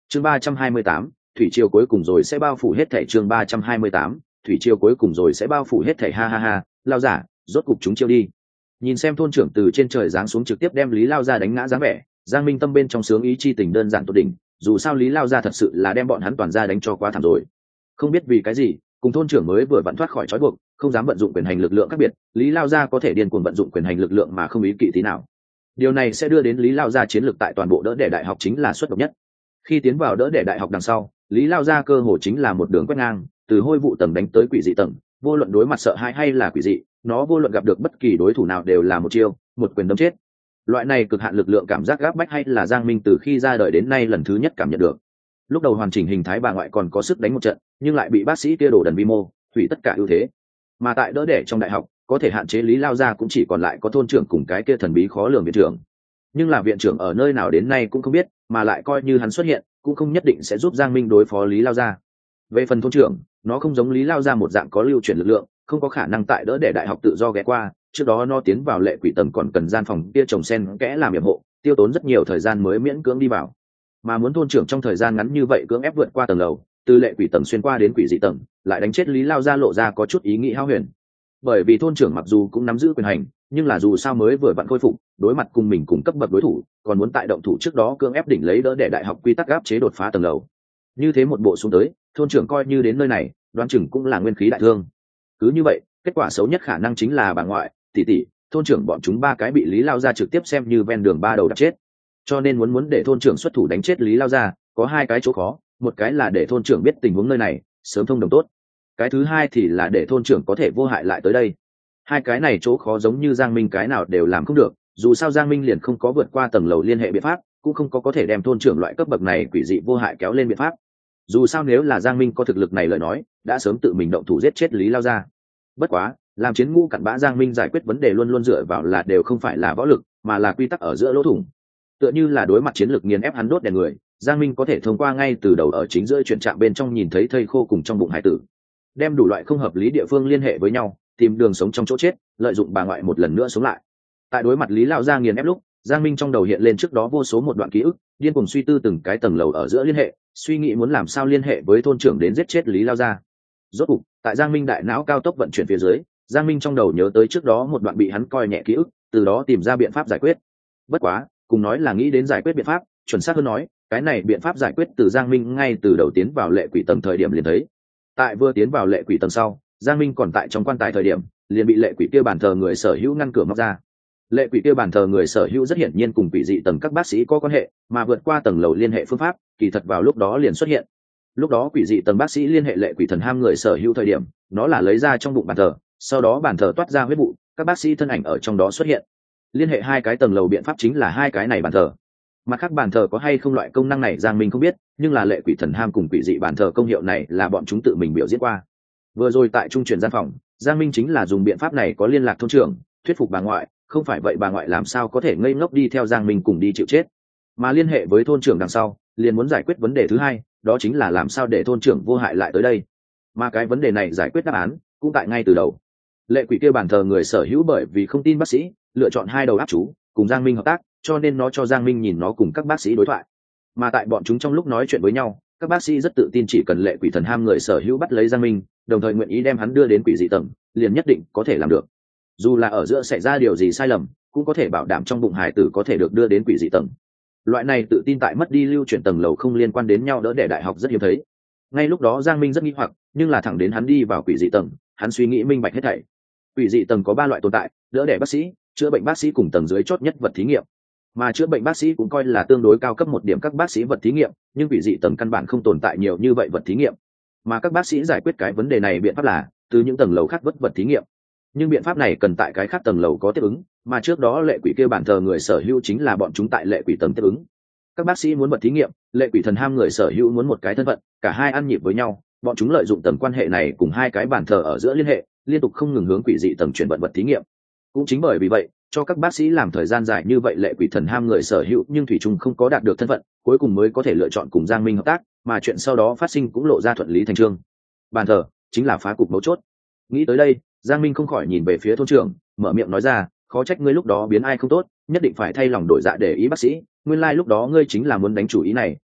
chương 328, thủy triều cuối cùng rồi sẽ bao phủ hết thảy. chương 328, thủy triều cuối cùng rồi sẽ bao phủ hết thảy. Ha ha ha, lao giả, rốt cục chúng chiêu đi. Nhìn xem thôn trưởng từ trên trời giáng xuống trực tiếp đem Lý Lao Gia đánh ngã dáng vẻ, Giang Minh tâm bên trong sướng ý chi tình đơn giản tột đỉnh. Dù sao Lý Lao Gia thật sự là đem bọn hắn toàn ra đánh cho quá thảm rồi. Không biết vì cái gì, cùng thôn trưởng mới vừa vặn thoát khỏi trói buộc, không dám vận dụng quyền hành lực lượng khác biệt, Lý Lao Gia có thể điên cuồng vận dụng quyền hành lực lượng mà không ý kỵ tí nào. Điều này sẽ đưa đến Lý Lao Gia chiến lược tại toàn bộ đỡ đẻ đại học chính là xuất độc nhất. Khi tiến vào đỡ đẻ đại học đằng sau, Lý Lao Gia cơ hồ chính là một đường quét ngang, từ hôi vụ tầng đánh tới quỷ dị tầng, vô luận đối mặt sợ hãi hay là quỷ dị, nó vô luận gặp được bất kỳ đối thủ nào đều là một chiêu, một quyền đấm chết. Loại này cực hạn lực lượng cảm giác gáp bách hay là Giang Minh từ khi ra đời đến nay lần thứ nhất cảm nhận được. Lúc đầu hoàn chỉnh hình thái bà ngoại còn có sức đánh một trận, nhưng lại bị bác sĩ kia đổ đần vi mô, hủy tất cả ưu thế. Mà tại đỡ đẻ trong đại học, có thể hạn chế Lý Lao Gia cũng chỉ còn lại có thôn trưởng cùng cái kia thần bí khó lường viện trưởng. Nhưng là viện trưởng ở nơi nào đến nay cũng không biết, mà lại coi như hắn xuất hiện, cũng không nhất định sẽ giúp Giang Minh đối phó Lý Lao Gia. Về phần thôn trưởng, nó không giống Lý Lao Gia một dạng có lưu chuyển lực lượng, không có khả năng tại đỡ đẻ đại học tự do ghé qua. Trước đó nó tiến vào lệ quỷ tầng còn cần gian phòng kia trồng sen kẽ làm yểm hộ, tiêu tốn rất nhiều thời gian mới miễn cưỡng đi vào. Mà muốn thôn trưởng trong thời gian ngắn như vậy cưỡng ép vượt qua tầng lầu, từ lệ quỷ tầng xuyên qua đến quỷ dị tầng, lại đánh chết Lý Lao Gia lộ ra có chút ý nghĩ hão huyền. Bởi vì thôn trưởng mặc dù cũng nắm giữ quyền hành, nhưng là dù sao mới vừa vặn khôi phục, đối mặt cùng mình cùng cấp bậc đối thủ, còn muốn tại động thủ trước đó cưỡng ép đỉnh lấy đỡ để đại học quy tắc áp chế đột phá tầng lầu. Như thế một bộ xuống tới, thôn trưởng coi như đến nơi này, đoán chừng cũng là nguyên khí đại thương. Cứ như vậy, kết quả xấu nhất khả năng chính là bà ngoại, tỷ tỷ, thôn trưởng bọn chúng ba cái bị Lý Lao Gia trực tiếp xem như ven đường ba đầu đập chết. Cho nên muốn để thôn trưởng xuất thủ đánh chết Lý Lao Gia, có hai cái chỗ khó, một cái là để thôn trưởng biết tình huống nơi này, sớm thông đồng tốt. Cái thứ hai thì là để thôn trưởng có thể vô hại lại tới đây. Hai cái này chỗ khó giống như Giang Minh cái nào đều làm không được, dù sao Giang Minh liền không có vượt qua tầng lầu liên hệ biện pháp, cũng không có thể đem thôn trưởng loại cấp bậc này quỷ dị vô hại kéo lên biện pháp. Dù sao nếu là Giang Minh có thực lực này lời nói, đã sớm tự mình động thủ giết chết Lý Lao Gia. Bất quá, làm chiến ngũ cặn bã Giang Minh giải quyết vấn đề luôn luôn dựa vào là đều không phải là võ lực, mà là quy tắc ở giữa lỗ thủng. Tựa như là đối mặt chiến lược nghiền ép hắn đốt đèn người, Giang Minh có thể thông qua ngay từ đầu ở chính giữa chuyện chạm bên trong nhìn thấy thây khô cùng trong bụng hải tử, đem đủ loại không hợp lý địa phương liên hệ với nhau, tìm đường sống trong chỗ chết, lợi dụng bà ngoại một lần nữa sống lại. Tại đối mặt Lý Lao Gia nghiền ép lúc, Giang Minh trong đầu hiện lên trước đó vô số một đoạn ký ức, điên cuồng suy tư từng cái tầng lầu ở giữa liên hệ, suy nghĩ muốn làm sao liên hệ với thôn trưởng đến giết chết Lý Lao Gia. Rốt cục, tại Giang Minh đại não cao tốc vận chuyển phía dưới, Giang Minh trong đầu nhớ tới trước đó một đoạn bị hắn coi nhẹ ký ức, từ đó tìm ra biện pháp giải quyết. Bất quá, cùng nói là nghĩ đến giải quyết biện pháp, chuẩn xác hơn nói, cái này biện pháp giải quyết từ Giang Minh ngay từ đầu tiến vào lệ quỷ tầng thời điểm liền thấy. Tại vừa tiến vào lệ quỷ tầng sau, Giang Minh còn tại trong quan tài thời điểm, liền bị lệ quỷ kia bàn thờ người sở hữu ngăn cửa móc ra. Lệ quỷ kia bàn thờ người sở hữu rất hiển nhiên cùng quỷ dị tầng các bác sĩ có quan hệ, mà vượt qua tầng lầu liên hệ phương pháp, kỳ thật vào lúc đó liền xuất hiện. Lúc đó quỷ dị tầng bác sĩ liên hệ lệ quỷ thần ham người sở hữu thời điểm, nó là lấy ra trong bụng bàn thờ, sau đó bàn thờ toát ra huyết vụ, các bác sĩ thân ảnh ở trong đó xuất hiện. Liên hệ hai cái tầng lầu biện pháp chính là hai cái này bàn thờ. Mặt khác bàn thờ có hay không loại công năng này Giang Minh không biết, nhưng là lệ quỷ thần ham cùng quỷ dị bàn thờ công hiệu này là bọn chúng tự mình biểu diễn qua. Vừa rồi tại trung chuyển gian phòng, Giang Minh chính là dùng biện pháp này có liên lạc thôn trưởng, thuyết phục bà ngoại, không phải vậy bà ngoại làm sao có thể ngây ngốc đi theo Giang Minh cùng đi chịu chết. Mà liên hệ với thôn trưởng đằng sau, liền muốn giải quyết vấn đề thứ hai, đó chính là làm sao để thôn trưởng vô hại lại tới đây. Mà cái vấn đề này giải quyết đáp án cũng tại ngay từ đầu. Lệ quỷ kia bàn thờ người sở hữu bởi vì không tin bác sĩ, lựa chọn hai đầu áp chú, cùng Giang Minh hợp tác, cho nên nó cho Giang Minh nhìn nó cùng các bác sĩ đối thoại. Mà tại bọn chúng trong lúc nói chuyện với nhau, các bác sĩ rất tự tin chỉ cần lệ quỷ thần ham người sở hữu bắt lấy Giang Minh, đồng thời nguyện ý đem hắn đưa đến quỷ dị tầng, liền nhất định có thể làm được. Dù là ở giữa xảy ra điều gì sai lầm, cũng có thể bảo đảm trong bụng hải tử có thể được đưa đến quỷ dị tầng. Loại này tự tin tại mất đi lưu chuyển tầng lầu không liên quan đến nhau đỡ đẻ đại học rất hiếm thấy. Ngay lúc đó Giang Minh rất nghi hoặc, nhưng là thẳng đến hắn đi vào quỷ dị tầng, hắn suy nghĩ minh bạch hết thảy. Quỷ dị tầng có ba loại tồn tại: đỡ đẻ bác sĩ, chữa bệnh bác sĩ cùng tầng dưới chót nhất vật thí nghiệm. Mà chữa bệnh bác sĩ cũng coi là tương đối cao cấp một điểm các bác sĩ vật thí nghiệm, nhưng quỷ dị tầng căn bản không tồn tại nhiều như vậy vật thí nghiệm. Mà các bác sĩ giải quyết cái vấn đề này biện pháp là từ những tầng lầu khác vớt vật thí nghiệm. Nhưng biện pháp này cần tại cái khác tầng lầu có tiếp ứng, mà trước đó lệ quỷ kia bản thờ người sở hữu chính là bọn chúng tại lệ quỷ tầng tiếp ứng. Các bác sĩ muốn vật thí nghiệm, lệ quỷ thần ham người sở hữu muốn một cái thân phận, cả hai ăn nhịp với nhau, bọn chúng lợi dụng tầng quan hệ này cùng hai cái bản thờ ở giữa liên hệ, liên tục không ngừng hướng quỷ dị tầng chuyển vận vật thí nghiệm. Cũng chính bởi vì vậy, cho các bác sĩ làm thời gian dài như vậy lệ quỷ thần ham người sở hữu nhưng thủy chung không có đạt được thân phận, cuối cùng mới có thể lựa chọn cùng Giang Minh hợp tác, mà chuyện sau đó phát sinh cũng lộ ra thuận lý thành chương. Bàn thờ chính là phá cục mấu chốt. Nghĩ tới đây, Giang Minh không khỏi nhìn về phía thôn trưởng, mở miệng nói ra, khó trách ngươi lúc đó biến ai không tốt, nhất định phải thay lòng đổi dạ để ý bác sĩ, nguyên lai lúc đó ngươi chính là muốn đánh chủ ý này,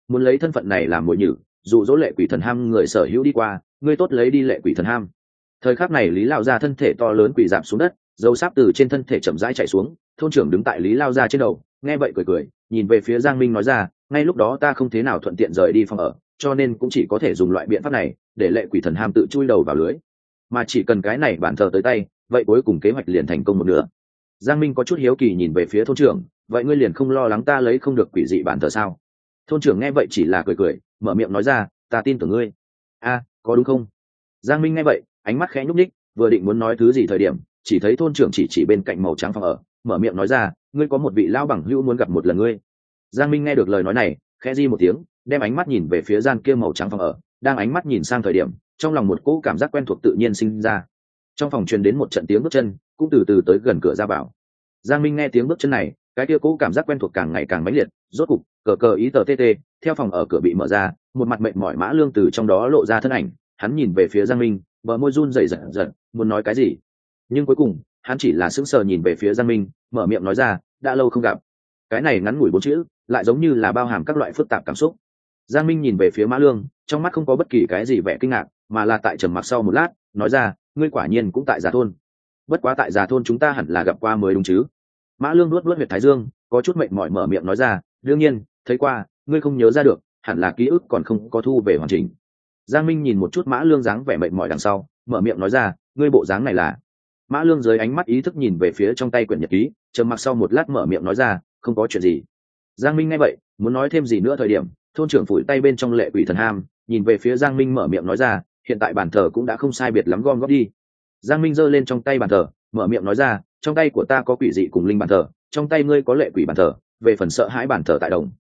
muốn lấy thân phận này làm mồi nhử, dụ dỗ lệ quỷ thần ham người sở hữu đi qua, ngươi tốt lấy đi lệ quỷ thần ham. Thời khắc này Lý Lao Gia thân thể to lớn quỳ rạp xuống đất, dầu sáp từ trên thân thể chậm rãi chạy xuống. Thôn trưởng đứng tại Lý Lao Gia trên đầu, nghe vậy cười cười, nhìn về phía Giang Minh nói ra, ngay lúc đó ta không thế nào thuận tiện rời đi phòng ở, cho nên cũng chỉ có thể dùng loại biện pháp này để lệ quỷ thần ham tự chui đầu vào lưới, mà chỉ cần cái này bản thờ tới tay, vậy cuối cùng kế hoạch liền thành công một nửa. Giang Minh có chút hiếu kỳ nhìn về phía thôn trưởng, vậy ngươi liền không lo lắng ta lấy không được quỷ dị bản thờ sao? Thôn trưởng nghe vậy chỉ là cười cười, mở miệng nói ra, ta tin tưởng ngươi. A, có đúng không? Giang Minh nghe vậy, ánh mắt khẽ nhúc nhích, vừa định muốn nói thứ gì thời điểm, chỉ thấy thôn trưởng chỉ bên cạnh màu trắng phòng ở, mở miệng nói ra, ngươi có một vị lão bằng hữu muốn gặp một lần ngươi. Giang Minh nghe được lời nói này, khẽ di một tiếng, đem ánh mắt nhìn về phía gian kia màu trắng phòng ở, đang ánh mắt nhìn sang thời điểm, trong lòng một cỗ cảm giác quen thuộc tự nhiên sinh ra. Trong phòng truyền đến một trận tiếng bước chân, cũng từ từ tới gần cửa ra vào. Giang Minh nghe tiếng bước chân này, cái kia cỗ cảm giác quen thuộc càng ngày càng mãnh liệt, rốt cục, cờ ý tờ tê, theo phòng ở cửa bị mở ra, một mặt mệt mỏi Mã Lương từ trong đó lộ ra thân ảnh, hắn nhìn về phía Giang Minh, bờ môi run rẩy giật, muốn nói cái gì, nhưng cuối cùng, hắn chỉ là sững sờ nhìn về phía Giang Minh, mở miệng nói ra, đã lâu không gặp. Cái này ngắn ngủi 4 chữ, lại giống như là bao hàm các loại phức tạp cảm xúc. Giang Minh nhìn về phía Mã Lương, trong mắt không có bất kỳ cái gì vẻ kinh ngạc, mà là tại trầm mặc sau một lát, nói ra, ngươi quả nhiên cũng tại Già thôn. Bất quá tại Già thôn chúng ta hẳn là gặp qua mới đúng chứ? Mã Lương nuốt huyệt thái dương, có chút mệt mỏi mở miệng nói ra, đương nhiên, thấy qua, ngươi không nhớ ra được, hẳn là ký ức còn không có thu về hoàn chỉnh. Giang Minh nhìn một chút Mã Lương dáng vẻ mệt mỏi đằng sau, mở miệng nói ra, ngươi bộ dáng này là? Mã Lương dưới ánh mắt ý thức nhìn về phía trong tay quyển nhật ký, trầm mặc sau một lát mở miệng nói ra, không có chuyện gì. Giang Minh nghe vậy, muốn nói thêm gì nữa thời điểm, thôn trưởng phủi tay bên trong lệ quỷ thần ham, nhìn về phía Giang Minh mở miệng nói ra, hiện tại bàn thờ cũng đã không sai biệt lắm gom góp đi. Giang Minh giơ lên trong tay bàn thờ, mở miệng nói ra, trong tay của ta có quỷ dị cùng linh bàn thờ, trong tay ngươi có lệ quỷ bàn thờ, về phần sợ hãi bàn thờ tại đồng.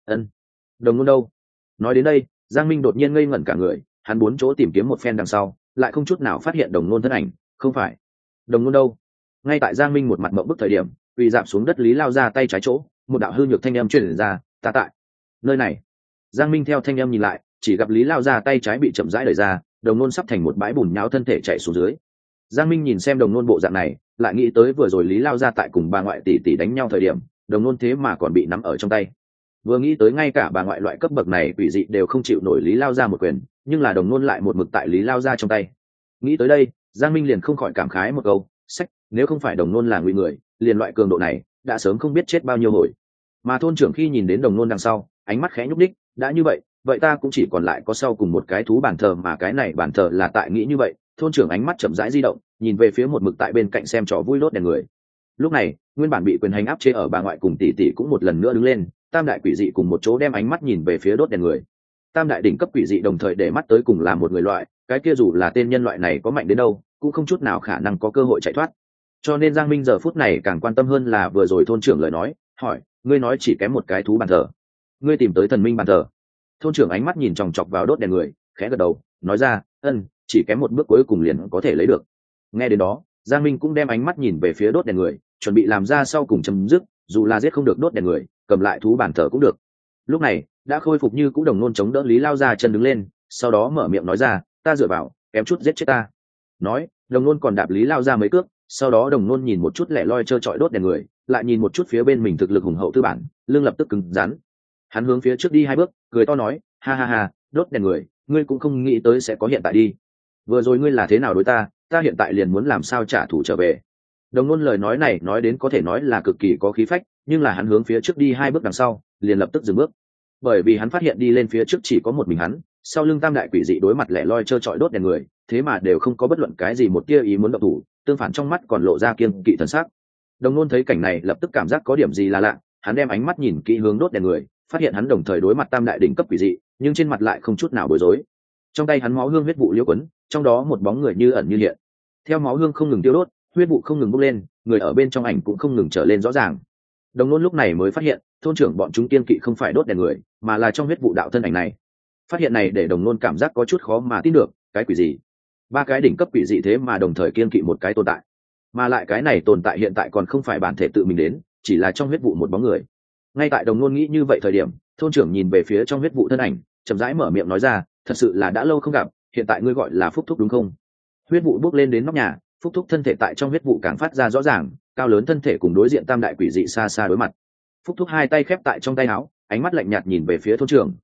Đồng ngôn đâu? Nói đến đây, Giang Minh đột nhiên ngây ngẩn cả người, hắn bốn chỗ tìm kiếm một phen đằng sau, lại không chút nào phát hiện đồng ngôn thân ảnh, không phải. Đồng ngôn đâu? Ngay tại Giang Minh một mặt mộng bức thời điểm, quỳ dạp xuống đất Lý Lao Gia tay trái chỗ, một đạo hư nhược thanh âm truyền ra, ta tại nơi này. Giang Minh theo thanh âm nhìn lại, chỉ gặp Lý Lao Gia tay trái bị chậm rãi đẩy ra, đồng nôn sắp thành một bãi bùn nhão thân thể chạy xuống dưới. Giang Minh nhìn xem đồng nôn bộ dạng này, lại nghĩ tới vừa rồi Lý Lao Gia tại cùng bà ngoại tỷ đánh nhau thời điểm, đồng nôn thế mà còn bị nắm ở trong tay. Vừa nghĩ tới ngay cả bà ngoại loại cấp bậc này quỷ dị đều không chịu nổi Lý Lao Gia một quyền, nhưng là đồng nôn lại một mực tại Lý Lao Gia trong tay. Nghĩ tới đây, Giang Minh liền không khỏi cảm khái một câu, sách, nếu không phải đồng nôn là nguy người, liền loại cường độ này, đã sớm không biết chết bao nhiêu hồi. Mà thôn trưởng khi nhìn đến đồng nôn đằng sau, ánh mắt khẽ nhúc đích, đã như vậy ta cũng chỉ còn lại có sau cùng một cái thú bàn thờ, mà cái này bàn thờ là tại nghĩ như vậy. Thôn trưởng ánh mắt chậm rãi di động, nhìn về phía một mực tại bên cạnh xem trò vui đốt đèn người. Lúc này, nguyên bản bị quyền hành áp chế ở bà ngoại cùng tỷ tỷ cũng một lần nữa đứng lên, tam đại quỷ dị cùng một chỗ đem ánh mắt nhìn về phía đốt đèn người. Tam đại đỉnh cấp quỷ dị đồng thời để mắt tới cùng là một người loại, cái kia dù là tên nhân loại này có mạnh đến đâu, cũng không chút nào khả năng có cơ hội chạy thoát. Cho nên Giang Minh giờ phút này càng quan tâm hơn là vừa rồi thôn trưởng lời nói, hỏi, ngươi nói chỉ kém một cái thú bàn thờ, ngươi tìm tới thần minh bàn thờ? Thôn trưởng ánh mắt nhìn chòng chọc vào đốt đèn người, khẽ gật đầu, nói ra, chỉ kém một bước cuối cùng liền có thể lấy được. Nghe đến đó, Giang Minh cũng đem ánh mắt nhìn về phía đốt đèn người, chuẩn bị làm ra sau cùng chấm dứt, dù là giết không được đốt đèn người, cầm lại thú bàn thờ cũng được. Lúc này, đã khôi phục như cũ đồng nôn chống đỡ Lý Lao Gia chân đứng lên, sau đó mở miệng nói ra, ta dựa vào, kém chút giết chết ta. Nói, đồng nôn còn đạp Lý Lao Gia mấy cước, sau đó đồng nôn nhìn một chút lẻ loi trơ trọi đốt đèn người, lại nhìn một chút phía bên mình thực lực hùng hậu tư bản, lưng lập tức cứng rắn. Hắn hướng phía trước đi 2 bước, cười to nói, ha ha ha, đốt đèn người, ngươi cũng không nghĩ tới sẽ có hiện tại đi. Vừa rồi ngươi là thế nào đối ta, ta hiện tại liền muốn làm sao trả thù trở về. Đồng nôn lời nói này nói đến có thể nói là cực kỳ có khí phách, nhưng là hắn hướng phía trước đi 2 bước đằng sau, liền lập tức dừng bước. Bởi vì hắn phát hiện đi lên phía trước chỉ có một mình hắn, sau lưng tam đại quỷ dị đối mặt lẻ loi trơ trọi đốt đèn người, thế mà đều không có bất luận cái gì một tia ý muốn động thủ, tương phản trong mắt còn lộ ra kiêng kỵ thần sắc. Đồng nôn thấy cảnh này lập tức cảm giác có điểm gì là lạ, hắn đem ánh mắt nhìn kỹ hướng đốt đèn người, phát hiện hắn đồng thời đối mặt tam đại đỉnh cấp quỷ dị, nhưng trên mặt lại không chút nào bối rối. Trong tay hắn máu hương huyết vụ liễu quấn, trong đó một bóng người như ẩn như hiện. Theo máu hương không ngừng tiêu đốt, huyết vụ không ngừng bốc lên, người ở bên trong ảnh cũng không ngừng trở lên rõ ràng. Đồng nôn lúc này mới phát hiện, thôn trưởng bọn chúng kiên kỵ không phải đốt đèn người, mà là trong huyết vụ đạo thân ảnh này. Phát hiện này để đồng nôn cảm giác có chút khó mà tin được, cái quỷ gì? 3 cái đỉnh cấp quỷ dị thế mà đồng thời kiên kỵ một cái tồn tại, mà lại cái này tồn tại hiện tại còn không phải bản thể tự mình đến, chỉ là trong huyết vụ một bóng người. Ngay tại đồng nôn nghĩ như vậy thời điểm, thôn trưởng nhìn về phía trong huyết vụ thân ảnh, chậm rãi mở miệng nói ra, thật sự là đã lâu không gặp, hiện tại ngươi gọi là Phúc Thúc đúng không? Huyết vụ bốc lên đến nóc nhà, Phúc Thúc thân thể tại trong huyết vụ càng phát ra rõ ràng, cao lớn thân thể cùng đối diện tam đại quỷ dị xa xa đối mặt. Phúc Thúc 2 tay khép tại trong tay áo, ánh mắt lạnh nhạt nhìn về phía thôn trưởng,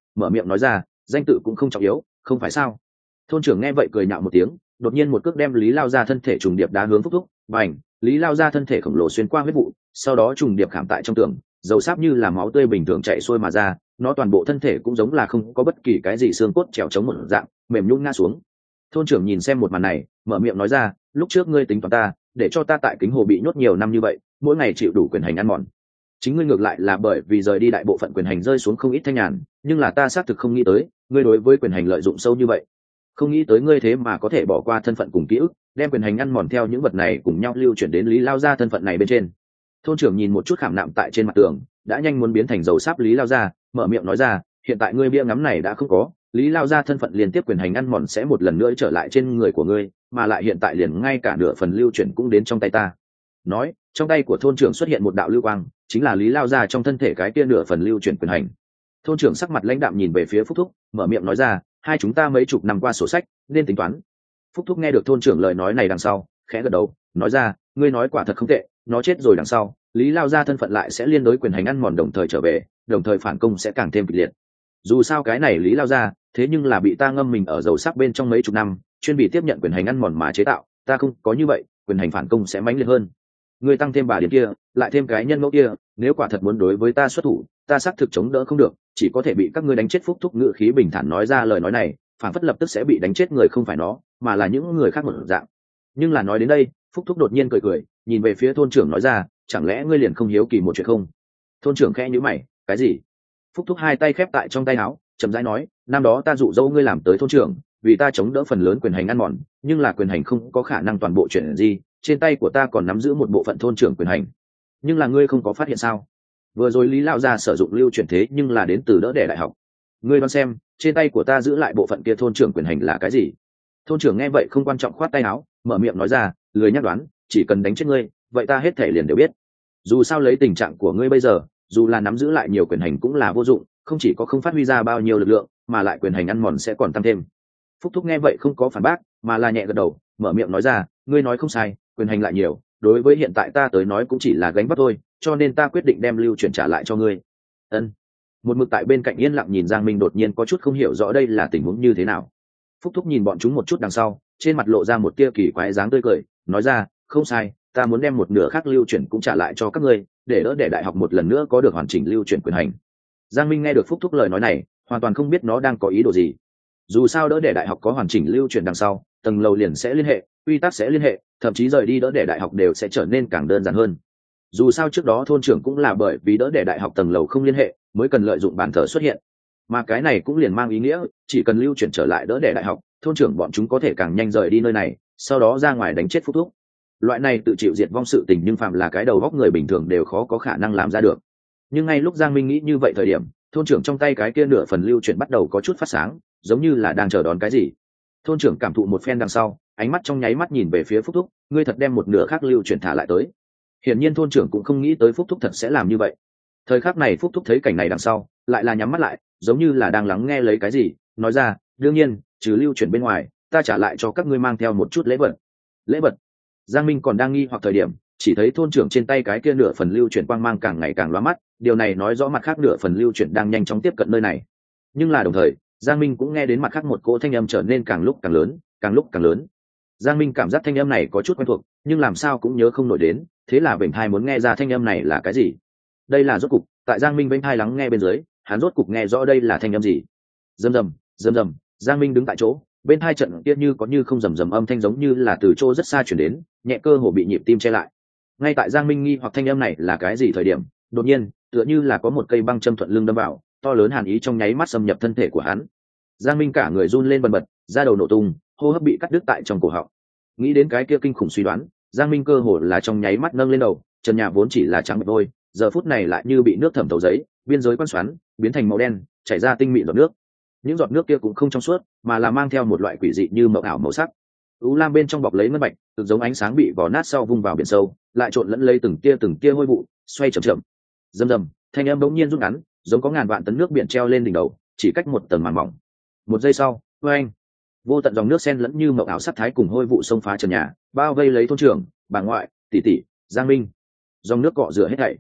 mở miệng nói ra, danh tự cũng không trọng yếu, không phải sao? Thôn trưởng nghe vậy cười nhạo một tiếng, đột nhiên một cước đem Lý Lao Gia thân thể trùng điệp đá hướng Phúc Thúc, bành, Lý Lao Gia thân thể khổng lồ xuyên qua huyết vụ, sau đó trùng điệp khảm tại trong tường, dầu sáp như là máu tươi bình thường chảy xuôi mà ra, nó toàn bộ thân thể cũng giống là không có bất kỳ cái gì xương cốt trèo chống một dạng, mềm nhũn ngã xuống. Thôn trưởng nhìn xem một màn này, mở miệng nói ra, lúc trước ngươi tính toán ta, để cho ta tại Kính Hồ bị nhốt nhiều năm như vậy, mỗi ngày chịu đủ quyền hành ăn mòn. Chính ngươi ngược lại là bởi vì rời đi đại bộ phận quyền hành rơi xuống không ít thanh nhàn, nhưng là ta xác thực không nghĩ tới, ngươi đối với quyền hành lợi dụng sâu như vậy. Không nghĩ tới ngươi thế mà có thể bỏ qua thân phận cùng ký ức, đem quyền hành ăn mòn theo những vật này cùng nhau lưu chuyển đến Lý Lao Gia thân phận này bên trên. Thôn trưởng nhìn một chút khảm nạm tại trên mặt tường, đã nhanh muốn biến thành dầu sáp Lý Lao Gia, mở miệng nói ra, hiện tại ngươi bia ngắm này đã không có, Lý Lao Gia thân phận liên tiếp quyền hành ăn mòn sẽ một lần nữa trở lại trên người của ngươi, mà lại hiện tại liền ngay cả nửa phần lưu chuyển cũng đến trong tay ta. Nói, trong tay của thôn trưởng xuất hiện một đạo lưu quang, chính là Lý Lao Gia trong thân thể cái kia nửa phần lưu chuyển quyền hành. Thôn trưởng sắc mặt lãnh đạm nhìn về phía Phúc Thúc, mở miệng nói ra, hai chúng ta mấy chục năm qua sổ sách, nên tính toán. Phúc Thúc nghe được thôn trưởng lời nói này đằng sau, khẽ gật đầu, nói ra, ngươi nói quả thật không tệ, nó chết rồi đằng sau, Lý Lao Gia thân phận lại sẽ liên đối quyền hành ăn mòn đồng thời trở về, đồng thời phản công sẽ càng thêm kịch liệt. Dù sao cái này Lý Lao Gia, thế nhưng là bị ta ngâm mình ở dầu sắc bên trong mấy chục năm, chuyên bị tiếp nhận quyền hành ăn mòn mà chế tạo, ta không có như vậy, quyền hành phản công sẽ mãnh liệt hơn. Ngươi tăng thêm bà điểm kia, lại thêm cái nhân mẫu kia, nếu quả thật muốn đối với ta xuất thủ, ta xác thực chống đỡ không được, chỉ có thể bị các ngươi đánh chết. Phúc Thúc ngữ khí bình thản nói ra lời nói này, phản phất lập tức sẽ bị đánh chết người không phải nó, mà là những người khác một dạng. Nhưng là nói đến đây, Phúc Thúc đột nhiên cười cười, nhìn về phía thôn trưởng nói ra, chẳng lẽ ngươi liền không hiếu kỳ một chuyện không? Thôn trưởng khẽ nhíu mày, cái gì? Phúc Thúc hai tay khép tại trong tay áo, chậm rãi nói, năm đó ta dụ dỗ ngươi làm tới thôn trưởng, vì ta chống đỡ phần lớn quyền hành ăn mòn, nhưng là quyền hành không có khả năng toàn bộ chuyển gì, trên tay của ta còn nắm giữ một bộ phận thôn trưởng quyền hành. Nhưng là ngươi không có phát hiện sao? Vừa rồi Lý Lao Gia sử dụng lưu chuyển thế nhưng là đến từ đỡ đẻ đại học. Ngươi đoán xem, trên tay của ta giữ lại bộ phận kia thôn trưởng quyền hành là cái gì? Thôn trưởng nghe vậy không quan trọng khoát tay áo, mở miệng nói ra, lười nhắc đoán, chỉ cần đánh chết ngươi, vậy ta hết thể liền đều biết. Dù sao lấy tình trạng của ngươi bây giờ, dù là nắm giữ lại nhiều quyền hành cũng là vô dụng, không chỉ có không phát huy ra bao nhiêu lực lượng, mà lại quyền hành ăn mòn sẽ còn tăng thêm. Phúc Thúc nghe vậy không có phản bác, mà là nhẹ gật đầu, mở miệng nói ra, ngươi nói không sai, quyền hành lại nhiều, đối với hiện tại ta tới nói cũng chỉ là gánh vác thôi, cho nên ta quyết định đem lưu chuyển trả lại cho ngươi. Ân. Một mực tại bên cạnh yên lặng nhìn Giang Minh đột nhiên có chút không hiểu rõ đây là tình huống như thế nào. Phúc Thúc nhìn bọn chúng một chút đằng sau, trên mặt lộ ra một tia kỳ quái dáng tươi cười, nói ra, không sai, ta muốn đem một nửa khác lưu chuyển cũng trả lại cho các ngươi, để đỡ để đại học một lần nữa có được hoàn chỉnh lưu chuyển quyền hành. Giang Minh nghe được Phúc Thúc lời nói này, hoàn toàn không biết nó đang có ý đồ gì. Dù sao đỡ để đại học có hoàn chỉnh lưu chuyển đằng sau, tầng lầu liền sẽ liên hệ, quy tắc sẽ liên hệ, thậm chí rời đi đỡ để đại học đều sẽ trở nên càng đơn giản hơn. Dù sao trước đó thôn trưởng cũng là bởi vì đỡ để đại học tầng lầu không liên hệ, mới cần lợi dụng bàn thờ xuất hiện. Mà cái này cũng liền mang ý nghĩa, chỉ cần lưu chuyển trở lại đỡ để đại học, thôn trưởng bọn chúng có thể càng nhanh rời đi nơi này, sau đó ra ngoài đánh chết Phúc Thúc. Loại này tự chịu diệt vong sự tình nhưng phạm là cái đầu góc người bình thường đều khó có khả năng làm ra được. Nhưng ngay lúc Giang Minh nghĩ như vậy thời điểm, thôn trưởng trong tay cái kia nửa phần lưu chuyển bắt đầu có chút phát sáng, giống như là đang chờ đón cái gì. Thôn trưởng cảm thụ một phen đằng sau, ánh mắt trong nháy mắt nhìn về phía Phúc Thúc, ngươi thật đem một nửa khác lưu chuyển thả lại tới. Hiển nhiên thôn trưởng cũng không nghĩ tới Phúc Thúc thật sẽ làm như vậy. Thời khắc này Phúc Thúc thấy cảnh này đằng sau, lại là nhắm mắt lại, giống như là đang lắng nghe lấy cái gì, nói ra, đương nhiên, trừ lưu chuyển bên ngoài, ta trả lại cho các ngươi mang theo một chút lễ vật. Lễ vật? Giang Minh còn đang nghi hoặc thời điểm, chỉ thấy thôn trưởng trên tay cái kia nửa phần lưu chuyển quang mang càng ngày càng lóa mắt, điều này nói rõ mặt khác nửa phần lưu chuyển đang nhanh chóng tiếp cận nơi này. Nhưng là đồng thời, Giang Minh cũng nghe đến mặt khác một cỗ thanh âm trở nên càng lúc càng lớn, càng lúc càng lớn. Giang Minh cảm giác thanh âm này có chút quen thuộc, nhưng làm sao cũng nhớ không nổi đến, thế là vểnh thai muốn nghe ra thanh âm này là cái gì. Đây là rốt cục, tại Giang Minh vểnh thai lắng nghe bên dưới, hắn rốt cục nghe rõ đây là thanh âm gì. Rầm rầm, rầm rầm, Giang Minh đứng tại chỗ, bên hai trận kia như có như không rầm rầm âm thanh giống như là từ chỗ rất xa chuyển đến, nhẹ cơ hồ bị nhịp tim che lại. Ngay tại Giang Minh nghi hoặc thanh âm này là cái gì thời điểm, đột nhiên, tựa như là có một cây băng châm thuận lưng đâm vào, to lớn hàn ý trong nháy mắt xâm nhập thân thể của hắn. Giang Minh cả người run lên bần bật, da đầu nổ tung, hô hấp bị cắt đứt tại trong cổ họng. Nghĩ đến cái kia kinh khủng suy đoán, Giang Minh cơ hồ là trong nháy mắt nâng lên đầu, trần nhà vốn chỉ là trắng bạch vôi, giờ phút này lại như bị nước thẩm thấu giấy, biên giới quan xoắn, biến thành màu đen, chảy ra tinh mịn giọt nước. Những giọt nước kia cũng không trong suốt, mà là mang theo một loại quỷ dị như mộng ảo màu sắc. U lam bên trong bọc lấy ngân bạch, cực giống ánh sáng bị vò nát sau vung vào biển sâu, lại trộn lẫn lấy từng tia hôi vụ, xoay chậm chậm. Rầm rầm, thanh âm bỗng nhiên rút ngắn, giống có ngàn vạn tấn nước biển treo lên đỉnh đầu, chỉ cách một tầng màn mỏng. Một giây sau, oeng, vô tận dòng nước xen lẫn như mộng ảo sắc thái cùng hôi vụ xông phá trần nhà, bao vây lấy thôn trưởng, bà ngoại, tỷ tỷ, Giang Minh. Dòng nước cọ rửa hết thảy.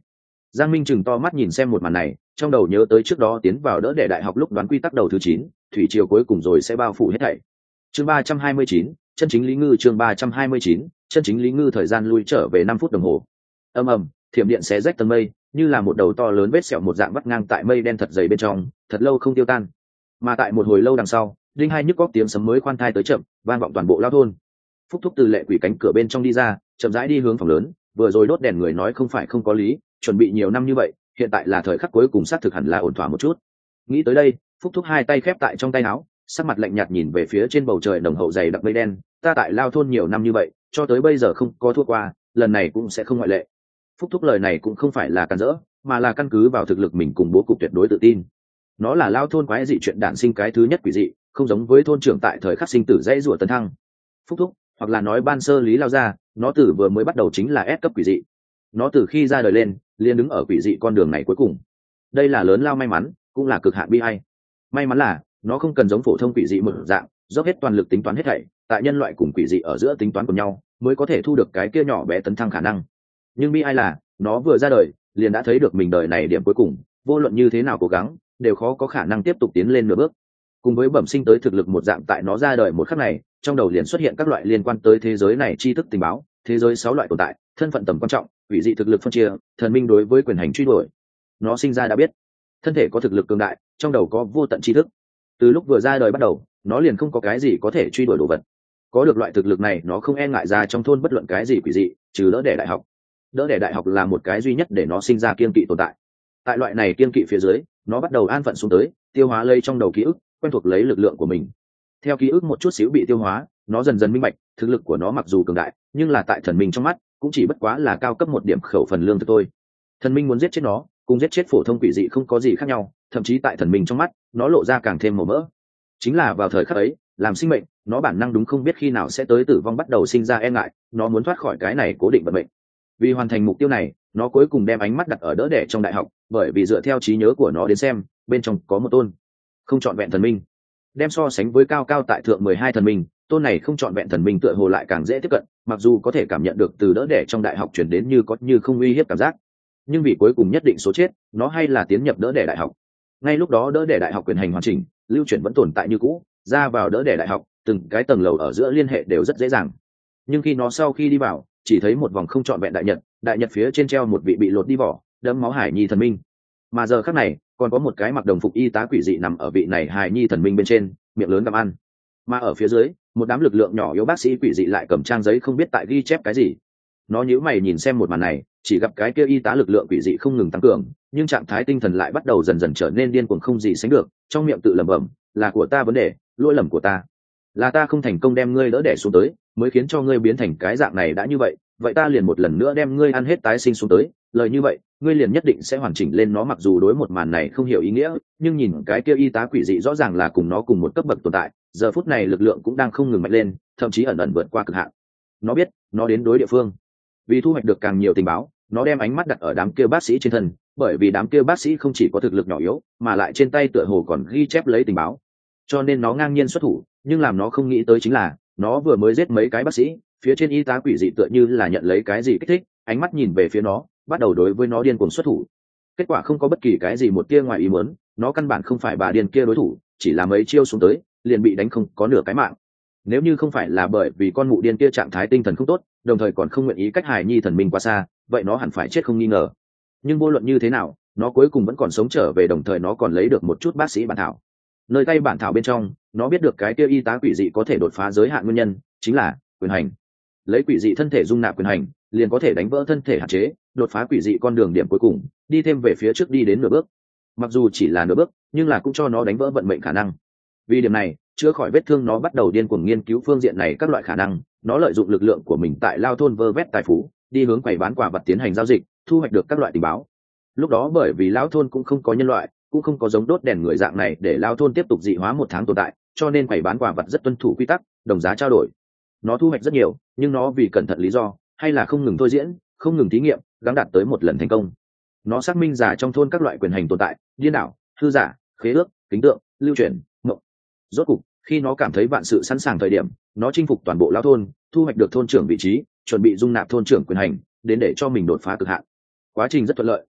Giang Minh chừng to mắt nhìn xem một màn này, trong đầu nhớ tới trước đó tiến vào đỡ để đại học lúc đoán quy tắc đầu thứ 9, thủy triều cuối cùng rồi sẽ bao phủ hết thảy. Chương 329, chân chính Lý Ngư. Chương 329, chân chính Lý Ngư. Thời gian lui trở về 5 phút đồng hồ. Ầm ầm, thiểm điện xé rách tầng mây, như là một đầu to lớn vết sẹo một dạng vắt ngang tại mây đen thật dày bên trong, thật lâu không tiêu tan. Mà tại một hồi lâu đằng sau, đinh hai nhức góc tiếng sấm mới khoan thai tới chậm, vang vọng toàn bộ lao thôn. Phúc Thúc từ lệ quỷ cánh cửa bên trong đi ra, chậm rãi đi hướng phòng lớn, vừa rồi đốt đèn người nói không phải không có lý, chuẩn bị nhiều năm như vậy, hiện tại là thời khắc cuối cùng xác thực hẳn là ổn thỏa một chút. Nghĩ tới đây, Phúc Thúc hai tay khép tại trong tay áo, sắc mặt lạnh nhạt nhìn về phía trên bầu trời nồng hậu dày đặc mây đen. Ta tại lao thôn nhiều năm như vậy, cho tới bây giờ không có thua qua, lần này cũng sẽ không ngoại lệ. Phúc Thúc lời này cũng không phải là cản rỡ, mà là căn cứ vào thực lực mình cùng bố cục tuyệt đối tự tin. Nó là lao thôn quái dị chuyện đản sinh cái thứ nhất quỷ dị, không giống với thôn trưởng tại thời khắc sinh tử dãy rủa tấn thăng. Phúc Thúc, hoặc là nói ban sơ lý lao ra, nó từ vừa mới bắt đầu chính là S cấp quỷ dị. Nó từ khi ra đời lên, liền đứng ở quỷ dị con đường này cuối cùng. Đây là lớn lao may mắn, cũng là cực hạn bi ai. May mắn là nó không cần giống phổ thông quỷ dị một dạng, dốc hết toàn lực tính toán hết thảy, tại nhân loại cùng quỷ dị ở giữa tính toán cùng nhau, mới có thể thu được cái kia nhỏ bé tấn thăng khả năng. Nhưng bi ai là, nó vừa ra đời, liền đã thấy được mình đời này điểm cuối cùng, vô luận như thế nào cố gắng, đều khó có khả năng tiếp tục tiến lên nửa bước. Cùng với bẩm sinh tới thực lực một dạng, tại nó ra đời một khắc này, trong đầu liền xuất hiện các loại liên quan tới thế giới này tri thức tình báo, thế giới 6 loại tồn tại, thân phận tầm quan trọng, quỷ dị thực lực phân chia, thần minh đối với quyền hành truy đuổi. Nó sinh ra đã biết, thân thể có thực lực cường đại, trong đầu có vô tận tri thức. Từ lúc vừa ra đời bắt đầu, nó liền không có cái gì có thể truy đuổi đồ vật. Có được loại thực lực này, nó không e ngại ra trong thôn bất luận cái gì quỷ dị, trừ đỡ đẻ đại học. Đỡ đẻ đại học là một cái duy nhất để nó sinh ra kiên kỵ tồn tại. Tại loại này kiên kỵ phía dưới, nó bắt đầu an phận xuống tới, tiêu hóa lấy trong đầu ký ức, quen thuộc lấy lực lượng của mình. Theo ký ức một chút xíu bị tiêu hóa, nó dần dần minh bạch, thực lực của nó mặc dù cường đại, nhưng là tại thần minh trong mắt, cũng chỉ bất quá là cao cấp một điểm khẩu phần lương thực thôi. Thần minh muốn giết chết nó, cùng giết chết phổ thông quỷ dị không có gì khác nhau, thậm chí tại thần minh trong mắt, nó lộ ra càng thêm màu mỡ. Chính là vào thời khắc ấy, làm sinh mệnh, nó bản năng đúng không biết khi nào sẽ tới tử vong bắt đầu sinh ra e ngại, nó muốn thoát khỏi cái này cố định vận mệnh. Vì hoàn thành mục tiêu này, nó cuối cùng đem ánh mắt đặt ở đỡ đẻ trong đại học, bởi vì dựa theo trí nhớ của nó đến xem, bên trong có một tôn không trọn vẹn thần minh. Đem so sánh với cao cao tại thượng 12 thần minh, tôn này không trọn vẹn thần minh tựa hồ lại càng dễ tiếp cận, mặc dù có thể cảm nhận được từ đỡ đẻ trong đại học truyền đến như có như không uy hiếp cảm giác, nhưng vì cuối cùng nhất định số chết, nó hay là tiến nhập đỡ đẻ đại học. Ngay lúc đó đỡ đẻ đại học quyền hành hoàn chỉnh, lưu chuyển vẫn tồn tại như cũ, ra vào đỡ đẻ đại học, từng cái tầng lầu ở giữa liên hệ đều rất dễ dàng. Nhưng khi nó sau khi đi vào, chỉ thấy một vòng không trọn vẹn đại nhật phía trên treo một vị bị lột đi vỏ, đẫm máu hải nhi thần minh. Mà giờ khắc này, còn có một cái mặc đồng phục y tá quỷ dị nằm ở vị này hải nhi thần minh bên trên, miệng lớn gặm ăn. Mà ở phía dưới, một đám lực lượng nhỏ yếu bác sĩ quỷ dị lại cầm trang giấy không biết tại ghi chép cái gì. Nó nhíu mày nhìn xem một màn này, chỉ gặp cái kia y tá lực lượng quỷ dị không ngừng tăng cường, nhưng trạng thái tinh thần lại bắt đầu dần dần trở nên điên cuồng không gì sánh được, trong miệng tự lẩm bẩm, là của ta vấn đề, lỗi lầm của ta, là ta không thành công đem ngươi đỡ đẻ xuống tới, mới khiến cho ngươi biến thành cái dạng này. Đã như vậy, vậy ta liền một lần nữa đem ngươi ăn hết tái sinh xuống tới, lời như vậy, ngươi liền nhất định sẽ hoàn chỉnh lên. Nó mặc dù đối một màn này không hiểu ý nghĩa, nhưng nhìn cái kia y tá quỷ dị rõ ràng là cùng nó cùng một cấp bậc tồn tại, giờ phút này lực lượng cũng đang không ngừng mạnh lên, thậm chí ẩn ẩn vượt qua cực hạn. Nó biết, nó đến đối địa phương. Vì thu hoạch được càng nhiều tình báo, nó đem ánh mắt đặt ở đám kia bác sĩ trên thân, bởi vì đám kia bác sĩ không chỉ có thực lực nhỏ yếu, mà lại trên tay tựa hồ còn ghi chép lấy tình báo. Cho nên nó ngang nhiên xuất thủ, nhưng làm nó không nghĩ tới chính là, nó vừa mới giết mấy cái bác sĩ, phía trên y tá quỷ dị tựa như là nhận lấy cái gì kích thích, ánh mắt nhìn về phía nó, bắt đầu đối với nó điên cuồng xuất thủ. Kết quả không có bất kỳ cái gì một tia ngoài ý muốn, nó căn bản không phải bà điên kia đối thủ, chỉ là mấy chiêu xuống tới, liền bị đánh không có nửa cái mạng. Nếu như không phải là bởi vì con mụ điên kia trạng thái tinh thần không tốt, đồng thời còn không nguyện ý cách hài nhi thần minh quá xa, vậy nó hẳn phải chết không nghi ngờ. Nhưng vô luận như thế nào, nó cuối cùng vẫn còn sống trở về, đồng thời nó còn lấy được một chút bác sĩ bản thảo. Nơi tay bản thảo bên trong, nó biết được cái kia y tá quỷ dị có thể đột phá giới hạn nguyên nhân chính là quyền hành. Lấy quỷ dị thân thể dung nạp quyền hành, liền có thể đánh vỡ thân thể hạn chế, đột phá quỷ dị con đường điểm cuối cùng, đi thêm về phía trước đi đến nửa bước. Mặc dù chỉ là nửa bước, nhưng là cũng cho nó đánh vỡ vận mệnh khả năng. Vì điểm này, chữa khỏi vết thương, nó bắt đầu điên cuồng nghiên cứu phương diện này các loại khả năng. Nó lợi dụng lực lượng của mình tại lao thôn vơ vét tài phú, đi hướng quầy bán quả vật tiến hành giao dịch, thu hoạch được các loại tình báo. Lúc đó bởi vì lão thôn cũng không có nhân loại, cũng không có giống đốt đèn người dạng này để lao thôn tiếp tục dị hóa 1 tháng tồn tại, cho nên quầy bán quả vật rất tuân thủ quy tắc, đồng giá trao đổi. Nó thu hoạch rất nhiều, nhưng nó vì cẩn thận lý do, hay là không ngừng thôi diễn, không ngừng thí nghiệm, gắng đạt tới một lần thành công. Nó xác minh giả trong thôn các loại quyền hành tồn tại, điên đảo, hư giả, khế ước, kính tượng, lưu truyền, mộng. Rốt cục, khi nó cảm thấy vạn sự sẵn sàng thời điểm, nó chinh phục toàn bộ lão thôn, thu hoạch được thôn trưởng vị trí, chuẩn bị dung nạp thôn trưởng quyền hành, đến để cho mình đột phá cực hạn. Quá trình rất thuận lợi,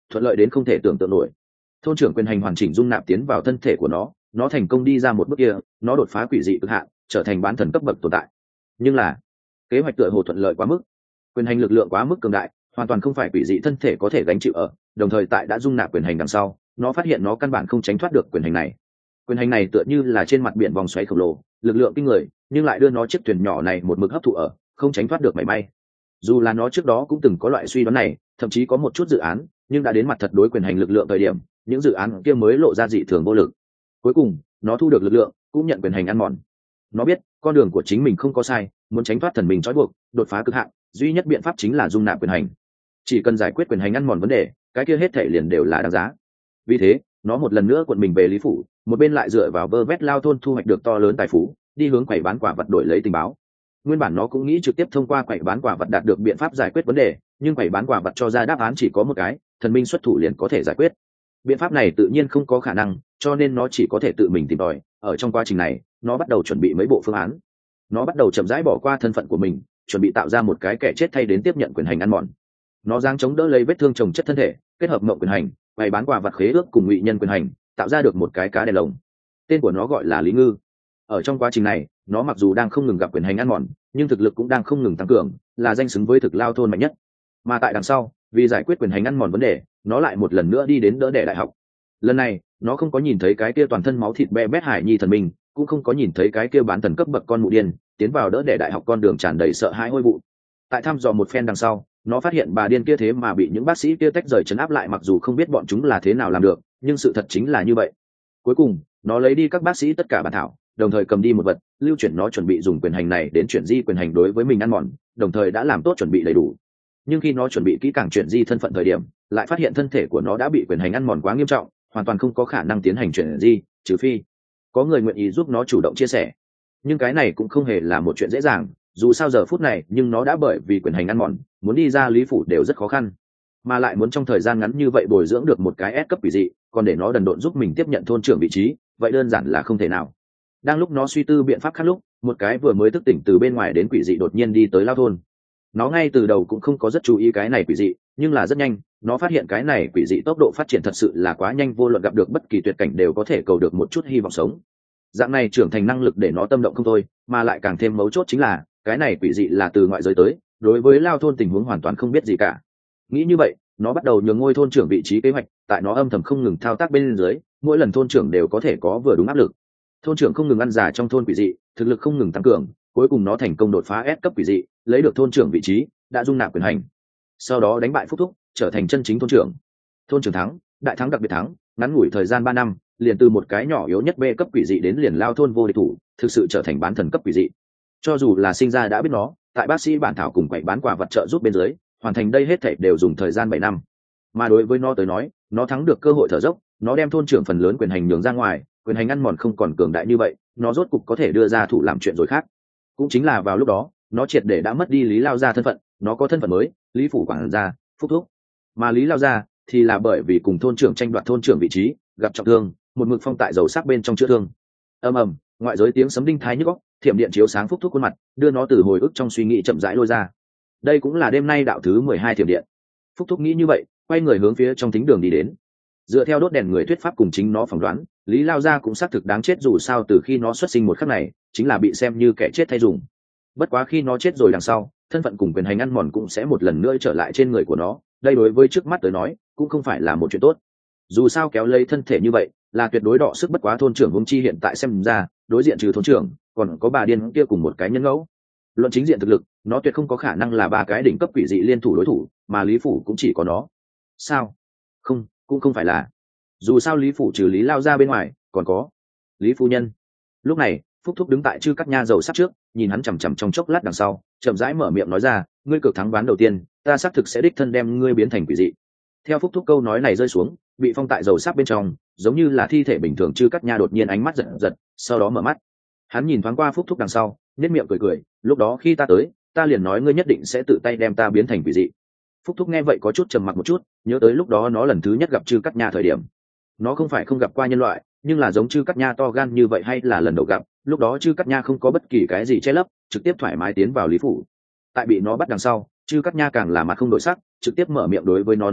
thuận lợi đến không thể tưởng tượng nổi. Thôn trưởng quyền hành hoàn chỉnh dung nạp tiến vào thân thể của nó thành công đi ra một bước kia, nó đột phá quỷ dị cực hạn, trở thành bán thần cấp bậc tồn tại. Nhưng là kế hoạch tựa hồ thuận lợi quá mức, quyền hành lực lượng quá mức cường đại, hoàn toàn không phải quỷ dị thân thể có thể gánh chịu ở. Đồng thời tại đã dung nạp quyền hành đằng sau, nó phát hiện nó căn bản không tránh thoát được quyền hành này. Quyền hành này tựa như là trên mặt biển vòng xoáy khổng lồ, lực lượng kinh người, nhưng lại đưa nó chiếc thuyền nhỏ này một mực hấp thụ ở, không tránh thoát được mảy may. Dù là nó trước đó cũng từng có loại suy đoán này, thậm chí có một chút dự án, nhưng đã đến mặt thật đối quyền hành lực lượng thời điểm, những dự án kia mới lộ ra dị thường vô lực. Cuối cùng nó thu được lực lượng, cũng nhận quyền hành ăn mòn. Nó biết con đường của chính mình không có sai, muốn tránh thoát thần mình trói buộc, đột phá cực hạn, duy nhất biện pháp chính là dung nạp quyền hành. Chỉ cần giải quyết quyền hành ăn mòn vấn đề, cái kia hết thảy liền đều là đáng giá. Vì thế nó một lần nữa cuộn mình về Lý Phủ, một bên lại dựa vào vơ vét Lao thôn thu hoạch được to lớn tài phú, đi hướng quầy bán quả vật đổi lấy tình báo. Nguyên bản nó cũng nghĩ trực tiếp thông qua quầy bán quả vật đạt được biện pháp giải quyết vấn đề, nhưng quầy bán quả vật cho ra đáp án chỉ có một cái, thần minh xuất thủ liền có thể giải quyết. Biện pháp này tự nhiên không có khả năng, cho nên nó chỉ có thể tự mình tìm tòi. Ở trong quá trình này, nó bắt đầu chuẩn bị mấy bộ phương án. Nó bắt đầu chậm rãi bỏ qua thân phận của mình, chuẩn bị tạo ra một cái kẻ chết thay đến tiếp nhận quyền hành ăn mòn. Nó giang chống đỡ lấy vết thương chồng chất thân thể, kết hợp mộng quyền hành, bày bán quà vật khế ước cùng ngụy nhân quyền hành, tạo ra được một cái cá đèn lồng. Tên của nó gọi là Lý Ngư. Ở trong quá trình này, nó mặc dù đang không ngừng gặp quyền hành ăn mòn, nhưng thực lực cũng đang không ngừng tăng cường, là danh xứng với thực Lao thôn mạnh nhất. Mà tại đằng sau, vì giải quyết quyền hành ăn mòn vấn đề, nó lại một lần nữa đi đến đỡ đẻ đại học. Lần này nó không có nhìn thấy cái kia toàn thân máu thịt be bét hải nhi thần minh, cũng không có nhìn thấy cái kia bán thần cấp bậc con mụ điên tiến vào đỡ đẻ đại học con đường tràn đầy sợ hãi hôi vụ. Tại thăm dò một phen đằng sau, nó phát hiện bà điên kia thế mà bị những bác sĩ kia tách rời trấn áp lại, mặc dù không biết bọn chúng là thế nào làm được, nhưng sự thật chính là như vậy. Cuối cùng nó lấy đi các bác sĩ tất cả bản thảo, đồng thời cầm đi một vật lưu chuyển, nó chuẩn bị dùng quyền hành này đến chuyển di quyền hành đối với mình ăn mòn, đồng thời đã làm tốt chuẩn bị đầy đủ. Nhưng khi nó chuẩn bị kỹ càng chuyển di thân phận thời điểm, lại phát hiện thân thể của nó đã bị quyền hành ăn mòn quá nghiêm trọng, hoàn toàn không có khả năng tiến hành chuyển di, trừ phi có người nguyện ý giúp nó chủ động chia sẻ. Nhưng cái này cũng không hề là một chuyện dễ dàng, dù sao giờ phút này nhưng nó đã bởi vì quyền hành ăn mòn, muốn đi ra Lý Phủ đều rất khó khăn, mà lại muốn trong thời gian ngắn như vậy bồi dưỡng được một cái S cấp quỷ dị, còn để nó đần độn giúp mình tiếp nhận thôn trưởng vị trí, vậy đơn giản là không thể nào. Đang lúc nó suy tư biện pháp khác lúc, một cái vừa mới thức tỉnh từ bên ngoài đến quỷ dị đột nhiên đi tới Lao thôn. Nó ngay từ đầu cũng không có rất chú ý cái này quỷ dị, nhưng là rất nhanh nó phát hiện cái này quỷ dị tốc độ phát triển thật sự là quá nhanh, vô luận gặp được bất kỳ tuyệt cảnh đều có thể cầu được một chút hy vọng sống. Dạng này trưởng thành năng lực để nó tâm động không thôi, mà lại càng thêm mấu chốt chính là cái này quỷ dị là từ ngoại giới tới, đối với Lao thôn tình huống hoàn toàn không biết gì cả. Nghĩ như vậy, nó bắt đầu nhường ngôi thôn trưởng vị trí kế hoạch, tại nó âm thầm không ngừng thao tác bên dưới, mỗi lần thôn trưởng đều có thể có vừa đúng áp lực. Thôn trưởng không ngừng ăn già trong thôn quỷ dị, thực lực không ngừng tăng cường, cuối cùng nó thành công đột phá S cấp quỷ dị, lấy được thôn trưởng vị trí, đã dung nạp quyền hành. Sau đó đánh bại Phúc Thúc, trở thành chân chính thôn trưởng. Thôn trưởng thắng, đại thắng đặc biệt thắng, ngắn ngủi thời gian 3 năm, liền từ một cái nhỏ yếu nhất B cấp quỷ dị đến liền Lao thôn vô địch thủ, thực sự trở thành bán thần cấp quỷ dị. Cho dù là sinh ra đã biết nó, tại bác sĩ bản thảo cùng quậy bán quà vật trợ giúp bên dưới, hoàn thành đây hết thảy đều dùng thời gian 7 năm. Mà đối với nó tới nói, nó thắng được cơ hội thở dốc, nó đem thôn trưởng phần lớn quyền hành nhường ra ngoài, quyền hành ăn mòn không còn cường đại như vậy, nó rốt cục có thể đưa ra thủ làm chuyện rồi khác. Cũng chính là vào lúc đó, nó triệt để đã mất đi Lý Lao gia thân phận, nó có thân phận mới, Lý Phủ quản gia, Phúc Thúc. Mà Lý Lao gia thì là bởi vì cùng thôn trưởng tranh đoạt thôn trưởng vị trí, gặp trọng thương, một mực phong tại dầu sắc bên trong chữa thương. Ầm ầm, ngoại giới tiếng sấm đinh thái nhức óc, thiểm điện chiếu sáng Phúc Thúc khuôn mặt, đưa nó từ hồi ức trong suy nghĩ chậm rãi lôi ra. Đây cũng là đêm nay đạo thứ 12 thiểm điện. Phúc Thúc nghĩ như vậy, quay người hướng phía trong thính đường đi đến. Dựa theo đốt đèn người thuyết pháp cùng chính nó phỏng đoán, Lý Lao gia cũng xác thực đáng chết, dù sao từ khi nó xuất sinh một khắc này, chính là bị xem như kẻ chết thay dùng. Bất quá khi nó chết rồi đằng sau, thân phận cùng quyền hành ăn mòn cũng sẽ một lần nữa trở lại trên người của nó, đây đối với trước mắt tới nói cũng không phải là một chuyện tốt. Dù sao kéo lấy thân thể như vậy là tuyệt đối đọ sức, bất quá thôn trưởng Hung Chi hiện tại xem ra, đối diện trừ thôn trưởng, còn có bà điên kia cùng một cái nhân ngẫu. Luận chính diện thực lực, nó tuyệt không có khả năng là 3 cái đỉnh cấp quỷ dị liên thủ đối thủ, mà Lý Phủ cũng chỉ có nó. Sao? Không, cũng không phải là. Dù sao Lý Phủ trừ Lý Lao gia bên ngoài, còn có Lý phu nhân. Lúc này, Phúc Thúc đứng tại chư cắt nha dầu sắp trước, nhìn hắn chằm chằm trong chốc lát đằng sau, chậm rãi mở miệng nói ra, ngươi cược thắng ván đầu tiên, ta xác thực sẽ đích thân đem ngươi biến thành quỷ dị. Theo Phúc Thúc câu nói này rơi xuống, bị phong tại dầu sáp bên trong, giống như là thi thể bình thường chư cắt nha đột nhiên ánh mắt giật giật, sau đó mở mắt. Hắn nhìn thoáng qua Phúc Thúc đằng sau, nhếch miệng cười cười, lúc đó khi ta tới, ta liền nói ngươi nhất định sẽ tự tay đem ta biến thành quỷ dị. Phúc Thúc nghe vậy có chút trầm mặc một chút, nhớ tới lúc đó nó lần thứ nhất gặp chư cắt nha thời điểm. Nó không phải không gặp qua nhân loại, nhưng là giống chư cắt nha to gan như vậy hay là lần đầu gặp, lúc đó chư cắt nha không có bất kỳ cái gì che lấp, trực tiếp thoải mái tiến vào Lý Phủ. Tại bị nó bắt đằng sau, chư cắt nha càng là mặt không đổi sắc, trực tiếp mở miệng đối với nó nói ra,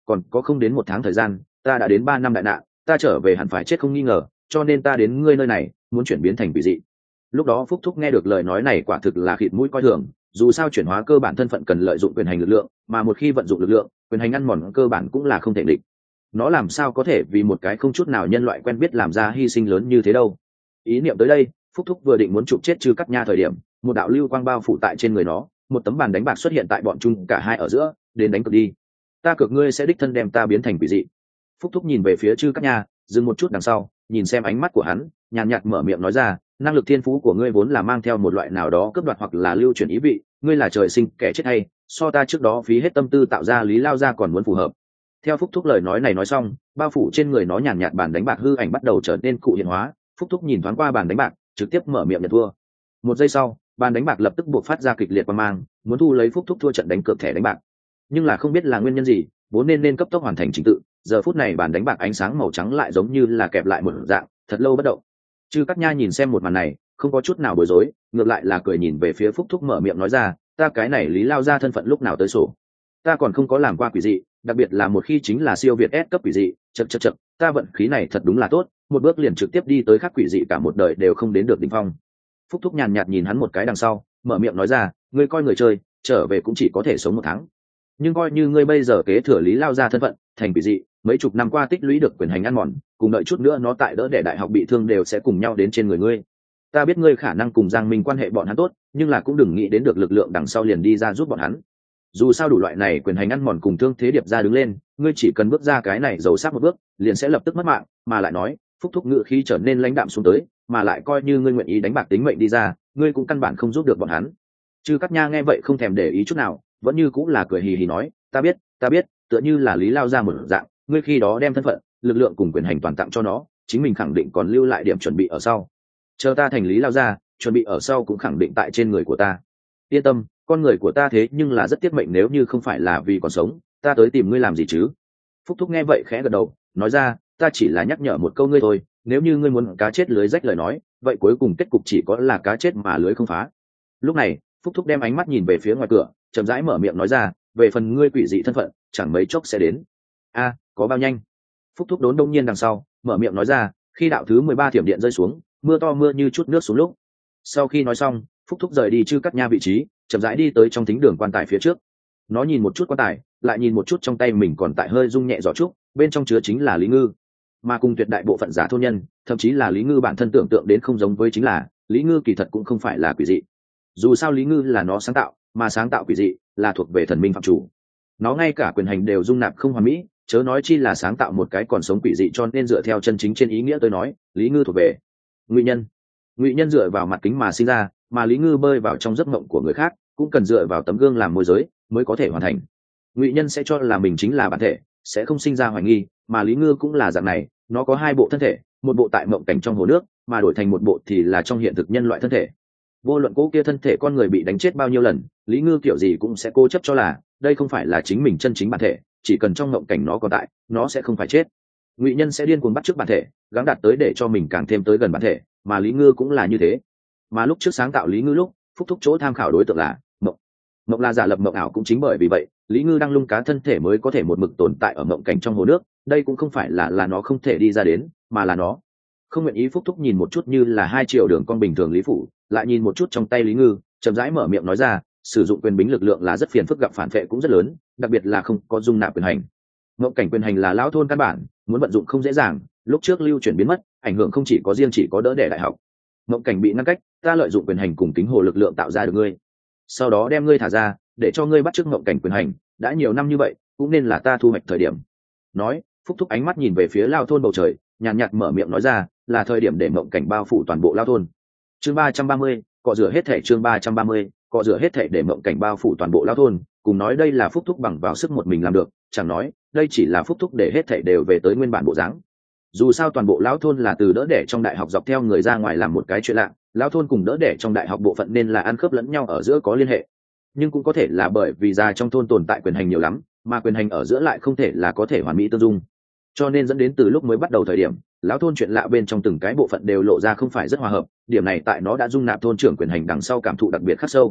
còn có không đến 1 tháng thời gian, ta đã đến 3 năm đại nạn, ta trở về hẳn phải chết không nghi ngờ, cho nên ta đến ngươi nơi này muốn chuyển biến thành quỷ dị. Lúc đó Phúc Thúc nghe được lời nói này quả thực là khịt mũi coi thường, dù sao chuyển hóa cơ bản thân phận cần lợi dụng quyền hành lực lượng, mà một khi vận dụng lực lượng, quyền hành ăn mòn cơ bản cũng là không thể địch. Nó làm sao có thể vì một cái không chút nào nhân loại quen biết làm ra hy sinh lớn như thế đâu. Ý niệm tới đây, Phúc Thúc vừa định muốn chụp chết Trư Cắt Nha thời điểm, một đạo lưu quang bao phủ tại trên người nó, một tấm bàn đánh bạc xuất hiện tại bọn chúng cả hai ở giữa, đến đánh cược đi. Ta cược ngươi sẽ đích thân đem ta biến thành quỷ dị. Phúc Thúc nhìn về phía Trư Cắt Nha, dừng một chút đằng sau, nhìn xem ánh mắt của hắn, nhàn nhạt mở miệng nói ra, năng lực thiên phú của ngươi vốn là mang theo một loại nào đó cướp đoạt hoặc là lưu chuyển ý vị, ngươi là trời sinh kẻ chết hay, so ta trước đó phí hết tâm tư tạo ra Lý Lao ra còn muốn phù hợp. Theo Phúc Thúc lời nói này nói xong, bao phủ trên người nó nhàn nhạt bàn đánh bạc hư ảnh bắt đầu trở nên cụ hiện hóa. Phúc Thúc nhìn thoáng qua bàn đánh bạc, trực tiếp mở miệng nhận thua. Một giây sau, bàn đánh bạc lập tức buộc phát ra kịch liệt quang mang, muốn thu lấy Phúc Thúc thua trận đánh cược thẻ đánh bạc. Nhưng là không biết là nguyên nhân gì, vốn nên cấp tốc hoàn thành trình tự, giờ phút này bàn đánh bạc ánh sáng màu trắng lại giống như là kẹp lại một dạng, thật lâu bất động. Trư Cắt Nha nhìn xem một màn này, không có chút nào bối rối, ngược lại là cười nhìn về phía Phúc Thúc mở miệng nói ra, ta cái này Lý Lao ra thân phận lúc nào tới sổ. Ta còn không có làm qua quỷ dị, đặc biệt là một khi chính là siêu việt S cấp quỷ dị, chậc, ta vận khí này thật đúng là tốt, một bước liền trực tiếp đi tới khắc quỷ dị cả một đời đều không đến được đỉnh phong. Phúc Thúc nhàn nhạt nhìn hắn một cái đằng sau, mở miệng nói ra, ngươi coi người chơi, trở về cũng chỉ có thể sống 1 tháng. Nhưng coi như ngươi bây giờ kế thừa Lý Lao ra thân phận, thành quỷ dị, mấy chục năm qua tích lũy được quyền hành ăn mòn, cùng đợi chút nữa nó tại đỡ để đại học bị thương đều sẽ cùng nhau đến trên người ngươi. Ta biết ngươi khả năng cùng Giang Minh quan hệ bọn hắn tốt, nhưng là cũng đừng nghĩ đến được lực lượng đằng sau liền đi ra giúp bọn hắn. Dù sao đủ loại này quyền hành ăn mòn cùng thương thế điệp ra đứng lên, ngươi chỉ cần bước ra cái này dầu sát một bước, liền sẽ lập tức mất mạng, mà lại nói, Phúc Thúc ngự khí trở nên lãnh đạm xuống tới, mà lại coi như ngươi nguyện ý đánh bạc tính mệnh đi ra, ngươi cũng căn bản không giúp được bọn hắn. Trư Cắt Nha nghe vậy không thèm để ý chút nào, vẫn như cũng là cười hì hì nói, ta biết, tựa như là Lý Lao ra một dạng, ngươi khi đó đem thân phận, lực lượng cùng quyền hành toàn tặng cho nó, chính mình khẳng định còn lưu lại điểm chuẩn bị ở sau. Chờ ta thành Lý Lao ra, chuẩn bị ở sau cũng khẳng định tại trên người của ta. Yên tâm, con người của ta thế nhưng là rất tiết mệnh, nếu như không phải là vì còn sống, ta tới tìm ngươi làm gì chứ? Phúc Thúc nghe vậy khẽ gật đầu, nói ra, ta chỉ là nhắc nhở một câu ngươi thôi, nếu như ngươi muốn cá chết lưới rách lời nói, vậy cuối cùng kết cục chỉ có là cá chết mà lưới không phá. Lúc này, Phúc Thúc đem ánh mắt nhìn về phía ngoài cửa, chậm rãi mở miệng nói ra, về phần ngươi quỷ dị thân phận, chẳng mấy chốc sẽ đến. A, có bao nhanh? Phúc Thúc đốn đông nhiên đằng sau, mở miệng nói ra, khi đạo thứ 13 thiểm điện rơi xuống, mưa to mưa như chút nước xuống lúc. Sau khi nói xong, Phúc Thúc rời đi Trư Cắt Nha vị trí, chậm rãi đi tới trong thính đường quan tài phía trước. Nó nhìn một chút quan tài, lại nhìn một chút trong tay mình còn tại hơi rung nhẹ giỏ trúc, bên trong chứa chính là Lý Ngư. Mà cùng tuyệt đại bộ phận giả thôn nhân, thậm chí là Lý Ngư bản thân tưởng tượng đến không giống với chính là, Lý Ngư kỳ thật cũng không phải là quỷ dị. Dù sao Lý Ngư là nó sáng tạo, mà sáng tạo quỷ dị là thuộc về thần minh phạm chủ. Nó ngay cả quyền hành đều dung nạp không hoàn mỹ, chớ nói chi là sáng tạo một cái còn sống quỷ dị, cho nên dựa theo chân chính trên ý nghĩa tôi nói, Lý Ngư thuộc về ngụy nhân. Ngụy nhân dựa vào mặt kính mà sinh ra, mà Lý Ngư bơi vào trong giấc mộng của người khác, cũng cần dựa vào tấm gương làm môi giới mới có thể hoàn thành. Ngụy nhân sẽ cho là mình chính là bản thể, sẽ không sinh ra hoài nghi, mà Lý Ngư cũng là dạng này, nó có 2 bộ thân thể, một bộ tại mộng cảnh trong hồ nước, mà đổi thành một bộ thì là trong hiện thực nhân loại thân thể. Vô luận cố kia thân thể con người bị đánh chết bao nhiêu lần, Lý Ngư kiểu gì cũng sẽ cố chấp cho là đây không phải là chính mình chân chính bản thể, chỉ cần trong mộng cảnh nó còn tại, nó sẽ không phải chết. Ngụy nhân sẽ điên cuồng bắt chước bản thể, gắng đạt tới để cho mình càng thêm tới gần bản thể, mà Lý Ngư cũng là như thế. Mà lúc trước sáng tạo Lý Ngư lúc, Phúc Thúc chỗ tham khảo đối tượng là mộng. Mộng là giả lập mộng ảo, cũng chính bởi vì vậy, Lý Ngư đang lung cá thân thể mới có thể một mực tồn tại ở mộng cảnh trong hồ nước, đây cũng không phải là nó không thể đi ra đến, mà là nó không nguyện ý. Phúc Thúc nhìn một chút như là 2 triệu đường con bình thường Lý Phủ, lại nhìn một chút trong tay Lý Ngư, chậm rãi mở miệng nói ra, sử dụng quyền bính lực lượng là rất phiền phức, gặp phản vệ cũng rất lớn, đặc biệt là không có dung nạp quyền hành. Mộng cảnh quyền hành là lão thôn căn bản, muốn vận dụng không dễ dàng, lúc trước lưu chuyển biến mất, ảnh hưởng không chỉ có riêng chỉ có đỡ đẻ đại học. Mộng cảnh bị ngăn cách, ta lợi dụng quyền hành cùng kính hồ lực lượng tạo ra được ngươi, sau đó đem ngươi thả ra, để cho ngươi bắt chước mộng cảnh quyền hành, đã nhiều năm như vậy, cũng nên là ta thu hoạch thời điểm. Nói, Phúc Thúc ánh mắt nhìn về phía lao thôn bầu trời, nhàn nhạt mở miệng nói ra, là thời điểm để mộng cảnh bao phủ toàn bộ lao thôn. Chương 330, cọ rửa hết thể. Chương 330, cọ rửa hết thể để mộng cảnh bao phủ toàn bộ lao thôn, cùng nói đây là Phúc Thúc bằng vào sức một mình làm được, chẳng nói đây chỉ là Phúc Thúc để hết thể đều về tới nguyên bản bộ dáng. Dù sao toàn bộ lão thôn là từ đỡ đẻ trong đại học dọc theo người ra ngoài làm một cái chuyện lạ, lão thôn cùng đỡ đẻ trong đại học bộ phận nên là ăn khớp lẫn nhau, ở giữa có liên hệ. Nhưng cũng có thể là bởi vì ra trong thôn tồn tại quyền hành nhiều lắm, mà quyền hành ở giữa lại không thể là có thể hoàn mỹ tương dung, cho nên dẫn đến từ lúc mới bắt đầu thời điểm, lão thôn chuyện lạ bên trong từng cái bộ phận đều lộ ra không phải rất hòa hợp. Điểm này tại nó đã dung nạp thôn trưởng quyền hành đằng sau cảm thụ đặc biệt khắc sâu.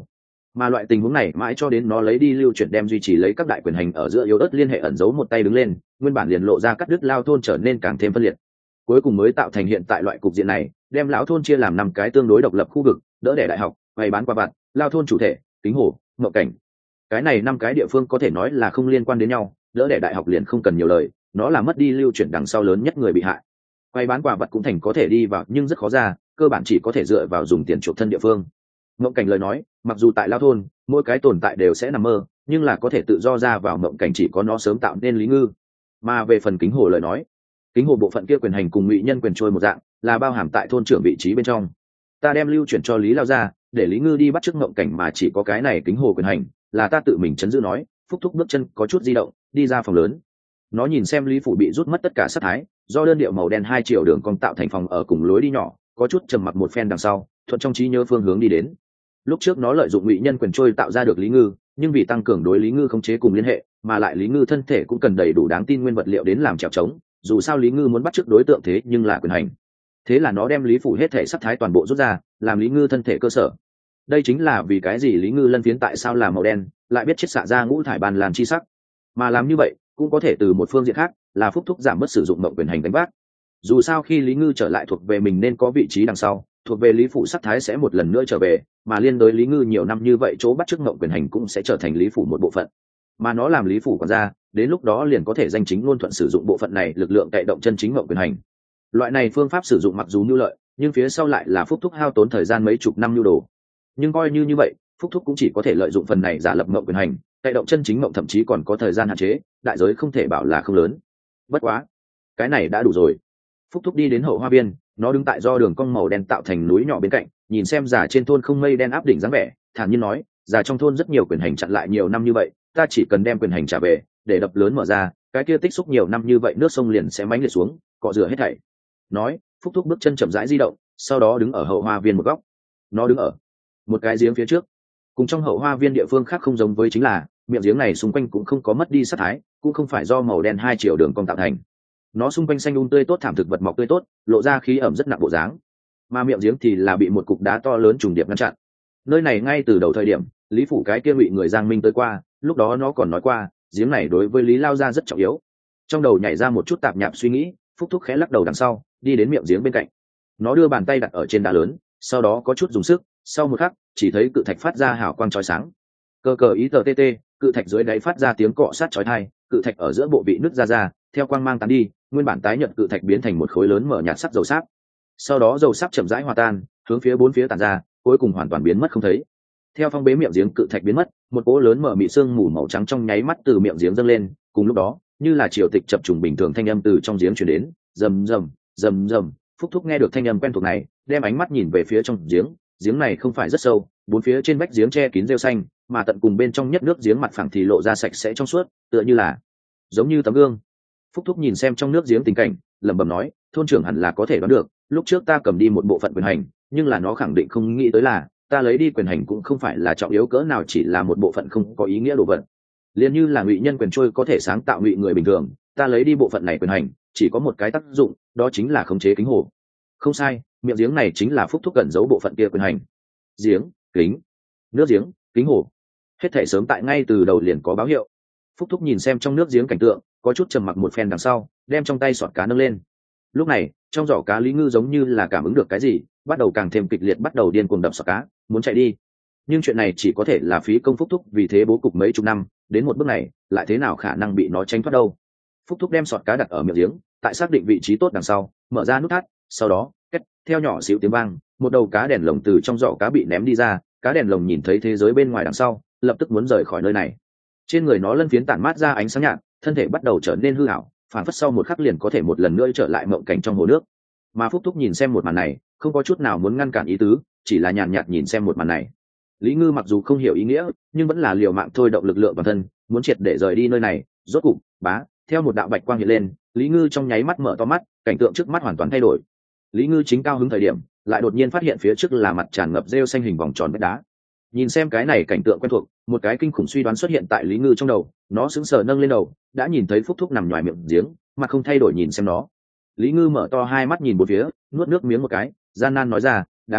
mà loại tình huống này mãi cho đến nó lấy đi lưu chuyển đem duy trì lấy các đại quyền hành ở giữa yếu ớt liên hệ ẩn giấu một tay đứng lên, nguyên bản liền lộ ra cắt đứt lao thôn trở nên càng thêm phân liệt, cuối cùng mới tạo thành hiện tại loại cục diện này, đem lão thôn chia làm 5 cái tương đối độc lập khu vực, đỡ đẻ đại học, bày bán qua vặt, lao thôn chủ thể, kính hồ, mậu cảnh. Cái này 5 cái địa phương có thể nói là không liên quan đến nhau, đỡ đẻ đại học liền không cần nhiều lời, nó là mất đi lưu chuyển đằng sau lớn nhất người bị hại. Quay bán quả vật cũng thành có thể đi vào nhưng rất khó ra, cơ bản chỉ có thể dựa vào dùng tiền chuộc thân địa phương. Mộng cảnh lời nói, mặc dù tại lao thôn, mỗi cái tồn tại đều sẽ nằm mơ, nhưng là có thể tự do ra vào mộng cảnh chỉ có nó sớm tạo nên Lý Ngư. Mà về phần kính hồ lời nói, kính hồ bộ phận kia quyền hành cùng ngụy nhân quyền trôi một dạng, là bao hàm tại thôn trưởng vị trí bên trong. Ta đem lưu chuyển cho Lý Lao ra, để Lý Ngư đi bắt chước mộng cảnh mà chỉ có cái này kính hồ quyền hành, là ta tự mình chấn giữ nói. Phúc Thúc bước chân có chút di động, đi ra phòng lớn. Nó nhìn xem Lý phủ bị rút mất tất cả sát thái, do đơn điệu màu đen 2 triệu đường cong tạo thành phòng ở cùng lối đi nhỏ, có chút trầm mặc một phen đằng sau, thuận trong trí nhớ phương hướng đi đến. Lúc trước nó lợi dụng ngụy nhân quyền trôi tạo ra được Lý Ngư, nhưng vì tăng cường đối Lý Ngư khống chế cùng liên hệ, mà lại Lý Ngư thân thể cũng cần đầy đủ đáng tin nguyên vật liệu đến làm trèo trống, dù sao Lý Ngư muốn bắt chước đối tượng thế nhưng là quyền hành. Thế là nó đem Lý phủ hết thể sát thái toàn bộ rút ra, làm Lý Ngư thân thể cơ sở. Đây chính là vì cái gì Lý Ngư lân phiến tại sao là màu đen, lại biết chiết xạ ra ngũ thải ban làm chi sắc. Mà làm như vậy, cũng có thể từ một phương diện khác, là Phúc Thúc giảm bớt sử dụng mộng quyền hành đánh vác. Dù sao khi Lý Ngư trở lại thuộc về mình nên có vị trí đằng sau, thuộc về Lý phủ sát thái sẽ một lần nữa trở về, mà liên đối Lý Ngư nhiều năm như vậy chỗ bắt chước mộng quyền hành cũng sẽ trở thành Lý phủ một bộ phận. Mà nó làm Lý phủ còn ra, đến lúc đó liền có thể danh chính ngôn thuận sử dụng bộ phận này lực lượng cậy động chân chính mộng quyền hành. Loại này phương pháp sử dụng mặc dù nhu lợi, nhưng phía sau lại là Phúc Thúc hao tốn thời gian mấy chục năm nhu đồ. Nhưng coi như vậy, Phúc Thúc cũng chỉ có thể lợi dụng phần này giả lập mộng quyền hành, cậy động chân chính mộng thậm chí còn có thời gian hạn chế, đại giới không thể bảo là không lớn. Bất quá, cái này đã đủ rồi. Phúc Thúc đi đến hậu hoa viên, nó đứng tại do đường cong màu đen tạo thành núi nhỏ bên cạnh, nhìn xem già trên thôn không mây đen áp đỉnh dáng vẻ, thản nhiên nói, già trong thôn rất nhiều quyền hành chặn lại nhiều năm như vậy, ta chỉ cần đem quyền hành trả về, để đập lớn mở ra, cái kia tích xúc nhiều năm như vậy nước sông liền sẽ mãnh liệt xuống, cọ rửa hết thảy. Nói, Phúc Thúc bước chân chậm rãi di động, sau đó đứng ở hậu hoa viên một góc. Nó đứng ở một cái giếng phía trước. Cùng trong hậu hoa viên địa phương khác không giống với chính là, miệng giếng này xung quanh cũng không có mất đi sát thái, cũng không phải do màu đen 2 chiều đường cong tạo thành. Nó xung quanh xanh tươi tốt thảm thực vật mọc tươi tốt, lộ ra khí ẩm rất nặng bộ dáng. Mà miệng giếng thì là bị một cục đá to lớn trùng điệp ngăn chặn. Nơi này ngay từ đầu thời điểm, Lý phủ cái kia bị người Giang Minh tới qua, lúc đó nó còn nói qua, giếng này đối với Lý Lao gia rất trọng yếu. Trong đầu nhảy ra một chút tạp nhạp suy nghĩ, Phúc Thúc khẽ lắc đầu đằng sau, đi đến miệng giếng bên cạnh. Nó đưa bàn tay đặt ở trên đá lớn, sau đó có chút dùng sức, sau một khắc, chỉ thấy cự thạch phát ra hào quang chói sáng. Cờ cờ ý tờ tê, cự thạch dưới đáy phát ra tiếng cọ sát chói tai, cự thạch ở giữa bộ bị nứt ra, theo quang mang tán đi, nguyên bản tái nhợt cự thạch biến thành một khối lớn mở nhạt sắc dầu sáp. Sau đó dầu sáp chậm rãi hòa tan, hướng phía bốn phía tản ra, cuối cùng hoàn toàn biến mất không thấy. Theo phong bế miệng giếng cự thạch biến mất, một cỗ lớn mở mị sương mù màu trắng trong nháy mắt từ miệng giếng dâng lên, cùng lúc đó, như là triều tịch chập trùng bình thường thanh âm từ trong giếng truyền đến, rầm rầm, rầm rầm. Phúc Thúc nghe được thanh âm quen thuộc này, đem ánh mắt nhìn về phía trong giếng, giếng này không phải rất sâu, bốn phía trên vách giếng che kín rêu xanh, mà tận cùng bên trong nhất nước giếng mặt phẳng thì lộ ra sạch sẽ trong suốt, tựa như là giống như tấm gương. Phúc Thúc nhìn xem trong nước giếng tình cảnh, lẩm bẩm nói, thôn trưởng hẳn là có thể đoán được, lúc trước ta cầm đi một bộ phận quyền hành, nhưng là nó khẳng định không nghĩ tới là, ta lấy đi quyền hành cũng không phải là trọng yếu cỡ nào, chỉ là một bộ phận không có ý nghĩa đồ vật. Liên như là ngụy nhân quyền trôi có thể sáng tạo ngụy người bình thường, ta lấy đi bộ phận này quyền hành, chỉ có một cái tác dụng, đó chính là khống chế kính hồ. Không sai, miệng giếng này chính là Phúc Thúc cẩn giấu bộ phận kia quyền hành. Giếng, kính, nước giếng, kính hồ, hết thể sớm tại ngay từ đầu liền có báo hiệu. Phúc Thúc nhìn xem trong nước giếng cảnh tượng, có chút trầm mặc một phen đằng sau, đem trong tay sọt cá nâng lên. Lúc này, trong giỏ cá Lý Ngư giống như là cảm ứng được cái gì, bắt đầu càng thêm kịch liệt, bắt đầu điên cuồng đập sọt cá, muốn chạy đi. Nhưng chuyện này chỉ có thể là phí công Phúc Thúc, vì thế bố cục mấy chục năm, đến một bước này, lại thế nào khả năng bị nó tránh thoát đâu. Phúc Thúc đem sọt cá đặt ở miệng giếng, tại xác định vị trí tốt đằng sau, mở ra nút thắt, sau đó, két, theo nhỏ xíu tiếng vang, một đầu cá đèn lồng từ trong giỏ cá bị ném đi ra, cá đèn lồng nhìn thấy thế giới bên ngoài đằng sau, lập tức muốn rời khỏi nơi này. Trên người nó lân phiến tản mát ra ánh sáng nhạt, thân thể bắt đầu trở nên hư ảo, phản phất sau một khắc liền có thể một lần nữa trở lại mộng cảnh trong hồ nước. Mà Phúc Thúc nhìn xem một màn này, không có chút nào muốn ngăn cản ý tứ, chỉ là nhàn nhạt nhìn xem một màn này. Lý Ngư mặc dù không hiểu ý nghĩa, nhưng vẫn là liều mạng thôi động lực lượng toàn thân, muốn triệt để rời đi nơi này. Rốt cục, bá, theo một đạo bạch quang hiện lên, Lý Ngư trong nháy mắt mở to mắt, cảnh tượng trước mắt hoàn toàn thay đổi. Lý Ngư chính cao hứng thời điểm, lại đột nhiên phát hiện phía trước là mặt tràn ngập rêu xanh hình vòng tròn vách đá. Nhìn xem cái này cảnh tượng quen thuộc, một cái kinh khủng suy đoán xuất hiện tại Lý Ngư trong đầu, nó sững sờ nâng lên đầu, đã nhìn thấy Phúc Thúc nằm ngoài miệng giếng, mặt không thay đổi nhìn xem nó. Lý Ngư mở to hai mắt nhìn bốn phía, nuốt nước miếng một cái, gian nan nói ra, đáng chết,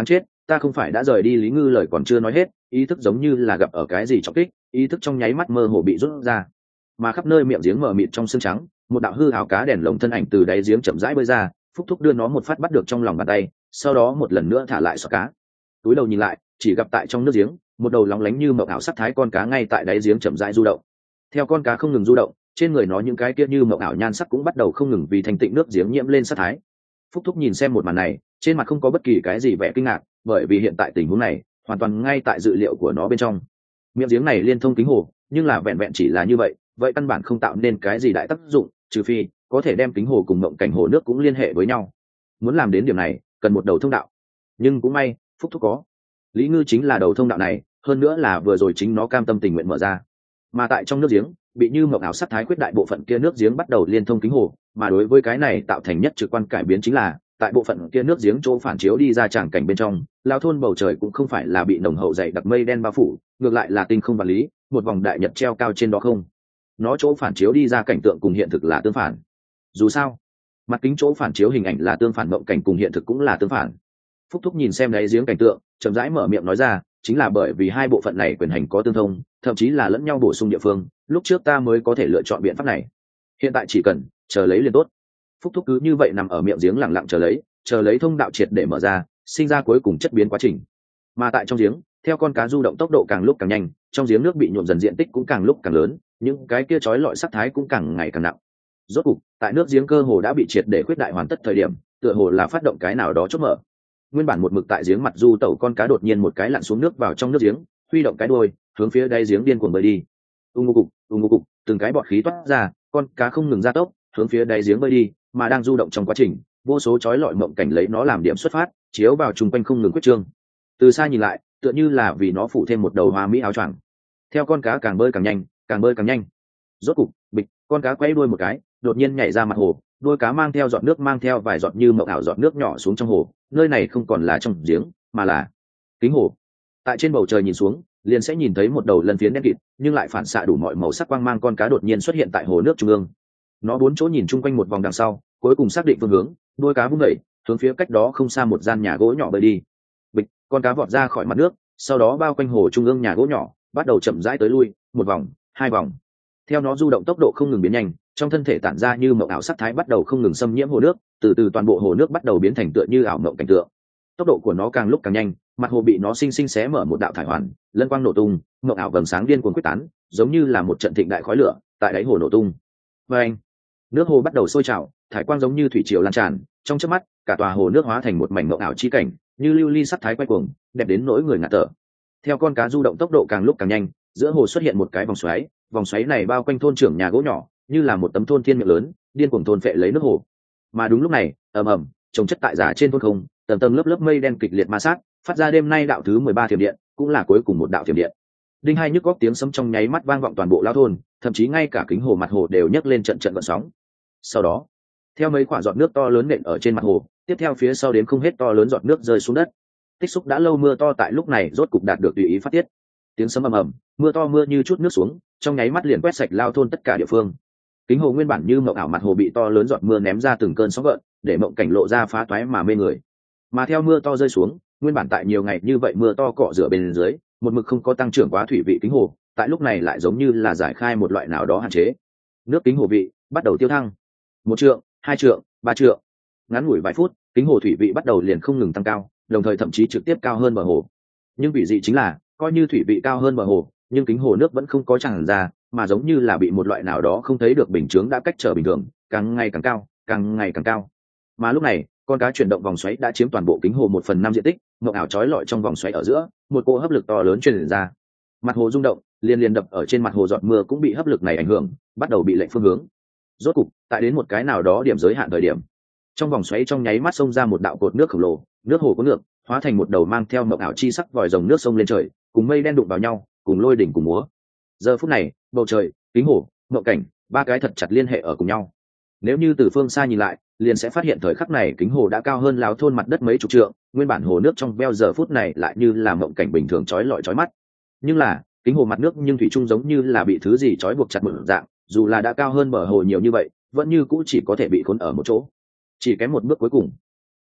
ta không phải đã rời đi. Lý Ngư lời còn chưa nói hết, ý thức giống như là gặp ở cái gì trọng kích, ý thức trong nháy mắt mơ hồ bị rút ra, mà khắp nơi miệng giếng mở mịt trong xương trắng, một đạo hư ảo cá đèn lồng thân ảnh từ đáy giếng chậm rãi bơi ra. Phúc Thúc đưa nó một phát bắt được trong lòng bàn tay, sau đó một lần nữa thả lại xọ cá. Túi đầu nhìn lại, chỉ gặp tại trong nước giếng, một đầu lóng lánh như mộng ảo sắc thái con cá ngay tại đáy giếng chậm rãi du động. Theo con cá không ngừng du động, trên người nó những cái kia như mộng ảo nhan sắc cũng bắt đầu không ngừng vì thành tịnh nước giếng nhiễm lên sắc thái. Phúc Thúc nhìn xem một màn này, trên mặt không có bất kỳ cái gì vẻ kinh ngạc, bởi vì hiện tại tình huống này hoàn toàn ngay tại dự liệu của nó bên trong. Miệng giếng này liên thông kính hồ, nhưng là vẹn vẹn chỉ là như vậy, vậy căn bản không tạo nên cái gì đại tác dụng, trừ phi có thể đem kính hồ cùng mộng cảnh hồ nước cũng liên hệ với nhau. Muốn làm đến điểm này, cần một đầu thông đạo. Nhưng cũng may, Phúc Thúc có. Lý Ngư chính là đầu thông đạo này, hơn nữa là vừa rồi chính nó cam tâm tình nguyện mở ra. Mà tại trong nước giếng, bị như mộng ảo sắc thái khuyết đại bộ phận kia nước giếng bắt đầu liên thông kính hồ, mà đối với cái này tạo thành nhất trực quan cải biến chính là, tại bộ phận kia nước giếng chỗ phản chiếu đi ra tràng cảnh bên trong, lao thôn bầu trời cũng không phải là bị nồng hậu dày đặc mây đen bao phủ, ngược lại là tinh không vật lý, một vòng đại nhật treo cao trên đó không. Nó chỗ phản chiếu đi ra cảnh tượng cùng hiện thực là tương phản. Dù sao, mặt kính chỗ phản chiếu hình ảnh là tương phản, mộng cảnh cùng hiện thực cũng là tương phản. Phúc Thúc nhìn xem đáy giếng cảnh tượng, chậm rãi mở miệng nói ra, chính là bởi vì hai bộ phận này quyền hành có tương thông, thậm chí là lẫn nhau bổ sung địa phương, lúc trước ta mới có thể lựa chọn biện pháp này. Hiện tại chỉ cần chờ lấy liền tốt. Phúc Thúc cứ như vậy nằm ở miệng giếng lặng lặng chờ lấy thông đạo triệt để mở ra, sinh ra cuối cùng chất biến quá trình. Mà tại trong giếng, theo con cá du động tốc độ càng lúc càng nhanh, trong giếng nước bị nhuộm dần diện tích cũng càng lúc càng lớn, những cái kia chói lọi sắc thái cũng càng ngày càng nặng. Rốt cục, tại nước giếng cơ hồ đã bị triệt để khuyết đại hoàn tất thời điểm, tựa hồ là phát động cái nào đó chốt mở. Nguyên bản một mực tại giếng mặt du tẩu con cá đột nhiên một cái lặn xuống nước vào trong nước giếng, huy động cái đuôi, hướng phía đáy giếng điên cuồng bơi đi. Ung ngô cục, từng cái bọt khí toát ra, con cá không ngừng gia tốc, hướng phía đáy giếng bơi đi, mà đang du động trong quá trình, vô số chói lọi mộng cảnh lấy nó làm điểm xuất phát, chiếu vào chung quanh không ngừng quyết trương. Từ xa nhìn lại, tựa như là vì nó phủ thêm một đầu hoa mỹ áo choàng. Theo con cá càng bơi càng nhanh, càng bơi càng nhanh. Rốt cục, bịch, con cá quay đuôi một cái, đột nhiên nhảy ra mặt hồ, đuôi cá mang theo giọt nước, mang theo vài giọt như mộng ảo giọt nước nhỏ xuống trong hồ. Nơi này không còn là trong giếng, mà là kính hồ. Tại trên bầu trời nhìn xuống, liền sẽ nhìn thấy một đầu lân phiến đen kịt, nhưng lại phản xạ đủ mọi màu sắc quang mang con cá đột nhiên xuất hiện tại hồ nước trung ương. Nó bốn chỗ nhìn chung quanh một vòng đằng sau, cuối cùng xác định phương hướng, đuôi cá vung đẩy, hướng phía cách đó không xa một gian nhà gỗ nhỏ bơi đi. Bịch, con cá vọt ra khỏi mặt nước, sau đó bao quanh hồ trung ương nhà gỗ nhỏ, bắt đầu chậm rãi tới lui, một vòng, hai vòng. Theo nó du động tốc độ không ngừng biến nhanh, trong thân thể tản ra như mộng ảo sắc thái bắt đầu không ngừng xâm nhiễm hồ nước, từ từ toàn bộ hồ nước bắt đầu biến thành tựa như ảo mộng cảnh tượng. Tốc độ của nó càng lúc càng nhanh, mặt hồ bị nó sinh sinh xé mở một đạo thải hoàn, lân quang nổ tung, mộng ảo vầng sáng điên cuồng quyết tán, giống như là một trận thịnh đại khói lửa tại đáy hồ nổ tung. Và anh, nước hồ bắt đầu sôi trào, thải quang giống như thủy triều lan tràn, trong chớp mắt, cả tòa hồ nước hóa thành một mảnh mộng ảo chi cảnh, như lưu ly sắc thái quay cuồng, đẹp đến nỗi người ngạt thở. Theo con cá du động tốc độ càng lúc càng nhanh, giữa hồ xuất hiện một cái vòng xoáy này bao quanh thôn trưởng nhà gỗ nhỏ, như là một tấm thôn thiên miệng lớn, điên cuồng thôn phệ lấy nước hồ. Mà đúng lúc này, ầm ầm, trồng chất tại giả trên thôn không, tầng tầng lớp lớp mây đen kịch liệt ma sát, phát ra đêm nay đạo thứ 13 thiểm điện, cũng là cuối cùng một đạo thiểm điện. Đinh hai nhức góc tiếng sấm trong nháy mắt vang vọng toàn bộ lao thôn, thậm chí ngay cả kính hồ mặt hồ đều nhấc lên trận trận gợn sóng. Sau đó, theo mấy quả giọt nước to lớn nện ở trên mặt hồ, tiếp theo phía sau đến không hết to lớn giọt nước rơi xuống đất. Tích xúc đã lâu mưa to tại lúc này rốt cục đạt được tùy ý phát tiết. Tiếng sấm ầm ầm, mưa to mưa như chút nước xuống, trong nháy mắt liền quét sạch lao thôn tất cả địa phương. Kính hồ nguyên bản như mộng ảo mặt hồ bị to lớn giọt mưa ném ra từng cơn sóng gợn, để mộng cảnh lộ ra phá toái mà mê người. Mà theo mưa to rơi xuống, nguyên bản tại nhiều ngày như vậy mưa to cọ rửa bên dưới, một mực không có tăng trưởng quá thủy vị kính hồ, tại lúc này lại giống như là giải khai một loại nào đó hạn chế. Nước kính hồ vị bắt đầu tiêu thăng. 1 trượng, 2 trượng, 3 trượng. Ngắn ngủi vài phút, kính hồ thủy vị bắt đầu liền không ngừng tăng cao, đồng thời thậm chí trực tiếp cao hơn bờ hồ. Nhưng vị dị chính là, coi như thủy vị cao hơn bờ hồ, nhưng kính hồ nước vẫn không có tràn ra, mà giống như là bị một loại nào đó không thấy được bình chướng đã cách trở bình thường, càng ngày càng cao, càng ngày càng cao. Mà lúc này, con cá chuyển động vòng xoáy đã chiếm toàn bộ kính hồ 1/5 diện tích, mộng ảo trói lọi trong vòng xoáy ở giữa, một cỗ hấp lực to lớn truyền ra. Mặt hồ rung động, liền đập ở trên mặt hồ giọt mưa cũng bị hấp lực này ảnh hưởng, bắt đầu bị lệch phương hướng. Rốt cục, tại đến một cái nào đó điểm giới hạn thời điểm, trong vòng xoáy trong nháy mắt xông ra một đạo cột nước khổng lồ, nước hồ có ngược, hóa thành một đầu mang theo mộng ảo chi sắc vòi rồng nước sông lên trời, cùng mây đen đụng vào nhau, cùng lôi đỉnh cùng múa. Giờ phút này, bầu trời, kính hồ, mộng cảnh, ba cái thật chặt liên hệ ở cùng nhau. Nếu như từ phương xa nhìn lại, liền sẽ phát hiện thời khắc này kính hồ đã cao hơn lão thôn mặt đất mấy chục trượng, nguyên bản hồ nước trong veo giờ phút này lại như là mộng cảnh bình thường chói lọi chói mắt. Nhưng là, kính hồ mặt nước nhưng thủy chung giống như là bị thứ gì chói buộc chặt một dạng, dù là đã cao hơn bờ hồ nhiều như vậy, vẫn như cũ chỉ có thể bị khốn ở một chỗ. Chỉ kém một bước cuối cùng.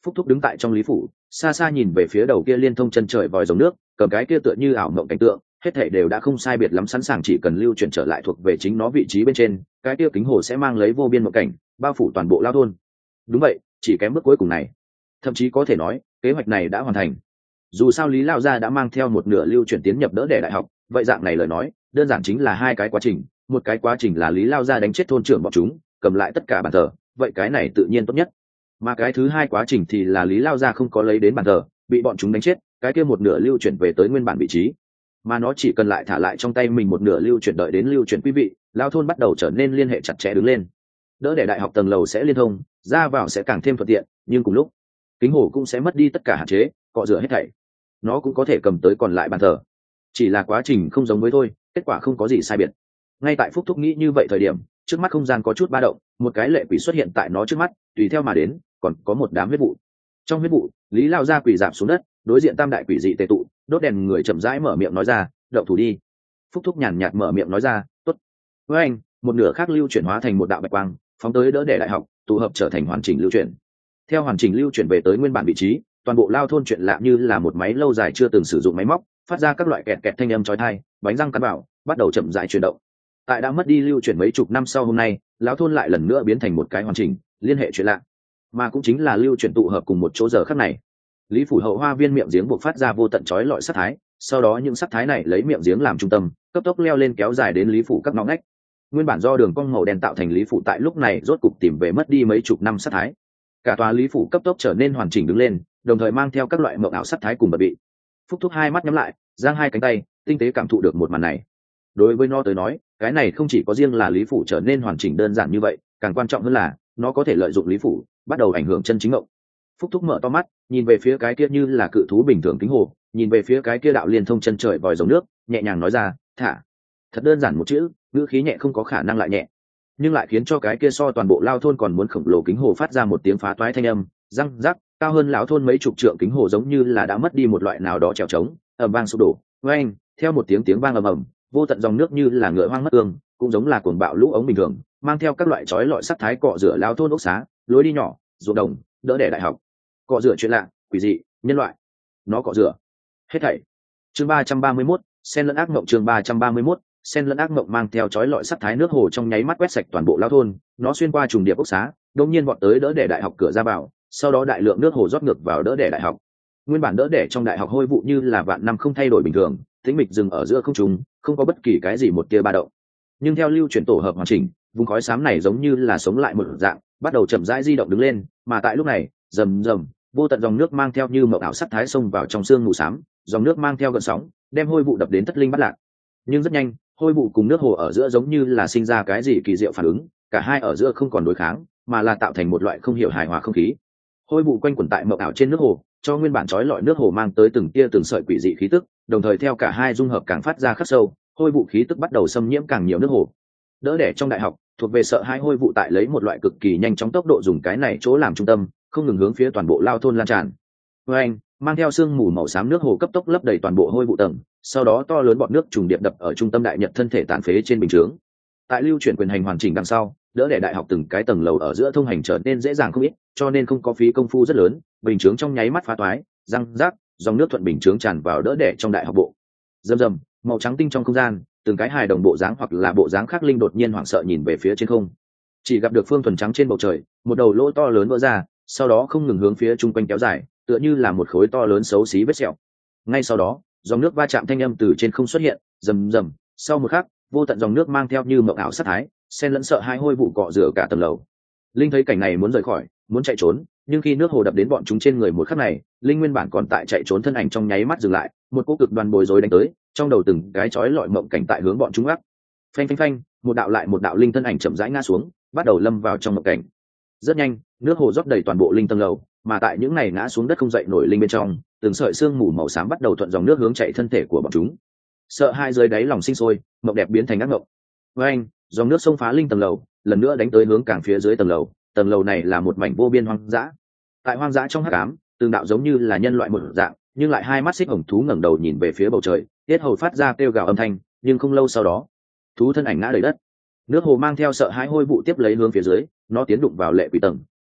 Phúc Thúc đứng tại trong lý phủ, xa xa nhìn về phía đầu kia liên thông chân trời vòi rồng nước, cầm cái kia tựa như ảo mộng cảnh tượng, hết thảy đều đã không sai biệt lắm, sẵn sàng chỉ cần lưu chuyển trở lại thuộc về chính nó vị trí bên trên, cái kia kính hồ sẽ mang lấy vô biên mộng cảnh, bao phủ toàn bộ Lao thôn. Đúng vậy, chỉ kém bước cuối cùng này. Thậm chí có thể nói, kế hoạch này đã hoàn thành. Dù sao Lý Lao gia đã mang theo một nửa lưu chuyển tiến nhập đỡ đẻ đại học, vậy dạng này lời nói, đơn giản chính là hai cái quá trình, một cái quá trình là Lý Lao gia đánh chết thôn trưởng bọn chúng, cầm lại tất cả bàn thờ, vậy cái này tự nhiên tốt nhất. Mà cái thứ hai quá trình thì là Lý Lao gia không có lấy đến bàn thờ, bị bọn chúng đánh chết, cái kia một nửa lưu chuyển về tới nguyên bản vị trí, mà nó chỉ cần lại thả lại trong tay mình một nửa lưu chuyển, đợi đến lưu chuyển quý vị, Lao thôn bắt đầu trở nên liên hệ chặt chẽ đứng lên. Đỡ để đại học tầng lầu sẽ liên thông, ra vào sẽ càng thêm thuận tiện, nhưng cùng lúc kính hồ cũng sẽ mất đi tất cả hạn chế, cọ rửa hết thảy. Nó cũng có thể cầm tới còn lại bàn thờ, chỉ là quá trình không giống với thôi, kết quả không có gì sai biệt. Ngay tại Phúc Thúc nghĩ như vậy thời điểm, trước mắt không gian có chút ba động, một cái lệ quỷ xuất hiện tại nó trước mắt, tùy theo mà đến còn có một đám huyết vụ. Trong huyết vụ, Lý Lao gia quỷ giảm xuống đất, đối diện tam đại quỷ dị tề tụ, đốt đèn người chậm rãi mở miệng nói ra, động thủ đi. Phúc Thúc nhàn nhạt mở miệng nói ra, tốt. Với anh, một nửa khác lưu chuyển hóa thành một đạo bạch quang, phóng tới đỡ để đại học, tụ hợp trở thành hoàn chỉnh lưu chuyển. Theo hoàn chỉnh lưu chuyển về tới nguyên bản vị trí, toàn bộ Lao thôn chuyện lạ như là một máy lâu dài chưa từng sử dụng máy móc, phát ra các loại kẹt kẹt thanh âm chói tai, bánh răng cắn vào, bắt đầu chậm rãi chuyển động. Tại đã mất đi lưu chuyển mấy chục năm sau hôm nay, lão thôn lại lần nữa biến thành một cái hoàn chỉnh liên hệ chuyện lạ, mà cũng chính là lưu chuyển tụ hợp cùng một chỗ giờ khắc này. Lý phủ hậu hoa viên miệng giếng buộc phát ra vô tận chói lọi sắc thái, sau đó những sắc thái này lấy miệng giếng làm trung tâm, cấp tốc leo lên kéo dài đến lý phủ các ngõ ngách. Nguyên bản do đường cong màu đen tạo thành lý phủ tại lúc này rốt cục tìm về mất đi mấy chục năm sắc thái. Cả tòa lý phủ cấp tốc trở nên hoàn chỉnh đứng lên, đồng thời mang theo các loại mộng ảo sắc thái cùng bật bị. Phúc Thúc hai mắt nhắm lại, giang hai cánh tay, tinh tế cảm thụ được một màn này. Đối với nó tới nói, cái này không chỉ có riêng là lý phủ trở nên hoàn chỉnh đơn giản như vậy, càng quan trọng hơn là nó có thể lợi dụng lý phủ bắt đầu ảnh hưởng chân chính ngộng. Phúc Thúc mở to mắt, nhìn về phía cái kia như là cự thú bình thường kính hồ, nhìn về phía cái kia đạo liên thông chân trời vòi rồng nước, nhẹ nhàng nói ra, thả. Thật đơn giản một chữ, ngữ khí nhẹ không có khả năng lại nhẹ, nhưng lại khiến cho cái kia so toàn bộ Lao thôn còn muốn khổng lồ kính hồ phát ra một tiếng phá toái thanh âm, răng rắc, cao hơn lão thôn mấy chục trượng kính hồ giống như là đã mất đi một loại nào đó trèo trống, ầm vang sụp đổ. Oeng, theo một tiếng vang ầm ầm, vô tận dòng nước như là ngựa hoang mất ương, cũng giống là cuồng bạo lũ ống bình thường, mang theo các loại chói lọi sắc thái cọ rửa Lao thôn ốc xá, lối đi nhỏ, ruộng đồng, đỡ đẻ đại học. Cọ rửa chuyện lạ, quỷ dị, nhân loại. Nó cọ rửa hết thảy. Chương 331, sen lẫn ác mộng. Chương 331, sen lẫn ác mộng mang theo chói lọi sắc thái nước hồ trong nháy mắt quét sạch toàn bộ Lao thôn, nó xuyên qua trùng điệp ốc xá, đột nhiên vọt tới đỡ đẻ đại học cửa ra vào, sau đó đại lượng nước hồ rót ngược vào đỡ đẻ đại học. Nguyên bản đỡ đẻ trong đại học hôi vụ như là vạn năm không thay đổi bình thường, tĩnh mịch dừng ở giữa không trung, không có bất kỳ cái gì một tia ba động. Nhưng theo lưu chuyển tổ hợp hoàn chỉnh, vùng khói xám này giống như là sống lại một dạng, bắt đầu chậm rãi di động đứng lên, mà tại lúc này, rầm rầm, vô tận dòng nước mang theo như mộng ảo sắc thái xông vào trong sương mù xám, dòng nước mang theo gợn sóng, đem hôi vụ đập đến thất linh bắt lạc. Nhưng rất nhanh, hôi vụ cùng nước hồ ở giữa giống như là sinh ra cái gì kỳ diệu phản ứng, cả hai ở giữa không còn đối kháng, mà là tạo thành một loại không hiểu hài hòa không khí. Hôi vụ quanh quẩn tại mộng ảo trên nước hồ, cho nguyên bản chói lọi nước hồ mang tới từng tia từng sợi quỷ dị khí tức, đồng thời theo cả hai dung hợp càng phát ra khắc sâu, hôi vụ khí tức bắt đầu xâm nhiễm càng nhiều nước hồ. Đỡ đẻ trong đại học thuộc về sợ hai hôi vụ tại lấy một loại cực kỳ nhanh chóng tốc độ dùng cái này chỗ làm trung tâm, không ngừng hướng phía toàn bộ Lao thôn lan tràn. Oeng, mang theo sương mù màu xám nước hồ cấp tốc lấp đầy toàn bộ hôi vụ tầng, sau đó to lớn bọt nước trùng điệp đập ở trung tâm đại nhật thân thể tàn phế trên bình chướng. Tại lưu chuyển quyền hành hoàn chỉnh đằng sau, đỡ đẻ đại học từng cái tầng lầu ở giữa thông hành trở nên dễ dàng không ít, cho nên không có phí công phu rất lớn, bình chướng trong nháy mắt phá toái, răng rác, dòng nước thuận bình chướng tràn vào đỡ đẻ trong đại học bộ. Rầm rầm, màu trắng tinh trong không gian, từng cái hài đồng bộ dáng hoặc là bộ dáng khác linh đột nhiên hoảng sợ nhìn về phía trên không, chỉ gặp được phương thuần trắng trên bầu trời, một đầu lỗ to lớn vỡ ra, sau đó không ngừng hướng phía chung quanh kéo dài, tựa như là một khối to lớn xấu xí vết sẹo. Ngay sau đó, dòng nước va chạm thanh âm từ trên không xuất hiện, rầm rầm, sau một khắc, vô tận dòng nước mang theo như mộng ảo sát thái, xen lẫn sợ hai hôi vụ cọ rửa cả tầng lầu. Linh thấy cảnh này muốn rời khỏi, muốn chạy trốn, nhưng khi nước hồ đập đến bọn chúng trên người một khắc này, Linh nguyên bản còn tại chạy trốn thân ảnh trong nháy mắt dừng lại, một cỗ cực đoan bối rối đánh tới, trong đầu từng cái chói lọi mộng cảnh tại hướng bọn chúng ác. Phanh phanh phanh, một đạo lại một đạo linh thân ảnh chậm rãi ngã xuống, bắt đầu lâm vào trong mộng cảnh. Rất nhanh, nước hồ rót đầy toàn bộ linh tầng lầu, mà tại những này ngã xuống đất không dậy nổi linh bên trong, từng sợi xương mù màu xám bắt đầu thuận dòng nước hướng chạy thân thể của bọn chúng. Sợ hai dưới đáy lòng sinh sôi, mộng đẹp biến thành ác mộng. Với anh, dòng nước xông phá linh tầng lầu, lần nữa đánh tới hướng càng phía dưới tầng lầu này là một mảnh vô biên hoang dã. Tại hoang dã trong hắc ám, từng đạo giống như là nhân loại một dạng, nhưng lại hai mắt xích hồng thú ngẩng đầu nhìn về phía bầu trời, tiết hầu phát ra kêu gào âm thanh, nhưng không lâu sau đó, thú thân ảnh ngã đầy đất. Nước hồ mang theo sợ hãi hôi vụ tiếp lấy hướng phía dưới, nó tiến đụng vào lệ quỷ tầng,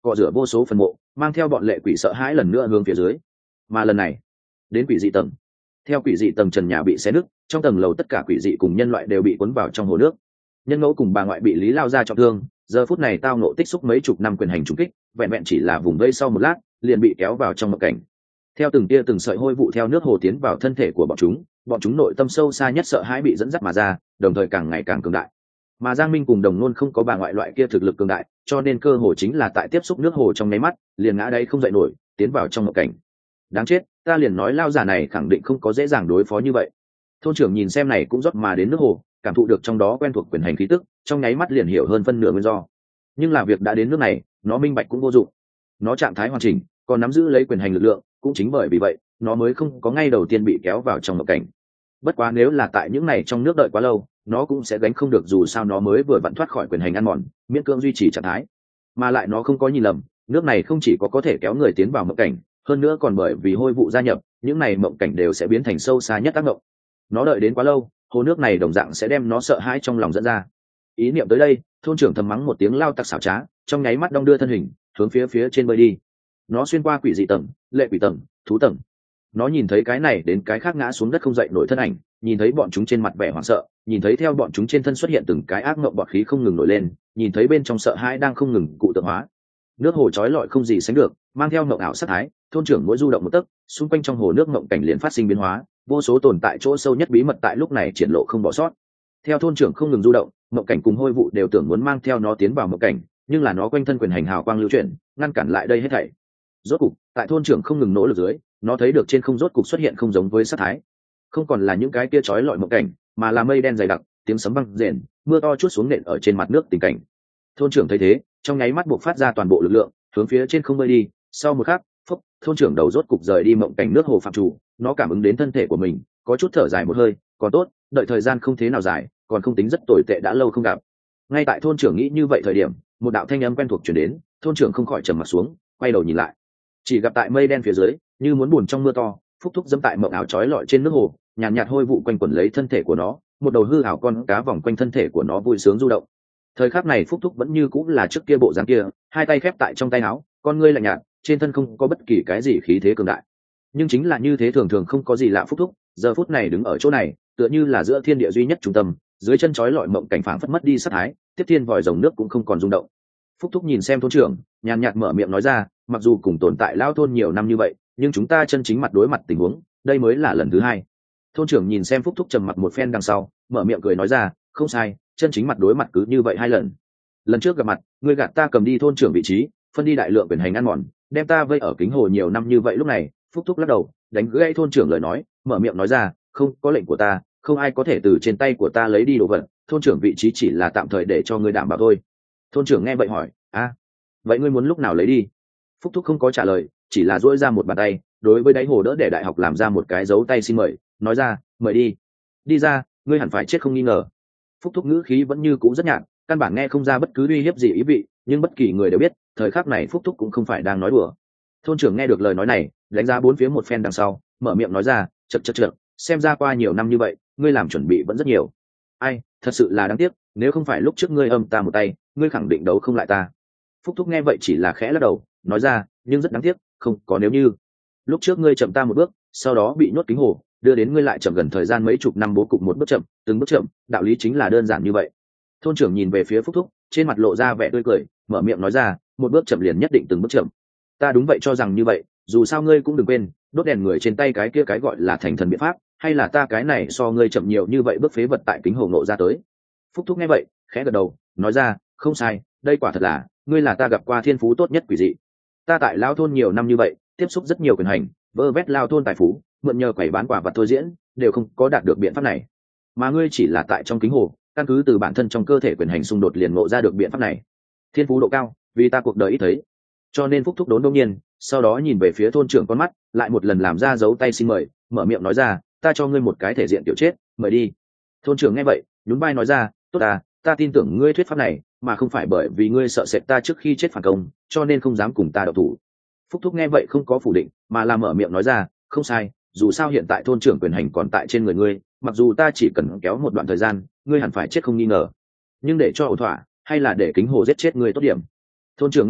cọ rửa vô số phần mộ, mang theo bọn lệ quỷ sợ hãi lần nữa hướng phía dưới. Mà lần này đến quỷ dị tầng. Theo quỷ dị tầng trần nhà bị xé nứt, trong tầng lầu tất cả quỷ dị cùng nhân loại đều bị cuốn vào trong hồ nước. Nhân ngẫu cùng bà ngoại bị Lý Lao ra trọng thương, giờ phút này tao nộ tích xúc mấy chục năm quyền hành trùng kích, vẹn vẹn chỉ là vùng vây sau một lát liền bị kéo vào trong mộng cảnh. Theo từng tia từng sợi hôi vụ theo nước hồ tiến vào thân thể của bọn chúng nội tâm sâu xa nhất sợ hãi bị dẫn dắt mà ra, đồng thời càng ngày càng cường đại. Mà Giang Minh cùng Đồng Nôn không có bà ngoại loại kia thực lực cường đại, cho nên cơ hồ chính là tại tiếp xúc nước hồ trong nháy mắt liền ngã đây không dậy nổi, tiến vào trong mộng cảnh. Đáng chết, ta liền nói lao giả này khẳng định không có dễ dàng đối phó như vậy. Thôn trưởng nhìn xem này cũng rót mà đến nước hồ, cảm thụ được trong đó quen thuộc quyền hành khí tức, trong nháy mắt liền hiểu hơn phân nửa nguyên do. Nhưng là việc đã đến nước này, nó minh bạch cũng vô dụng. Nó trạng thái hoàn chỉnh, còn nắm giữ lấy quyền hành lực lượng, cũng chính bởi vì vậy, nó mới không có ngay đầu tiên bị kéo vào trong mộng cảnh. Bất quá nếu là tại những này trong nước đợi quá lâu, nó cũng sẽ gánh không được, dù sao nó mới vừa vặn thoát khỏi quyền hành ăn mòn, miễn cưỡng duy trì trạng thái. Mà lại nó không có nhìn lầm, nước này không chỉ có thể kéo người tiến vào mộng cảnh, hơn nữa còn bởi vì hôi vụ gia nhập, những này mộng cảnh đều sẽ biến thành sâu xa nhất ác mộng. Nó đợi đến quá lâu, hồ nước này đồng dạng sẽ đem nó sợ hãi trong lòng dẫn ra. Ý niệm tới đây, thôn trưởng thầm mắng một tiếng lao tặc xảo trá, trong nháy mắt đong đưa thân hình hướng phía trên bơi đi. Nó xuyên qua quỷ dị tầng, lệ quỷ tầng, thú tầng. Nó nhìn thấy cái này đến cái khác ngã xuống đất không dậy nổi thân ảnh, nhìn thấy bọn chúng trên mặt vẻ hoảng sợ, nhìn thấy theo bọn chúng trên thân xuất hiện từng cái ác mộng bọt khí không ngừng nổi lên, nhìn thấy bên trong sợ hãi đang không ngừng cụ tượng hóa. Nước hồ chói lọi không gì sánh được, mang theo mộng ảo sát thái, thôn trưởng mỗi du động một tấc, xung quanh trong hồ nước mộng cảnh liền phát sinh biến hóa, vô số tồn tại chỗ sâu nhất bí mật tại lúc này triển lộ không bỏ sót. Theo thôn trưởng không ngừng du động, mộng cảnh cùng hôi vụ đều tưởng muốn mang theo nó tiến vào mộng cảnh, nhưng là nó quanh thân quyền hành hào quang lưu chuyển, ngăn cản lại đây hết thảy. Rốt cục, tại thôn trưởng không ngừng nỗ lực dưới, nó thấy được trên không rốt cục xuất hiện không giống với sát thái, không còn là những cái kia chói lọi mộng cảnh, mà là mây đen dày đặc, tiếng sấm vang rền, mưa to trút xuống nện ở trên mặt nước tình cảnh. Thôn trưởng thấy thế, trong nháy mắt buộc phát ra toàn bộ lực lượng, hướng phía trên không bơi đi. Sau một khắc, phốc, thôn trưởng đầu rốt cục rời đi mộng cảnh nước hồ phạm chủ, nó cảm ứng đến thân thể của mình, có chút thở dài một hơi, còn tốt, đợi thời gian không thế nào dài, còn không tính rất tồi tệ, đã lâu không gặp. Ngay tại thôn trưởng nghĩ như vậy thời điểm, một đạo thanh âm quen thuộc truyền đến, thôn trưởng không khỏi trầm mặt xuống, quay đầu nhìn lại, chỉ gặp tại mây đen phía dưới, như muốn buồn trong mưa to, phúc thúc dẫm tại mộng ảo chói lọi trên nước hồ, nhàn nhạt hôi vụ quanh quẩn lấy thân thể của nó, một đầu hư ảo con cá vòng quanh thân thể của nó vui sướng du động. Thời khắc này phúc thúc vẫn như cũng là trước kia bộ dáng kia, hai tay khép tại trong tay áo, con ngươi lạnh nhạt, trên thân không có bất kỳ cái gì khí thế cường đại. Nhưng chính là như thế thường thường không có gì lạ phúc thúc, giờ phút này đứng ở chỗ này, tựa như là giữa thiên địa duy nhất trung tâm, dưới chân chói lọi mộng cảnh phảng phất mất đi sát thái, tiếp thiên vòi rồng nước cũng không còn rung động. Phúc thúc nhìn xem thôn trưởng, nhàn nhạt mở miệng nói ra, mặc dù cùng tồn tại lao thôn nhiều năm như vậy, nhưng chúng ta chân chính mặt đối mặt tình huống, đây mới là lần thứ hai. Thôn trưởng nhìn xem phúc thúc trầm mặt một phen đằng sau, mở miệng cười nói ra, không sai, chân chính mặt đối mặt cứ như vậy hai lần. Lần trước gặp mặt, ngươi gạt ta cầm đi thôn trưởng vị trí, phân đi đại lượng quyền hành ăn mòn, đem ta vây ở kính hồ nhiều năm như vậy. Lúc này phúc thúc lắc đầu, đánh gãy thôn trưởng lời nói, mở miệng nói ra, không có lệnh của ta, không ai có thể từ trên tay của ta lấy đi đồ vật, thôn trưởng vị trí chỉ là tạm thời để cho ngươi đảm bảo thôi. Thôn trưởng nghe vậy hỏi, vậy ngươi muốn lúc nào lấy đi? Phúc thúc không có trả lời, chỉ là duỗi ra một bàn tay, đối với đáy hồ đỡ để đại học làm ra một cái dấu tay xin mời, nói ra, mời đi. Đi ra, ngươi hẳn phải chết không nghi ngờ. Phúc thúc ngữ khí vẫn như cũ rất nhạt, căn bản nghe không ra bất cứ uy hiếp gì ý vị, nhưng bất kỳ người đều biết, thời khắc này Phúc thúc cũng không phải đang nói đùa. Thôn trưởng nghe được lời nói này, đánh giá bốn phía một phen đằng sau, mở miệng nói ra, chậc, xem ra qua nhiều năm như vậy, ngươi làm chuẩn bị vẫn rất nhiều. Ai, thật sự là đáng tiếc, nếu không phải lúc trước ngươi âm ta một tay, ngươi khẳng định đấu không lại ta. Phúc thúc nghe vậy chỉ là khẽ lắc đầu, nói ra, nhưng rất đáng tiếc, không có nếu như. Lúc trước ngươi chậm ta một bước, sau đó bị nhốt kính hồ, đưa đến ngươi lại chậm gần thời gian mấy chục năm bố cục một bước chậm, từng bước chậm, đạo lý chính là đơn giản như vậy. Thôn trưởng nhìn về phía Phúc thúc, trên mặt lộ ra vẻ tươi cười, mở miệng nói ra, một bước chậm liền nhất định từng bước chậm. Ta đúng vậy cho rằng như vậy, dù sao ngươi cũng đừng quên, đốt đèn người trên tay cái kia cái gọi là thành thần biện pháp, hay là ta cái này so ngươi chậm nhiều như vậy bước phế vật tại kính hồ nộ ra tới. Phúc thúc nghe vậy, khẽ gật đầu, nói ra, không sai, đây quả thật là, ngươi là ta gặp qua thiên phú tốt nhất quỷ dị. Ta tại lao thôn nhiều năm như vậy, tiếp xúc rất nhiều quyền hành, vơ vét lao thôn tài phú, mượn nhờ quẩy bán quả vật thôi diễn, đều không có đạt được biện pháp này. Mà ngươi chỉ là tại trong kính hồ, căn cứ từ bản thân trong cơ thể quyền hành xung đột liền ngộ ra được biện pháp này. Thiên phú độ cao, vì ta cuộc đời ít thấy. Cho nên Phúc thúc đốn đông nhiên, sau đó nhìn về phía thôn trưởng con mắt, lại một lần làm ra dấu tay xin mời, mở miệng nói ra, ta cho ngươi một cái thể diện tiểu chết, mời đi. Thôn trưởng nghe vậy, nhún vai nói ra, tốt ta tin tưởng ngươi thuyết pháp này, mà không phải bởi vì ngươi sợ sệt ta trước khi chết phản công, cho nên không dám cùng ta độc thủ. Phúc thúc nghe vậy không có phủ định, mà là mở miệng nói ra, không sai, dù sao hiện tại thôn trưởng quyền hành còn tại trên người ngươi, mặc dù ta chỉ cần kéo một đoạn thời gian, ngươi hẳn phải chết không nghi ngờ. Nhưng để cho ổn thỏa, hay là để kính hồ giết chết ngươi tốt điểm. Thôn trưởng nghe vậy,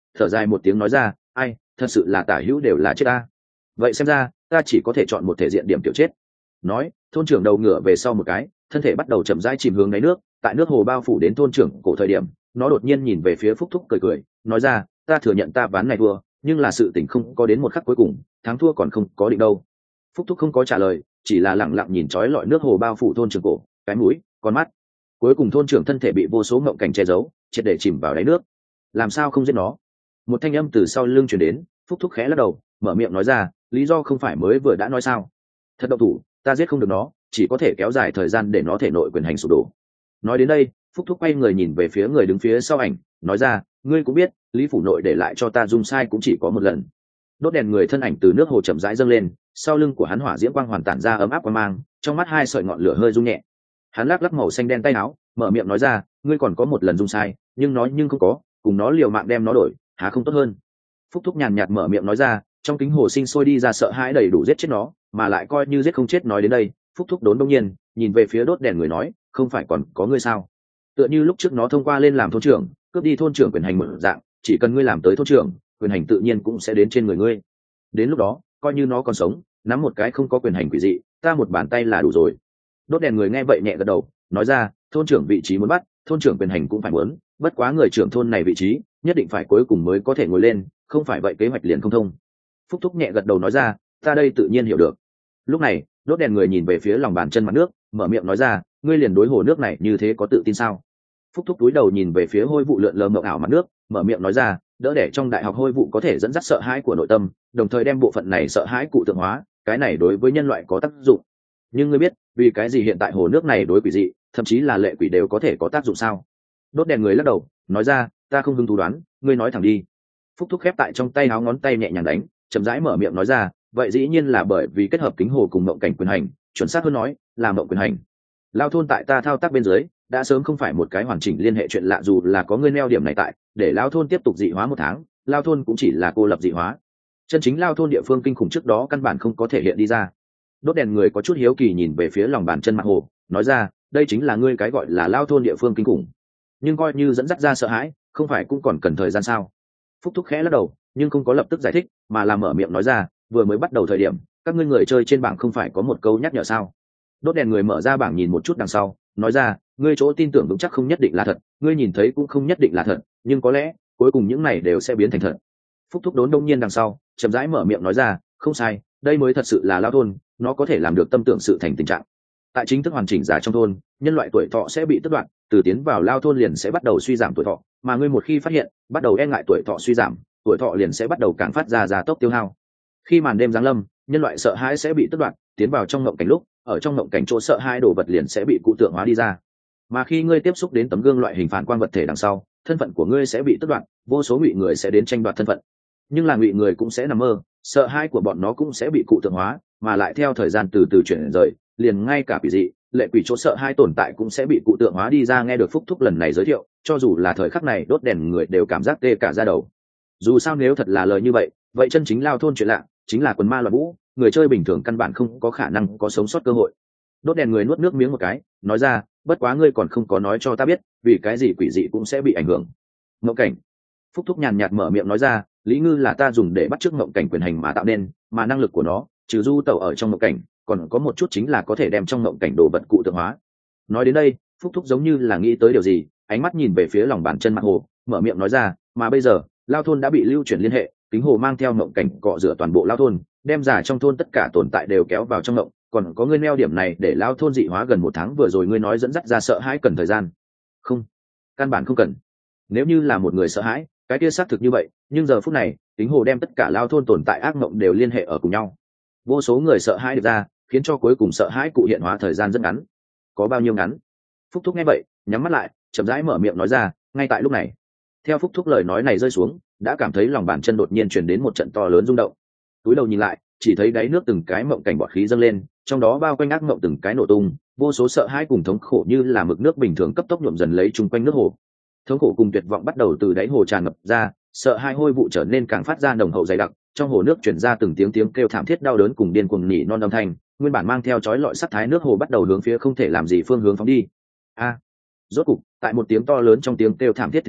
thở dài một tiếng nói ra, ai, thật sự là tả hữu đều là chết ta. Vậy xem ra ta chỉ có thể chọn một thể diện điểm tiểu chết. Nói, thôn trưởng đầu ngửa về sau một cái, thân thể bắt đầu chậm rãi chìm hướng đáy nước. Tại nước hồ bao phủ đến thôn trưởng cổ thời điểm, nó đột nhiên nhìn về phía Phúc Thúc cười cười, nói ra, ta thừa nhận ta ván này thua, nhưng là sự tình không có đến một khắc cuối cùng, thắng thua còn không có định đâu. Phúc Thúc không có trả lời, chỉ là lặng lặng nhìn trói lọi nước hồ bao phủ thôn trưởng cổ, cái mũi, con mắt. Cuối cùng thôn trưởng thân thể bị vô số ngộng cảnh che giấu, triệt để chìm vào đáy nước. Làm sao không giết nó? Một thanh âm từ sau lưng truyền đến. Phúc Thúc khẽ lắc đầu, mở miệng nói ra, lý do không phải mới vừa đã nói sao? Thật động thủ, ta giết không được nó, chỉ có thể kéo dài thời gian để nó thể nội quyền hành sụp đổ. Nói đến đây, Phúc Thúc quay người nhìn về phía người đứng phía sau ảnh, nói ra, ngươi cũng biết, lý phủ nội để lại cho ta dung sai cũng chỉ có một lần. Đốt đèn người thân ảnh từ nước hồ chậm rãi dâng lên, sau lưng của hắn hỏa diễm quang hoàn tản ra ấm áp quang mang, trong mắt hai sợi ngọn lửa hơi rung nhẹ. Hắn lắc lắc màu xanh đen tay áo, mở miệng nói ra, ngươi còn có một lần dung sai, nhưng nói nhưng không có, cùng nó liều mạng đem nó đổi, há không tốt hơn? Phúc Thúc nhàn nhạt mở miệng nói ra, trong kính hồ sinh sôi đi ra sợ hãi đầy đủ giết chết nó, mà lại coi như giết không chết. Nói đến đây, Phúc Thúc đốn đông nhiên nhìn về phía đốt đèn người nói, không phải còn có ngươi sao? Tựa như lúc trước nó thông qua lên làm thôn trưởng, cướp đi thôn trưởng quyền hành một dạng, chỉ cần ngươi làm tới thôn trưởng, quyền hành tự nhiên cũng sẽ đến trên người ngươi. Đến lúc đó, coi như nó còn sống, nắm một cái không có quyền hành quỷ dị, ta một bàn tay là đủ rồi. Đốt đèn người nghe vậy nhẹ gật đầu, nói ra, thôn trưởng vị trí muốn bắt, thôn trưởng quyền hành cũng phải muốn, bất quá người trưởng thôn này vị trí nhất định phải cuối cùng mới có thể ngồi lên, không phải vậy kế hoạch liền không thông. Phúc Thúc nhẹ gật đầu nói ra, ta đây tự nhiên hiểu được. Lúc này, đốt đèn người nhìn về phía lòng bàn chân mặt nước, mở miệng nói ra, ngươi liền đối hồ nước này như thế có tự tin sao? Phúc Thúc túi đầu nhìn về phía hôi vụ lượn lờ mộng ảo mặt nước, mở miệng nói ra, đỡ để trong đại học hôi vụ có thể dẫn dắt sợ hãi của nội tâm, đồng thời đem bộ phận này sợ hãi cụ tượng hóa, cái này đối với nhân loại có tác dụng. Nhưng ngươi biết, vì cái gì hiện tại hồ nước này đối quỷ dị, thậm chí là lệ quỷ đều có thể có tác dụng sao? Đốt đèn người lắc đầu, nói ra, ta không hứng thú đoán, ngươi nói thẳng đi. Phúc Thúc khép tại trong tay áo ngón tay nhẹ nhàng đánh, chậm rãi mở miệng nói ra, vậy dĩ nhiên là bởi vì kết hợp kính hồ cùng mộng cảnh quyền hành, chuẩn xác hơn nói là mộng quyền hành. Lao thôn tại ta thao tác bên dưới đã sớm không phải một cái hoàn chỉnh liên hệ chuyện lạ, dù là có ngươi neo điểm này tại, để Lao thôn tiếp tục dị hóa một tháng, Lao thôn cũng chỉ là cô lập dị hóa, chân chính Lao thôn địa phương kinh khủng trước đó căn bản không có thể hiện đi ra. Đốt đèn người có chút hiếu kỳ nhìn về phía lòng bàn chân mặt hồ, nói ra, đây chính là ngươi cái gọi là Lao thôn địa phương kinh khủng, nhưng coi như dẫn dắt ra sợ hãi, không phải cũng còn cần thời gian sao? Phúc Thúc khẽ lắc đầu, nhưng không có lập tức giải thích, mà là mở miệng nói ra, vừa mới bắt đầu thời điểm, các ngươi người chơi trên bảng không phải có một câu nhắc nhở sao? Đốt đèn người mở ra bảng nhìn một chút đằng sau, nói ra, ngươi chỗ tin tưởng vững chắc không nhất định là thật, ngươi nhìn thấy cũng không nhất định là thật, nhưng có lẽ cuối cùng những này đều sẽ biến thành thật. Phúc Thúc đốn đông nhiên đằng sau, chậm rãi mở miệng nói ra, không sai, đây mới thật sự là Lao thôn, nó có thể làm được tâm tưởng sự thành tình trạng. Tại chính thức hoàn chỉnh giả trong thôn, nhân loại tuổi thọ sẽ bị tước đoạt, từ tiến vào Lao thôn liền sẽ bắt đầu suy giảm tuổi thọ, mà ngươi một khi phát hiện bắt đầu e ngại tuổi thọ suy giảm, tuổi thọ liền sẽ bắt đầu càng phát ra gia tốc tiêu hao. Khi màn đêm giáng lâm, nhân loại sợ hãi sẽ bị tước đoạt, tiến vào trong ngộng cảnh lúc, ở trong ngộng cảnh chỗ sợ hãi đồ vật liền sẽ bị cụ tượng hóa đi ra. Mà khi ngươi tiếp xúc đến tấm gương loại hình phản quang vật thể đằng sau, thân phận của ngươi sẽ bị tước đoạt, vô số ngụy người sẽ đến tranh đoạt thân phận. Nhưng là ngụy người cũng sẽ nằm mơ, sợ hãi của bọn nó cũng sẽ bị cụ tượng hóa, mà lại theo thời gian từ từ chuyển rời, liền ngay cả quỷ dị, lệ quỷ chỗ sợ hãi tồn tại cũng sẽ bị cụ tượng hóa đi ra. Nghe được Phúc Thúc lần này giới thiệu, cho dù là thời khắc này đốt đèn người đều cảm giác tê cả da đầu. Dù sao nếu thật là lời như vậy, vậy chân chính Lao thôn chuyện lạ chính là quần ma loạn vũ, người chơi bình thường căn bản không có khả năng có sống sót cơ hội. Đốt đèn người nuốt nước miếng một cái, nói ra, bất quá ngươi còn không có nói cho ta biết, vì cái gì quỷ dị cũng sẽ bị ảnh hưởng. Ngộng cảnh. Phúc Thúc nhàn nhạt mở miệng nói ra, lý ngư là ta dùng để bắt chước ngộng cảnh quyền hành mà tạo nên, mà năng lực của nó trừ du tẩu ở trong ngộng cảnh, còn có một chút chính là có thể đem trong ngộng cảnh đồ vật cụ tượng hóa. Nói đến đây, Phúc Thúc giống như là nghĩ tới điều gì, ánh mắt nhìn về phía lòng bàn chân mặt hồ, mở miệng nói ra, mà bây giờ Lao thôn đã bị lưu chuyển liên hệ, kính hồ mang theo ngộng cảnh cọ rửa toàn bộ Lao thôn, đem giả trong thôn tất cả tồn tại đều kéo vào trong ngộng, còn có ngươi neo điểm này để Lao thôn dị hóa gần một tháng, vừa rồi ngươi nói dẫn dắt ra sợ hãi cần thời gian. Không, căn bản không cần. Nếu như là một người sợ hãi, cái kia xác thực như vậy, nhưng giờ phút này kính hồ đem tất cả Lao thôn tồn tại ác mộng đều liên hệ ở cùng nhau, vô số người sợ hãi được ra, khiến cho cuối cùng sợ hãi cụ hiện hóa thời gian rất ngắn. Có bao nhiêu ngắn? Phúc Thúc nghe vậy nhắm mắt lại, chậm rãi mở miệng nói ra. Ngay tại lúc này, theo Phúc Thúc lời nói này rơi xuống, đã cảm thấy lòng bàn chân đột nhiên truyền đến một trận to lớn rung động. Túi đầu nhìn lại, chỉ thấy đáy nước từng cái mộng cảnh bọt khí dâng lên, trong đó bao quanh ác mộng từng cái nổ tung, vô số sợ hãi cùng thống khổ như là mực nước bình thường cấp tốc nhuộm dần lấy chung quanh nước hồ. Thống khổ cùng tuyệt vọng bắt đầu từ đáy hồ tràn ngập ra, sợ hãi hôi vụ trở nên càng phát ra nồng hậu dày đặc, trong hồ nước truyền ra từng tiếng tiếng kêu thảm thiết đau đớn cùng điên cuồng nỉ non âm thanh, nguyên bản mang theo chói lọi sắc thái nước hồ bắt đầu hướng phía không thể làm gì phương hướng phóng đi. Rốt cục, tại một tiếng to lớn trong tiếng kêu thảm thiết thê lương,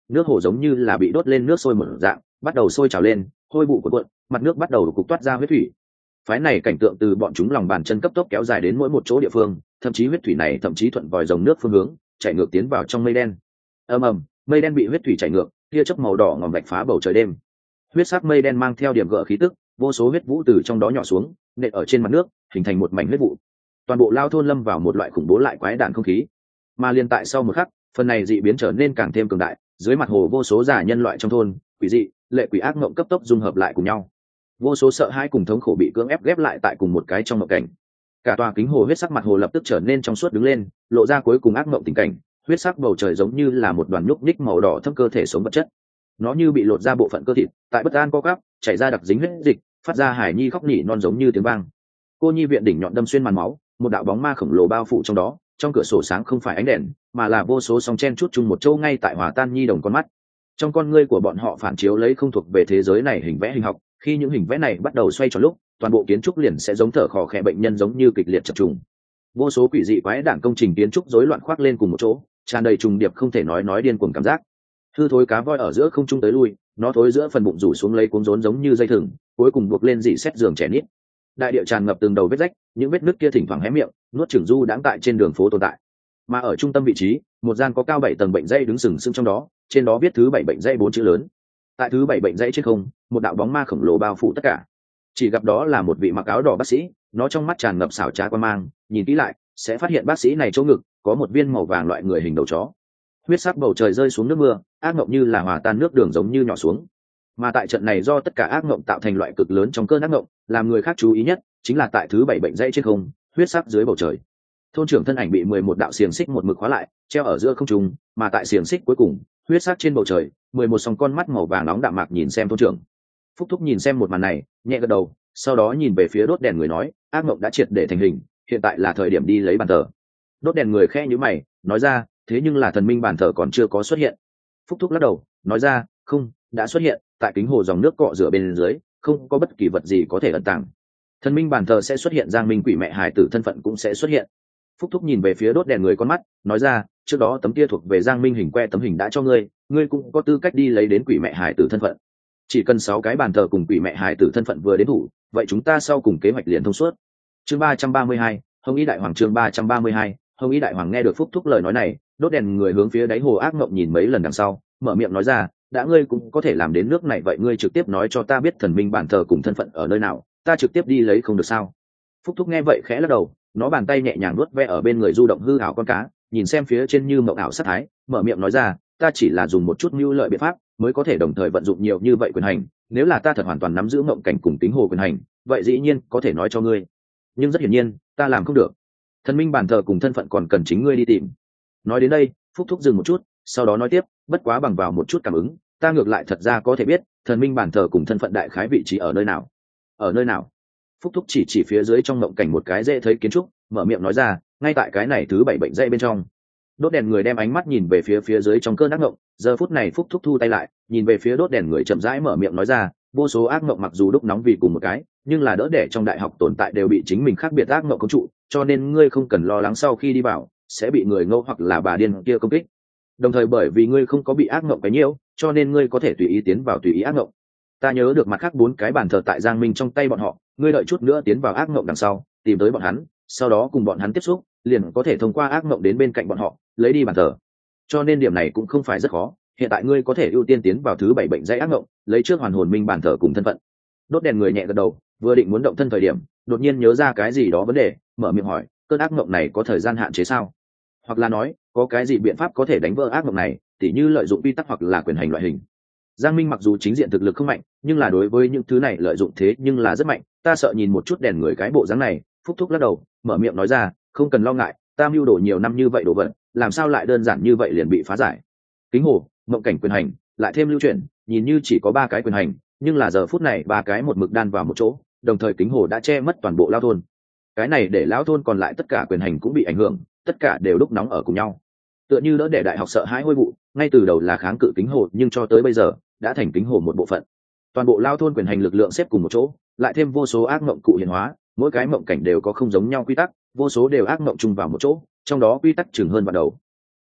nước hồ giống như là bị đốt lên nước sôi một dạng bắt đầu sôi trào lên, hôi vụ cuộn cuộn, mặt nước bắt đầu cục toát ra huyết thủy. Phái này cảnh tượng từ bọn chúng lòng bàn chân cấp tốc kéo dài đến mỗi một chỗ địa phương, thậm chí huyết thủy này thậm chí thuận vòi dòng nước phương hướng chảy ngược tiến vào trong mây đen. Ầm ầm, mây đen bị huyết thủy chảy ngược, tia chớp màu đỏ ngòm vạch phá bầu trời đêm. Huyết sắc mây đen mang theo điểm gợn khí tức, vô số huyết vũ từ trong đó nhỏ xuống, nện ở trên mặt nước, hình thành một mảnh huyết vụ. Toàn bộ Lao thôn lâm vào một loại khủng bố lại quái đản không khí. Mà liền tại sau một khắc, phần này dị biến trở nên càng thêm cường đại, dưới mặt hồ vô số giả nhân loại trong thôn, quỷ dị, lệ quỷ ác mộng cấp tốc dung hợp lại cùng nhau. Vô số sợ hãi cùng thống khổ bị cưỡng ép ghép lại tại cùng một cái trong mộng cảnh. Cả tòa kính hồ huyết sắc mặt hồ lập tức trở nên trong suốt đứng lên, lộ ra cuối cùng ác mộng tình cảnh. Huyết sắc bầu trời giống như là một đoàn nhúc nhích màu đỏ thâm cơ thể sống vật chất. Nó như bị lột ra bộ phận cơ thịt, tại bất an co quắp, chảy ra đặc dính huyết dịch, phát ra hải nhi khóc nỉ non giống như tiếng vang. Cô nhi viện đỉnh nhọn đâm xuyên màn máu, một đạo bóng ma khổng lồ bao phủ trong đó, trong cửa sổ sáng không phải ánh đèn, mà là vô số sóng chen chút chung một chỗ ngay tại hòa tan nhi đồng con mắt. Trong con ngươi của bọn họ phản chiếu lấy không thuộc về thế giới này hình vẽ hình học, khi những hình vẽ này bắt đầu xoay tròn lúc, toàn bộ kiến trúc liền sẽ giống thở khò khẽ bệnh nhân giống như kịch liệt chập trùng. Vô số quỷ dị quái đản công trình kiến trúc rối loạn khoác lên cùng một chỗ, tràn đầy trùng điệp không thể nói điên cuồng cảm giác. Hư thối cá voi ở giữa không trung tới lui, nó thối giữa phần bụng rủ xuống lấy cuốn rốn giống như dây thừng, cuối cùng buộc lên dị xét giường trẻ nít. Đại địa tràn ngập từng đầu vết rách, những vết nứt kia thỉnh thoảng hé miệng, nuốt chửng du đãng tại trên đường phố tồn tại. Mà ở trung tâm vị trí, một gian có cao 7 tầng bệnh dãy đứng sừng sững trong đó, trên đó viết thứ 7 bệnh dãy 4 chữ lớn. Tại thứ 7 bệnh dãy trên không, một đạo bóng ma khổng lồ bao phủ tất cả. Chỉ gặp đó là một vị mặc áo đỏ bác sĩ, nó trong mắt tràn ngập xảo trá quan mang, nhìn kỹ lại, sẽ phát hiện bác sĩ này chỗ ngực có một viên màu vàng loại người hình đầu chó. Huyết sắc bầu trời rơi xuống nước mưa, ác mộng như là hòa tan nước đường giống như nhỏ xuống. Mà tại trận này do tất cả ác mộng tạo thành loại cực lớn trong cơn ác mộng, làm người khác chú ý nhất chính là tại thứ 7 bệnh dãy trên không, huyết sắc dưới bầu trời. Thôn trưởng thân ảnh bị 11 đạo xiềng xích một mực khóa lại, treo ở giữa không trung, mà tại xiềng xích cuối cùng, huyết sắc trên bầu trời, 11 song con mắt màu vàng nóng đạm mạc nhìn xem thôn trưởng. Phúc Thúc nhìn xem một màn này, nhẹ gật đầu, sau đó nhìn về phía đốt đèn người nói, ác mộng đã triệt để thành hình, hiện tại là thời điểm đi lấy bàn thờ. Đốt đèn người khẽ nhíu mày, nói ra, thế nhưng là thần minh bàn thờ còn chưa có xuất hiện. Phúc Thúc lắc đầu, nói ra, không, đã xuất hiện, tại kính hồ dòng nước cọ rửa bên dưới, không có bất kỳ vật gì có thể ẩn tàng. Thần minh bàn thờ sẽ xuất hiện, Giang Minh quỷ mẹ hài tử thân phận cũng sẽ xuất hiện. Phúc Thúc nhìn về phía đốt đèn người con mắt, nói ra, trước đó tấm kia thuộc về Giang Minh hình que tấm hình đã cho ngươi, ngươi cũng có tư cách đi lấy đến quỷ mẹ hài tử thân phận. Chỉ cần 6 cái bàn thờ cùng quỷ mẹ hài tử thân phận vừa đến đủ, vậy chúng ta sau cùng kế hoạch liền thông suốt. Chương 332, Hồng Y Đại Hoàng. Chương 332, Hồng Y Đại Hoàng. Nghe được Phúc Thúc lời nói này, đốt đèn người hướng phía đáy hồ ác mộng nhìn mấy lần đằng sau, mở miệng nói ra, đã ngươi cũng có thể làm đến nước này, vậy ngươi trực tiếp nói cho ta biết thần minh bàn thờ cùng thân phận ở nơi nào, ta trực tiếp đi lấy không được sao? Phúc Thúc nghe vậy khẽ lắc đầu, nó bàn tay nhẹ nhàng nuốt ve ở bên người du động hư ảo con cá, nhìn xem phía trên như mộng ảo sát thái, mở miệng nói ra, ta chỉ là dùng một chút mưu lợi biện pháp mới có thể đồng thời vận dụng nhiều như vậy quyền hành, nếu là ta thật hoàn toàn nắm giữ mộng cảnh cùng tính hồ quyền hành, vậy dĩ nhiên có thể nói cho ngươi, nhưng rất hiển nhiên ta làm không được. Thần minh bàn thờ cùng thân phận còn cần chính ngươi đi tìm. Nói đến đây, Phúc Thúc dừng một chút, sau đó nói tiếp, bất quá bằng vào một chút cảm ứng, ta ngược lại thật ra có thể biết thần minh bàn thờ cùng thân phận đại khái vị trí ở nơi nào. Ở nơi nào? Phúc Thúc chỉ phía dưới trong mộng cảnh một cái dễ thấy kiến trúc, mở miệng nói ra, ngay tại cái này thứ 7 bệnh dãy bên trong. Đốt đèn người đem ánh mắt nhìn về phía dưới trong cơn ác mộng, giờ phút này Phúc Thúc thu tay lại, nhìn về phía đốt đèn người chậm rãi mở miệng nói ra, vô số ác mộng mặc dù đúc nóng vì cùng một cái, nhưng là đỡ đẻ trong đại học tồn tại đều bị chính mình khác biệt ác mộng cấu trụ, cho nên ngươi không cần lo lắng sau khi đi vào sẽ bị người ngô hoặc là bà điên kia công kích. Đồng thời bởi vì ngươi không có bị ác mộng cái nhiễu, cho nên ngươi có thể tùy ý tiến vào tùy ý ác mộng. Ta nhớ được mặt khác 4 cái bàn thờ tại Giang Minh trong tay bọn họ, ngươi đợi chút nữa tiến vào ác mộng đằng sau, tìm tới bọn hắn, sau đó cùng bọn hắn tiếp xúc, liền có thể thông qua ác mộng đến bên cạnh bọn họ, lấy đi bàn thờ. Cho nên điểm này cũng không phải rất khó, hiện tại ngươi có thể ưu tiên tiến vào thứ 7 bệnh dãy ác mộng, lấy trước hoàn hồn minh bàn thờ cùng thân phận. Đốt đèn người nhẹ gật đầu, vừa định muốn động thân thời điểm, đột nhiên nhớ ra cái gì đó vấn đề, mở miệng hỏi, cơn ác mộng này có thời gian hạn chế sao? Hoặc là nói, có cái gì biện pháp có thể đánh vỡ ác mộng này, tỉ như lợi dụng quy tắc hoặc là quyền hành loại hình. Giang Minh mặc dù chính diện thực lực không mạnh, nhưng là đối với những thứ này lợi dụng thế nhưng là rất mạnh, ta sợ nhìn một chút đèn người cái bộ dáng này. Phúc Thúc lắc đầu, mở miệng nói ra, không cần lo ngại, ta mưu đồ nhiều năm như vậy đồ vật, làm sao lại đơn giản như vậy liền bị phá giải. Kính hồ, mộng cảnh quyền hành, lại thêm lưu chuyển, nhìn như chỉ có 3 cái quyền hành, nhưng là giờ phút này 3 cái một mực đan vào một chỗ, đồng thời kính hồ đã che mất toàn bộ lao thôn. Cái này để lão thôn còn lại tất cả quyền hành cũng bị ảnh hưởng, tất cả đều đúc nóng ở cùng nhau. Tựa như đỡ để đại học sợ hãi hôi vụ, ngay từ đầu là kháng cự kính hồ, nhưng cho tới bây giờ đã thành kính hồ một bộ phận. Toàn bộ lao thôn quyền hành lực lượng xếp cùng một chỗ, lại thêm vô số ác mộng cụ hiện hóa, mỗi cái mộng cảnh đều có không giống nhau quy tắc, vô số đều ác mộng chung vào một chỗ, trong đó quy tắc chừng hơn vào đầu.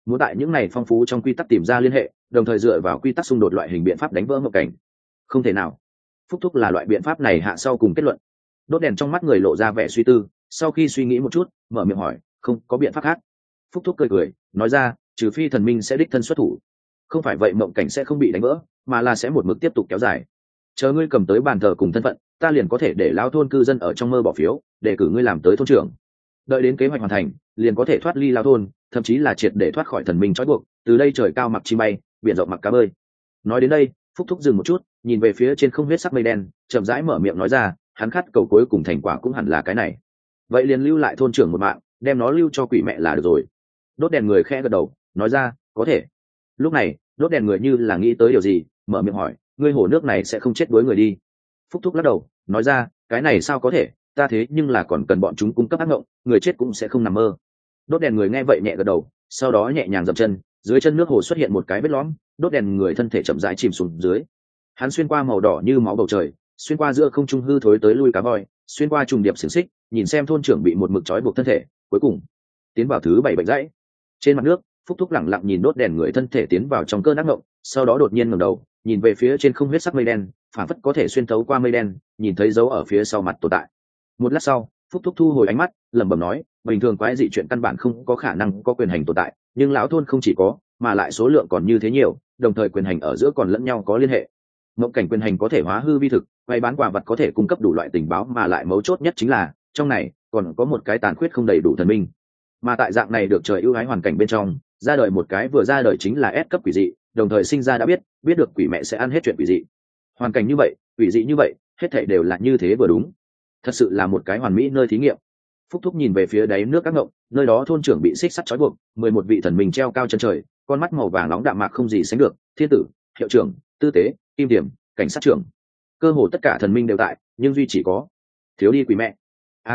muốn tại những này phong phú trong quy tắc tìm ra liên hệ, đồng thời dựa vào quy tắc xung đột loại hình biện pháp đánh vỡ mộng cảnh, không thể nào. Phúc thúc là loại biện pháp này hạ sau cùng kết luận. Đốt đèn trong mắt người lộ ra vẻ suy tư, sau khi suy nghĩ một chút mở miệng hỏi, không có biện pháp khác. Phúc thúc cười cười nói ra, trừ phi thần minh sẽ đích thân xuất thủ, không phải vậy mộng cảnh sẽ không bị đánh vỡ, mà là sẽ một mực tiếp tục kéo dài. Chờ ngươi cầm tới bàn thờ cùng thân phận, ta liền có thể để lao thôn cư dân ở trong mơ bỏ phiếu để cử ngươi làm tới thôn trưởng. Đợi đến kế hoạch hoàn thành liền có thể thoát ly lao thôn, thậm chí là triệt để thoát khỏi thần minh trói buộc, từ đây trời cao mặc chim bay, biển rộng mặc cá bơi. Nói đến đây Phúc thúc dừng một chút, nhìn về phía trên không huyết sắc mây đen, chậm rãi mở miệng nói ra, hắn khát cầu cuối cùng thành quả cũng hẳn là cái này. Vậy liền lưu lại thôn trưởng một mạng, đem nó lưu cho quỷ mẹ là được rồi. Đốt đèn người khẽ gật đầu nói ra, có thể. Lúc này đốt đèn người như là nghĩ tới điều gì, mở miệng hỏi, ngươi hồ nước này sẽ không chết đuối người đi? Phúc thúc lắc đầu nói ra, cái này sao có thể, ta thế nhưng là còn cần bọn chúng cung cấp ác mộng, người chết cũng sẽ không nằm mơ. Đốt đèn người nghe vậy nhẹ gật đầu, sau đó nhẹ nhàng dậm chân, dưới chân nước hồ xuất hiện một cái vết lõm, đốt đèn người thân thể chậm rãi chìm xuống dưới. Hắn xuyên qua màu đỏ như máu bầu trời, xuyên qua giữa không trung hư thối tới lui cá voi, xuyên qua trùng điệp xiềng xích, nhìn xem thôn trưởng bị một mực trói buộc thân thể, cuối cùng tiến vào thứ 7 bệnh dãy. Trên mặt nước Phúc thúc lẳng lặng nhìn đốt đèn người thân thể tiến vào trong cơn ác mộng, sau đó đột nhiên ngẩng đầu nhìn về phía trên không huyết sắc mây đen, phản phất có thể xuyên thấu qua mây đen nhìn thấy dấu ở phía sau mặt tồn tại. Một lát sau Phúc thúc thu hồi ánh mắt, lẩm bẩm nói, bình thường quái dị chuyện căn bản không có khả năng có quyền hành tồn tại, nhưng lão thôn không chỉ có, mà lại số lượng còn như thế nhiều, đồng thời quyền hành ở giữa còn lẫn nhau có liên hệ. Mộng cảnh quyền hành có thể hóa hư vi thực, bày bán quả vật có thể cung cấp đủ loại tình báo, mà lại mấu chốt nhất chính là trong này còn có một cái tàn khuyết không đầy đủ thần minh. Mà tại dạng này được trời ưu ái hoàn cảnh bên trong, ra đời một cái vừa ra đời chính là S cấp quỷ dị, đồng thời sinh ra đã biết được quỷ mẹ sẽ ăn hết chuyện quỷ dị. Hoàn cảnh như vậy, quỷ dị như vậy, hết thảy đều là như thế vừa đúng. Thật sự là một cái hoàn mỹ nơi thí nghiệm. Phúc thúc nhìn về phía đáy nước các ngộng, nơi đó thôn trưởng bị xích sắt trói buộc, 11 vị thần minh treo cao chân trời, con mắt màu vàng nóng đạm mạc không gì sánh được, thiên tử, hiệu trưởng, tư tế, kim điểm, cảnh sát trưởng, cơ hồ tất cả thần minh đều tại, nhưng duy chỉ có thiếu đi quỷ mẹ.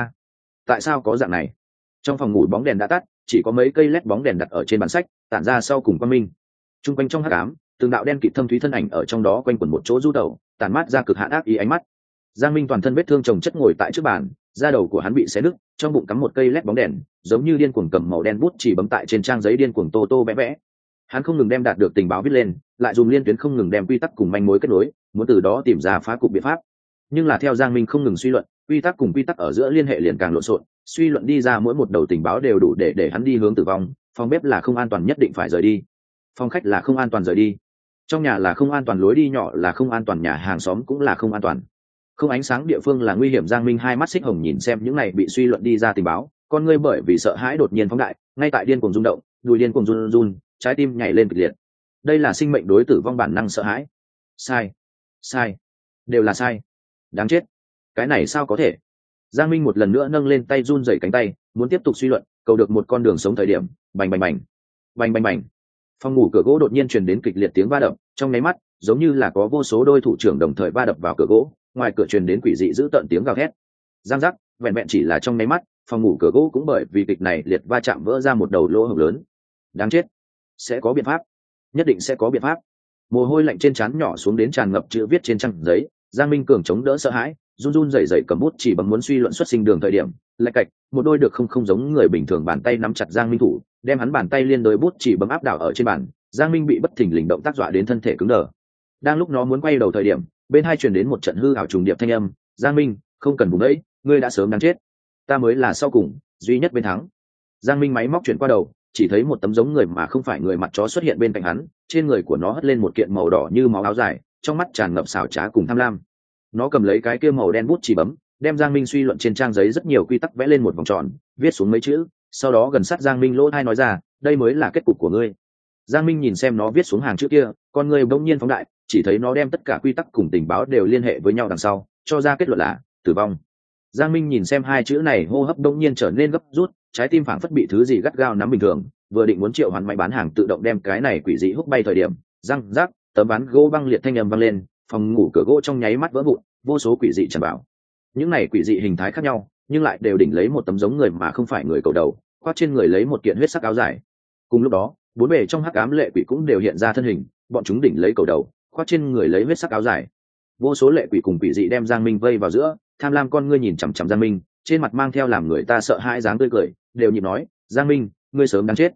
Tại sao có dạng này? Trong phòng ngủ bóng đèn đã tắt, chỉ có mấy cây led bóng đèn đặt ở trên bàn sách, tản ra sau cùng quang minh. Trung quanh trong hắc ám, từng đạo đen kịt thâm thúy thân ảnh ở trong đó quanh quẩn một chỗ du tẩu, tàn mát ra cực hạn ác ý ánh mắt. Giang Minh toàn thân vết thương chồng chất ngồi tại trước bàn, da đầu của hắn bị xé nứt, trong bụng cắm một cây led bóng đèn, giống như điên cuồng cầm màu đen bút chỉ bấm tại trên trang giấy điên cuồng tô vẽ vẽ. Hắn không ngừng đem đạt được tình báo viết lên, lại dùng liên tuyến không ngừng đem quy tắc cùng manh mối kết nối, muốn từ đó tìm ra phá cục biện pháp. Nhưng là theo Giang Minh không ngừng suy luận, quy tắc cùng quy tắc ở giữa liên hệ liền càng lộn xộn, suy luận đi ra mỗi một đầu tình báo đều đủ để hắn đi hướng tử vong. Phòng bếp là không an toàn nhất định phải rời đi, phòng khách là không an toàn rời đi, trong nhà là không an toàn lối đi nhỏ là không an toàn, nhà hàng xóm cũng là không an toàn, không ánh sáng địa phương là nguy hiểm. Giang Minh hai mắt xích hồng nhìn xem những này bị suy luận đi ra tình báo, con ngươi bởi vì sợ hãi đột nhiên phóng đại, ngay tại điên cuồng rung động, đùi điên cuồng run run, trái tim nhảy lên kịch liệt. Đây là sinh mệnh đối tử vong bản năng sợ hãi. Sai, đều là sai, đáng chết, cái này sao có thể? Giang Minh một lần nữa nâng lên tay run rẩy cánh tay, muốn tiếp tục suy luận, cầu được một con đường sống thời điểm. Bành bành bành, bành bành bành. Phòng ngủ cửa gỗ đột nhiên truyền đến kịch liệt tiếng va đập, trong nháy mắt giống như là có vô số đôi thủ trưởng đồng thời va đập vào cửa gỗ, ngoài cửa truyền đến quỷ dị dữ tợn tiếng gào thét. Giang giác, vẹn vẹn chỉ là trong nháy mắt, phòng ngủ cửa gỗ cũng bởi vì kịch này liệt va chạm vỡ ra một đầu lỗ hổng lớn. Đáng chết, sẽ có biện pháp, nhất định sẽ có biện pháp. Mồ hôi lạnh trên trán nhỏ xuống đến tràn ngập chữ viết trên trang giấy. Giang Minh cường chống đỡ sợ hãi, run run rẩy rẩy cầm bút chỉ bấm muốn suy luận xuất sinh đường thời điểm, lạch cạch, một đôi được không giống người bình thường bàn tay nắm chặt Giang Minh thủ, đem hắn bàn tay liên đối bút chỉ bấm áp đảo ở trên bàn. Giang Minh bị bất thình lình động tác dọa đến thân thể cứng đờ. Đang lúc nó muốn quay đầu thời điểm, bên hai truyền đến một trận hư ảo trùng điệp thanh âm, Giang Minh, không cần vùng đấy, ngươi đã sớm đáng chết, ta mới là sau cùng, duy nhất bên thắng. Giang Minh máy móc chuyển qua đầu, chỉ thấy một tấm giống người mà không phải người mặt chó xuất hiện bên cạnh hắn, trên người của nó hất lên một kiện màu đỏ như máu áo dài, trong mắt tràn ngập xảo trá cùng tham lam. Nó cầm lấy cái kia màu đen bút chỉ bấm, đem Giang Minh suy luận trên trang giấy rất nhiều quy tắc vẽ lên một vòng tròn, viết xuống mấy chữ, sau đó gần sát Giang Minh lỗ tai nói ra, đây mới là kết cục của ngươi. Giang Minh nhìn xem nó viết xuống hàng chữ kia, con người bỗng nhiên phóng đại, chỉ thấy nó đem tất cả quy tắc cùng tình báo đều liên hệ với nhau đằng sau, cho ra kết luận là tử vong. Giang Minh nhìn xem hai chữ này, hô hấp bỗng nhiên trở nên gấp rút, trái tim phảng phất bị thứ gì gắt gao nắm bình thường, vừa định muốn triệu hoán máy bán hàng tự động đem cái này quỷ dị hút bay thời điểm, răng rác, tấm ván gỗ băng liệt thanh âm vang lên, phòng ngủ cửa gỗ trong nháy mắt vỡ vụn, vô số quỷ dị tràn vào. Những này quỷ dị hình thái khác nhau, nhưng lại đều đỉnh lấy một tấm giống người mà không phải người cầu đầu, khoác trên người lấy một kiện huyết sắc áo dài. Cùng lúc đó, bốn bề trong hắc ám lệ quỷ cũng đều hiện ra thân hình, bọn chúng đỉnh lấy cầu đầu, khoác trên người lấy huyết sắc áo dài. Vô số lệ quỷ cùng quỷ dị đem Giang Minh vây vào giữa, tham lam con ngươi nhìn chằm chằm Giang Minh, trên mặt mang theo làm người ta sợ hãi dáng tươi cười, đều nhịp nói, Giang Minh, ngươi sớm đáng chết.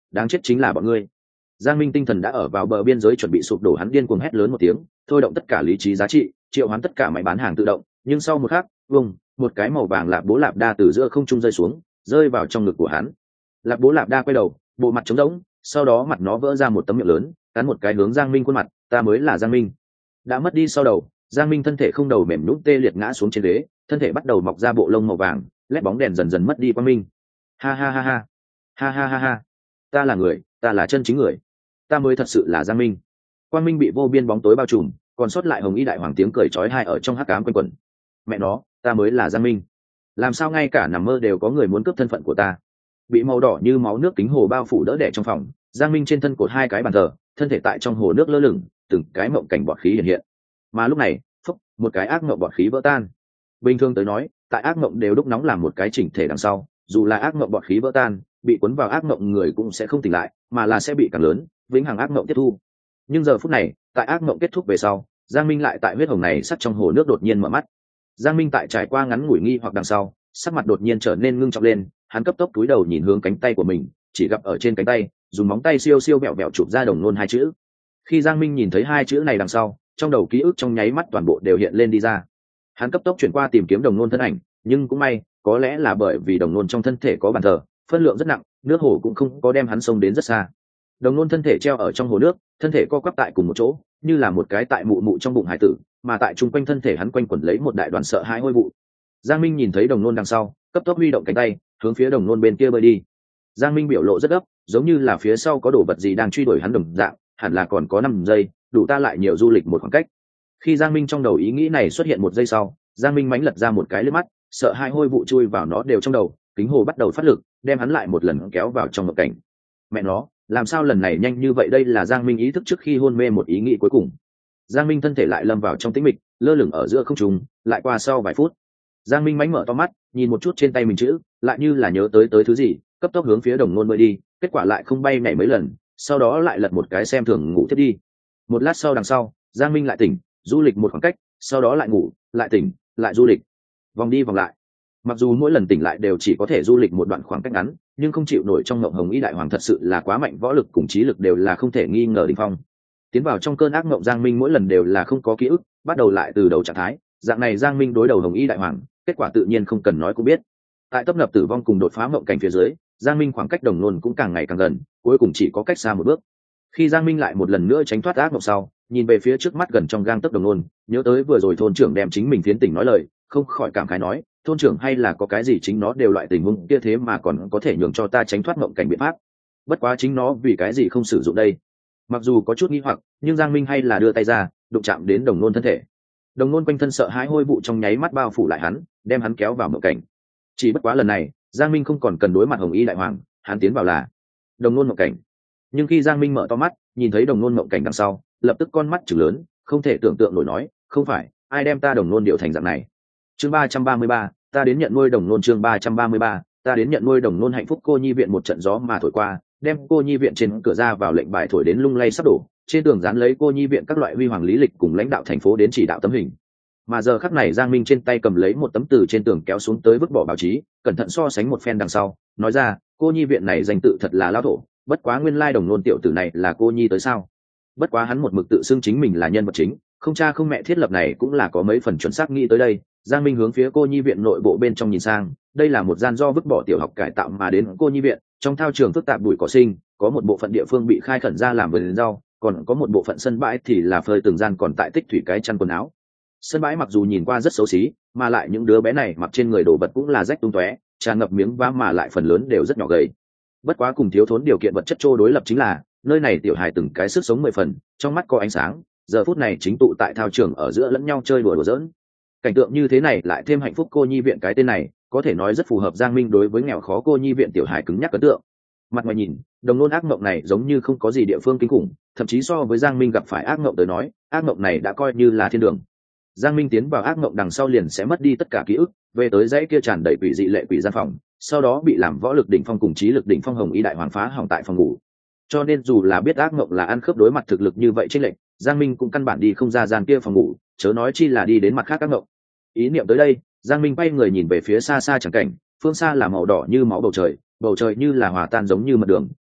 đáng chết chính là bọn ngươi. Giang Minh tinh thần đã ở vào bờ biên giới chuẩn bị sụp đổ, hắn điên cuồng hét lớn một tiếng, thôi động tất cả lý trí giá trị, triệu hoán tất cả máy bán hàng tự động, nhưng sau một khắc, một cái màu vàng lạp bố lạp đa từ giữa không trung rơi xuống, rơi vào trong ngực của hắn. Lạp bố lạp đa quay đầu, bộ mặt trống rỗng, sau đó mặt nó vỡ ra một tấm miệng lớn, cắn một cái hướng Giang Minh khuôn mặt, ta mới là Giang Minh. Đã mất đi sau đầu, Giang Minh thân thể không đầu mềm nhũn tê liệt ngã xuống trên ghế, thân thể bắt đầu mọc ra bộ lông màu vàng, lét bóng đèn dần dần mất đi quang minh. Ha ha ha ha, ha ha ha ha, ta là người, ta là chân chính người, ta mới thật sự là Giang Minh. Quang minh bị vô biên bóng tối bao trùm, còn sót lại hồng y đại hoàng tiếng cười chói tai ở trong hắc ám quanh quẩn. Mẹ nó, ta mới là Giang Minh. Làm sao ngay cả nằm mơ đều có người muốn cướp thân phận của ta. Bị màu đỏ như máu nước kính hồ bao phủ đỡ đẻ trong phòng, Giang Minh trên thân cột hai cái bàn thờ, thân thể tại trong hồ nước lơ lửng, từng cái mộng cảnh bọt khí hiện hiện. Mà lúc này, một cái ác mộng bọt khí vỡ tan. Bình thường tới nói, tại ác mộng đều đúc nóng làm một cái chỉnh thể đằng sau, dù là ác mộng bọt khí vỡ tan, bị cuốn vào ác mộng người cũng sẽ không tỉnh lại, mà là sẽ bị càng lớn, vĩnh hằng ác mộng tiếp thu. Nhưng giờ phút này, tại ác mộng kết thúc về sau, Giang Minh lại tại huyết hồng này sắt trong hồ nước đột nhiên mở mắt. Giang Minh tại trải qua ngắn ngủi nghi hoặc đằng sau, sắc mặt đột nhiên trở nên ngưng trọng lên, hắn cấp tốc cúi đầu nhìn hướng cánh tay của mình, chỉ gặp ở trên cánh tay, dùng móng tay siêu siêu bẹo bẹo chụp ra đồng nôn hai chữ. Khi Giang Minh nhìn thấy hai chữ này đằng sau, trong đầu ký ức trong nháy mắt toàn bộ đều hiện lên đi ra. Hắn cấp tốc chuyển qua tìm kiếm đồng nôn thân ảnh, nhưng cũng may, có lẽ là bởi vì đồng nôn trong thân thể có bàn thờ, phân lượng rất nặng, nước hồ cũng không có đem hắn xông đến rất xa. Đồng nôn thân thể treo ở trong hồ nước, thân thể co quắp tại cùng một chỗ, như là một cái tại mụ mụ trong bụng hải tử, mà tại trung quanh thân thể hắn quanh quẩn lấy một đại đoàn sợ hãi hôi vụ. Giang Minh nhìn thấy đồng nôn đằng sau, cấp tốc huy động cánh tay, hướng phía đồng nôn bên kia bơi đi. Giang Minh biểu lộ rất gấp, giống như là phía sau có đồ vật gì đang truy đuổi hắn đồng dạng, hẳn là còn có 5 giây, đủ ta lại nhiều du lịch một khoảng cách. Khi Giang Minh trong đầu ý nghĩ này xuất hiện 1 giây sau, Giang Minh mánh lật ra một cái lướt mắt, sợ hai hôi vụ chui vào nó đều trong đầu, kính hồ bắt đầu phát lực, đem hắn lại một lần kéo vào trong mộng cảnh. Mẹ nó, làm sao lần này nhanh như vậy? Đây là Giang Minh ý thức trước khi hôn mê một ý nghĩ cuối cùng. Giang Minh thân thể lại lâm vào trong tĩnh mịch, lơ lửng ở giữa không trung, lại qua sau vài phút, Giang Minh mánh mở to mắt, nhìn một chút trên tay mình chữ, lại như là nhớ tới thứ gì, cấp tốc hướng phía đồng nôn bơi đi, kết quả lại không bay nhảy mấy lần, sau đó lại lật một cái xem thường ngủ thiết đi. Một lát sau đằng sau, Giang Minh lại tỉnh, du lịch một khoảng cách, sau đó lại ngủ, lại tỉnh, lại du lịch, vòng đi vòng lại. Mặc dù mỗi lần tỉnh lại đều chỉ có thể du lịch một đoạn khoảng cách ngắn, nhưng không chịu nổi trong mộng hồng y đại hoàng thật sự là quá mạnh, võ lực cùng trí lực đều là không thể nghi ngờ đỉnh phong. Tiến vào trong cơn ác mộng, Giang Minh mỗi lần đều là không có ký ức, bắt đầu lại từ đầu trạng thái, dạng này Giang Minh đối đầu hồng y đại hoàng, kết quả tự nhiên không cần nói cũng biết. Tại tấp nập tử vong cùng đột phá mộng cảnh phía dưới, Giang Minh khoảng cách đồng nôn cũng càng ngày càng gần, cuối cùng chỉ có cách xa một bước. Khi Giang Minh lại một lần nữa tránh thoát ác mộng sau, nhìn về phía trước mắt gần trong gang tấc đồng nôn, nhớ tới vừa rồi thôn trưởng đem chính mình phiến tỉnh nói lời, không khỏi cảm khái nói, thôn trưởng hay là có cái gì chính nó đều loại tình huống kia thế mà còn có thể nhường cho ta tránh thoát mộng cảnh biện pháp. Bất quá chính nó vì cái gì không sử dụng đây? Mặc dù có chút nghi hoặc, nhưng Giang Minh hay là đưa tay ra, đụng chạm đến đồng nôn thân thể. Đồng nôn quanh thân sợ hãi hôi vụ trong nháy mắt bao phủ lại hắn, đem hắn kéo vào mộng cảnh. Chỉ bất quá lần này, Giang Minh không còn cần đối mặt hồng y đại hoàng, hắn tiến vào là đồng nôn mộng cảnh. Nhưng khi Giang Minh mở to mắt, nhìn thấy đồng nôn mộng cảnh đằng sau, lập tức con mắt trừng lớn, không thể tưởng tượng nổi nói, không phải, ai đem ta đồng nôn điều thành dạng này. Chương 333, ta đến nhận nuôi đồng nôn. Chương 333, ta đến nhận nuôi đồng nôn. Hạnh phúc cô nhi viện một trận gió mà thổi qua, đem cô nhi viện trên cửa ra vào lệnh bài thổi đến lung lay sắp đổ, trên tường dán lấy cô nhi viện các loại huy hoàng lý lịch cùng lãnh đạo thành phố đến chỉ đạo tấm hình. Mà giờ khắc này Giang Minh trên tay cầm lấy một tấm từ trên tường kéo xuống tới vứt bỏ báo chí, cẩn thận so sánh một phen đằng sau, nói ra, cô nhi viện này danh tự thật là lão thổ, bất quá nguyên lai đồng nôn tiểu tử này là cô nhi tới sao? Bất quá hắn một mực tự xưng chính mình là nhân vật chính, không cha không mẹ thiết lập này cũng là có mấy phần chuẩn xác. Nghĩ tới đây, Giang Minh hướng phía cô nhi viện nội bộ bên trong nhìn sang, đây là một gian do vứt bỏ tiểu học cải tạo mà đến cô nhi viện, trong thao trường phức tạp bụi cỏ sinh, có một bộ phận địa phương bị khai khẩn ra làm vườn rau, còn có một bộ phận sân bãi thì là phơi từng gian còn tại tích thủy cái chăn quần áo. Sân bãi mặc dù nhìn qua rất xấu xí, mà lại những đứa bé này mặc trên người đồ vật cũng là rách tung tóe, tràn ngập miếng vá, mà lại phần lớn đều rất nhỏ gầy. Bất quá cùng thiếu thốn điều kiện vật chất trô đối lập chính là nơi này tiểu hài từng cái sức sống 10 phần, trong mắt có ánh sáng, giờ phút này chính tụ tại thao trường ở giữa lẫn nhau chơi đùa giỡn. Cảnh tượng như thế này lại thêm hạnh phúc cô nhi viện cái tên này, có thể nói rất phù hợp Giang Minh đối với nghèo khó cô nhi viện tiểu hài cứng nhắc ấn tượng. Mặt ngoài nhìn, đồng nôn ác mộng này giống như không có gì địa phương kinh khủng, thậm chí so với Giang Minh gặp phải ác mộng tới nói, ác mộng này đã coi như là thiên đường. Giang Minh tiến vào ác mộng đằng sau liền sẽ mất đi tất cả ký ức, về tới dãy kia tràn đầy quỷ dị lệ quỷ gian phòng, sau đó bị làm võ lực đỉnh phong cùng trí lực đỉnh phong hồng y đại hoàng phá hỏng tại phòng ngủ. Cho nên dù là biết ác mộng là ăn khớp đối mặt thực lực như vậy trên lệnh, Giang Minh cũng căn bản đi không ra gian kia phòng ngủ, chớ nói chi là đi đến mặt khác ác mộng. Ý niệm tới đây, Giang Minh bay người nhìn về phía xa xa chẳng cảnh, phương xa là màu đỏ như máu bầu trời như là hòa tan giống như mật đường,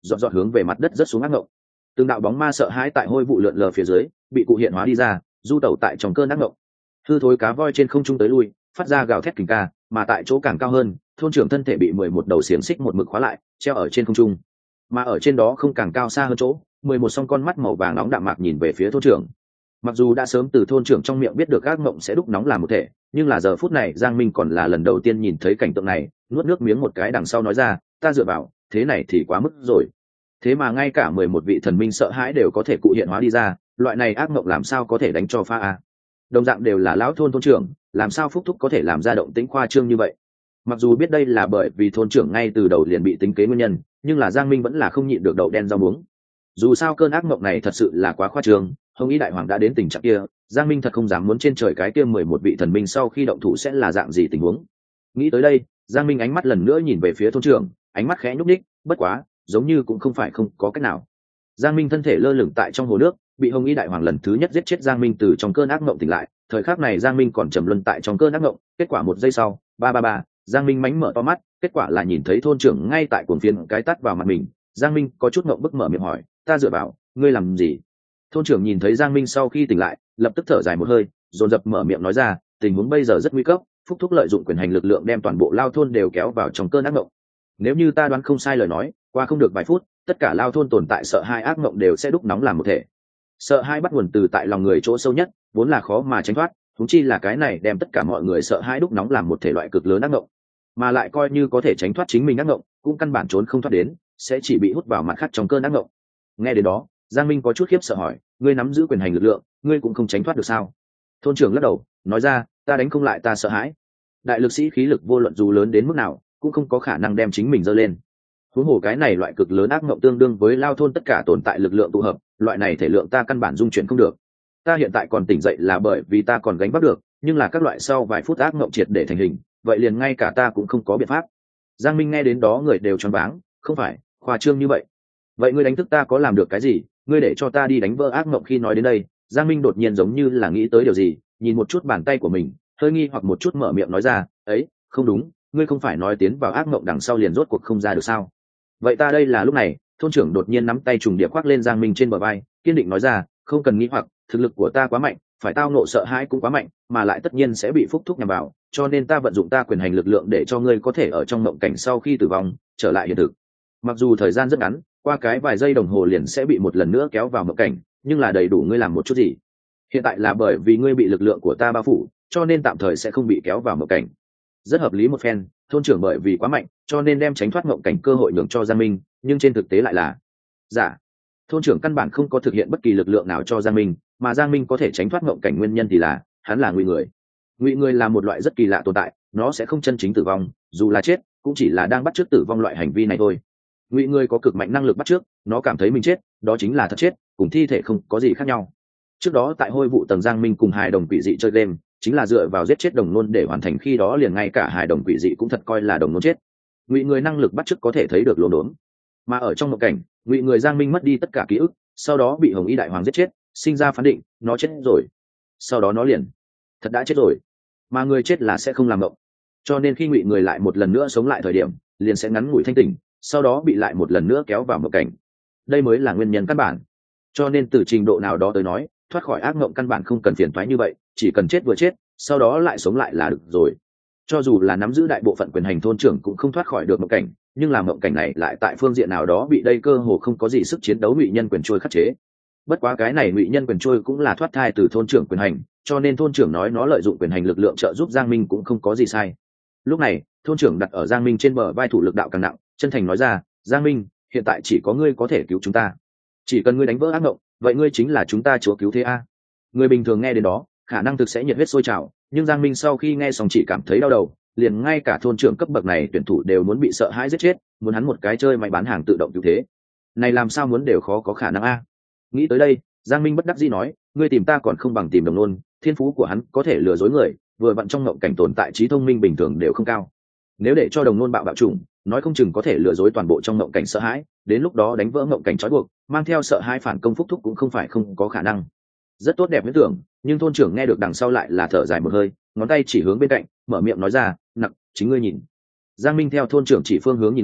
dọn dọn hướng về mặt đất rất xuống ác ngộng. Từng đạo bóng ma sợ hãi tại hôi vụ lượn lờ phía dưới bị cụ hiện hóa đi ra, du tẩu tại trong cơn ác ngộng. Hư thối cá voi trên không trung tới lui, phát ra gào thét kình ca, mà tại chỗ càng cao hơn, thôn trưởng thân thể bị 11 đầu xiềng xích một mực khóa lại, treo ở trên không trung. Mà ở trên đó không càng cao xa hơn chỗ, 11 song con mắt màu vàng nóng đạm mạc nhìn về phía thôn trưởng. Mặc dù đã sớm từ thôn trưởng trong miệng biết được ác mộng sẽ đúc nóng làm một thể, nhưng là giờ phút này Giang Minh còn là lần đầu tiên nhìn thấy cảnh tượng này, nuốt nước miếng một cái đằng sau nói ra, ta dựa vào, thế này thì quá mức rồi. Thế mà ngay cả 11 vị thần minh sợ hãi đều có thể cụ hiện hóa đi ra, loại này ác mộng làm sao có thể đánh cho pha a? Đồng dạng đều là lão thôn trưởng, làm sao Phúc Thúc có thể làm ra động tĩnh khoa trương như vậy? Mặc dù biết đây là bởi vì thôn trưởng ngay từ đầu liền bị tính kế nguyên nhân, nhưng là Giang Minh vẫn là không nhịn được đậu đen rau muống. Dù sao cơn ác mộng này thật sự là quá khoa trương, Hồng Y đại hoàng đã đến tình trạng kia, Giang Minh thật không dám muốn trên trời cái kia 11 vị thần minh sau khi động thủ sẽ là dạng gì tình huống. Nghĩ tới đây, Giang Minh ánh mắt lần nữa nhìn về phía thôn trưởng, ánh mắt khẽ nhúc nhích, bất quá, giống như cũng không phải không có cách nào. Giang Minh thân thể lơ lửng tại trong hồ nước, bị Hồng Y đại hoàng lần thứ nhất giết chết Giang Minh từ trong cơn ác mộng tỉnh lại, thời khắc này Giang Minh còn trầm luân tại trong cơn ác mộng, kết quả một giây sau, ba, Giang Minh mánh mở to mắt, kết quả là nhìn thấy thôn trưởng ngay tại cuồng phiến cái tát vào mặt mình. Giang Minh có chút ngượng bức mở miệng hỏi, ta dựa vào, ngươi làm gì? Thôn trưởng nhìn thấy Giang Minh sau khi tỉnh lại, lập tức thở dài một hơi, dồn dập mở miệng nói ra, tình huống bây giờ rất nguy cấp, Phúc Thúc lợi dụng quyền hành lực lượng đem toàn bộ lao thôn đều kéo vào trong cơn ác mộng. Nếu như ta đoán không sai lời nói, qua không được vài phút, tất cả lao thôn tồn tại sợ hai ác mộng đều sẽ đúc nóng làm một thể. Sợ hai bắt nguồn từ tại lòng người chỗ sâu nhất, vốn là khó mà tránh thoát, huống chi là cái này đem tất cả mọi người sợ hai đúc nóng làm một thể loại cực lớn ác mộng, mà lại coi như có thể tránh thoát chính mình ác mộng, cũng căn bản trốn không thoát đến, sẽ chỉ bị hút vào mặt khác trong cơn ác mộng. Nghe đến đó, Giang Minh có chút khiếp sợ hỏi, ngươi nắm giữ quyền hành lực lượng, ngươi cũng không tránh thoát được sao? Thôn trưởng lắc đầu, nói ra, ta đánh không lại ta sợ hãi. Đại lực sĩ khí lực vô luận dù lớn đến mức nào, cũng không có khả năng đem chính mình dơ lên. Huống hồ cái này loại cực lớn ác mộng tương đương với lao thôn tất cả tồn tại lực lượng tụ hợp, loại này thể lượng ta căn bản dung chuyển không được. Ta hiện tại còn tỉnh dậy là bởi vì ta còn gánh vác được, nhưng là các loại sau vài phút ác mộng triệt để thành hình, vậy liền ngay cả ta cũng không có biện pháp. Giang Minh nghe đến đó người đều choáng váng, không phải khoa trương như vậy. Vậy ngươi đánh thức ta có làm được cái gì? Ngươi để cho ta đi đánh vỡ ác mộng. Khi nói đến đây, Giang Minh đột nhiên giống như là nghĩ tới điều gì, nhìn một chút bàn tay của mình, hơi nghi hoặc một chút mở miệng nói ra, ấy, không đúng, ngươi không phải nói tiến vào ác mộng đằng sau liền rốt cuộc không ra được sao? Vậy ta đây là lúc này, thôn trưởng đột nhiên nắm tay trùng điệp khoác lên Giang Minh trên bờ vai, kiên định nói ra, không cần nghĩ hoặc, thực lực của ta quá mạnh, phải tao nộ sợ hãi cũng quá mạnh, mà lại tất nhiên sẽ bị Phúc Thúc nhằm vào, cho nên ta vận dụng ta quyền hành lực lượng để cho ngươi có thể ở trong mộng cảnh sau khi tử vong trở lại hiện thực. Mặc dù thời gian rất ngắn, qua cái vài giây đồng hồ liền sẽ bị một lần nữa kéo vào mộng cảnh, nhưng là đầy đủ ngươi làm một chút gì. Hiện tại là bởi vì ngươi bị lực lượng của ta bao phủ, cho nên tạm thời sẽ không bị kéo vào mộng cảnh. Rất hợp lý một phen, thôn trưởng bởi vì quá mạnh, cho nên đem tránh thoát mộng cảnh cơ hội nhường cho Giang Minh, nhưng trên thực tế lại là giả. Thôn trưởng căn bản không có thực hiện bất kỳ lực lượng nào cho Giang Minh, mà Giang Minh có thể tránh thoát mộng cảnh nguyên nhân thì là hắn là ngụy người. Ngụy người là một loại rất kỳ lạ tồn tại, nó sẽ không chân chính tử vong, dù là chết cũng chỉ là đang bắt chước tử vong loại hành vi này thôi. Ngụy người có cực mạnh năng lực bắt chước, nó cảm thấy mình chết, đó chính là thật chết, cùng thi thể không có gì khác nhau. Trước đó tại hôi vụ tầng, Giang Minh cùng hài đồng quỷ dị chơi game, chính là dựa vào giết chết đồng nôn để hoàn thành, khi đó liền ngay cả hài đồng quỷ dị cũng thật coi là đồng nôn chết. Ngụy người năng lực bắt chước có thể thấy được lồn đốn, mà ở trong mộng cảnh, Ngụy người Giang Minh mất đi tất cả ký ức, sau đó bị Hồng Y đại hoàng giết chết, sinh ra phán định nó chết rồi, sau đó nó liền thật đã chết rồi, mà người chết là sẽ không làm mộng, cho nên khi Ngụy người lại một lần nữa sống lại thời điểm, liền sẽ ngắn ngủi thanh tỉnh, sau đó bị lại một lần nữa kéo vào mộng cảnh. Đây mới là nguyên nhân căn bản, cho nên từ trình độ nào đó tới nói, thoát khỏi ác mộng căn bản không cần phiền toái như vậy, chỉ cần chết vừa chết, sau đó lại sống lại là được rồi. Cho dù là nắm giữ đại bộ phận quyền hành thôn trưởng cũng không thoát khỏi được mộng cảnh, nhưng là mộng cảnh này lại tại phương diện nào đó bị đây cơ hồ không có gì sức chiến đấu ngụy nhân quyền trôi khắc chế. Bất quá cái này ngụy nhân quyền trôi cũng là thoát thai từ thôn trưởng quyền hành, cho nên thôn trưởng nói nó lợi dụng quyền hành lực lượng trợ giúp Giang Minh cũng không có gì sai. Lúc này thôn trưởng đặt ở Giang Minh trên bờ vai thủ lực đạo càng nặng, chân thành nói ra, Giang Minh, hiện tại chỉ có ngươi có thể cứu chúng ta, chỉ cần ngươi đánh vỡ ác mộng, vậy ngươi chính là chúng ta chúa cứu thế a. Người bình thường nghe đến đó khả năng thực sẽ nhiệt huyết sôi trào, nhưng Giang Minh sau khi nghe xong chỉ cảm thấy đau đầu, liền ngay cả thôn trưởng cấp bậc này tuyển thủ đều muốn bị sợ hãi giết chết, muốn hắn một cái chơi máy bán hàng tự động cứu thế này làm sao muốn đều khó có khả năng a. Nghĩ tới đây, Giang Minh bất đắc dĩ nói, ngươi tìm ta còn không bằng tìm đồng nôn, thiên phú của hắn có thể lừa dối người, vừa vặn trong ngộng cảnh tồn tại trí thông minh bình thường đều không cao, nếu để cho đồng nôn bạo chủng, nói không chừng có thể lừa dối toàn bộ trong ngộng cảnh sợ hãi, đến lúc đó đánh vỡ ngộng cảnh trói buộc, mang theo sợ hãi phản công Phúc Thúc cũng không phải không có khả năng. Rất tốt đẹp viễn tưởng, nhưng thôn trưởng nghe được đằng sau lại là thở dài một hơi, ngón tay chỉ hướng bên cạnh, mở miệng nói ra, nặc, chính ngươi nhìn. Giang Minh theo thôn trưởng chỉ phương hướng nhìn lại,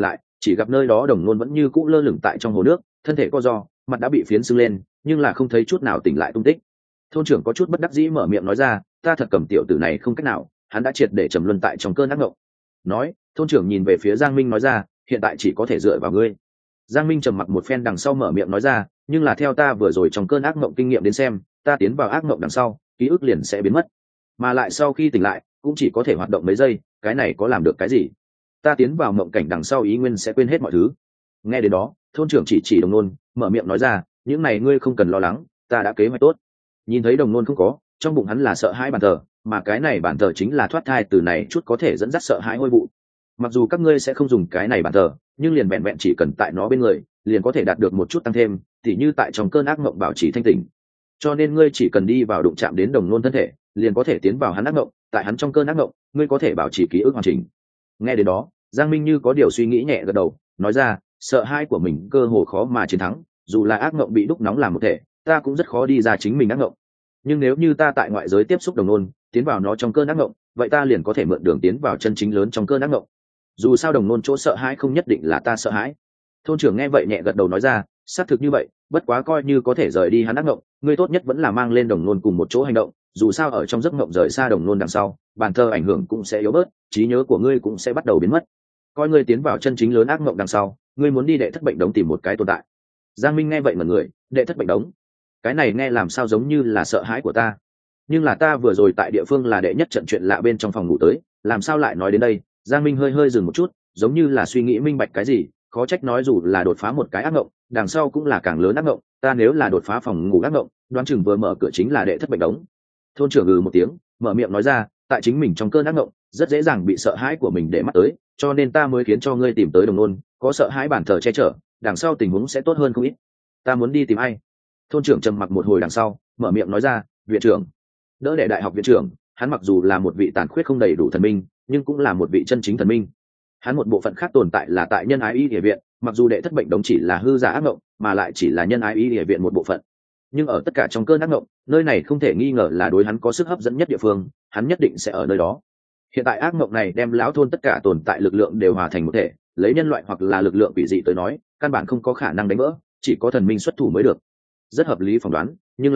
chỉ gặp nơi đó đồng nôn vẫn như cũ lơ lửng tại trong hồ nước, thân thể co ro, mặt đã bị phiến sưng lên, nhưng là không thấy chút nào tỉnh lại tung tích. Thôn trưởng có chút bất đắc dĩ mở miệng nói ra, ta thật cầm tiểu tử này không cách nào, hắn đã triệt để trầm luân tại trong cơn ác ngộng. Nói, thôn trưởng nhìn về phía Giang Minh nói ra, hiện tại chỉ có thể dựa vào ngươi. Giang Minh trầm mặc một phen đằng sau mở miệng nói ra, nhưng là theo ta vừa rồi trong cơn ác mộng kinh nghiệm đến xem, ta tiến vào ác mộng đằng sau, ký ức liền sẽ biến mất, mà lại sau khi tỉnh lại cũng chỉ có thể hoạt động mấy giây, cái này có làm được cái gì? Ta tiến vào mộng cảnh đằng sau ý nguyên sẽ quên hết mọi thứ. Nghe đến đó, thôn trưởng chỉ đồng nôn, mở miệng nói ra, những này ngươi không cần lo lắng, ta đã kế hoạch tốt. Nhìn thấy đồng nôn không có, trong bụng hắn là sợ hãi bàn thờ, mà cái này bàn thờ chính là thoát thai từ này chút có thể dẫn dắt sợ hãi hôi vụ. Mặc dù các ngươi sẽ không dùng cái này bàn thờ, nhưng liền vẹn vẹn chỉ cần tại nó bên người, liền có thể đạt được một chút tăng thêm, tỉ như tại trong cơn ác mộng bảo trì thanh tỉnh. Cho nên ngươi chỉ cần đi vào đụng chạm đến đồng nôn thân thể, liền có thể tiến vào hắn ác mộng, tại hắn trong cơn ác mộng, ngươi có thể bảo trì ký ức hoàn chỉnh. Nghe đến đó, Giang Minh như có điều suy nghĩ nhẹ gật đầu, nói ra, sợ hãi của mình cơ hồ khó mà chiến thắng, dù là ác mộng bị đúc nóng làm một thể, ta cũng rất khó đi ra chính mình ác mộng. Nhưng nếu như ta tại ngoại giới tiếp xúc đồng nôn, tiến vào nó trong cơn ác mộng, vậy ta liền có thể mượn đường tiến vào chân chính lớn trong cơn ác mộng. Dù sao đồng nôn chỗ sợ hãi không nhất định là ta sợ hãi. Thôn trưởng nghe vậy nhẹ gật đầu nói ra, xác thực như vậy, bất quá coi như có thể rời đi hắn ác mộng, ngươi tốt nhất vẫn là mang lên đồng nôn cùng một chỗ hành động, dù sao ở trong giấc mộng rời xa đồng nôn đằng sau, bàn thờ ảnh hưởng cũng sẽ yếu bớt, trí nhớ của ngươi cũng sẽ bắt đầu biến mất. Coi ngươi tiến vào chân chính lớn ác mộng đằng sau, ngươi muốn đi đệ thất bệnh đống tìm một cái tồn tại. Giang Minh nghe vậy mà người, đệ thất bệnh đống, cái này nghe làm sao giống như là sợ hãi của ta, nhưng là ta vừa rồi tại địa phương là đệ nhất trận chuyện lạ bên trong phòng ngủ tới, làm sao lại nói đến đây? Giang Minh hơi dừng một chút, giống như là suy nghĩ minh bạch cái gì, khó trách nói dù là đột phá một cái ác mộng, đằng sau cũng là càng lớn ác mộng, ta nếu là đột phá phòng ngủ ác mộng, đoán chừng vừa mở cửa chính là đệ thất bệnh đống. Thôn trưởng một tiếng, mở miệng nói ra, tại chính mình trong cơn ác mộng, rất dễ dàng bị sợ hãi của mình để mắt tới, cho nên ta mới khiến cho ngươi tìm tới đồng nôn, có sợ hãi bản thờ che chở, đằng sau tình huống sẽ tốt hơn không ít. Ta muốn đi tìm ai? Thôn trưởng trầm mặc một hồi đằng sau, mở miệng nói ra, viện trưởng. Đỡ đệ đại học viện trưởng, hắn mặc dù là một vị tàn khuyết không đầy đủ thần minh, nhưng cũng là một vị chân chính thần minh. Hắn một bộ phận khác tồn tại là tại nhân ái y địa viện, mặc dù đệ thất bệnh đống chỉ là hư giả ác mộng, mà lại chỉ là nhân ái y địa viện một bộ phận, nhưng ở tất cả trong cơn ác mộng, nơi này không thể nghi ngờ là đối hắn có sức hấp dẫn nhất địa phương, hắn nhất định sẽ ở nơi đó. Hiện tại ác mộng này đem lão thôn tất cả tồn tại lực lượng đều hòa thành một thể, lấy nhân loại hoặc là lực lượng quỷ dị tới nói, căn bản không có khả năng đánh vỡ, chỉ có thần minh xuất thủ mới được. Rất hợp lý phỏng đoán, nhưng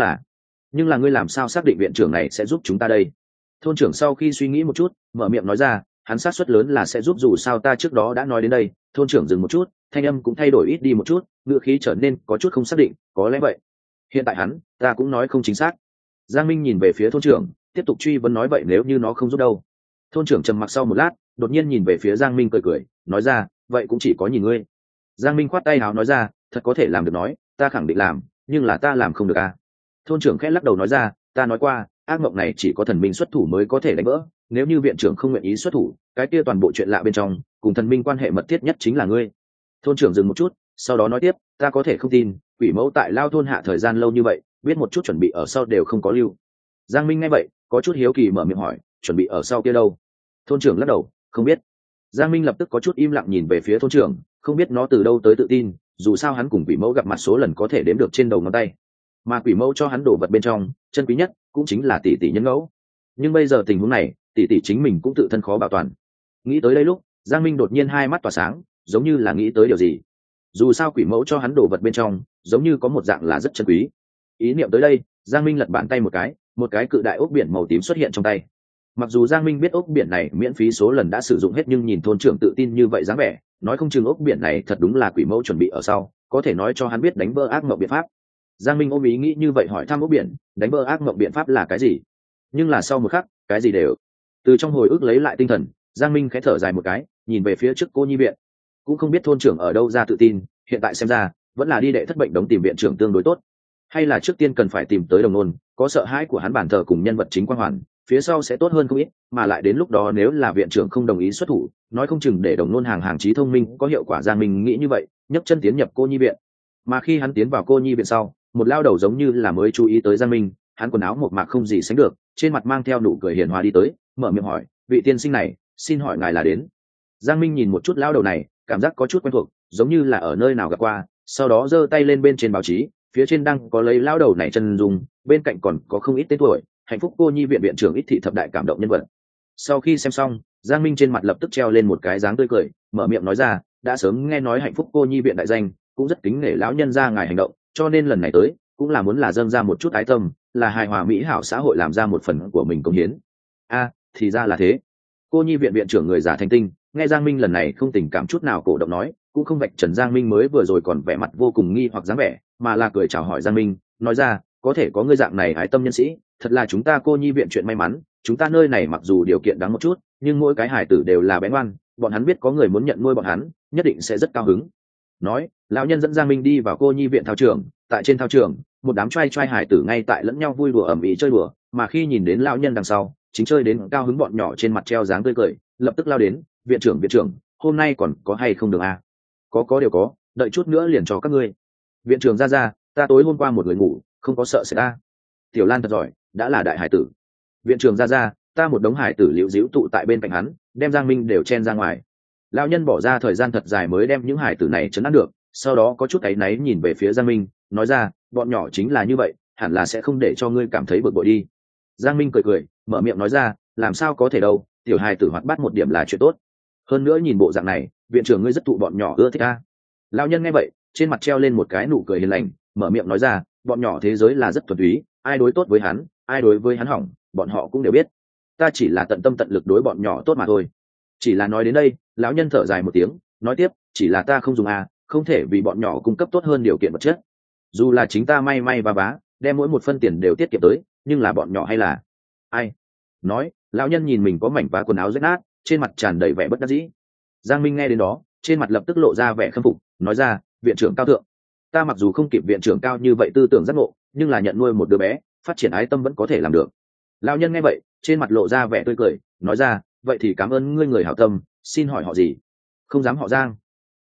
là ngươi làm sao xác định viện trưởng này sẽ giúp chúng ta đây? Thôn trưởng sau khi suy nghĩ một chút, mở miệng nói ra, hắn xác suất lớn là sẽ giúp, dù sao ta trước đó đã nói đến đây. Thôn trưởng dừng một chút, thanh âm cũng thay đổi ít đi một chút, ngữ khí trở nên có chút không xác định, có lẽ vậy. Hiện tại hắn, ta cũng nói không chính xác. Giang Minh nhìn về phía thôn trưởng, tiếp tục truy vấn, nói vậy nếu như nó không giúp đâu? Thôn trưởng trầm mặc sau một lát, đột nhiên nhìn về phía Giang Minh cười, nói ra, vậy cũng chỉ có nhìn ngươi. Giang Minh khoát tay áo nói ra, thật có thể làm được nói, ta khẳng định làm, nhưng là ta làm không được à? Thôn trưởng khẽ lắc đầu nói ra, ta nói qua, ác mộng này chỉ có thần minh xuất thủ mới có thể đánh vỡ, nếu như viện trưởng không nguyện ý xuất thủ, cái kia toàn bộ chuyện lạ bên trong, cùng thần minh quan hệ mật thiết nhất chính là ngươi. Thôn trưởng dừng một chút, sau đó nói tiếp, ta có thể không tin, quỷ mẫu tại lao thôn hạ thời gian lâu như vậy, biết một chút chuẩn bị ở sau đều không có lưu. Giang Minh nghe vậy, có chút hiếu kỳ mở miệng hỏi, chuẩn bị ở sau kia đâu? Thôn trưởng lắc đầu, không biết. Giang Minh lập tức có chút im lặng nhìn về phía thôn trưởng, không biết nó từ đâu tới tự tin, dù sao hắn cùng quỷ mẫu gặp mặt số lần có thể đếm được trên đầu ngón tay, mà quỷ mẫu cho hắn đổ vật bên trong chân quý nhất cũng chính là tỷ tỷ nhân ngẫu, nhưng bây giờ tình huống này tỷ tỷ chính mình cũng tự thân khó bảo toàn. Nghĩ tới đây lúc, Giang Minh đột nhiên hai mắt tỏa sáng, giống như là nghĩ tới điều gì. Dù sao quỷ mẫu cho hắn đổ vật bên trong giống như có một dạng là rất chân quý. Ý niệm tới đây, Giang Minh lật bàn tay một cái cự đại ốc biển màu tím xuất hiện trong tay. Mặc dù Giang Minh biết ốc biển này miễn phí số lần đã sử dụng hết, nhưng nhìn thôn trưởng tự tin như vậy dáng vẻ, nói không chừng ốc biển này thật đúng là quỷ mẫu chuẩn bị ở sau, có thể nói cho hắn biết đánh vỡ ác mộng biện pháp. Giang Minh ôm ý nghĩ như vậy hỏi thăm ốc biển, đánh vỡ ác mộng biện pháp là cái gì? Nhưng là sau một khắc, cái gì đều từ trong hồi ức lấy lại tinh thần, Giang Minh khẽ thở dài một cái, nhìn về phía trước cô nhi viện. Cũng không biết thôn trưởng ở đâu ra tự tin, hiện tại xem ra vẫn là đi đệ thất bệnh đống tìm viện trưởng tương đối tốt, hay là trước tiên cần phải tìm tới đồng nôn, có sợ hãi của hắn bản thờ cùng nhân vật chính quang hoàn, phía sau sẽ tốt hơn không ít, mà lại đến lúc đó nếu là viện trưởng không đồng ý xuất thủ, nói không chừng để đồng nôn hàng trí thông minh có hiệu quả. Giang Minh nghĩ như vậy, nhấc chân tiến nhập cô nhi viện. Mà khi hắn tiến vào cô nhi viện sau, một lao đầu giống như là mới chú ý tới Giang Minh, hắn quần áo mộc mạc không gì sánh được, trên mặt mang theo nụ cười hiền hòa đi tới, mở miệng hỏi, vị tiên sinh này, xin hỏi ngài là đến? Giang Minh nhìn một chút lao đầu này, cảm giác có chút quen thuộc, giống như là ở nơi nào gặp qua, sau đó giơ tay lên bên trên báo chí, phía trên đang có lấy lao đầu này chân dung, bên cạnh còn có không ít tên tuổi, hạnh phúc cô nhi viện viện trưởng ít thị thập đại cảm động nhân vật. Sau khi xem xong, Giang Minh trên mặt lập tức treo lên một cái dáng tươi cười, mở miệng nói ra, đã sớm nghe nói hạnh phúc cô nhi viện đại danh, cũng rất kính nể lão nhân gia ngài hành động, cho nên lần này tới cũng là muốn là dâng ra một chút ái tâm, là hài hòa mỹ hảo xã hội làm ra một phần của mình công hiến. Thì ra là thế. Cô nhi viện viện trưởng người già thành tinh nghe Giang Minh lần này không tình cảm chút nào cổ động nói, cũng không vạch trần Giang Minh mới vừa rồi còn vẻ mặt vô cùng nghi hoặc dáng vẻ, mà là cười chào hỏi Giang Minh, nói ra, có thể có ngươi dạng này ái tâm nhân sĩ, thật là chúng ta cô nhi viện chuyện may mắn. Chúng ta nơi này mặc dù điều kiện đáng một chút, nhưng mỗi cái hải tử đều là bé ngoan, bọn hắn biết có người muốn nhận nuôi bọn hắn, nhất định sẽ rất cao hứng. Nói, lão nhân dẫn Giang Minh đi vào cô nhi viện thao trường. Tại trên thao trường, một đám trai trai hải tử ngay tại lẫn nhau vui đùa ầm ĩ chơi đùa, mà khi nhìn đến lão nhân đằng sau, chính chơi đến cao hứng bọn nhỏ trên mặt treo dáng tươi cười, lập tức lao đến, viện trưởng, hôm nay còn có hay không được à? Có điều có, đợi chút nữa liền cho các ngươi. Viện trưởng ra, ta tối hôm qua một người ngủ, không có sợ sẽ ta. Tiểu Lan thật giỏi, đã là đại hải tử. Viện trưởng ra, ta một đống hải tử liễu díu tụ tại bên cạnh hắn, đem Giang Minh đều chen ra ngoài. Lão nhân bỏ ra thời gian thật dài mới đem những hải tử này trấn an được, sau đó có chút áy náy nhìn về phía Giang Minh, nói ra, bọn nhỏ chính là như vậy, hẳn là sẽ không để cho ngươi cảm thấy bực bội đi. Giang Minh cười, mở miệng nói ra, làm sao có thể đâu, tiểu hài tử hoạt bát một điểm là chuyện tốt. Hơn nữa nhìn bộ dạng này, viện trưởng ngươi rất tụ bọn nhỏ ưa thích ta. Lão nhân nghe vậy, trên mặt treo lên một cái nụ cười hiền lành, mở miệng nói ra, bọn nhỏ thế giới là rất thuần túy, ai đối tốt với hắn, ai đối với hắn hỏng, bọn họ cũng đều biết. Ta chỉ là tận tâm tận lực đối bọn nhỏ tốt mà thôi. Chỉ là nói đến đây, lão nhân thở dài một tiếng, nói tiếp, chỉ là ta không dùng không thể vì bọn nhỏ cung cấp tốt hơn điều kiện vật chất. Dù là chính ta may và vá, đem mỗi một phân tiền đều tiết kiệm tới, nhưng là bọn nhỏ hay là ai? Nói, lão nhân nhìn mình có mảnh vá quần áo rách nát, trên mặt tràn đầy vẻ bất đắc dĩ. Giang Minh nghe đến đó, trên mặt lập tức lộ ra vẻ khâm phục, nói ra, viện trưởng cao thượng, ta mặc dù không kịp viện trưởng cao như vậy tư tưởng giác ngộ, nhưng là nhận nuôi một đứa bé, phát triển ái tâm vẫn có thể làm được. Lão nhân nghe vậy, trên mặt lộ ra vẻ tươi cười, nói ra, vậy thì cảm ơn ngươi người hảo tâm, xin hỏi họ gì? Không dám họ Giang.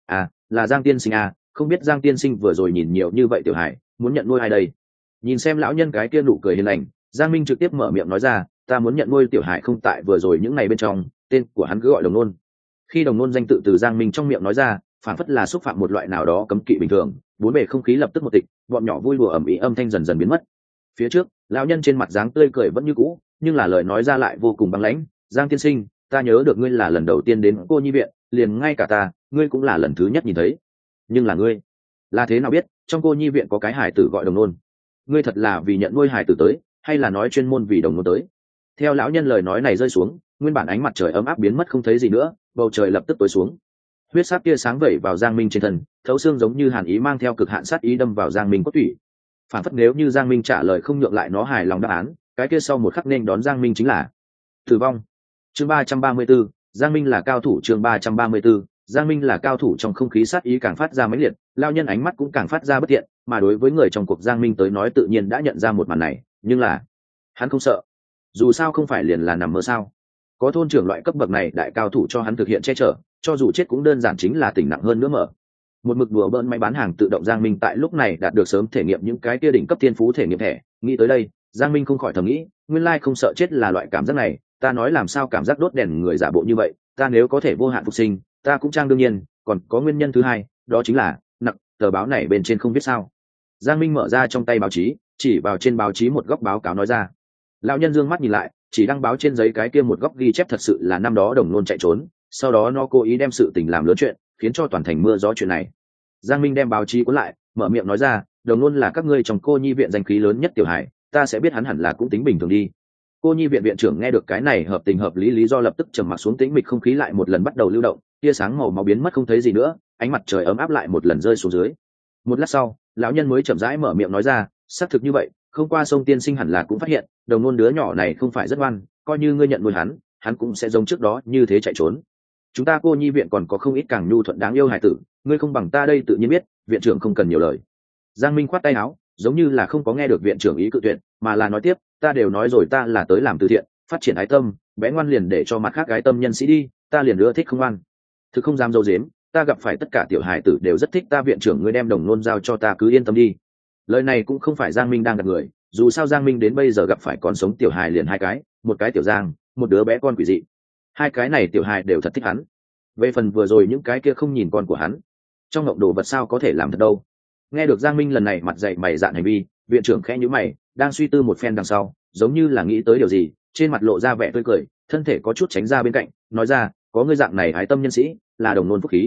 Là Giang tiên sinh không biết Giang tiên sinh vừa rồi nhìn nhiều như vậy tiểu hải, muốn nhận nuôi ai đây? Nhìn xem lão nhân cái kia nụ cười hiền lành, Giang Minh trực tiếp mở miệng nói ra, ta muốn nhận nuôi tiểu hải không tại vừa rồi những ngày bên trong, tên của hắn cứ gọi Đồng Nôn. Khi Đồng Nôn danh tự từ Giang Minh trong miệng nói ra, phản phất là xúc phạm một loại nào đó cấm kỵ bình thường, bốn bề không khí lập tức một tịch, bọn nhỏ vui đùa ầm ĩ âm thanh dần dần biến mất. Phía trước, lão nhân trên mặt dáng tươi cười vẫn như cũ, nhưng là lời nói ra lại vô cùng băng lãnh, Giang tiên sinh, ta nhớ được ngươi là lần đầu tiên đến cô nhi viện, liền ngay cả ta, ngươi cũng là lần thứ nhất nhìn thấy. Nhưng là ngươi, là thế nào biết trong cô nhi viện có cái hải tử gọi Đồng Nôn? Ngươi thật là vì nhận nuôi hải tử tới, hay là nói chuyên môn vì Đồng Nôn tới? Theo lão nhân lời nói này rơi xuống, nguyên bản ánh mặt trời ấm áp biến mất không thấy gì nữa, bầu trời lập tức tối xuống. Huyết sắc tia sáng vẩy vào Giang Minh trên thân, thấu xương giống như hàn ý mang theo cực hạn sát ý đâm vào Giang Minh cốt tủy. Phản phất nếu như Giang Minh trả lời không nhượng lại nó hài lòng đáp án, cái kia sau một khắc nên đón Giang Minh chính là tử vong. Chương 334, Giang Minh là cao thủ. Chương 334, Giang Minh là cao thủ. Trong không khí sát ý càng phát ra mãnh liệt, lao nhân ánh mắt cũng càng phát ra bất thiện, mà đối với người trong cuộc Giang Minh tới nói tự nhiên đã nhận ra một màn này, nhưng là hắn không sợ. Dù sao không phải liền là nằm mơ sao? Có thôn trưởng loại cấp bậc này đại cao thủ cho hắn thực hiện che chở, cho dù chết cũng đơn giản chính là tỉnh nặng hơn nữa mở. Một mực đùa bỡn máy bán hàng tự động Giang Minh tại lúc này đạt được sớm thể nghiệm những cái kia đỉnh cấp thiên phú thể nghiệm thẻ, nghĩ tới đây, Giang Minh không khỏi thầm nghĩ, nguyên lai không sợ chết là loại cảm giác này, ta nói làm sao cảm giác đốt đèn người giả bộ như vậy, ta nếu có thể vô hạn phục sinh, ta cũng trang đương nhiên, còn có nguyên nhân thứ hai, đó chính là, nặng, tờ báo này bên trên không biết sao. Giang Minh mở ra trong tay báo chí, chỉ vào trên báo chí một góc báo cáo nói ra. Lão nhân dương mắt nhìn lại, chỉ đăng báo trên giấy cái kia một góc ghi chép thật sự là năm đó Đồng Nôn chạy trốn, sau đó nó cố ý đem sự tình làm lớn chuyện, khiến cho toàn thành mưa gió chuyện này. Giang Minh đem báo chí cuốn lại, mở miệng nói ra, Đồng Nôn là các ngươi trong cô nhi viện danh khí lớn nhất tiểu hải, ta sẽ biết hắn hẳn là cũng tính bình thường đi. Cô nhi viện viện trưởng nghe được cái này hợp tình hợp lý lý do lập tức trầm mặc xuống, tĩnh mịch không khí lại một lần bắt đầu lưu động, tia sáng màu máu biến mất không thấy gì nữa, ánh mặt trời ấm áp lại một lần rơi xuống dưới. Một lát sau, lão nhân mới chậm rãi mở miệng nói ra, xác thực như vậy, không qua sông tiên sinh hẳn là cũng phát hiện, Đồng Nôn đứa nhỏ này không phải rất ngoan, coi như ngươi nhận nuôi hắn cũng sẽ giống trước đó như thế chạy trốn. Chúng ta cô nhi viện còn có không ít càng nhu thuận đáng yêu hài tử, ngươi không bằng ta đây tự nhiên biết, viện trưởng không cần nhiều lời. Giang Minh khoát tay áo, giống như là không có nghe được viện trưởng ý cự tuyệt, mà là nói tiếp, ta đều nói rồi ta là tới làm từ thiện, phát triển ái tâm, bé ngoan liền để cho mặt khác gái tâm nhân sĩ đi, ta liền ưa thích không ngoan. Thực không dám dâu dếm, ta gặp phải tất cả tiểu hài tử đều rất thích ta, viện trưởng ngươi đem Đồng Nôn giao cho ta cứ yên tâm đi. Lời này cũng không phải Giang Minh đang gạt người, dù sao Giang Minh đến bây giờ gặp phải còn sống tiểu hài liền hai cái, một cái tiểu Giang, một đứa bé con quỷ dị. Hai cái này tiểu hài đều thật thích hắn. Về phần vừa rồi những cái kia không nhìn con của hắn, trong ngộng đồ vật sao có thể làm thật đâu. Nghe được Giang Minh lần này mặt dày mày dạn hành vi, viện trưởng khẽ nhíu mày, đang suy tư một phen đằng sau, giống như là nghĩ tới điều gì, trên mặt lộ ra vẻ tươi cười, thân thể có chút tránh ra bên cạnh, nói ra, có ngươi dạng này ái tâm nhân sĩ, là Đồng Nôn phúc khí.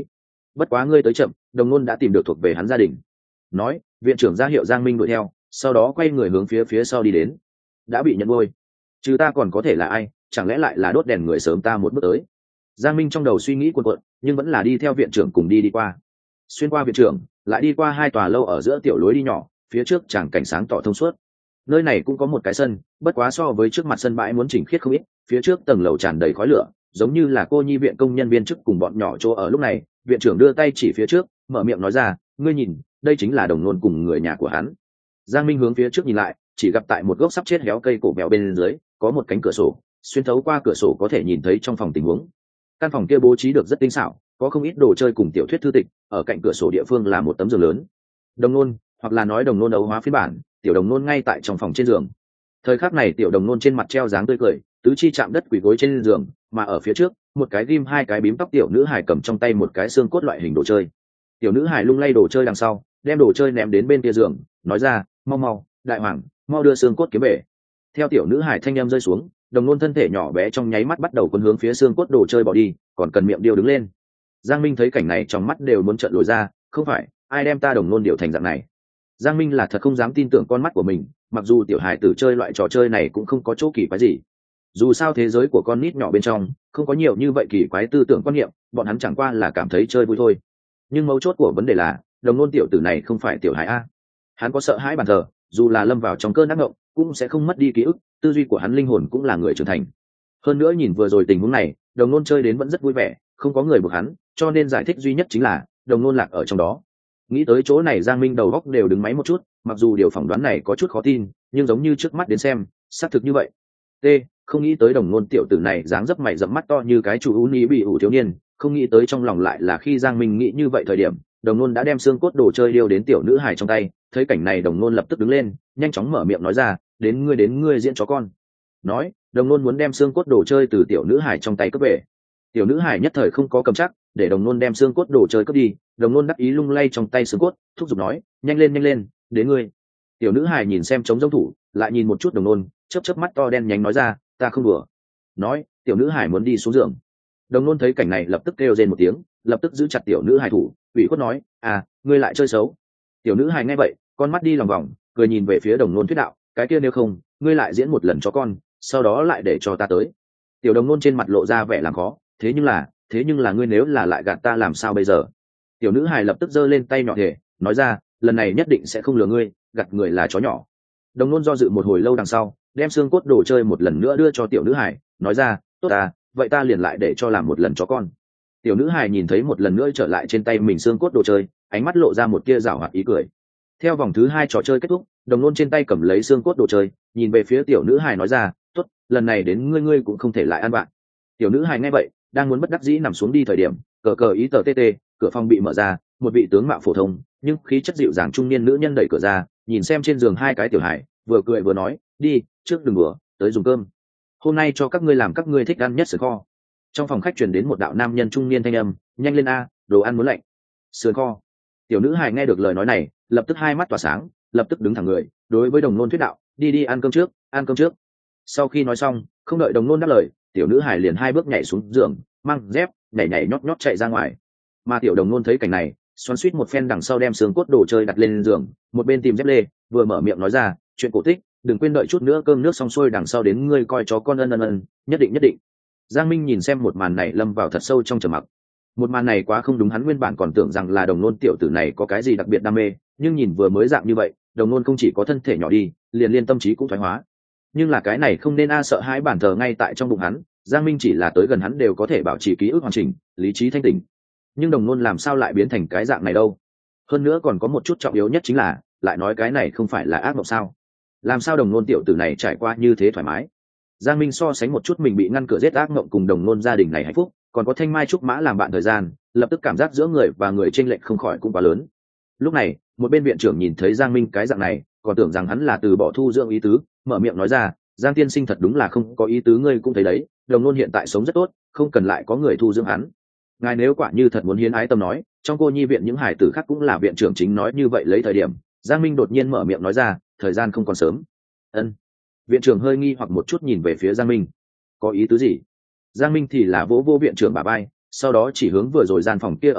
bất quá ngươi tới chậm, đồng nôn đã tìm được thuộc về hắn gia đình. Nói, viện trưởng ra hiệu Giang Minh đuổi theo, sau đó quay người hướng phía sau đi đến. Đã bị nhận nuôi, chứ ta còn có thể là ai, chẳng lẽ lại là đốt đèn người sớm ta một bước tới. Giang Minh trong đầu suy nghĩ cuồn cuộn, nhưng vẫn là đi theo viện trưởng cùng đi qua. Xuyên qua viện trưởng, lại đi qua hai tòa lâu ở giữa tiểu lối đi nhỏ, phía trước chẳng cảnh sáng tỏ thông suốt. Nơi này cũng có một cái sân, bất quá so với trước mặt sân bãi muốn chỉnh khiết không ít, phía trước tầng lầu tràn đầy khói lửa, giống như là cô nhi viện công nhân viên chức cùng bọn nhỏ chỗ ở. Lúc này, viện trưởng đưa tay chỉ phía trước, mở miệng nói ra, ngươi nhìn, đây chính là đồng nôn cùng người nhà của hắn. Giang Minh hướng phía trước nhìn lại, chỉ gặp tại một gốc sắp chết héo cây cổ mèo bên dưới, có một cánh cửa sổ, xuyên thấu qua cửa sổ có thể nhìn thấy trong phòng tình huống. Căn phòng kia bố trí được rất tinh xảo, có không ít đồ chơi cùng tiểu thuyết thư tịch, ở cạnh cửa sổ địa phương là một tấm giường lớn. Đồng nôn, hoặc là nói đồng nôn ấu hóa phiên bản, tiểu đồng nôn ngay tại trong phòng trên giường. Thời khắc này tiểu đồng nôn trên mặt treo dáng tươi cười, tứ chi chạm đất quỳ gối trên giường, mà ở phía trước, một cái ghim hai cái bím tóc tiểu nữ hài cầm trong tay một cái xương cốt loại hình đồ chơi. Tiểu nữ hài lung lay đồ chơi đằng sau, đem đồ chơi ném đến bên kia giường, nói ra, mau mau, đại hoàng, mau đưa xương cốt kiếm về. Theo tiểu nữ hài thanh em rơi xuống, đồng nôn thân thể nhỏ bé trong nháy mắt bắt đầu cuốn hướng phía xương cốt đồ chơi bỏ đi, còn cần miệng điêu đứng lên. Giang Minh thấy cảnh này trong mắt đều muốn trợn lồi ra, không phải, ai đem ta đồng nôn điều thành dạng này. Giang Minh là thật không dám tin tưởng con mắt của mình, mặc dù tiểu hài tử chơi loại trò chơi này cũng không có chỗ kỳ quái gì. Dù sao thế giới của con nít nhỏ bên trong không có nhiều như vậy kỳ quái tư tưởng quan niệm, bọn hắn chẳng qua là cảm thấy chơi vui thôi. Nhưng mấu chốt của vấn đề là, đồng nôn tiểu tử này không phải tiểu hài a. Hắn có sợ hãi bàn thờ, dù là lâm vào trong cơn ác ngộng, cũng sẽ không mất đi ký ức, tư duy của hắn linh hồn cũng là người trưởng thành. Hơn nữa nhìn vừa rồi tình huống này, đồng nôn chơi đến vẫn rất vui vẻ, không có người buộc hắn, cho nên giải thích duy nhất chính là đồng nôn lạc ở trong đó. Nghĩ tới chỗ này Giang Minh đầu góc đều đứng máy một chút, mặc dù điều phỏng đoán này có chút khó tin, nhưng giống như trước mắt đến xem, xác thực như vậy. T, không nghĩ tới đồng nôn tiểu tử này dáng dấp mày rậm mắt to như cái chủ uni bị ủ thiếu niên, không nghĩ tới trong lòng lại là khi Giang Minh nghĩ như vậy thời điểm, đồng nôn đã đem xương cốt đồ chơi điêu đến tiểu nữ hài trong tay. Thấy cảnh này đồng nôn lập tức đứng lên, nhanh chóng mở miệng nói ra, đến ngươi diễn chó con. Nói, đồng nôn muốn đem xương cốt đồ chơi từ tiểu nữ hài trong tay cướp về. Tiểu nữ hài nhất thời không có cầm chắc, để đồng nôn đem xương cốt đồ chơi cướp đi. Đồng nôn đắc ý lung lay trong tay xương cốt, thúc giục nói, nhanh lên, đến ngươi. Tiểu nữ hài nhìn xem trống giống thủ, lại nhìn một chút đồng nôn, chớp mắt to đen nhánh nói ra, ta không đùa. Nói, tiểu nữ hài muốn đi xuống giường. Đồng nôn thấy cảnh này lập tức kêu rên một tiếng, lập tức giữ chặt tiểu nữ hài thủ, ủy khuất nói, à, ngươi lại chơi xấu. Tiểu nữ hài nghe vậy, con mắt đi lòng vòng, cười nhìn về phía đồng nôn thuyết đạo, cái kia nếu không, ngươi lại diễn một lần cho con, sau đó lại để cho ta tới. Tiểu đồng nôn trên mặt lộ ra vẻ làm khó, thế nhưng là ngươi nếu là lại gạt ta làm sao bây giờ? Tiểu nữ hài lập tức giơ lên tay nhỏ thể, nói ra, lần này nhất định sẽ không lừa ngươi, gạt người là chó nhỏ. Đồng nôn do dự một hồi lâu đằng sau, đem xương cốt đồ chơi một lần nữa đưa cho tiểu nữ hài, nói ra, tốt à, vậy ta liền lại để cho làm một lần chó con. Tiểu nữ hài nhìn thấy một lần nữa trở lại trên tay mình xương cốt đồ chơi, ánh mắt lộ ra một tia giảo hoạt ý cười. Theo vòng thứ 2 trò chơi kết thúc, đồng nôn trên tay cầm lấy xương cốt đồ chơi, nhìn về phía tiểu nữ hài nói ra, tốt, lần này đến ngươi cũng không thể lại ăn bạn. Tiểu nữ hài nghe vậy, đang muốn bất đắc dĩ nằm xuống đi thời điểm, cờ ý tờ tê, cửa phòng bị mở ra, một vị tướng mạo phổ thông nhưng khí chất dịu dàng trung niên nữ nhân đẩy cửa ra, nhìn xem trên giường hai cái tiểu hài, vừa cười vừa nói, đi, trước đừng đùa, tới dùng cơm. Hôm nay cho các ngươi làm các ngươi thích ăn nhất sườn kho. Trong phòng khách truyền đến một đạo nam nhân trung niên thanh âm, nhanh lên a, đồ ăn muốn lạnh. Sườn kho. Tiểu nữ hài nghe được lời nói này, lập tức hai mắt tỏa sáng, lập tức đứng thẳng người, đối với đồng nôn thuyết đạo, đi ăn cơm trước, ăn cơm trước. Sau khi nói xong, không đợi đồng nôn đáp lời, tiểu nữ hài liền hai bước nhảy xuống giường, mang dép, nhảy nhót chạy ra ngoài. Mà tiểu đồng nôn thấy cảnh này, xoắn xuýt một phen đằng sau đem xương cốt đồ chơi đặt lên giường, một bên tìm dép lê, vừa mở miệng nói ra, chuyện cổ tích, đừng quên đợi chút nữa cơm nước xong xuôi đằng sau đến ngươi coi chó con ân, nhất định. Giang Minh nhìn xem một màn này lâm vào thật sâu trong trầm mặc. Một màn này quá không đúng, hắn nguyên bản còn tưởng rằng là đồng nôn tiểu tử này có cái gì đặc biệt đam mê, nhưng nhìn vừa mới dạng như vậy, đồng nôn không chỉ có thân thể nhỏ đi, liền liên tâm trí cũng thoái hóa. Nhưng là cái này không nên sợ hãi bản thờ ngay tại trong bụng hắn, Giang Minh chỉ là tới gần hắn đều có thể bảo trì ký ức hoàn chỉnh, lý trí thanh tỉnh. Nhưng đồng nôn làm sao lại biến thành cái dạng này đâu? Hơn nữa còn có một chút trọng yếu nhất chính là, lại nói cái này không phải là ác mộng sao? Làm sao đồng nôn tiểu tử này trải qua như thế thoải mái? Giang Minh so sánh một chút mình bị ngăn cửa giết ác mộng cùng đồng nôn gia đình này hạnh phúc, còn có thanh mai trúc mã làm bạn thời gian, lập tức cảm giác giữa người và người chênh lệch không khỏi cũng quá lớn. Lúc này, một bên viện trưởng nhìn thấy Giang Minh cái dạng này, còn tưởng rằng hắn là từ bỏ thu dưỡng ý tứ, mở miệng nói ra, Giang tiên sinh thật đúng là không có ý tứ, ngươi cũng thấy đấy, đồng nôn hiện tại sống rất tốt, không cần lại có người thu dưỡng hắn. Ngài nếu quả như thật muốn hiến ái tâm nói, trong cô nhi viện những hải tử khác cũng là viện trưởng chính nói như vậy lấy thời điểm. Giang Minh đột nhiên mở miệng nói ra, thời gian không còn sớm. Ân. Viện trưởng hơi nghi hoặc một chút nhìn về phía Giang Minh, có ý tứ gì? Giang Minh thì là vỗ viện trưởng bả vai, sau đó chỉ hướng vừa rồi gian phòng kia ở giữa,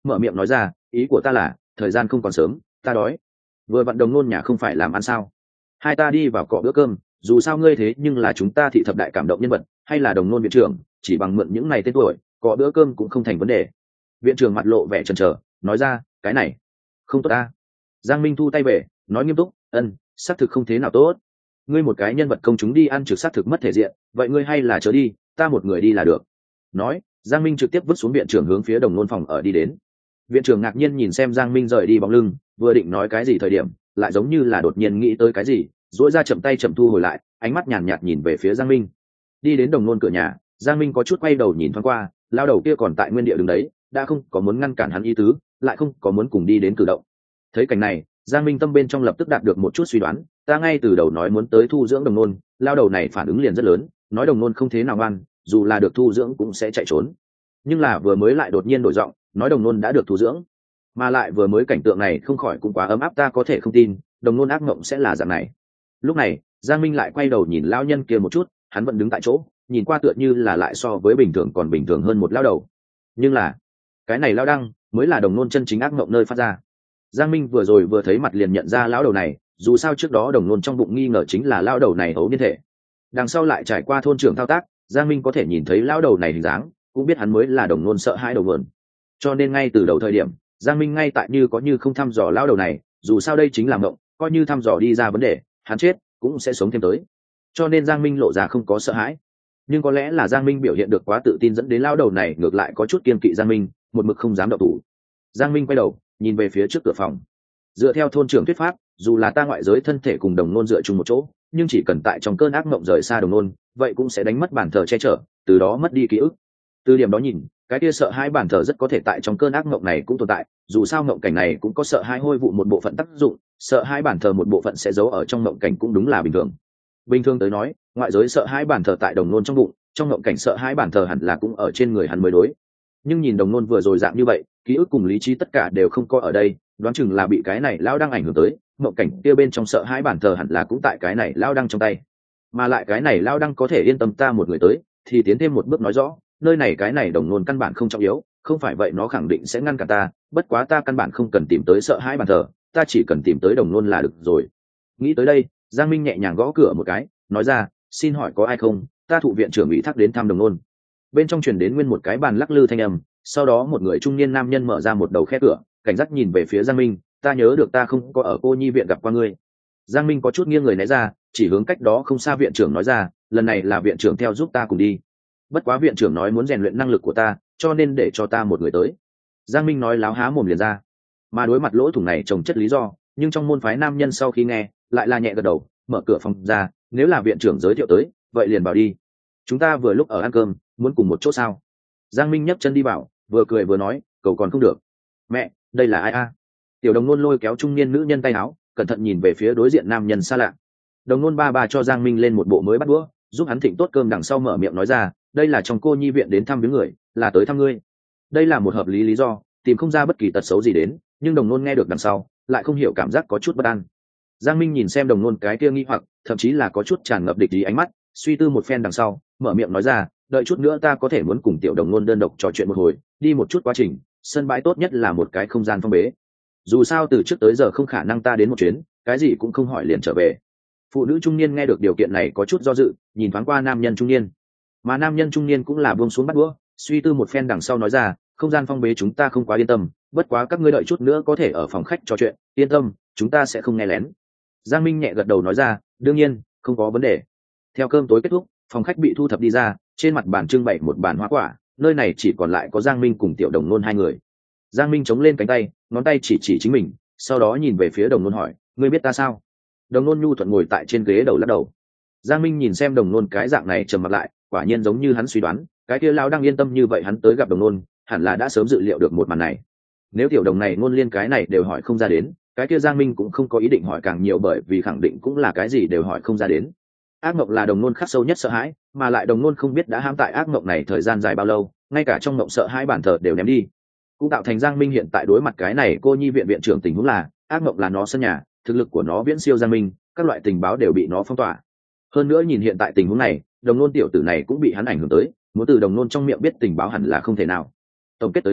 mở miệng nói ra, ý của ta là thời gian không còn sớm, ta đói. Vừa vặn Đồng Nôn nhà không phải làm ăn sao, hai ta đi vào cọ bữa cơm, dù sao ngươi thế nhưng là chúng ta thị thập đại cảm động nhân vật, hay là Đồng Nôn viện trưởng, chỉ bằng mượn những ngày tên tuổi, cọ bữa cơm cũng không thành vấn đề. Viện trưởng mặt lộ vẻ chần chờ, nói ra, cái này không tốt ta. Giang Minh thu tay về, nói nghiêm túc, xác thực không thế nào tốt. Ngươi một cái nhân vật công chúng đi ăn trực xác thực mất thể diện, vậy ngươi hay là chớ đi, ta một người đi là được. Nói, Giang Minh trực tiếp vứt xuống viện trưởng hướng phía Đồng Nôn phòng ở đi đến. Viện trưởng ngạc nhiên nhìn xem Giang Minh rời đi bóng lưng, vừa định nói cái gì thời điểm, lại giống như là đột nhiên nghĩ tới cái gì, duỗi ra chậm tay chậm thu hồi lại, ánh mắt nhàn nhạt nhìn về phía Giang Minh. Đi đến Đồng Nôn cửa nhà, Giang Minh có chút quay đầu nhìn thoáng qua, lao đầu kia còn tại nguyên địa đứng đấy, đã không có muốn ngăn cản hắn ý tứ, lại không có muốn cùng đi đến cử động. Thấy cảnh này, Giang Minh tâm bên trong lập tức đạt được một chút suy đoán, ta ngay từ đầu nói muốn tới thu dưỡng Đồng Nôn, lao đầu này phản ứng liền rất lớn, nói Đồng Nôn không thế nào ngoan, dù là được thu dưỡng cũng sẽ chạy trốn. Nhưng là vừa mới lại đột nhiên đổi giọng, nói Đồng Nôn đã được thu dưỡng, mà lại vừa mới cảnh tượng này không khỏi cũng quá ấm áp, ta có thể không tin Đồng Nôn ác mộng sẽ là dạng này. Lúc này, Giang Minh lại quay đầu nhìn lao nhân kia một chút, hắn vẫn đứng tại chỗ, nhìn qua tựa như là lại so với bình thường còn bình thường hơn một lao đầu. Nhưng là, cái này lao đăng mới là Đồng Nôn chân chính ác mộng nơi phát ra. Giang Minh vừa rồi vừa thấy mặt liền nhận ra lão đầu này, dù sao trước đó Đồng Nôn trong bụng nghi ngờ chính là lão đầu này ấu niên thể. Đằng sau lại trải qua thôn trưởng thao tác, Giang Minh có thể nhìn thấy lão đầu này hình dáng, cũng biết hắn mới là Đồng Nôn sợ hãi đầu nguồn. Cho nên ngay từ đầu thời điểm, Giang Minh ngay tại như có như không thăm dò lão đầu này, dù sao đây chính là mộng, coi như thăm dò đi ra vấn đề, hắn chết cũng sẽ sống thêm tới. Cho nên Giang Minh lộ ra không có sợ hãi. Nhưng có lẽ là Giang Minh biểu hiện được quá tự tin dẫn đến lão đầu này ngược lại có chút kiêng kỵ Giang Minh, một mực không dám động thủ. Giang Minh quay đầu, nhìn về phía trước cửa phòng. Dựa theo thôn trưởng thuyết pháp, dù là ta ngoại giới thân thể cùng Đồng Nôn dựa chung một chỗ, nhưng chỉ cần tại trong cơn ác mộng rời xa Đồng Nôn, vậy cũng sẽ đánh mất bản thờ che chở, từ đó mất đi ký ức. Từ điểm đó nhìn, cái kia sợ hai bản thờ rất có thể tại trong cơn ác mộng này cũng tồn tại, dù sao mộng cảnh này cũng có sợ hai hôi vụ một bộ phận tác dụng, sợ hai bản thờ một bộ phận sẽ giấu ở trong mộng cảnh cũng đúng là bình thường. Bình thường tới nói, ngoại giới sợ hai bản thờ tại Đồng Nôn trong bụng, trong mộng cảnh sợ hai bản thờ hẳn là cũng ở trên người hắn mới đối. Nhưng nhìn Đồng Nôn vừa rồi dạng như vậy, ký ức cùng lý trí tất cả đều không có ở đây, đoán chừng là bị cái này lão đang ảnh hưởng tới, mộng cảnh kia bên trong sợ hãi bản thờ hẳn là cũng tại cái này lão đang trong tay. Mà lại cái này lão đang có thể yên tâm ta một người tới, thì tiến thêm một bước nói rõ, nơi này cái này Đồng Nôn căn bản không trọng yếu, không phải vậy nó khẳng định sẽ ngăn cản ta, bất quá ta căn bản không cần tìm tới sợ hãi bản thờ, ta chỉ cần tìm tới Đồng Nôn là được rồi. Nghĩ tới đây, Giang Minh nhẹ nhàng gõ cửa một cái, nói ra, xin hỏi có ai không, ta thụ viện trưởng ủy thác đến thăm Đồng Nôn. Bên trong truyền đến nguyên một cái bàn lắc lư thanh âm, sau đó một người trung niên nam nhân mở ra một đầu khe cửa, cảnh giác nhìn về phía Giang Minh, ta nhớ được ta không có ở cô nhi viện gặp qua ngươi. Giang Minh có chút nghiêng người né ra, chỉ hướng cách đó không xa viện trưởng nói ra, lần này là viện trưởng theo giúp ta cùng đi, bất quá viện trưởng nói muốn rèn luyện năng lực của ta, cho nên để cho ta một người tới. Giang Minh nói láo há mồm liền ra, mà đối mặt lỗ thủng này trồng chất lý do, nhưng trong môn phái nam nhân sau khi nghe lại là nhẹ gật đầu, mở cửa phòng ra, nếu là viện trưởng giới thiệu tới, vậy liền bảo đi, chúng ta vừa lúc ở ăn cơm, muốn cùng một chỗ sao? Giang Minh nhấc chân đi bảo, vừa cười vừa nói, cầu còn không được. Mẹ, đây là ai a? Tiểu Đồng Nôn lôi kéo trung niên nữ nhân tay áo, cẩn thận nhìn về phía đối diện nam nhân xa lạ. Đồng Nôn ba cho Giang Minh lên một bộ mới bắt đũa, giúp hắn thịnh tốt cơm, đằng sau mở miệng nói ra, đây là trong cô nhi viện đến thăm viếng người, là tới thăm ngươi. Đây là một hợp lý lý do, tìm không ra bất kỳ tật xấu gì đến, nhưng Đồng Nôn nghe được đằng sau, lại không hiểu cảm giác có chút bất an. Giang Minh nhìn xem Đồng Nôn cái kia nghi hoặc, thậm chí là có chút tràn ngập địch ý ánh mắt, suy tư một phen đằng sau, mở miệng nói ra, đợi chút nữa ta có thể muốn cùng Tiểu Đồng Nôn đơn độc trò chuyện một hồi, đi một chút quá trình, sân bãi tốt nhất là một cái không gian phong bế. Dù sao từ trước tới giờ không khả năng ta đến một chuyến, cái gì cũng không hỏi liền trở về. Phụ nữ trung niên nghe được điều kiện này có chút do dự, nhìn thoáng qua nam nhân trung niên, mà nam nhân trung niên cũng là buông xuống bắt đũa, suy tư một phen đằng sau nói ra, không gian phong bế chúng ta không quá yên tâm, bất quá các ngươi đợi chút nữa có thể ở phòng khách trò chuyện, yên tâm, chúng ta sẽ không nghe lén. Giang Minh nhẹ gật đầu nói ra, đương nhiên không có vấn đề. Theo cơm tối kết thúc, phòng khách bị thu thập đi ra, trên mặt bàn trưng bày một bàn hoa quả, nơi này chỉ còn lại có Giang Minh cùng Tiểu Đồng Nôn hai người. Giang Minh chống lên cánh tay, ngón tay chỉ chính mình, sau đó nhìn về phía Đồng Nôn hỏi, ngươi biết ta sao? Đồng Nôn nhu thuận ngồi tại trên ghế đầu lắc đầu. Giang Minh nhìn xem Đồng Nôn cái dạng này trầm mặt lại, quả nhiên giống như hắn suy đoán, cái kia lão đang yên tâm như vậy hắn tới gặp Đồng Nôn, hẳn là đã sớm dự liệu được một màn này. Nếu Tiểu Đồng này Nôn liên cái này đều hỏi không ra đến, cái kia Giang Minh cũng không có ý định hỏi càng nhiều, bởi vì khẳng định cũng là cái gì đều hỏi không ra đến. Ác mộng là Đồng Nôn khắc sâu nhất sợ hãi, mà lại Đồng Nôn không biết đã hãm tại ác mộng này thời gian dài bao lâu, ngay cả trong mộng sợ hãi bản thờ đều ném đi, cũng tạo thành Giang Minh hiện tại đối mặt cái này cô nhi viện viện trưởng tình huống là ác mộng là nó sân nhà, thực lực của nó viễn siêu Giang Minh, các loại tình báo đều bị nó phong tỏa. Hơn nữa nhìn hiện tại tình huống này, Đồng Nôn tiểu tử này cũng bị hắn ảnh hưởng tới, muốn từ Đồng Nôn trong miệng biết tình báo hẳn là không thể nào. Tổng kết tới nói,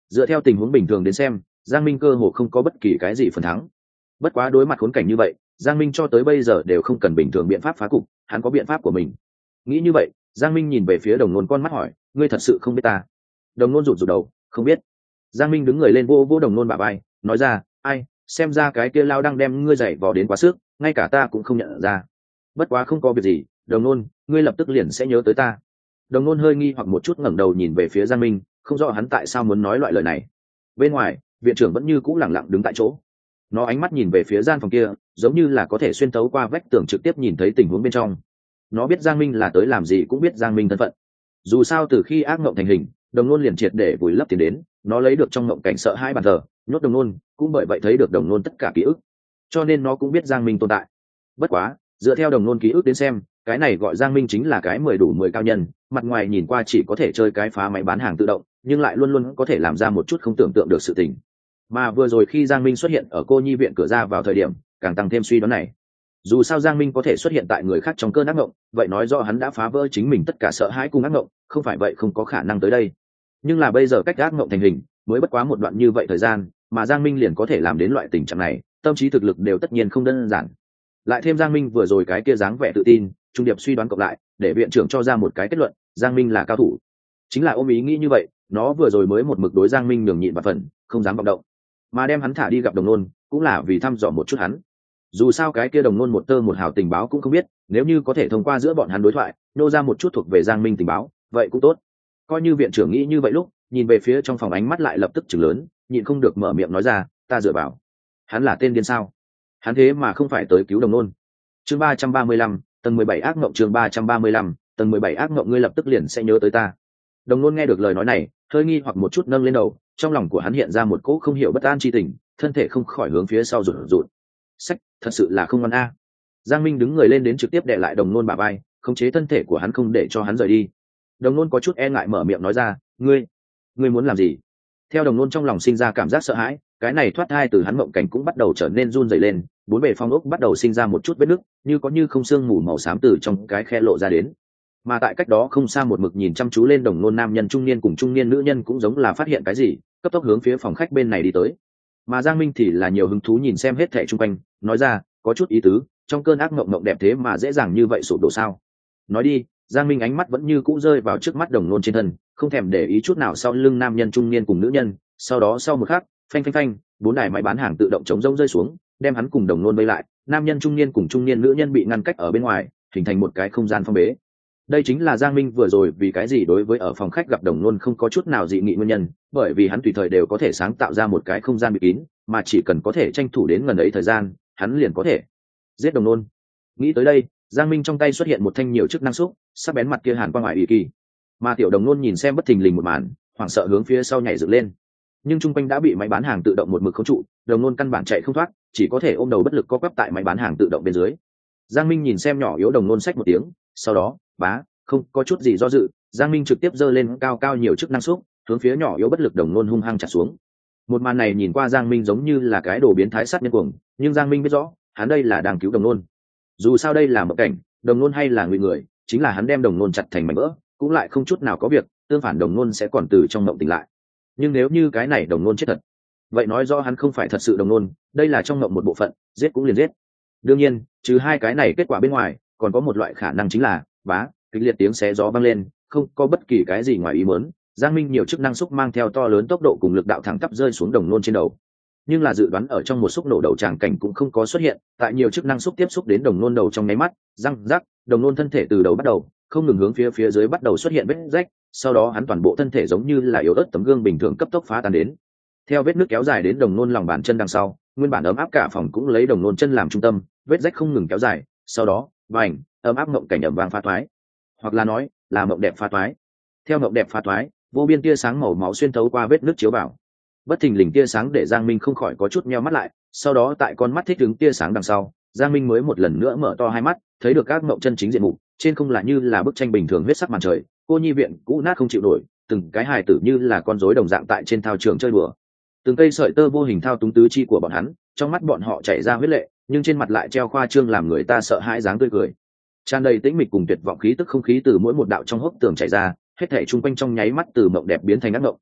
Dựa theo tình huống bình thường đến xem, Giang Minh cơ hồ không có bất kỳ cái gì phần thắng. Bất quá đối mặt khốn cảnh như vậy, Giang Minh cho tới bây giờ đều không cần bình thường biện pháp phá cục, hắn có biện pháp của mình. Nghĩ như vậy, Giang Minh nhìn về phía Đồng Nôn con mắt hỏi, ngươi thật sự không biết ta? Đồng Nôn rụt rụt đầu, không biết. Giang Minh đứng người lên vô vô Đồng Nôn bả vai, nói ra, ai, xem ra cái kia lao đang đem ngươi dạy vò đến quá sức, ngay cả ta cũng không nhận ra. Bất quá không có việc gì, Đồng Nôn, ngươi lập tức liền sẽ nhớ tới ta. Đồng Nôn hơi nghi hoặc một chút ngẩng đầu nhìn về phía Giang Minh, không rõ hắn tại sao muốn nói loại lời này. Bên ngoài, viện trưởng vẫn như cũ lẳng lặng đứng tại chỗ. Nó ánh mắt nhìn về phía gian phòng kia, giống như là có thể xuyên tấu qua vách tường trực tiếp nhìn thấy tình huống bên trong. Nó biết Giang Minh là tới làm gì, cũng biết Giang Minh thân phận. Dù sao từ khi ác mộng thành hình, Đồng Nôn liền triệt để vùi lấp tiền đến, nó lấy được trong mộng cảnh sợ hai bàn thờ, nhốt Đồng Nôn, cũng bởi vậy thấy được Đồng Nôn tất cả ký ức, cho nên nó cũng biết Giang Minh tồn tại. Bất quá, dựa theo Đồng Nôn ký ức đến xem, cái này gọi Giang Minh chính là cái 10 đủ 10 cao nhân, mặt ngoài nhìn qua chỉ có thể chơi cái phá máy bán hàng tự động, nhưng lại luôn luôn có thể làm ra một chút không tưởng tượng được sự tình. Mà vừa rồi khi Giang Minh xuất hiện ở cô nhi viện cửa ra vào thời điểm, càng tăng thêm suy đoán này. Dù sao Giang Minh có thể xuất hiện tại người khác trong cơn ác mộng, vậy nói rõ hắn đã phá vỡ chính mình tất cả sợ hãi cùng ác mộng, không phải vậy không có khả năng tới đây. Nhưng là bây giờ cách ác mộng thành hình, mới bất quá một đoạn như vậy thời gian, mà Giang Minh liền có thể làm đến loại tình trạng này, tâm trí thực lực đều tất nhiên không đơn giản. Lại thêm Giang Minh vừa rồi cái kia dáng vẻ tự tin, trung điệp suy đoán cộng lại, để viện trưởng cho ra một cái kết luận, Giang Minh là cao thủ. Chính là ôm ý nghĩ như vậy, nó vừa rồi mới một mực đối Giang Minh nhường nhịn và phần, không dám vọng động, mà đem hắn thả đi gặp Đồng Nôn, cũng là vì thăm dò một chút hắn. Dù sao cái kia Đồng Nôn một tơ một hào tình báo cũng không biết, nếu như có thể thông qua giữa bọn hắn đối thoại, nô ra một chút thuộc về Giang Minh tình báo, vậy cũng tốt. Coi như viện trưởng nghĩ như vậy lúc, nhìn về phía trong phòng ánh mắt lại lập tức chừng lớn, nhịn không được mở miệng nói ra, ta dựa vào. Hắn là tên điên sao? Hắn thế mà không phải tới cứu Đồng Nôn. Chương 335, tầng 17 ác mộng, chương 335, tầng 17 ác mộng, ngươi lập tức liền sẽ nhớ tới ta. Đồng Nôn nghe được lời nói này, hơi nghi hoặc một chút nâng lên đầu, trong lòng của hắn hiện ra một cỗ không hiểu bất an chi tình, thân thể không khỏi hướng phía sau rụt rụt. Sách, thật sự là không ngoan a. Giang Minh đứng người lên đến trực tiếp đè lại Đồng Nôn bả vai, khống chế thân thể của hắn không để cho hắn rời đi. Đồng Nôn có chút e ngại mở miệng nói ra, ngươi muốn làm gì? Theo Đồng Nôn trong lòng sinh ra cảm giác sợ hãi, cái này thoát thai từ hắn mộng cảnh cũng bắt đầu trở nên run rẩy lên, bốn bề phong ốc bắt đầu sinh ra một chút vết nứt, như có như không xương mù màu xám từ trong cái khe lộ ra đến. Mà tại cách đó không xa một mực nhìn chăm chú lên Đồng Nôn nam nhân trung niên cùng trung niên nữ nhân cũng giống là phát hiện cái gì, cấp tốc hướng phía phòng khách bên này đi tới. Mà Giang Minh thì là nhiều hứng thú nhìn xem hết thảy xung quanh, nói ra, có chút ý tứ, trong cơn ác mộng mộng đẹp thế mà dễ dàng như vậy sụp đổ sao? Nói đi. Giang Minh ánh mắt vẫn như cũ rơi vào trước mắt Đồng Nôn trên thân, không thèm để ý chút nào sau lưng nam nhân trung niên cùng nữ nhân. Sau đó sau một khắc, phanh phanh phanh, 4 đài máy bán hàng tự động chống rông rơi xuống, đem hắn cùng Đồng Nôn vây lại. Nam nhân trung niên cùng trung niên nữ nhân bị ngăn cách ở bên ngoài, hình thành một cái không gian phong bế. Đây chính là Giang Minh vừa rồi vì cái gì đối với ở phòng khách gặp Đồng Nôn không có chút nào dị nghị nguyên nhân, bởi vì hắn tùy thời đều có thể sáng tạo ra một cái không gian bị kín, mà chỉ cần có thể tranh thủ đến gần ấy thời gian, hắn liền có thể giết Đồng Nôn. Nghĩ tới đây, Giang Minh trong tay xuất hiện một thanh nhiều chức năng xúc, sắc bén mặt kia hàn qua ngoài ủy kỳ. Mà tiểu Đồng Nôn nhìn xem bất thình lình một màn, hoảng sợ hướng phía sau nhảy dựng lên. Nhưng trung quanh đã bị máy bán hàng tự động một mực khống trụ, Đồng Nôn căn bản chạy không thoát, chỉ có thể ôm đầu bất lực co quắp tại máy bán hàng tự động bên dưới. Giang Minh nhìn xem nhỏ yếu Đồng Nôn xách một tiếng, sau đó, không có chút gì do dự, Giang Minh trực tiếp giơ lên cao cao nhiều chức năng xúc, hướng phía nhỏ yếu bất lực Đồng Nôn hung hăng chặt xuống. Một màn này nhìn qua Giang Minh giống như là cái đồ biến thái sát nhân cuồng, nhưng Giang Minh biết rõ, hắn đây là đang cứu Đồng Nôn. Dù sao đây là một cảnh, Đồng Nôn hay là người, chính là hắn đem Đồng Nôn chặt thành mảnh vỡ, cũng lại không chút nào có việc, tương phản Đồng Nôn sẽ còn từ trong mộng tỉnh lại. Nhưng nếu như cái này Đồng Nôn chết thật, vậy nói rõ hắn không phải thật sự Đồng Nôn, đây là trong mộng một bộ phận, giết cũng liền giết. Đương nhiên, trừ hai cái này kết quả bên ngoài, còn có một loại khả năng chính là, kịch liệt tiếng xé gió vang lên, không có bất kỳ cái gì ngoài ý muốn, Giang Minh nhiều chức năng xúc mang theo to lớn tốc độ cùng lực đạo thẳng tắp rơi xuống Đồng Nôn trên đầu. Nhưng là dự đoán ở trong một xúc nổ đầu tràng cảnh cũng không có xuất hiện, tại nhiều chức năng xúc tiếp xúc đến Đồng Nôn đầu trong nháy mắt, răng rắc, Đồng Nôn thân thể từ đầu bắt đầu, không ngừng hướng phía dưới bắt đầu xuất hiện vết rách, sau đó hắn toàn bộ thân thể giống như là yếu ớt tấm gương bình thường cấp tốc phá tan đến. Theo vết nước kéo dài đến Đồng Nôn lòng bàn chân đằng sau, nguyên bản ấm áp cả phòng cũng lấy Đồng Nôn chân làm trung tâm, vết rách không ngừng kéo dài, sau đó, bành, ấm áp mộng cảnh ầm vang phá toái, hoặc là nói, là mộng đẹp phá toái. Theo mộng đẹp phá toái, vô biên tia sáng màu máu xuyên thấu qua vết nước chiếu vào. Bất thình lình tia sáng để Giang Minh không khỏi có chút nheo mắt lại, sau đó tại con mắt thích ứng tia sáng đằng sau, Giang Minh mới một lần nữa mở to hai mắt, thấy được các mộng chân chính diện mục, trên không là như là bức tranh bình thường huyết sắc màn trời, cô nhi viện cũ nát không chịu nổi, từng cái hài tử như là con rối đồng dạng tại trên thao trường chơi đùa. Từng cây sợi tơ vô hình thao túng tứ chi của bọn hắn, trong mắt bọn họ chảy ra huyết lệ, nhưng trên mặt lại treo khoa trương làm người ta sợ hãi dáng tươi cười. Tràn đầy tĩnh mịch cùng tuyệt vọng khí tức không khí từ mỗi một đạo trong hốc tường chảy ra, hết thảy chung quanh trong nháy mắt từ mộng đẹp biến thành ác mộng.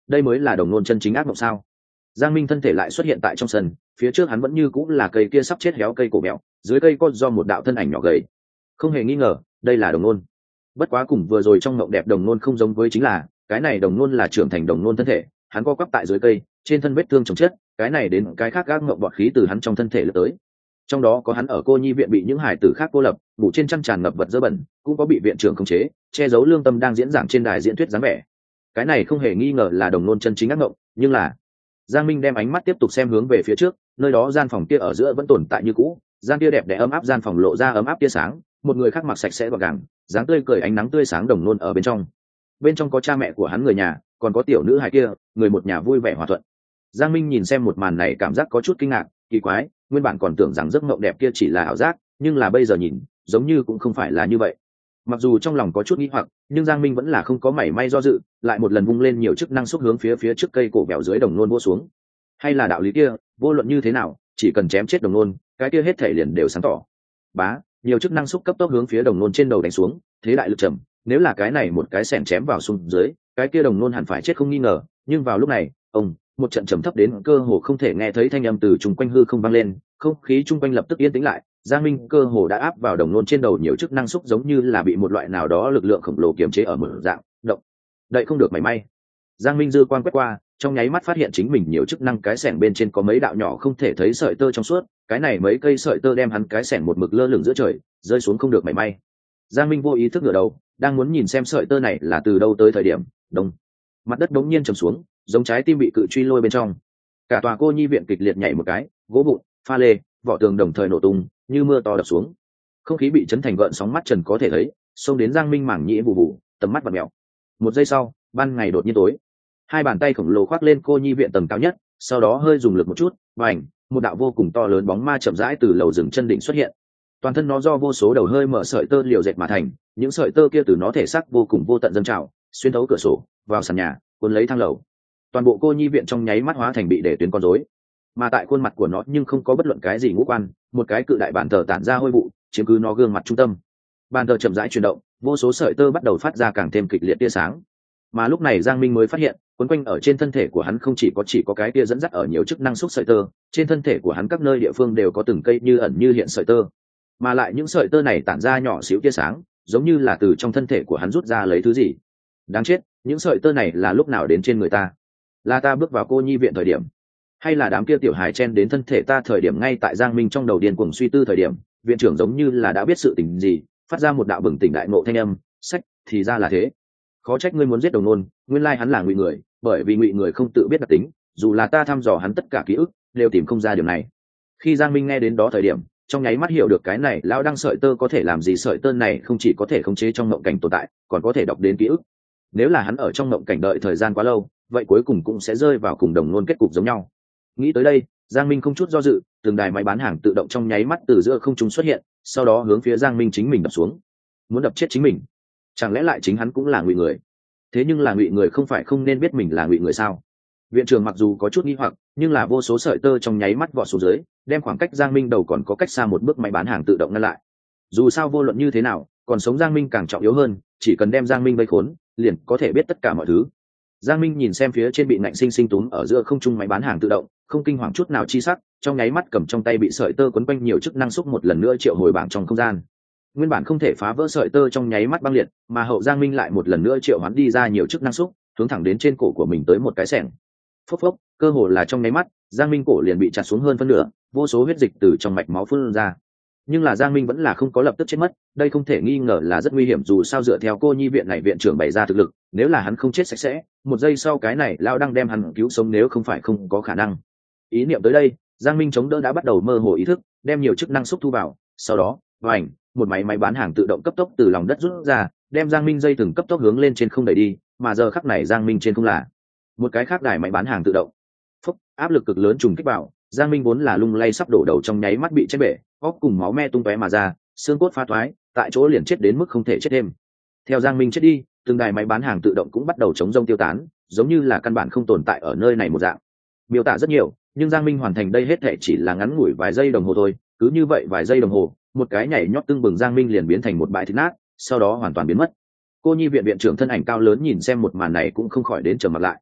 đây mới là đồng nôn chân chính ác mộng sao? Giang Minh thân thể lại xuất hiện tại trong sân, phía trước hắn vẫn như cũng là cây kia sắp chết héo cây cổ mẹo, dưới cây có do một đạo thân ảnh nhỏ gầy. Không hề nghi ngờ, đây là đồng nôn. Bất quá cùng vừa rồi trong mộng đẹp đồng nôn không giống với chính là, cái này đồng nôn là trưởng thành đồng nôn thân thể, hắn co quắp tại dưới cây, trên thân vết thương chồng chết, cái này đến cái khác gác mộng bọt khí từ hắn trong thân thể lướt tới. Trong đó có hắn ở cô nhi viện bị những hải tử khác cô lập, ngủ trên chăn tràn ngập vật dơ bẩn, cũng có bị viện trưởng khống chế, che giấu lương tâm đang diễn giảng trên đài diễn thuyết dáng vẻ. Cái này không hề nghi ngờ là đồng nôn chân chính ác mộng, nhưng là Giang Minh đem ánh mắt tiếp tục xem hướng về phía trước, nơi đó gian phòng kia ở giữa vẫn tồn tại như cũ, gian kia đẹp đẽ ấm áp gian phòng lộ ra ấm áp tia sáng, một người khác mặc sạch sẽ gọn gàng, dáng tươi cười ánh nắng tươi sáng đồng nôn ở bên trong. Bên trong có cha mẹ của hắn người nhà, còn có tiểu nữ hài kia, người một nhà vui vẻ hòa thuận. Giang Minh nhìn xem một màn này cảm giác có chút kinh ngạc, kỳ quái, nguyên bản còn tưởng rằng giấc mộng đẹp kia chỉ là ảo giác, nhưng là bây giờ nhìn, giống như cũng không phải là như vậy. Mặc dù trong lòng có chút nghi hoặc, nhưng Giang Minh vẫn là không có mảy may do dự, lại một lần vung lên nhiều chức năng xúc hướng phía trước cây cổ bèo dưới đồng nôn vỗ xuống. Hay là đạo lý kia, vô luận như thế nào, chỉ cần chém chết đồng nôn, cái kia hết thể liền đều sáng tỏ. Bá, nhiều chức năng xúc cấp tốc hướng phía đồng nôn trên đầu đánh xuống, thế đại lực trầm, nếu là cái này một cái xẻng chém vào xuống dưới, cái kia đồng nôn hẳn phải chết không nghi ngờ, nhưng vào lúc này, một trận trầm thấp đến cơ hồ không thể nghe thấy thanh âm từ chung quanh hư không vang lên, không khí chung quanh lập tức yên tĩnh lại. Giang Minh cơ hồ đã áp vào đồng nôn trên đầu nhiều chức năng xúc giống như là bị một loại nào đó lực lượng khổng lồ kiềm chế ở một dạng động đậy không được mảy may. Giang Minh dư quan quét qua, trong nháy mắt phát hiện chính mình nhiều chức năng cái xẻng bên trên có mấy đạo nhỏ không thể thấy sợi tơ trong suốt, cái này mấy cây sợi tơ đem hắn cái xẻng một mực lơ lửng giữa trời, rơi xuống không được mảy may. Giang Minh vô ý thức ngửa đầu, đang muốn nhìn xem sợi tơ này là từ đâu tới thời điểm, đông, mặt đất bỗng nhiên trầm xuống, giống trái tim bị cự truy lôi bên trong. Cả tòa cô nhi viện kịch liệt nhảy một cái, gỗ vụn, pha lê, vỏ tường đồng thời nổ tung, như mưa to đập xuống. Không khí bị chấn thành gợn sóng mắt trần có thể thấy, xông đến Giang Minh mảng nhĩ vụ vụ, tầm mắt vặn mèo. Một giây sau, ban ngày đột nhiên tối. Hai bàn tay khổng lồ khoác lên cô nhi viện tầng cao nhất, sau đó hơi dùng lực một chút, bành, một đạo vô cùng to lớn bóng ma chậm rãi từ lầu rừng chân đỉnh xuất hiện. Toàn thân nó do vô số đầu hơi mở sợi tơ liều dệt mà thành, những sợi tơ kia từ nó thể xác vô cùng vô tận dâng trào, xuyên thấu cửa sổ, vào sàn nhà, cuốn lấy thang lầu. Toàn bộ cô nhi viện trong nháy mắt hóa thành bị để tuyến con rối, mà tại khuôn mặt của nó nhưng không có bất luận cái gì ngũ quan, một cái cự đại bàn thờ tản ra hôi vụ, chiếm cứ nó gương mặt trung tâm. Bàn thờ chậm rãi chuyển động, vô số sợi tơ bắt đầu phát ra càng thêm kịch liệt tia sáng. Mà lúc này Giang Minh mới phát hiện, quấn quanh ở trên thân thể của hắn không chỉ có cái tia dẫn dắt ở nhiều chức năng xúc sợi tơ, trên thân thể của hắn các nơi địa phương đều có từng cây như ẩn như hiện sợi tơ, mà lại những sợi tơ này tản ra nhỏ xíu tia sáng, giống như là từ trong thân thể của hắn rút ra lấy thứ gì. Đáng chết, những sợi tơ này là lúc nào đến trên người ta? Là ta bước vào cô nhi viện thời điểm, hay là đám kia tiểu hài chen đến thân thể ta thời điểm? Ngay tại Giang Minh trong đầu điên cuồng suy tư thời điểm, viện trưởng giống như là đã biết sự tình gì, phát ra một đạo bừng tỉnh đại ngộ thanh âm, sách, thì ra là thế. Khó trách ngươi muốn giết đồng nôn, nguyên lai hắn là ngụy người, bởi vì ngụy người không tự biết đặc tính, dù là ta thăm dò hắn tất cả ký ức, đều tìm không ra điều này. Khi Giang Minh nghe đến đó thời điểm, trong nháy mắt hiểu được cái này lão đăng sợi tơ có thể làm gì. Sợi tơ này không chỉ có thể khống chế trong mộng cảnh tồn tại, còn có thể đọc đến ký ức. Nếu là hắn ở trong mộng cảnh đợi thời gian quá lâu, vậy cuối cùng cũng sẽ rơi vào cùng đồng nôn kết cục giống nhau. Nghĩ tới đây, Giang Minh không chút do dự, từng đài máy bán hàng tự động trong nháy mắt từ giữa không trung xuất hiện, sau đó hướng phía Giang Minh chính mình đập xuống. Muốn đập chết chính mình? Chẳng lẽ lại chính hắn cũng là ngụy người? Thế nhưng là ngụy người không phải không nên biết mình là ngụy người sao? Viện trưởng mặc dù có chút nghi hoặc, nhưng là vô số sợi tơ trong nháy mắt vọt xuống dưới, đem khoảng cách Giang Minh đầu còn có cách xa một bước máy bán hàng tự động ngăn lại. Dù sao vô luận như thế nào, còn sống Giang Minh càng trọng yếu hơn, chỉ cần đem Giang Minh vây khốn, liền có thể biết tất cả mọi thứ. Giang Minh nhìn xem phía trên bị nạnh sinh sinh túm ở giữa không trung máy bán hàng tự động, không kinh hoàng chút nào chi sắc, trong nháy mắt cầm trong tay bị sợi tơ quấn quanh nhiều chức năng xúc một lần nữa triệu hồi bảng trong không gian. Nguyên bản không thể phá vỡ sợi tơ trong nháy mắt băng liệt, mà hậu Giang Minh lại một lần nữa triệu hoán đi ra nhiều chức năng xúc, hướng thẳng đến trên cổ của mình tới một cái xẻng. Phốc phốc, cơ hồ là trong nháy mắt, Giang Minh cổ liền bị chặt xuống hơn phân nửa, vô số huyết dịch từ trong mạch máu phun ra. Nhưng là Giang Minh vẫn là không có lập tức chết mất, đây không thể nghi ngờ là rất nguy hiểm. Dù sao dựa theo cô nhi viện này viện trưởng bày ra thực lực, nếu là hắn không chết sạch sẽ, một giây sau cái này lão đang đem hắn cứu sống, nếu không phải không có khả năng. Ý niệm tới đây, Giang Minh chống đỡ đã bắt đầu mơ hồ ý thức, đem nhiều chức năng xúc thu vào, sau đó, vành, một máy bán hàng tự động cấp tốc từ lòng đất rút ra, đem Giang Minh dây từng cấp tốc hướng lên trên không đẩy đi, mà giờ khắc này Giang Minh trên không là một cái khác đài máy bán hàng tự động. Phốc, áp lực cực lớn trùng kích vào, Giang Minh vốn là lung lay sắp đổ đầu trong nháy mắt bị chết bể, óc cùng máu me tung tóe mà ra, xương cốt phá thoái, tại chỗ liền chết đến mức không thể chết thêm. Theo Giang Minh chết đi, từng đài máy bán hàng tự động cũng bắt đầu chống rông tiêu tán, giống như là căn bản không tồn tại ở nơi này một dạng. Miêu tả rất nhiều, nhưng Giang Minh hoàn thành đây hết thảy chỉ là ngắn ngủi vài giây đồng hồ thôi, cứ như vậy vài giây đồng hồ, một cái nhảy nhót tưng bừng Giang Minh liền biến thành một bãi thịt nát, sau đó hoàn toàn biến mất. Cô nhi viện viện trưởng thân ảnh cao lớn nhìn xem một màn này cũng không khỏi đến trầm mặt lại.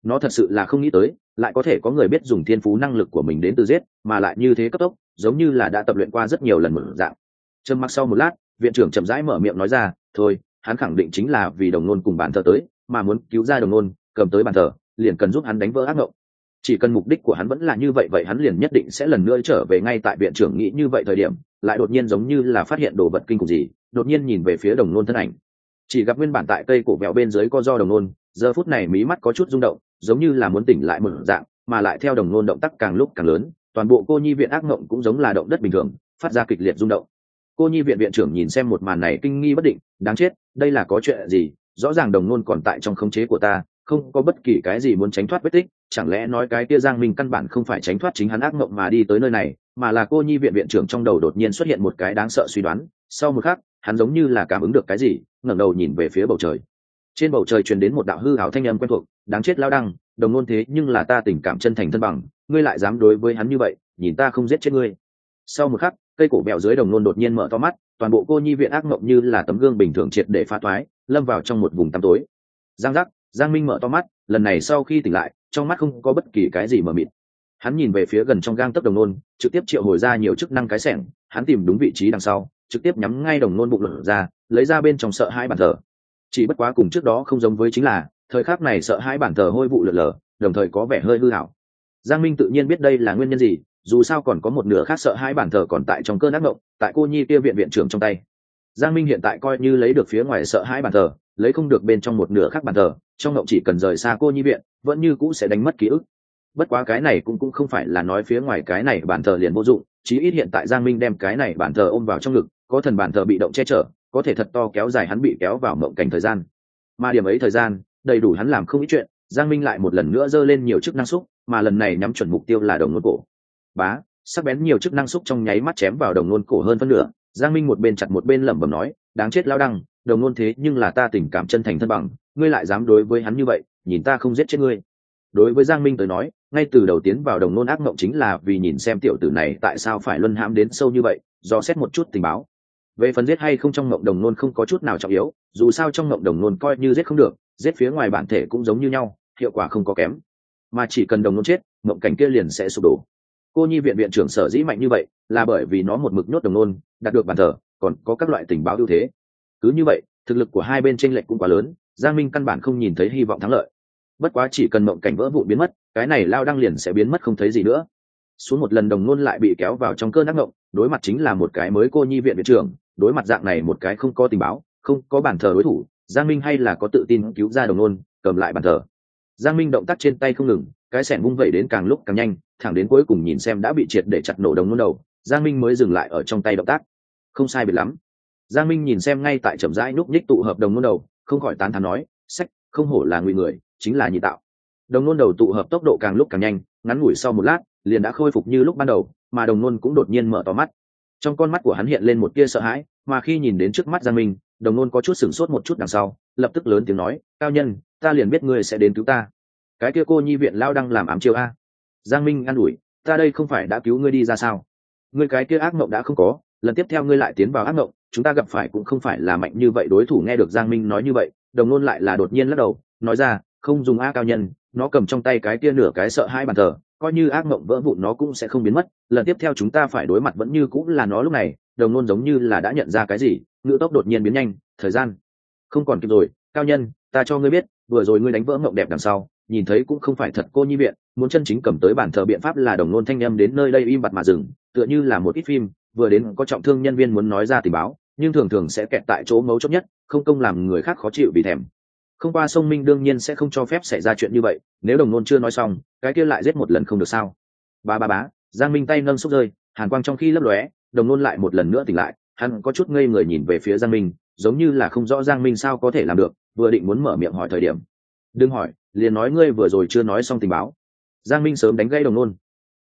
Nó thật sự là không nghĩ tới lại có thể có người biết dùng thiên phú năng lực của mình đến từ giết, mà lại như thế cấp tốc, giống như là đã tập luyện qua rất nhiều lần một dạng. Trầm mặc sau một lát, viện trưởng chậm rãi mở miệng nói ra, thôi, hắn khẳng định chính là vì đồng nôn cùng bản thờ tới, mà muốn cứu ra đồng nôn, cầm tới bản thờ liền cần giúp hắn đánh vỡ ác mộng. Chỉ cần mục đích của hắn vẫn là như vậy, vậy hắn liền nhất định sẽ lần nữa trở về. Ngay tại viện trưởng nghĩ như vậy thời điểm, lại đột nhiên giống như là phát hiện đồ vật kinh khủng gì, đột nhiên nhìn về phía đồng nôn thân ảnh. Chỉ gặp nguyên bản tại cây cổ vẹo bên dưới co do đồng nôn, giờ phút này mí mắt có chút rung động, giống như là muốn tỉnh lại một dạng, mà lại theo đồng nôn động tác càng lúc càng lớn, toàn bộ cô nhi viện ác mộng cũng giống là động đất bình thường, phát ra kịch liệt rung động. Cô nhi viện viện trưởng nhìn xem một màn này kinh nghi bất định, đáng chết, đây là có chuyện gì? Rõ ràng đồng nôn còn tại trong khống chế của ta, không có bất kỳ cái gì muốn tránh thoát vết tích, chẳng lẽ nói cái kia Giang Minh căn bản không phải tránh thoát chính hắn ác mộng mà đi tới nơi này, mà là cô nhi viện viện trưởng trong đầu đột nhiên xuất hiện một cái đáng sợ suy đoán. Sau một khắc, hắn giống như là cảm ứng được cái gì, ngẩng đầu nhìn về phía bầu trời. Trên bầu trời truyền đến một đạo hư ảo thanh âm quen thuộc, đáng chết lao đăng, đồng nôn thế nhưng là ta tình cảm chân thành thân bằng, ngươi lại dám đối với hắn như vậy, nhìn ta không giết chết ngươi. Sau một khắc, cây cổ bẹo dưới đồng nôn đột nhiên mở to mắt, toàn bộ cô nhi viện ác mộng như là tấm gương bình thường triệt để phá toái, lâm vào trong một vùng tăm tối. Giang giác, Giang Minh mở to mắt, lần này sau khi tỉnh lại, trong mắt không có bất kỳ cái gì mờ mịt. Hắn nhìn về phía gần trong gang tấc đồng nôn, trực tiếp triệu hồi ra nhiều chức năng cái xẻng, hắn tìm đúng vị trí đằng sau, trực tiếp nhắm ngay đồng nôn bụng lở ra, lấy ra bên trong sợ hãi bản thờ. Chỉ bất quá cùng trước đó không giống với chính là, thời khắc này sợ hãi bản thờ hôi vụ lượn lờ, đồng thời có vẻ hơi hư hảo. Giang Minh tự nhiên biết đây là nguyên nhân gì, dù sao còn có một nửa khác sợ hãi bản thờ còn tại trong cơn ác mộng, tại cô nhi kia viện viện trưởng trong tay. Giang Minh hiện tại coi như lấy được phía ngoài sợ hãi bản thờ, lấy không được bên trong một nửa khác bản thờ, trong mộng chỉ cần rời xa cô nhi viện, vẫn như cũ sẽ đánh mất ký ức. Bất quá cái này cũng không phải là nói phía ngoài cái này bản thờ liền vô dụng, chí ít hiện tại Giang Minh đem cái này bản thờ ôm vào trong ngực, có thần bản thờ bị động che chở, có thể thật to kéo dài hắn bị kéo vào mộng cảnh thời gian. Mà điểm ấy thời gian, đầy đủ hắn làm không ít chuyện. Giang Minh lại một lần nữa giơ lên nhiều chức năng xúc, mà lần này nhắm chuẩn mục tiêu là đồng nôn cổ. Bá, sắc bén nhiều chức năng xúc trong nháy mắt chém vào đồng nôn cổ hơn phân nửa. Giang Minh một bên chặt một bên lẩm bẩm nói, đáng chết lao đăng, đồng nôn thế nhưng là ta tình cảm chân thành thân bằng, ngươi lại dám đối với hắn như vậy, nhìn ta không giết chết ngươi. Đối với Giang Minh tới nói, ngay từ đầu tiến vào đồng nôn ác mộng chính là vì nhìn xem tiểu tử này tại sao phải luân hãm đến sâu như vậy, do xét một chút tình báo. Về phần giết hay không trong mộng đồng nôn không có chút nào trọng yếu, dù sao trong mộng đồng nôn coi như giết không được, giết phía ngoài bản thể cũng giống như nhau, hiệu quả không có kém. Mà chỉ cần đồng nôn chết, mộng cảnh kia liền sẽ sụp đổ. Cô nhi viện viện trưởng sở dĩ mạnh như vậy, là bởi vì nó một mực nhốt đồng nôn, đạt được bản thờ, còn có các loại tình báo ưu thế. Cứ như vậy, thực lực của hai bên chênh lệch cũng quá lớn, Giang Minh căn bản không nhìn thấy hy vọng thắng lợi. Bất quá chỉ cần mộng cảnh vỡ vụn biến mất, cái này lao đăng liền sẽ biến mất không thấy gì nữa. Xuống một lần đồng nôn lại bị kéo vào trong cơn ác mộng, đối mặt chính là một cái mới cô nhi viện viện trưởng, đối mặt dạng này một cái không có tình báo, không có bản thờ đối thủ, Giang Minh hay là có tự tin cứu ra đồng nôn, cầm lại bản thờ. Giang Minh động tác trên tay không ngừng, cái xẻng vung vẩy đến càng lúc càng nhanh, thẳng đến cuối cùng nhìn xem đã bị triệt để chặt nổ đồng nôn đầu, Giang Minh mới dừng lại ở trong tay động tác. Không sai biệt lắm. Giang Minh nhìn xem ngay tại chậm rãi núp nhích tụ hợp đồng nôn đầu, không khỏi tán thán nói, sách, không hổ là ngụy người, chính là nhị tạo. Đồng nôn đầu tụ hợp tốc độ càng lúc càng nhanh, ngắn ngủi sau một lát, liền đã khôi phục như lúc ban đầu, mà đồng nôn cũng đột nhiên mở to mắt. Trong con mắt của hắn hiện lên một tia sợ hãi, mà khi nhìn đến trước mắt Giang Minh, đồng nôn có chút sửng sốt một chút đằng sau, lập tức lớn tiếng nói, cao nhân, ta liền biết ngươi sẽ đến cứu ta. Cái kia cô nhi viện lao đang làm ám chiêu a. Giang Minh an ủi, ta đây không phải đã cứu ngươi đi ra sao? Ngươi cái kia ác mộng đã không có, lần tiếp theo ngươi lại tiến vào ác mộng, chúng ta gặp phải cũng không phải là mạnh như vậy đối thủ. Nghe được Giang Minh nói như vậy, đồng nôn lại là đột nhiên lắc đầu, nói ra, không dùng a cao nhân, nó cầm trong tay cái kia nửa cái sợ hai bàn thờ, coi như ác mộng vỡ vụn nó cũng sẽ không biến mất, lần tiếp theo chúng ta phải đối mặt vẫn như cũng là nó. Lúc này đồng nôn giống như là đã nhận ra cái gì, ngữ tốc đột nhiên biến nhanh, thời gian không còn kịp rồi. Cao nhân, ta cho ngươi biết, vừa rồi ngươi đánh vỡ mộng đẹp đằng sau, nhìn thấy cũng không phải thật cô nhi viện, muốn chân chính cầm tới bản thờ biện pháp là đồng nôn thanh âm đến nơi đây im bặt mà dừng, tựa như là một ít phim vừa đến có trọng thương nhân viên muốn nói ra tình báo, nhưng thường thường sẽ kẹt tại chỗ mấu chốt nhất, không công làm người khác khó chịu vì thèm. Không qua sông Minh đương nhiên sẽ không cho phép xảy ra chuyện như vậy, nếu đồng nôn chưa nói xong, cái kia lại giết một lần không được sao? Ba ba bá, Giang Minh tay nâng xúc rơi, hàn quang trong khi lấp lóe, đồng nôn lại một lần nữa tỉnh lại, hắn có chút ngây người nhìn về phía Giang Minh, giống như là không rõ Giang Minh sao có thể làm được, vừa định muốn mở miệng hỏi thời điểm. Đừng hỏi, liền nói ngươi vừa rồi chưa nói xong tình báo. Giang Minh sớm đánh gây đồng nôn.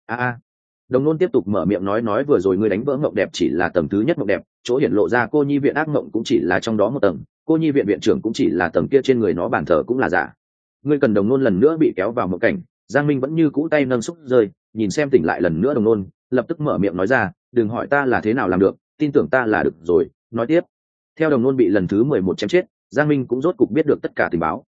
Đồng nôn tiếp tục mở miệng nói vừa rồi ngươi đánh vỡ mộng đẹp chỉ là tầng thứ nhất mộng đẹp, chỗ hiển lộ ra cô nhi viện ác mộng cũng chỉ là trong đó một tầng, cô nhi viện viện trưởng cũng chỉ là tầng kia trên người nó bản thờ cũng là giả. Ngươi cần đồng nôn lần nữa bị kéo vào mộng cảnh. Giang Minh vẫn như cũ tay nâng xúc rơi, nhìn xem tỉnh lại lần nữa đồng nôn, lập tức mở miệng nói ra, đừng hỏi ta là thế nào làm được, tin tưởng ta là được rồi. Nói tiếp, theo đồng nôn bị lần thứ 11 chém chết, Giang Minh cũng rốt cục biết được tất cả tình báo.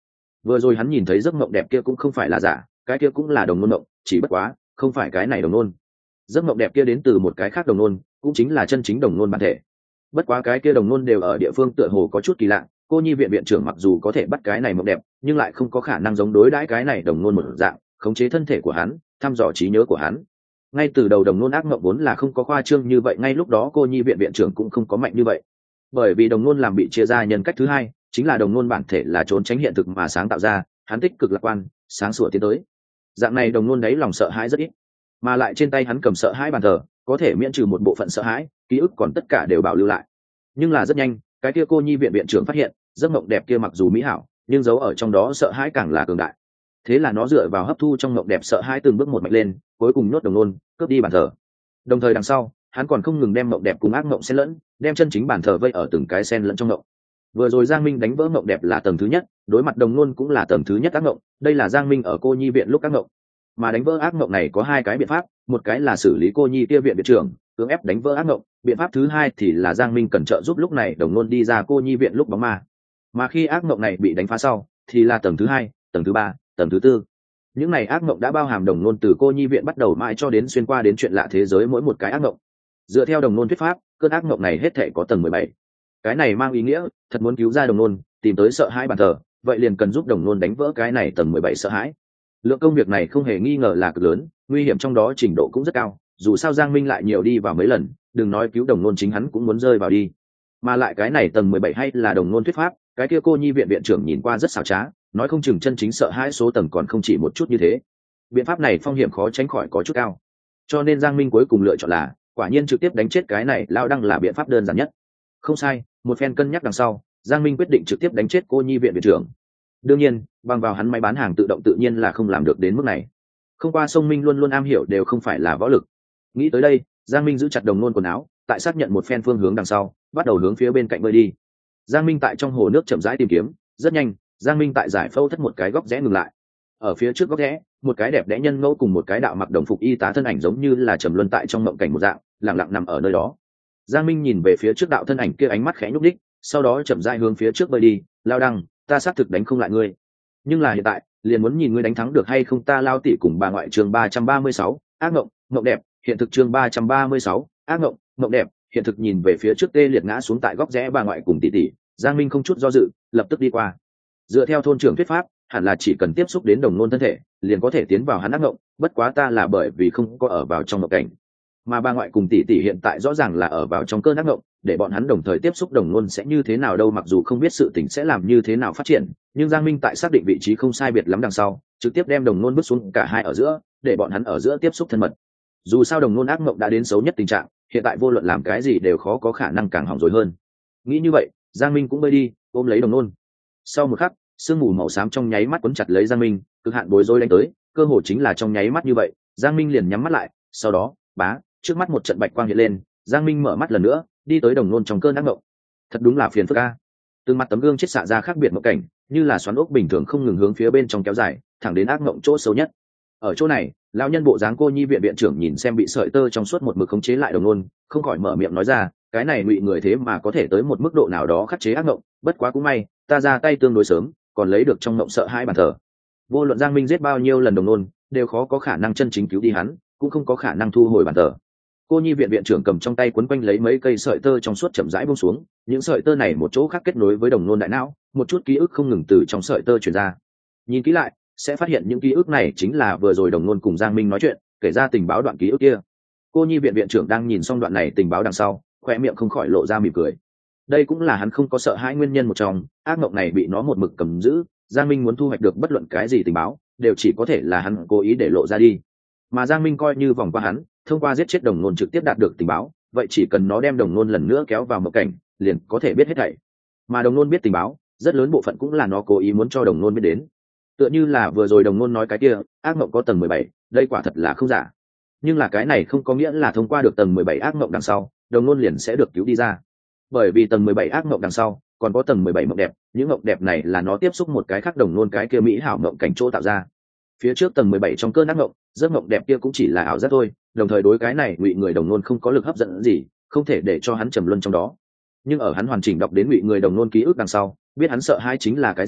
Vừa rồi hắn nhìn thấy giấc mộng đẹp kia cũng không phải là giả, cái kia cũng là đồng nôn mộng, chỉ bất quá không phải cái này đồng nôn. Giấc mộng đẹp kia đến từ một cái khác đồng nôn, cũng chính là chân chính đồng nôn bản thể. Bất quá cái kia đồng nôn đều ở địa phương tựa hồ có chút kỳ lạ, cô nhi viện viện trưởng mặc dù có thể bắt cái này mộng đẹp, nhưng lại không có khả năng giống đối đãi cái này đồng nôn một dạng, khống chế thân thể của hắn, thăm dò trí nhớ của hắn. Ngay từ đầu đồng nôn ác mộng vốn là không có khoa trương như vậy, ngay lúc đó cô nhi viện viện trưởng cũng không có mạnh như vậy, bởi vì đồng nôn làm bị chia ra nhân cách thứ hai, chính là đồng nôn bản thể là trốn tránh hiện thực mà sáng tạo ra, hắn tích cực lạc quan, sáng sủa tiến tới. Dạng này đồng nôn đấy lòng sợ hãi rất ít, mà lại trên tay hắn cầm sợ hãi bàn thờ, có thể miễn trừ một bộ phận sợ hãi, ký ức còn tất cả đều bảo lưu lại. Nhưng là rất nhanh, cái kia cô nhi viện viện trưởng phát hiện, giấc mộng đẹp kia mặc dù mỹ hảo, nhưng giấu ở trong đó sợ hãi càng là cường đại. Thế là nó dựa vào hấp thu trong mộng đẹp sợ hãi từng bước một mạnh lên, cuối cùng nhốt đồng nôn, cướp đi bàn thờ. Đồng thời đằng sau, hắn còn không ngừng đem mộng đẹp cùng ác mộng xen lẫn, đem chân chính bàn thờ vây ở từng cái xen lẫn trong mộng. Vừa rồi Giang Minh đánh vỡ mộng đẹp là tầng thứ nhất, đối mặt đồng nôn cũng là tầng thứ nhất ác mộng, đây là Giang Minh ở cô nhi viện lúc ác mộng. Mà đánh vỡ ác mộng này có hai cái biện pháp, một cái là xử lý cô nhi kia viện viện trưởng, cưỡng ép đánh vỡ ác mộng, biện pháp thứ hai thì là Giang Minh cần trợ giúp lúc này đồng nôn đi ra cô nhi viện lúc bóng ma. Mà khi ác mộng này bị đánh phá sau, thì là tầng thứ hai, tầng thứ ba, tầng thứ tư. Những này ác mộng đã bao hàm đồng nôn từ cô nhi viện bắt đầu mãi cho đến xuyên qua đến chuyện lạ thế giới mỗi một cái ác mộng. Dựa theo đồng nôn thuyết pháp, cơn ác mộng này hết thể có tầng 17. Cái này mang ý nghĩa, thật muốn cứu ra đồng nôn, tìm tới sợ hãi bàn thờ, vậy liền cần giúp đồng nôn đánh vỡ cái này tầng 17 sợ hãi. Lượng công việc này không hề nghi ngờ là cực lớn, nguy hiểm trong đó trình độ cũng rất cao, dù sao Giang Minh lại nhiều đi vào mấy lần, đừng nói cứu đồng nôn, chính hắn cũng muốn rơi vào đi. Mà lại cái này tầng 17 hay là đồng nôn thuyết pháp, cái kia cô nhi viện viện trưởng nhìn qua rất xảo trá, nói không chừng chân chính sợ hãi số tầng còn không chỉ một chút như thế. Biện pháp này phong hiểm khó tránh khỏi có chút cao, cho nên Giang Minh cuối cùng lựa chọn là quả nhiên trực tiếp đánh chết cái này lao đăng là biện pháp đơn giản nhất. Không sai, một phen cân nhắc đằng sau, Giang Minh quyết định trực tiếp đánh chết cô nhi viện viện trưởng. Đương nhiên, bằng vào hắn máy bán hàng tự động tự nhiên là không làm được đến mức này. Không qua sông Minh luôn luôn am hiểu đều không phải là võ lực. Nghĩ tới đây, Giang Minh giữ chặt đồng nôn quần áo, tại xác nhận một phen phương hướng đằng sau, bắt đầu hướng phía bên cạnh bơi đi. Giang Minh tại trong hồ nước chậm rãi tìm kiếm, rất nhanh, Giang Minh tại giải phẫu thất một cái góc rẽ ngừng lại. Ở phía trước góc rẽ, một cái đẹp đẽ nhân ngẫu cùng một cái đạo mặc đồng phục y tá thân ảnh giống như là trầm luân tại trong mộng cảnh một dạng, lặng lặng nằm ở nơi đó. Giang Minh nhìn về phía trước đạo thân ảnh kia, ánh mắt khẽ nhúc nhích, sau đó chậm rãi hướng phía trước bơi đi. Lao đăng, ta xác thực đánh không lại ngươi, nhưng là hiện tại liền muốn nhìn ngươi đánh thắng được hay không. Ta Lao tỷ cùng bà ngoại chương 336, ác mộng, mộng đẹp, hiện thực chương 336, ác mộng, mộng đẹp, hiện thực. Nhìn về phía trước tê liệt ngã xuống tại góc rẽ bà ngoại cùng tỷ tỷ, Giang Minh không chút do dự, lập tức đi qua. Dựa theo thôn trưởng thuyết pháp, hẳn là chỉ cần tiếp xúc đến đồng nôn thân thể, liền có thể tiến vào hắn ác mộng, bất quá ta là bởi vì không có ở vào trong mộng cảnh, mà bà ngoại cùng tỷ tỷ hiện tại rõ ràng là ở vào trong cơn ác mộng, để bọn hắn đồng thời tiếp xúc đồng nôn sẽ như thế nào đâu. Mặc dù không biết sự tình sẽ làm như thế nào phát triển, nhưng Giang Minh tại xác định vị trí không sai biệt lắm đằng sau, trực tiếp đem đồng nôn bước xuống cả hai ở giữa, để bọn hắn ở giữa tiếp xúc thân mật. Dù sao đồng nôn ác mộng đã đến xấu nhất tình trạng, hiện tại vô luận làm cái gì đều khó có khả năng càng hỏng rồi hơn. Nghĩ như vậy, Giang Minh cũng bơi đi, ôm lấy đồng nôn. Sau một khắc, sương mù màu xám trong nháy mắt quấn chặt lấy Giang Minh, cực hạn bối rối đánh tới, cơ hồ chính là trong nháy mắt như vậy, Giang Minh liền nhắm mắt lại, sau đó, trước mắt một trận bạch quang hiện lên, Giang Minh mở mắt lần nữa, đi tới đồng nôn trong cơn ác mộng. Thật đúng là phiền phức a. Từng mặt tấm gương chết xạ ra khác biệt mộng cảnh, như là xoắn ốc bình thường không ngừng hướng phía bên trong kéo dài, thẳng đến ác mộng chỗ sâu nhất. Ở chỗ này, lão nhân bộ dáng cô nhi viện viện trưởng nhìn xem bị sợi tơ trong suốt một mực khống chế lại đồng nôn, không khỏi mở miệng nói ra, cái này ngụy người thế mà có thể tới một mức độ nào đó khắc chế ác mộng, bất quá cũng may, ta ra tay tương đối sớm, còn lấy được trong mộng sợ hãi bàn thờ. Vô luận Giang Minh giết bao nhiêu lần đồng nôn, đều khó có khả năng chân chính cứu đi hắn, cũng không có khả năng thu hồi bàn thờ. Cô nhi viện viện trưởng cầm trong tay quấn quanh lấy mấy cây sợi tơ trong suốt chậm rãi buông xuống, những sợi tơ này một chỗ khác kết nối với đồng nôn đại não, một chút ký ức không ngừng từ trong sợi tơ truyền ra. Nhìn kỹ lại, sẽ phát hiện những ký ức này chính là vừa rồi đồng nôn cùng Giang Minh nói chuyện, kể ra tình báo đoạn ký ức kia. Cô nhi viện viện trưởng đang nhìn xong đoạn này tình báo đằng sau, khóe miệng không khỏi lộ ra mỉm cười. Đây cũng là hắn không có sợ hãi nguyên nhân một trong, ác mộng này bị nó một mực cầm giữ, Giang Minh muốn thu hoạch được bất luận cái gì tình báo, đều chỉ có thể là hắn cố ý để lộ ra đi. Mà Giang Minh coi như vòng qua hắn, thông qua giết chết đồng nôn trực tiếp đạt được tình báo, vậy chỉ cần nó đem đồng nôn lần nữa kéo vào mộng cảnh, liền có thể biết hết thảy. Mà đồng nôn biết tình báo, rất lớn bộ phận cũng là nó cố ý muốn cho đồng nôn biết đến. Tựa như là vừa rồi đồng nôn nói cái kia, ác mộng có tầng 17, đây quả thật là không giả. Nhưng là cái này không có nghĩa là thông qua được tầng 17 ác mộng đằng sau, đồng nôn liền sẽ được cứu đi ra. Bởi vì tầng 17 ác mộng đằng sau, còn có tầng 17 mộng đẹp, những mộng đẹp này là nó tiếp xúc một cái khác đồng nôn cái kia mỹ hảo mộng cảnh chỗ tạo ra. Phía trước tầng 17 trong cơn ác mộng, giấc mộng đẹp kia cũng chỉ là ảo giác thôi, đồng thời đối cái này ngụy người đồng nôn không có lực hấp dẫn gì, không thể để cho hắn trầm luân trong đó. Nhưng ở hắn hoàn chỉnh đọc đến ngụy người đồng nôn ký ức đằng sau, biết hắn sợ hãi chính là cái gì,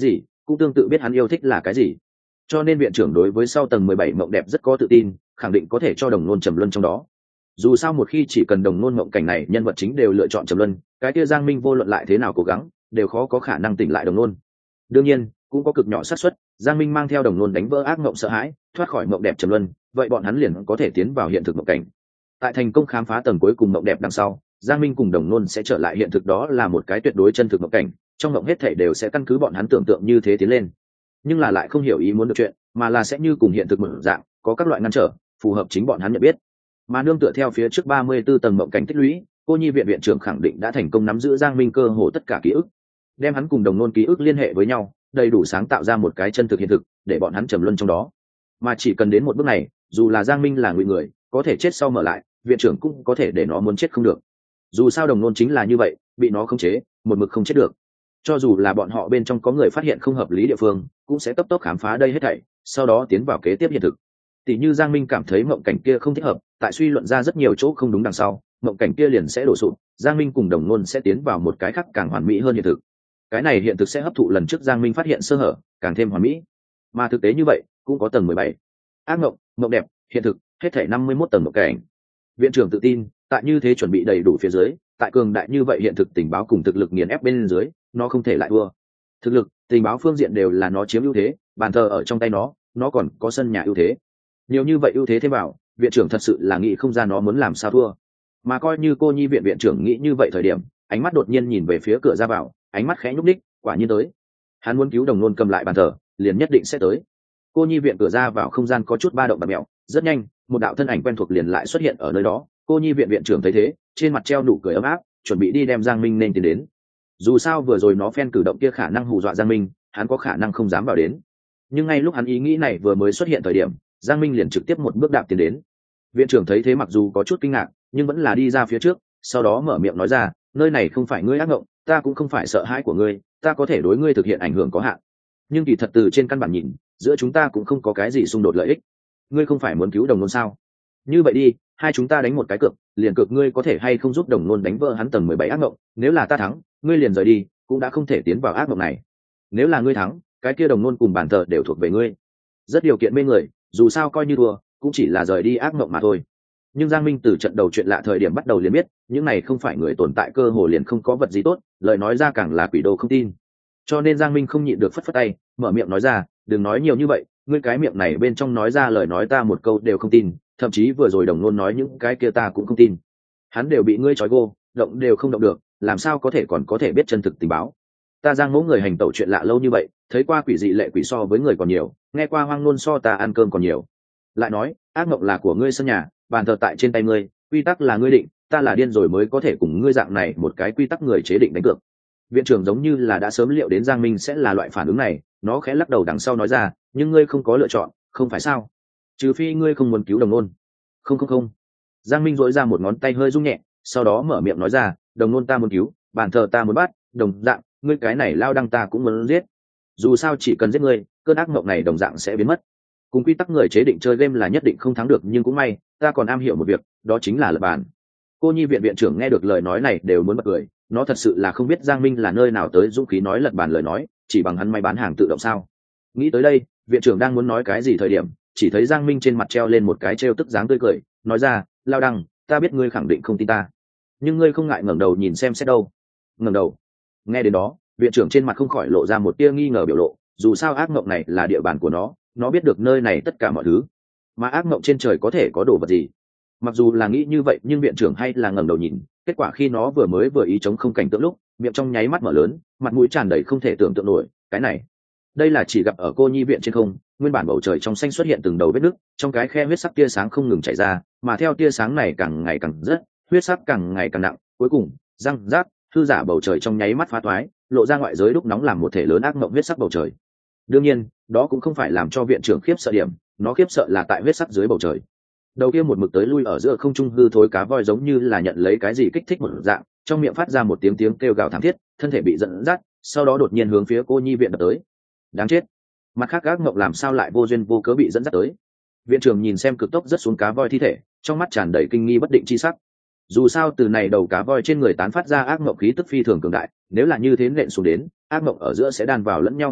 cũng tương tự biết hắn yêu thích là cái gì. Cho nên viện trưởng đối với sau tầng 17 mộng đẹp rất có tự tin, khẳng định có thể cho đồng nôn trầm luân trong đó. Dù sao một khi chỉ cần đồng nôn mộng cảnh này nhân vật chính đều lựa chọn trầm luân, cái kia Giang Minh vô luận lại thế nào cố gắng đều khó có khả năng tỉnh lại đồng nôn. Đương nhiên cũng có cực nhỏ xác suất Giang Minh mang theo đồng nôn đánh vỡ ác mộng sợ hãi, thoát khỏi mộng đẹp trầm luân, vậy bọn hắn liền có thể tiến vào hiện thực mộng cảnh. Tại thành công khám phá tầng cuối cùng mộng đẹp đằng sau, Giang Minh cùng đồng nôn sẽ trở lại hiện thực, đó là một cái tuyệt đối chân thực mộng cảnh, trong mộng hết thảy đều sẽ căn cứ bọn hắn tưởng tượng như thế tiến lên, nhưng là lại không hiểu ý muốn được chuyện, mà là sẽ như cùng hiện thực mở dạng, có các loại ngăn trở phù hợp chính bọn hắn nhận biết. Mà nương tựa theo phía trước 34 tầng mộng cảnh tích lũy, cô nhi viện viện trưởng khẳng định đã thành công nắm giữ Giang Minh cơ hồ tất cả ký ức, đem hắn cùng đồng nôn ký ức liên hệ với nhau, đầy đủ sáng tạo ra một cái chân thực hiện thực để bọn hắn trầm luân trong đó. Mà chỉ cần đến một bước này, dù là Giang Minh là ngụy người, có thể chết sau mở lại, viện trưởng cũng có thể để nó muốn chết không được. Dù sao đồng nôn chính là như vậy, bị nó khống chế, một mực không chết được. Cho dù là bọn họ bên trong có người phát hiện không hợp lý địa phương, cũng sẽ cấp tốc khám phá đây hết thảy, sau đó tiến vào kế tiếp hiện thực. Tỷ như Giang Minh cảm thấy mộng cảnh kia không thích hợp, tại suy luận ra rất nhiều chỗ không đúng đằng sau, mộng cảnh kia liền sẽ đổ sụp, Giang Minh cùng đồng nôn sẽ tiến vào một cái khác càng hoàn mỹ hơn hiện thực. Cái này hiện thực sẽ hấp thụ lần trước Giang Minh phát hiện sơ hở, càng thêm hoàn mỹ. Mà thực tế như vậy cũng có tầng 17. Ác mộng, mộng đẹp, hiện thực, hết thảy 51 tầng mộng cảnh. Viện trưởng tự tin, tại như thế chuẩn bị đầy đủ phía dưới, tại cường đại như vậy hiện thực tình báo cùng thực lực nghiền ép bên dưới, nó không thể lại thua. Thực lực, tình báo phương diện đều là nó chiếm ưu thế, bàn thờ ở trong tay nó còn có sân nhà ưu thế. Nhiều như vậy ưu thế thêm vào, viện trưởng thật sự là nghĩ không ra nó muốn làm sao thua. Mà coi như cô nhi viện viện trưởng nghĩ như vậy thời điểm, ánh mắt đột nhiên nhìn về phía cửa ra vào, ánh mắt khẽ nhúc nhích, quả nhiên tới. Hắn muốn cứu đồng nôn cầm lại bàn thờ, liền nhất định sẽ tới. Cô nhi viện cửa ra vào không gian có chút ba động bạt mẹo, rất nhanh một đạo thân ảnh quen thuộc liền lại xuất hiện ở nơi đó. Cô nhi viện viện trưởng thấy thế, trên mặt treo nụ cười ấm áp, chuẩn bị đi đem Giang Minh nên tiến đến. Dù sao vừa rồi nó phen cử động kia khả năng hù dọa Giang Minh, hắn có khả năng không dám vào đến. Nhưng ngay lúc hắn ý nghĩ này vừa mới xuất hiện thời điểm, Giang Minh liền trực tiếp một bước đạp tiến đến. Viện trưởng thấy thế mặc dù có chút kinh ngạc, nhưng vẫn là đi ra phía trước, sau đó mở miệng nói ra, nơi này không phải ngươi ác mộng, ta cũng không phải sợ hãi của ngươi, ta có thể đối ngươi thực hiện ảnh hưởng có hạn, nhưng kỳ thật từ trên căn bản nhìn, giữa chúng ta cũng không có cái gì xung đột lợi ích. Ngươi không phải muốn cứu đồng nôn sao? Như vậy đi, hai chúng ta đánh một cái cược, liền cược ngươi có thể hay không giúp đồng nôn đánh vỡ hắn tầng 17 ác mộng, nếu là ta thắng, ngươi liền rời đi, cũng đã không thể tiến vào ác mộng này. Nếu là ngươi thắng, cái kia đồng nôn cùng bàn thờ đều thuộc về ngươi. Rất điều kiện mê người, dù sao coi như thua, cũng chỉ là rời đi ác mộng mà thôi. Nhưng Giang Minh từ trận đầu chuyện lạ thời điểm bắt đầu liền biết, những này không phải người tồn tại, cơ hồ liền không có vật gì tốt, lời nói ra càng là quỷ đồ không tin. Cho nên Giang Minh không nhịn được phất phất tay, mở miệng nói ra, đừng nói nhiều như vậy, ngươi cái miệng này bên trong nói ra lời nói ta một câu đều không tin, thậm chí vừa rồi đồng nôn nói những cái kia ta cũng không tin. Hắn đều bị ngươi trói gô, động đều không động được, làm sao có thể còn có thể biết chân thực tình báo. Ta Giang mẫu người hành tẩu chuyện lạ lâu như vậy, thấy qua quỷ dị lệ quỷ so với người còn nhiều, nghe qua hoang ngôn so ta ăn cơm còn nhiều. Lại nói, ác mộng là của ngươi sân nhà, bàn thờ tại trên tay ngươi, quy tắc là ngươi định, ta là điên rồi mới có thể cùng ngươi dạng này một cái quy tắc người chế định đánh cược. Viện trưởng giống như là đã sớm liệu đến Giang Minh sẽ là loại phản ứng này, nó khẽ lắc đầu đằng sau nói ra, nhưng ngươi không có lựa chọn, không phải sao? Trừ phi ngươi không muốn cứu đồng nôn. Không. Giang Minh dỗi ra một ngón tay hơi rung nhẹ, sau đó mở miệng nói ra, đồng nôn ta muốn cứu, bàn thờ ta muốn bắt, đồng dạng, ngươi cái này lao đăng ta cũng muốn giết. Dù sao chỉ cần giết ngươi, cơn ác mộng này đồng dạng sẽ biến mất. Cùng quy tắc người chế định chơi game là nhất định không thắng được, nhưng cũng may, ta còn am hiểu một việc, đó chính là lật bàn. Cô nhi viện viện trưởng nghe được lời nói này đều muốn bật cười, nó thật sự là không biết Giang Minh là nơi nào tới dũng khí nói lật bàn lời nói, chỉ bằng hắn may bán hàng tự động sao? Nghĩ tới đây, viện trưởng đang muốn nói cái gì thời điểm, chỉ thấy Giang Minh trên mặt treo lên một cái trêu tức dáng tươi cười, nói ra, lao đăng, ta biết ngươi khẳng định không tin ta, nhưng ngươi không ngại ngẩng đầu nhìn xem xét đâu. Ngẩng đầu. Nghe đến đó, viện trưởng trên mặt không khỏi lộ ra một tia nghi ngờ biểu lộ, dù sao ác mộng này là địa bàn của nó biết được nơi này tất cả mọi thứ, mà ác mộng trên trời có thể có đồ vật gì. Mặc dù là nghĩ như vậy, nhưng viện trưởng hay là ngẩng đầu nhìn, kết quả khi nó vừa ý chống không cảnh tượng lúc, miệng trong nháy mắt mở lớn, mặt mũi tràn đầy không thể tưởng tượng nổi. Cái này, đây là chỉ gặp ở cô nhi viện trên không, nguyên bản bầu trời trong xanh xuất hiện từng đầu vết nứt, trong cái khe huyết sắc tia sáng không ngừng chảy ra, mà theo tia sáng này càng ngày càng rất, huyết sắc càng ngày càng nặng, cuối cùng răng rác thư giả bầu trời trong nháy mắt phá toái, lộ ra ngoại giới đúc nóng làm một thể lớn ác mộng huyết sắc bầu trời. Đương nhiên, đó cũng không phải làm cho viện trưởng khiếp sợ điểm, nó khiếp sợ là tại huyết sắc dưới bầu trời. Đầu kia một mực tới lui ở giữa không trung hư thối cá voi giống như là nhận lấy cái gì kích thích một dạng, trong miệng phát ra một tiếng kêu gào thảm thiết, thân thể bị dẫn dắt, sau đó đột nhiên hướng phía cô nhi viện đập tới. Đáng chết! Mặt khác ác mộng làm sao lại vô duyên vô cớ bị dẫn dắt tới? Viện trưởng nhìn xem cực tốc rất xuống cá voi thi thể, trong mắt tràn đầy kinh nghi bất định chi sắc. Dù sao từ này đầu cá voi trên người tán phát ra ác mộng khí tức phi thường cường đại, nếu là như thế nện xuống đến, ác mộng ở giữa sẽ đan vào lẫn nhau dung hợp,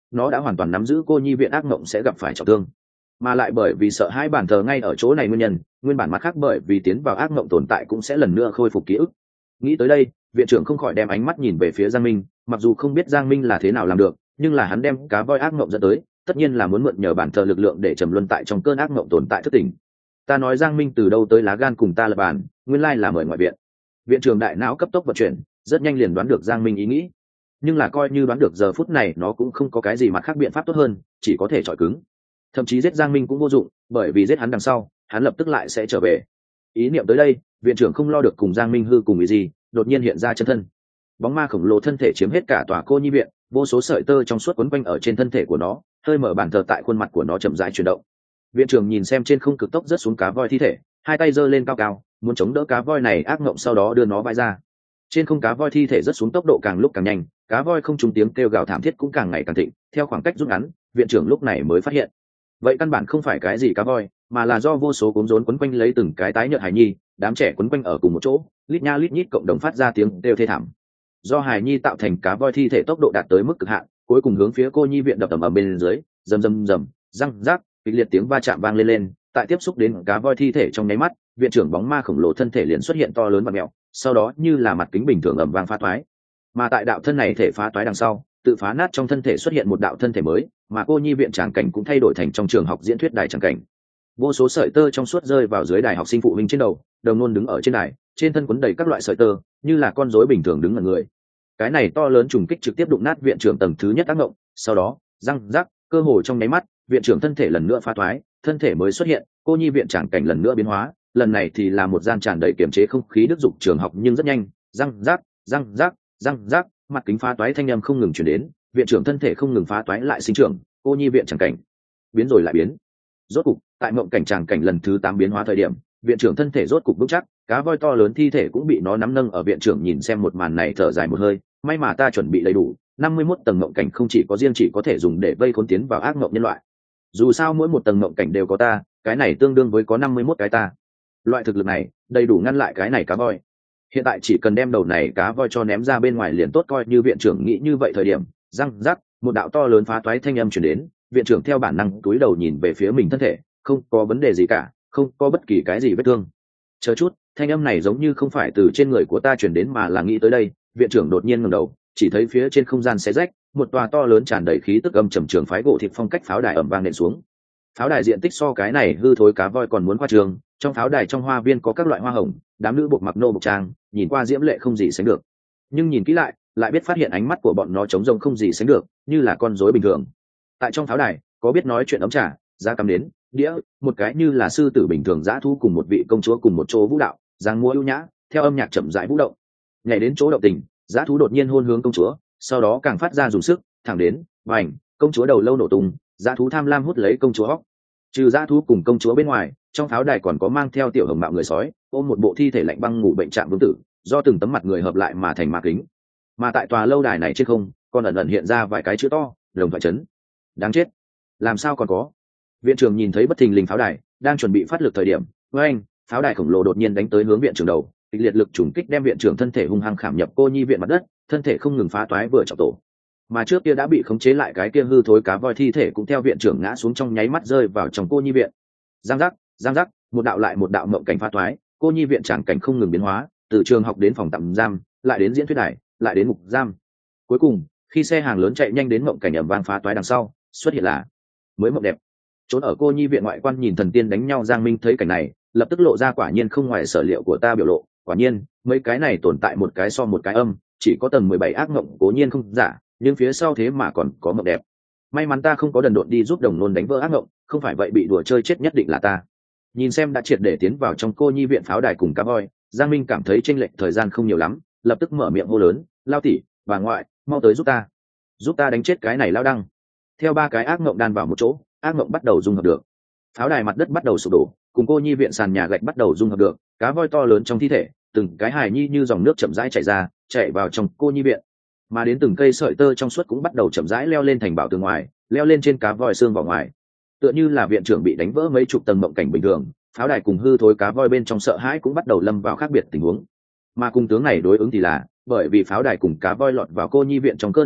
nó đã hoàn toàn nắm giữ cô nhi viện ác mộng sẽ gặp phải trọng thương, mà lại bởi vì sợ hai bản thờ ngay ở chỗ này nguyên nhân, nguyên bản mặt khác bởi vì tiến vào ác mộng tồn tại cũng sẽ lần nữa khôi phục ký ức. Nghĩ tới đây, viện trưởng không khỏi đem ánh mắt nhìn về phía Giang Minh, mặc dù không biết Giang Minh là thế nào làm được, nhưng là hắn đem cá voi ác mộng dẫn tới, tất nhiên là muốn mượn nhờ bản thờ lực lượng để trầm luân tại trong cơn ác mộng tồn tại thức tỉnh. Ta nói Giang Minh từ đâu tới lá gan cùng ta lập bàn, nguyên lai là mời ngoại viện. Viện trưởng đại não cấp tốc vận chuyển, rất nhanh liền đoán được Giang Minh ý nghĩ, nhưng là coi như đoán được giờ phút này nó cũng không có cái gì mặt khác biện pháp tốt hơn, chỉ có thể chọi cứng. Thậm chí giết Giang Minh cũng vô dụng, bởi vì giết hắn đằng sau hắn lập tức lại sẽ trở về. Ý niệm tới đây, viện trưởng không lo được cùng Giang Minh hư cùng ý gì, đột nhiên hiện ra chân thân. Bóng ma khổng lồ thân thể chiếm hết cả tòa cô nhi viện, vô số sợi tơ trong suốt quấn quanh ở trên thân thể của nó, hơi mở bản thờ tại khuôn mặt của nó chậm rãi chuyển động. Viện trưởng nhìn xem trên không cực tốc rớt xuống cá voi thi thể, hai tay giơ lên cao cao, muốn chống đỡ cá voi này ác ngộng, sau đó đưa nó vãi ra. Trên không cá voi thi thể rớt xuống tốc độ càng lúc càng nhanh, cá voi không trúng tiếng kêu gào thảm thiết cũng càng ngày càng thịnh. Theo khoảng cách rút ngắn, viện trưởng lúc này mới phát hiện, vậy căn bản không phải cái gì cá voi, mà là do vô số cốm rốn quấn quanh lấy từng cái tái nhợt hài nhi, đám trẻ quấn quanh ở cùng một chỗ, lít nha lít nhít cộng đồng phát ra tiếng kêu thê thảm. Do hài nhi tạo thành cá voi thi thể tốc độ đạt tới mức cực hạn, cuối cùng hướng phía cô nhi viện đập ầm ầm bên dưới, rầm rầm rầm, răng rác, kịch liệt tiếng va chạm vang lên. Tại tiếp xúc đến cá voi thi thể trong nháy mắt, viện trưởng bóng ma khổng lồ thân thể liền xuất hiện to lớn và mèo, sau đó như là mặt kính bình thường ầm vang phá toái. Mà tại đạo thân này thể phá toái đằng sau, tự phá nát trong thân thể xuất hiện một đạo thân thể mới, mà cô nhi viện tràng cảnh cũng thay đổi thành trong trường học diễn thuyết đài tràng cảnh. Vô số sợi tơ trong suốt rơi vào dưới đài học sinh phụ huynh trên đầu, đồng nôn đứng ở trên đài, trên thân quấn đầy các loại sợi tơ, như là con rối bình thường đứng ngẩn người. Cái này to lớn trùng kích trực tiếp đụng nát viện trưởng tầng thứ nhất ác ngộng, sau đó, răng rắc, cơ hồ trong nháy mắt, viện trưởng thân thể lần nữa phá thoái, thân thể mới xuất hiện, cô nhi viện tràng cảnh lần nữa biến hóa, lần này thì là một gian tràn đầy kiềm chế không khí đức dục trường học, nhưng rất nhanh, răng rắc, răng rắc, răng rắc, mặt kính phá toái thanh âm không ngừng truyền đến, viện trưởng thân thể không ngừng phá toái lại sinh trưởng, cô nhi viện tràng cảnh biến rồi lại biến. Rốt cục, tại mộng cảnh tràng cảnh lần thứ 8 biến hóa thời điểm, viện trưởng thân thể rốt cục vững chắc, cá voi to lớn thi thể cũng bị nó nắm nâng ở. Viện trưởng nhìn xem một màn này thở dài một hơi, may mà ta chuẩn bị đầy đủ, 51 tầng mộng cảnh không chỉ có riêng chỉ có thể dùng để vây khốn tiến vào ác mộng nhân loại. Dù sao mỗi một tầng mộng cảnh đều có ta, cái này tương đương với có 51 cái ta. Loại thực lực này, đầy đủ ngăn lại cái này cá voi. Hiện tại chỉ cần đem đầu này cá voi cho ném ra bên ngoài liền tốt. Coi như viện trưởng nghĩ như vậy thời điểm, răng rắc, một đạo to lớn phá toái thanh âm truyền đến, viện trưởng theo bản năng cúi đầu nhìn về phía mình thân thể, không có vấn đề gì cả, không có bất kỳ cái gì vết thương. Chờ chút, thanh âm này giống như không phải từ trên người của ta truyền đến mà là nghĩ tới đây. Viện trưởng đột nhiên ngẩng đầu, chỉ thấy phía trên không gian xé rách, một tòa to lớn tràn đầy khí tức âm trầm trường phái gỗ thịt phong cách pháo đài ầm vang nện xuống. Pháo đài diện tích so cái này hư thối cá voi còn muốn khoa trương, trong pháo đài trong hoa viên có các loại hoa hồng, đám nữ buộc mặc nô bộc trang, nhìn qua diễm lệ không gì sánh được. Nhưng nhìn kỹ lại biết phát hiện ánh mắt của bọn nó trống rỗng không gì sánh được, như là con rối bình thường. Tại trong pháo đài có biết nói chuyện ấm trà, giá cắm đến, đĩa, một cái như là sư tử bình thường dã thú cùng một vị công chúa cùng một chỗ vũ đạo, dáng múa ưu nhã, theo âm nhạc chậm rãi vũ động. Nhảy đến chỗ động tình, dã thú đột nhiên hôn hướng công chúa, sau đó càng phát ra dùng sức, thẳng đến, vành, công chúa đầu lâu nổ tung, dã thú tham lam hút lấy công chúa hóc. Trừ dã thú cùng công chúa bên ngoài, trong pháo đài còn có mang theo tiểu hồng mạo người sói, ôm một bộ thi thể lạnh băng ngủ bệnh trạng vương tử, do từng tấm mặt người hợp lại mà thành ma kính. Mà tại tòa lâu đài này trên không, còn ẩn ẩn hiện ra vài cái chữ to, đồng thoại chấn. Đáng chết, làm sao còn có? Viện trưởng nhìn thấy bất thình lình pháo đài đang chuẩn bị phát lực thời điểm, với anh, pháo đài khổng lồ đột nhiên đánh tới hướng viện trưởng đầu, kịch liệt lực trùng kích đem viện trưởng thân thể hung hăng khảm nhập cô nhi viện mặt đất, thân thể không ngừng phá toái vừa trọng tổ. Mà trước kia đã bị khống chế lại cái kia hư thối cá voi thi thể cũng theo viện trưởng ngã xuống trong nháy mắt rơi vào trong cô nhi viện. Giang giác, một đạo lại một đạo mộng cảnh phá toái, cô nhi viện tràng cảnh không ngừng biến hóa, từ trường học đến phòng tạm giam, lại đến diễn thuyết đài, lại đến ngục giam. Cuối cùng, khi xe hàng lớn chạy nhanh đến mộng cảnh ầm vang phá toái đằng sau, xuất hiện là mới mộng đẹp. Trốn ở cô nhi viện ngoại quan nhìn thần tiên đánh nhau Giang Minh thấy cảnh này, lập tức lộ ra quả nhiên không ngoài sở liệu của ta biểu lộ. Quả nhiên, mấy cái này tồn tại một cái so một cái âm, chỉ có tầng 17 ác mộng cố nhiên không giả, nhưng phía sau thế mà còn có mộng đẹp. May mắn ta không có đần độn đi giúp đồng nôn đánh vỡ ác mộng, không phải vậy bị đùa chơi chết nhất định là ta. Nhìn xem đã triệt để tiến vào trong cô nhi viện pháo đài cùng cá voi, Giang Minh cảm thấy chênh lệch thời gian không nhiều lắm, lập tức mở miệng hô lớn, lao tỷ, bà ngoại, mau tới giúp ta đánh chết cái này lao đăng. Theo ba cái ác mộng đan vào một chỗ, ác mộng bắt đầu dung hợp được, pháo đài mặt đất bắt đầu sụp đổ, cùng cô nhi viện sàn nhà gạch bắt đầu dung hợp được, cá voi to lớn trong thi thể, từng cái hài nhi như dòng nước chậm rãi chảy ra, chạy vào trong cô nhi viện, mà đến từng cây sợi tơ trong suốt cũng bắt đầu chậm rãi leo lên thành bảo tường ngoài, leo lên trên cá voi xương vào ngoài, tựa như là viện trưởng bị đánh vỡ mấy chục tầng mộng cảnh bình thường. Pháo đài cùng hư thối cá voi bên trong sợ hãi cũng bắt đầu lâm vào khác biệt tình huống, mà cùng tướng này đối ứng thì là bởi vì pháo đài cùng cá voi lọt vào cô nhi viện trong cơn ác mộng,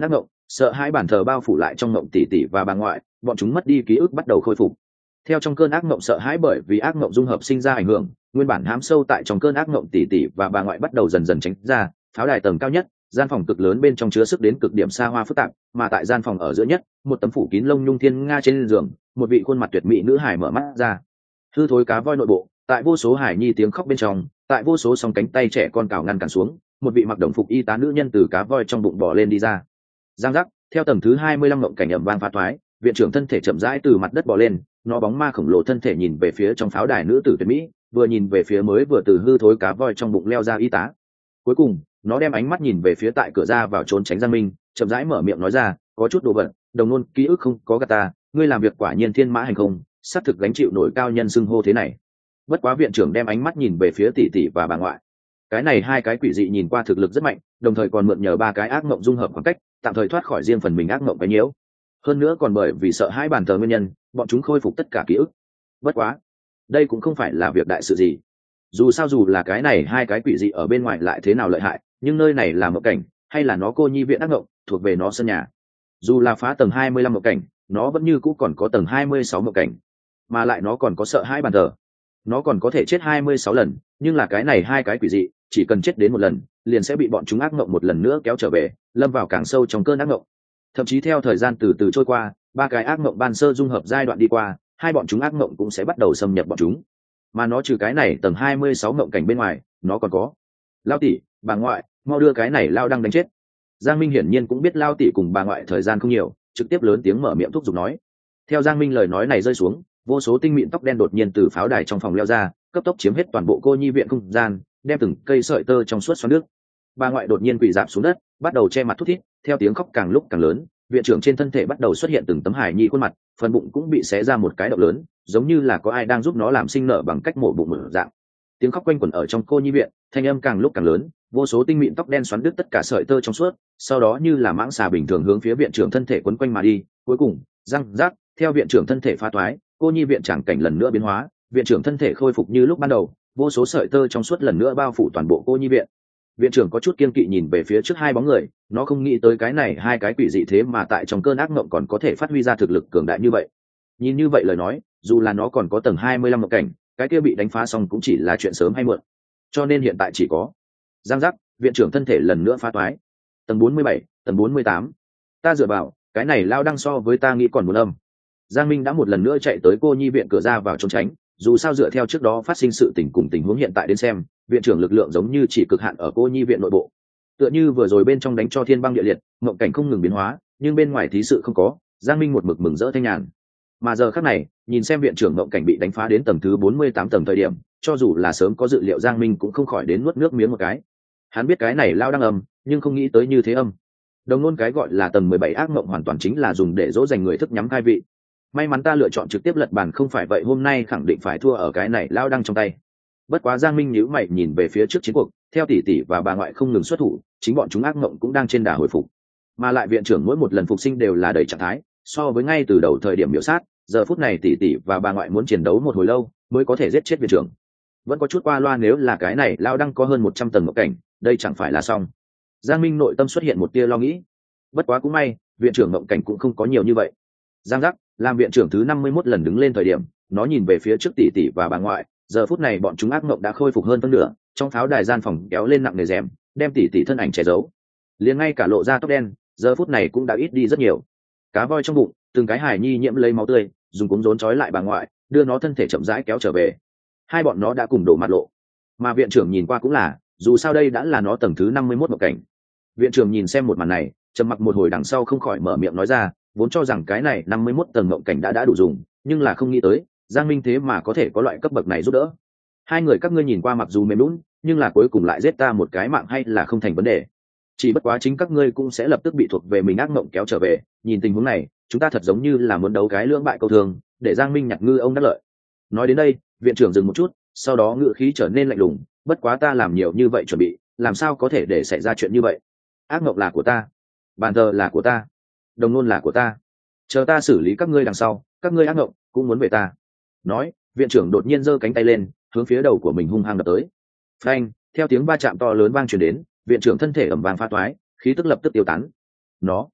sợ hãi bản thờ bao phủ lại trong mộng tỷ tỷ và bà ngoại, bọn chúng mất đi ký ức bắt đầu khôi phục. Theo trong cơn ác mộng sợ hãi bởi vì ác mộng dung hợp sinh ra ảnh hưởng, nguyên bản hám sâu tại trong cơn ác mộng tỷ tỷ và bà ngoại bắt đầu dần dần tránh ra. Pháo đài tầng cao nhất, gian phòng cực lớn bên trong chứa sức đến cực điểm xa hoa phức tạp, mà tại gian phòng ở giữa nhất, một tấm phủ kín lông nhung thiên nga trên giường, một vị khuôn mặt tuyệt mỹ nữ hài mở mắt ra. Hư thối cá voi nội bộ, tại vô số hải nhi tiếng khóc bên trong, tại vô số song cánh tay trẻ con cào ngăn cản xuống, một vị mặc đồng phục y tá nữ nhân từ cá voi trong bụng bò lên đi ra. Giang giác, theo tầng thứ 25 mộng cảnh ầm vang phá thoái, viện trưởng thân thể chậm rãi từ mặt đất bò lên, nó bóng ma khổng lồ thân thể nhìn về phía trong pháo đài nữ tử tuyệt mỹ, vừa nhìn về phía mới vừa từ hư thối cá voi trong bụng leo ra y tá. Cuối cùng, nó đem ánh mắt nhìn về phía tại cửa ra vào trốn tránh Giang Minh, chậm rãi mở miệng nói ra, có chút đồ vật, đồng nôn ký ức không có gạt ta, ngươi làm việc quả nhiên thiên mã hành không, xác thực gánh chịu nổi cao nhân xưng hô thế này. Bất quá viện trưởng đem ánh mắt nhìn về phía tỷ tỷ và bà ngoại. Cái này hai cái quỷ dị nhìn qua thực lực rất mạnh, đồng thời còn mượn nhờ ba cái ác mộng dung hợp khoảng cách, tạm thời thoát khỏi riêng phần mình ác mộng cái nhiễu. Hơn nữa còn bởi vì sợ hai bàn thờ nguyên nhân, bọn chúng khôi phục tất cả ký ức. Bất quá, đây cũng không phải là việc đại sự gì. Dù sao dù là cái này hai cái quỷ dị ở bên ngoài lại thế nào lợi hại, nhưng nơi này là mộng cảnh, hay là nó cô nhi viện ác mộng, thuộc về nó sân nhà. Dù là phá tầng 25 mộng cảnh, nó vẫn như cũ còn có tầng 26 mộng cảnh, mà lại nó còn có sợ hai bàn thờ. Nó còn có thể chết 26 lần, nhưng là cái này hai cái quỷ dị, chỉ cần chết đến một lần, liền sẽ bị bọn chúng ác mộng một lần nữa kéo trở về, lâm vào càng sâu trong cơn ác mộng. Thậm chí theo thời gian từ từ trôi qua, ba cái ác mộng ban sơ dung hợp giai đoạn đi qua, hai bọn chúng ác mộng cũng sẽ bắt đầu xâm nhập bọn chúng. Mà nó trừ cái này tầng 26 mộng cảnh bên ngoài, nó còn có Lao tỷ, bà ngoại, mau đưa cái này Lao đang đánh chết. Giang Minh hiển nhiên cũng biết Lao tỷ cùng bà ngoại thời gian không nhiều, trực tiếp lớn tiếng mở miệng thúc giục nói. Theo Giang Minh lời nói này rơi xuống, vô số tinh mịn tóc đen đột nhiên từ pháo đài trong phòng leo ra, cấp tốc chiếm hết toàn bộ cô nhi viện không gian, đem từng cây sợi tơ trong suốt xoắn nước. Bà ngoại đột nhiên quỳ rạp xuống đất, bắt đầu che mặt thút thít, theo tiếng khóc càng lúc càng lớn, viện trưởng trên thân thể bắt đầu xuất hiện từng tấm hài nhi khuôn mặt, phần bụng cũng bị xé ra một cái động lớn, giống như là có ai đang giúp nó làm sinh nở bằng cách mổ bụng mở dạng. Tiếng khóc quanh quẩn ở trong cô nhi viện, thanh âm càng lúc càng lớn, vô số tinh mịn tóc đen xoắn đứt tất cả sợi tơ trong suốt, sau đó như là mãng xà bình thường hướng phía viện trưởng thân thể quấn quanh mà đi. Cuối cùng, răng rác, theo viện trưởng thân thể phá toái, cô nhi viện tràng cảnh lần nữa biến hóa, viện trưởng thân thể khôi phục như lúc ban đầu, vô số sợi tơ trong suốt lần nữa bao phủ toàn bộ cô nhi viện. Viện trưởng có chút kiên kỵ nhìn về phía trước hai bóng người, nó không nghĩ tới cái này hai cái quỷ dị thế mà tại trong cơn ác mộng còn có thể phát huy ra thực lực cường đại như vậy. Nhìn như vậy lời nói, dù là nó còn có tầng 25 mộng cảnh, cái kia bị đánh phá xong cũng chỉ là chuyện sớm hay muộn. Cho nên hiện tại chỉ có giang giác, viện trưởng thân thể lần nữa phá toái. Tầng 47, tầng 48. Ta dựa vào, cái này Lao đang so với ta nghĩ còn muốn âm. Giang Minh đã một lần nữa chạy tới cô nhi viện cửa ra vào trốn tránh, dù sao dựa theo trước đó phát sinh sự tình cùng tình huống hiện tại đến xem, viện trưởng lực lượng giống như chỉ cực hạn ở cô nhi viện nội bộ. Tựa như vừa rồi bên trong đánh cho thiên băng địa liệt, mộng cảnh không ngừng biến hóa, nhưng bên ngoài thí sự không có. Giang Minh một mực mừng rỡ thanh nhàn. Mà giờ khắc này, nhìn xem viện trưởng mộng cảnh bị đánh phá đến tầng thứ 48 tầng thời điểm, cho dù là sớm có dự liệu, Giang Minh cũng không khỏi đến nuốt nước miếng một cái. Hắn biết cái này Lao đang âm, nhưng không nghĩ tới như thế âm. Đồng ngôn cái gọi là tầng 17 ác mộng hoàn toàn chính là dùng để dỗ dành người thức nhắm khai vị. May mắn ta lựa chọn trực tiếp lật bàn, không phải vậy hôm nay khẳng định phải thua ở cái này Lao đang trong tay. Bất quá Giang Minh nhíu mày nhìn về phía trước chiến cuộc, theo tỷ tỷ và bà ngoại không ngừng xuất thủ, chính bọn chúng ác mộng cũng đang trên đà hồi phục. Mà lại viện trưởng mỗi một lần phục sinh đều là đầy trạng thái, so với ngay từ đầu thời điểm biểu sát, giờ phút này tỷ tỷ và bà ngoại muốn chiến đấu một hồi lâu mới có thể giết chết viện trưởng. Vẫn có chút qua loa, nếu là cái này Lao đang có hơn 100 tầng mộng cảnh, đây chẳng phải là xong. Giang Minh nội tâm xuất hiện một tia lo nghĩ. Bất quá cũng may, viện trưởng mộng cảnh cũng không có nhiều như vậy. Giang giác, làm viện trưởng thứ 51 lần đứng lên thời điểm, nó nhìn về phía trước tỷ tỷ và bà ngoại, giờ phút này bọn chúng ác mộng đã khôi phục hơn phân nửa, trong pháo đài gian phòng kéo lên nặng nề rèm, đem tỷ tỷ thân ảnh che giấu. Liền ngay cả lộ ra tóc đen, giờ phút này cũng đã ít đi rất nhiều. Cá voi trong bụng, từng cái hài nhi nhiễm lấy máu tươi, dùng cuống rốn trói lại bà ngoại, đưa nó thân thể chậm rãi kéo trở về. Hai bọn nó đã cùng đổ mặt lộ. Mà viện trưởng nhìn qua cũng là, dù sao đây đã là nó tầng thứ 51 mộng cảnh. Viện trưởng nhìn xem một màn này, trầm mặc một hồi đằng sau không khỏi mở miệng nói ra, vốn cho rằng cái này 51 tầng mộng cảnh đã đủ dùng, nhưng là không nghĩ tới Giang Minh thế mà có thể có loại cấp bậc này giúp đỡ. Hai người các ngươi nhìn qua mặc dù mềm lún, nhưng là cuối cùng lại giết ta một cái mạng hay là không thành vấn đề. Chỉ bất quá chính các ngươi cũng sẽ lập tức bị thuộc về mình ác mộng kéo trở về. Nhìn tình huống này, chúng ta thật giống như là muốn đấu cái lưỡng bại câu thường, để Giang Minh nhặt ngư ông đắc lợi. Nói đến đây, viện trưởng dừng một chút, sau đó ngữ khí trở nên lạnh lùng, bất quá ta làm nhiều như vậy chuẩn bị, làm sao có thể để xảy ra chuyện như vậy. Ác mộng là của ta, bàn thờ là của ta, đồng nôn là của ta, chờ ta xử lý các ngươi đằng sau, các ngươi ác mộng cũng muốn về ta. Nói, viện trưởng đột nhiên giơ cánh tay lên, hướng phía đầu của mình hung hăng đập tới. Phanh, theo tiếng va chạm to lớn vang truyền đến, viện trưởng thân thể ầm vang phá toái, khí tức lập tức tiêu tán.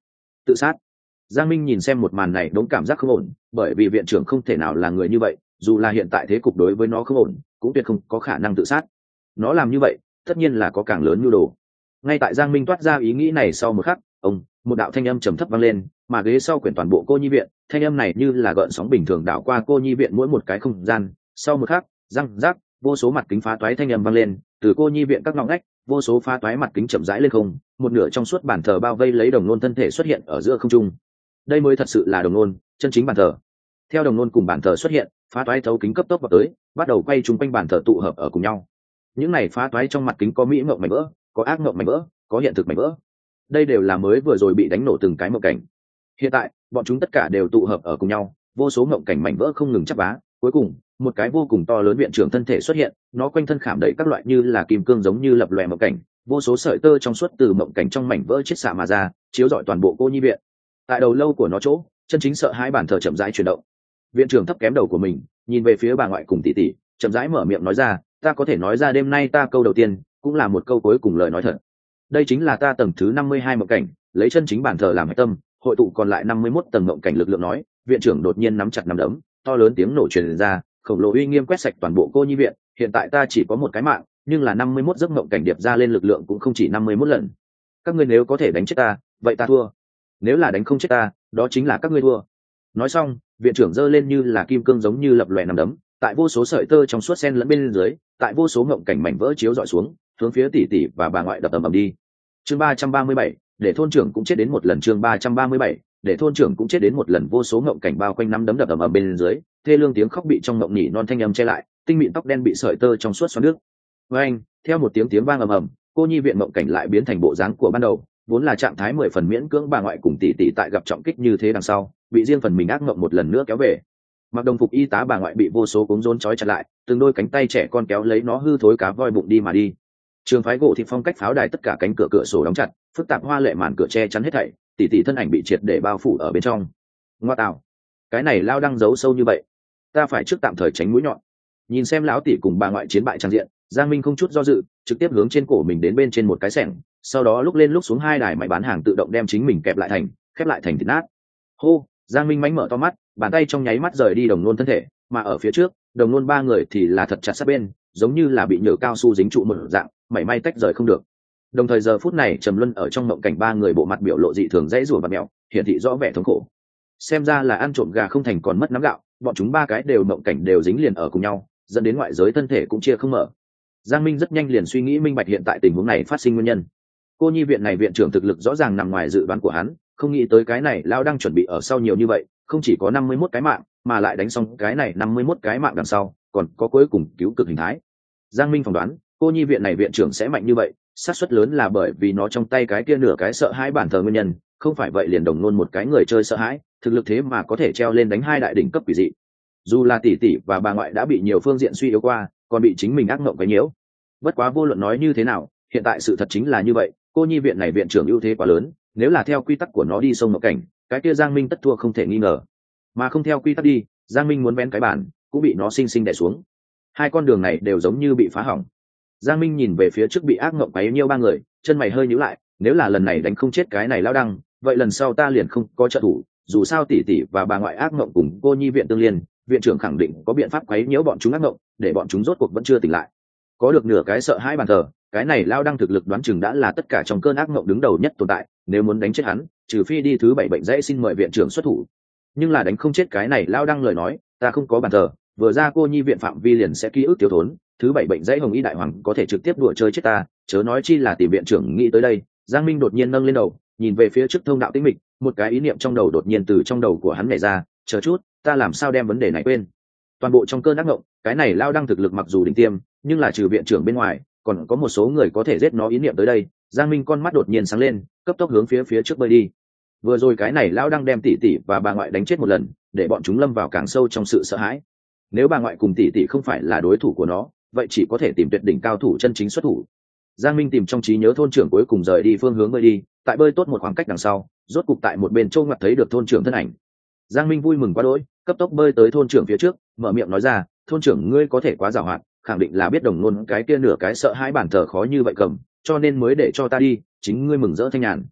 Tự sát. Giang Minh nhìn xem một màn này đống cảm giác không ổn, bởi vì viện trưởng không thể nào là người như vậy, dù là hiện tại thế cục đối với nó không ổn cũng tuyệt không có khả năng tự sát. Nó làm như vậy tất nhiên là có càng lớn nhu đồ. Ngay tại Giang Minh toát ra ý nghĩ này sau một khắc, một đạo thanh âm trầm thấp vang lên, mà ghế sau quyển toàn bộ cô nhi viện, thanh âm này như là gợn sóng bình thường đảo qua cô nhi viện mỗi một cái không gian. Sau một khắc, răng rác, vô số mặt kính phá toái thanh âm vang lên, từ cô nhi viện các ngõ ngách, vô số phá toái mặt kính chậm rãi lên không, một nửa trong suốt bàn thờ bao vây lấy Đồng Nôn thân thể xuất hiện ở giữa không trung. Đây mới thật sự là Đồng Nôn, chân chính bàn thờ. Theo Đồng Nôn cùng bàn thờ xuất hiện, phá toái thấu kính cấp tốc vào tới, bắt đầu quay chung quanh bàn thờ tụ hợp ở cùng nhau. Những này phá toái trong mặt kính có mỹ mộng mảnh vỡ, có ác mộng mảnh vỡ, có hiện thực mảnh vỡ. Đây đều là mới vừa rồi bị đánh nổ từng cái mộng cảnh. Hiện tại bọn chúng tất cả đều tụ hợp ở cùng nhau, vô số mộng cảnh mảnh vỡ không ngừng chắp vá. Cuối cùng một cái vô cùng to lớn viện trưởng thân thể xuất hiện, nó quanh thân khảm đầy các loại như là kim cương giống như lập lòe mộng cảnh, vô số sợi tơ trong suốt từ mộng cảnh trong mảnh vỡ chiết xạ mà ra, chiếu rọi toàn bộ cô nhi viện. Tại đầu lâu của nó chỗ, chân chính sợ hãi bản thờ chậm rãi chuyển động. Viện trưởng thấp kém đầu của mình, nhìn về phía bà ngoại cùng tỷ tỷ, chậm rãi mở miệng nói ra, ta có thể nói ra đêm nay ta câu đầu tiên, cũng là một câu cuối cùng lời nói thật. Đây chính là ta tầng thứ 52 mộng cảnh, lấy chân chính bản thờ làm hạch tâm, hội tụ còn lại 51 tầng mộng cảnh lực lượng nói. Viện trưởng đột nhiên nắm chặt nắm đấm, to lớn tiếng nổ truyền ra, khổng lồ uy nghiêm quét sạch toàn bộ cô nhi viện. Hiện tại ta chỉ có một cái mạng, nhưng là 51 giấc mộng cảnh điệp ra lên lực lượng cũng không chỉ 51 lần. Các ngươi nếu có thể đánh chết ta, vậy ta thua. Nếu là đánh không chết ta, đó chính là các ngươi thua. Nói xong, viện trưởng giơ lên như là kim cương giống như lập lòe nắm đấm, tại vô số sợi tơ trong suốt sen lẫn bên dưới, tại vô số mộng cảnh mảnh vỡ chiếu dọi xuống, hướng phía tỷ tỷ và bà ngoại đập ầm ầm đi. Chương 337, để thôn trưởng cũng chết đến một lần. Chương 337, để thôn trưởng cũng chết đến một lần. Vô số mộng cảnh bao quanh nắm đấm đập ầm ầm bên dưới, thê lương tiếng khóc bị trong mộng nhỉ non thanh âm che lại, tinh mịn tóc đen bị sợi tơ trong suốt xoắn nước. Với anh, theo một tiếng vang ầm ầm, cô nhi viện mộng cảnh lại biến thành bộ dáng của ban đầu, vốn là trạng thái 10 phần miễn cưỡng bà ngoại cùng tỷ tỷ tại gặp trọng kích như thế đằng sau, bị riêng phần mình ác mộng một lần nữa kéo về. Mặc đồng phục y tá bà ngoại bị vô số cuống rốn trói chặt lại, từng đôi cánh tay trẻ con kéo lấy nó hư thối cá voi bụng đi mà đi. Trường phái gỗ thị phong cách pháo đài tất cả cánh cửa cửa sổ đóng chặt, phức tạp hoa lệ màn cửa che chắn hết thảy, tỷ tỷ thân ảnh bị triệt để bao phủ ở bên trong. Ngoa tạo, cái này lao đang giấu sâu như vậy, ta phải trước tạm thời tránh mũi nhọn. Nhìn xem lão tỷ cùng bà ngoại chiến bại trang diện, Giang Minh không chút do dự, trực tiếp hướng trên cổ mình đến bên trên một cái xẻng, sau đó lúc lên lúc xuống hai đài máy bán hàng tự động đem chính mình khép lại thành thịt nát. Hô, Giang Minh mánh mở to mắt, bàn tay trong nháy mắt rời đi Đồng Nôn thân thể, mà ở phía trước, Đồng Nôn ba người thì là thật chặt sát bên, giống như là bị nhựa cao su dính trụ một dạng, mảy may tách rời không được. Đồng thời giờ phút này Trầm Luân ở trong mộng cảnh ba người bộ mặt biểu lộ dị thường dãy rủa và mèo, hiển thị rõ vẻ thống khổ. Xem ra là ăn trộm gà không thành còn mất nắm gạo, bọn chúng ba cái đều mộng cảnh đều dính liền ở cùng nhau, dẫn đến ngoại giới thân thể cũng chia không mở. Giang Minh rất nhanh liền suy nghĩ minh bạch hiện tại tình huống này phát sinh nguyên nhân. Cô nhi viện này viện trưởng thực lực rõ ràng nằm ngoài dự đoán của hắn, không nghĩ tới cái này lao đang chuẩn bị ở sau nhiều như vậy, không chỉ có 51 cái mạng, mà lại đánh xong cái này 51 cái mạng đằng sau, còn có cuối cùng cứu cực hình thái. Giang Minh phỏng đoán, cô nhi viện này viện trưởng sẽ mạnh như vậy, xác suất lớn là bởi vì nó trong tay cái kia nửa cái sợ hãi bản thờ nguyên nhân, không phải vậy liền Đồng Nôn một cái người chơi sợ hãi, thực lực thế mà có thể treo lên đánh hai đại đỉnh cấp quỷ dị. Dù là tỷ tỷ và bà ngoại đã bị nhiều phương diện suy yếu qua, còn bị chính mình ác mộng cái nhiễu. Bất quá vô luận nói như thế nào, hiện tại sự thật chính là như vậy, cô nhi viện này viện trưởng ưu thế quá lớn, nếu là theo quy tắc của nó đi sông mộng cảnh, cái kia Giang Minh tất thua không thể nghi ngờ. Mà không theo quy tắc đi, Giang Minh muốn vén cái bàn, cũng bị nó sinh sinh đè xuống. Hai con đường này đều giống như bị phá hỏng. Giang Minh nhìn về phía trước bị ác mộng quấy nhiêu ba người, chân mày hơi nhíu lại, nếu là lần này đánh không chết cái này lao đăng, vậy lần sau ta liền không có trợ thủ, dù sao tỷ tỷ và bà ngoại ác mộng cùng cô nhi viện tương liên, viện trưởng khẳng định có biện pháp quấy nhiễu bọn chúng ác mộng, để bọn chúng rốt cuộc vẫn chưa tỉnh lại. Có được nửa cái sợ hãi bàn thờ, cái này lao đăng thực lực đoán chừng đã là tất cả trong cơn ác mộng đứng đầu nhất tồn tại, nếu muốn đánh chết hắn, trừ phi đi thứ 7 bệnh dãy xin mời viện trưởng xuất thủ. Nhưng là đánh không chết cái này lao đăng lời nói, ta không có bàn thờ, vừa ra cô nhi viện phạm vi liền sẽ ký ức thiếu thốn, thứ 7 bệnh dãy hồng y đại hoàng có thể trực tiếp đùa chơi chết ta, chớ nói chi là tìm viện trưởng nghĩ tới đây. Giang Minh đột nhiên nâng lên đầu, nhìn về phía trước thông đạo tĩnh mịch, một cái ý niệm trong đầu đột nhiên từ trong đầu của hắn nhảy ra, chờ chút, ta làm sao đem vấn đề này quên. Toàn bộ trong cơn ác mộng, cái này lao đăng thực lực mặc dù đỉnh tiêm, nhưng là trừ viện trưởng bên ngoài, còn có một số người có thể giết nó ý niệm tới đây. Giang Minh con mắt đột nhiên sáng lên, cấp tốc hướng phía trước bơi đi. Vừa rồi cái này lao đăng đem tỷ tỷ và bà ngoại đánh chết một lần, để bọn chúng lâm vào càng sâu trong sự sợ hãi. Nếu bà ngoại cùng tỷ tỷ không phải là đối thủ của nó, vậy chỉ có thể tìm tuyệt đỉnh cao thủ chân chính xuất thủ. Giang Minh tìm trong trí nhớ thôn trưởng cuối cùng rời đi phương hướng bơi đi, tại bơi tốt một khoảng cách đằng sau, rốt cục tại một bên châu ngoặt thấy được thôn trưởng thân ảnh. Giang Minh vui mừng quá đỗi, cấp tốc bơi tới thôn trưởng phía trước, mở miệng nói ra, thôn trưởng ngươi có thể quá giàu hoạt, khẳng định là biết Đồng Nôn cái kia nửa cái sợ hãi bản thờ khó như vậy cầm, cho nên mới để cho ta đi, chính ngươi mừng rỡ thanh nhàn.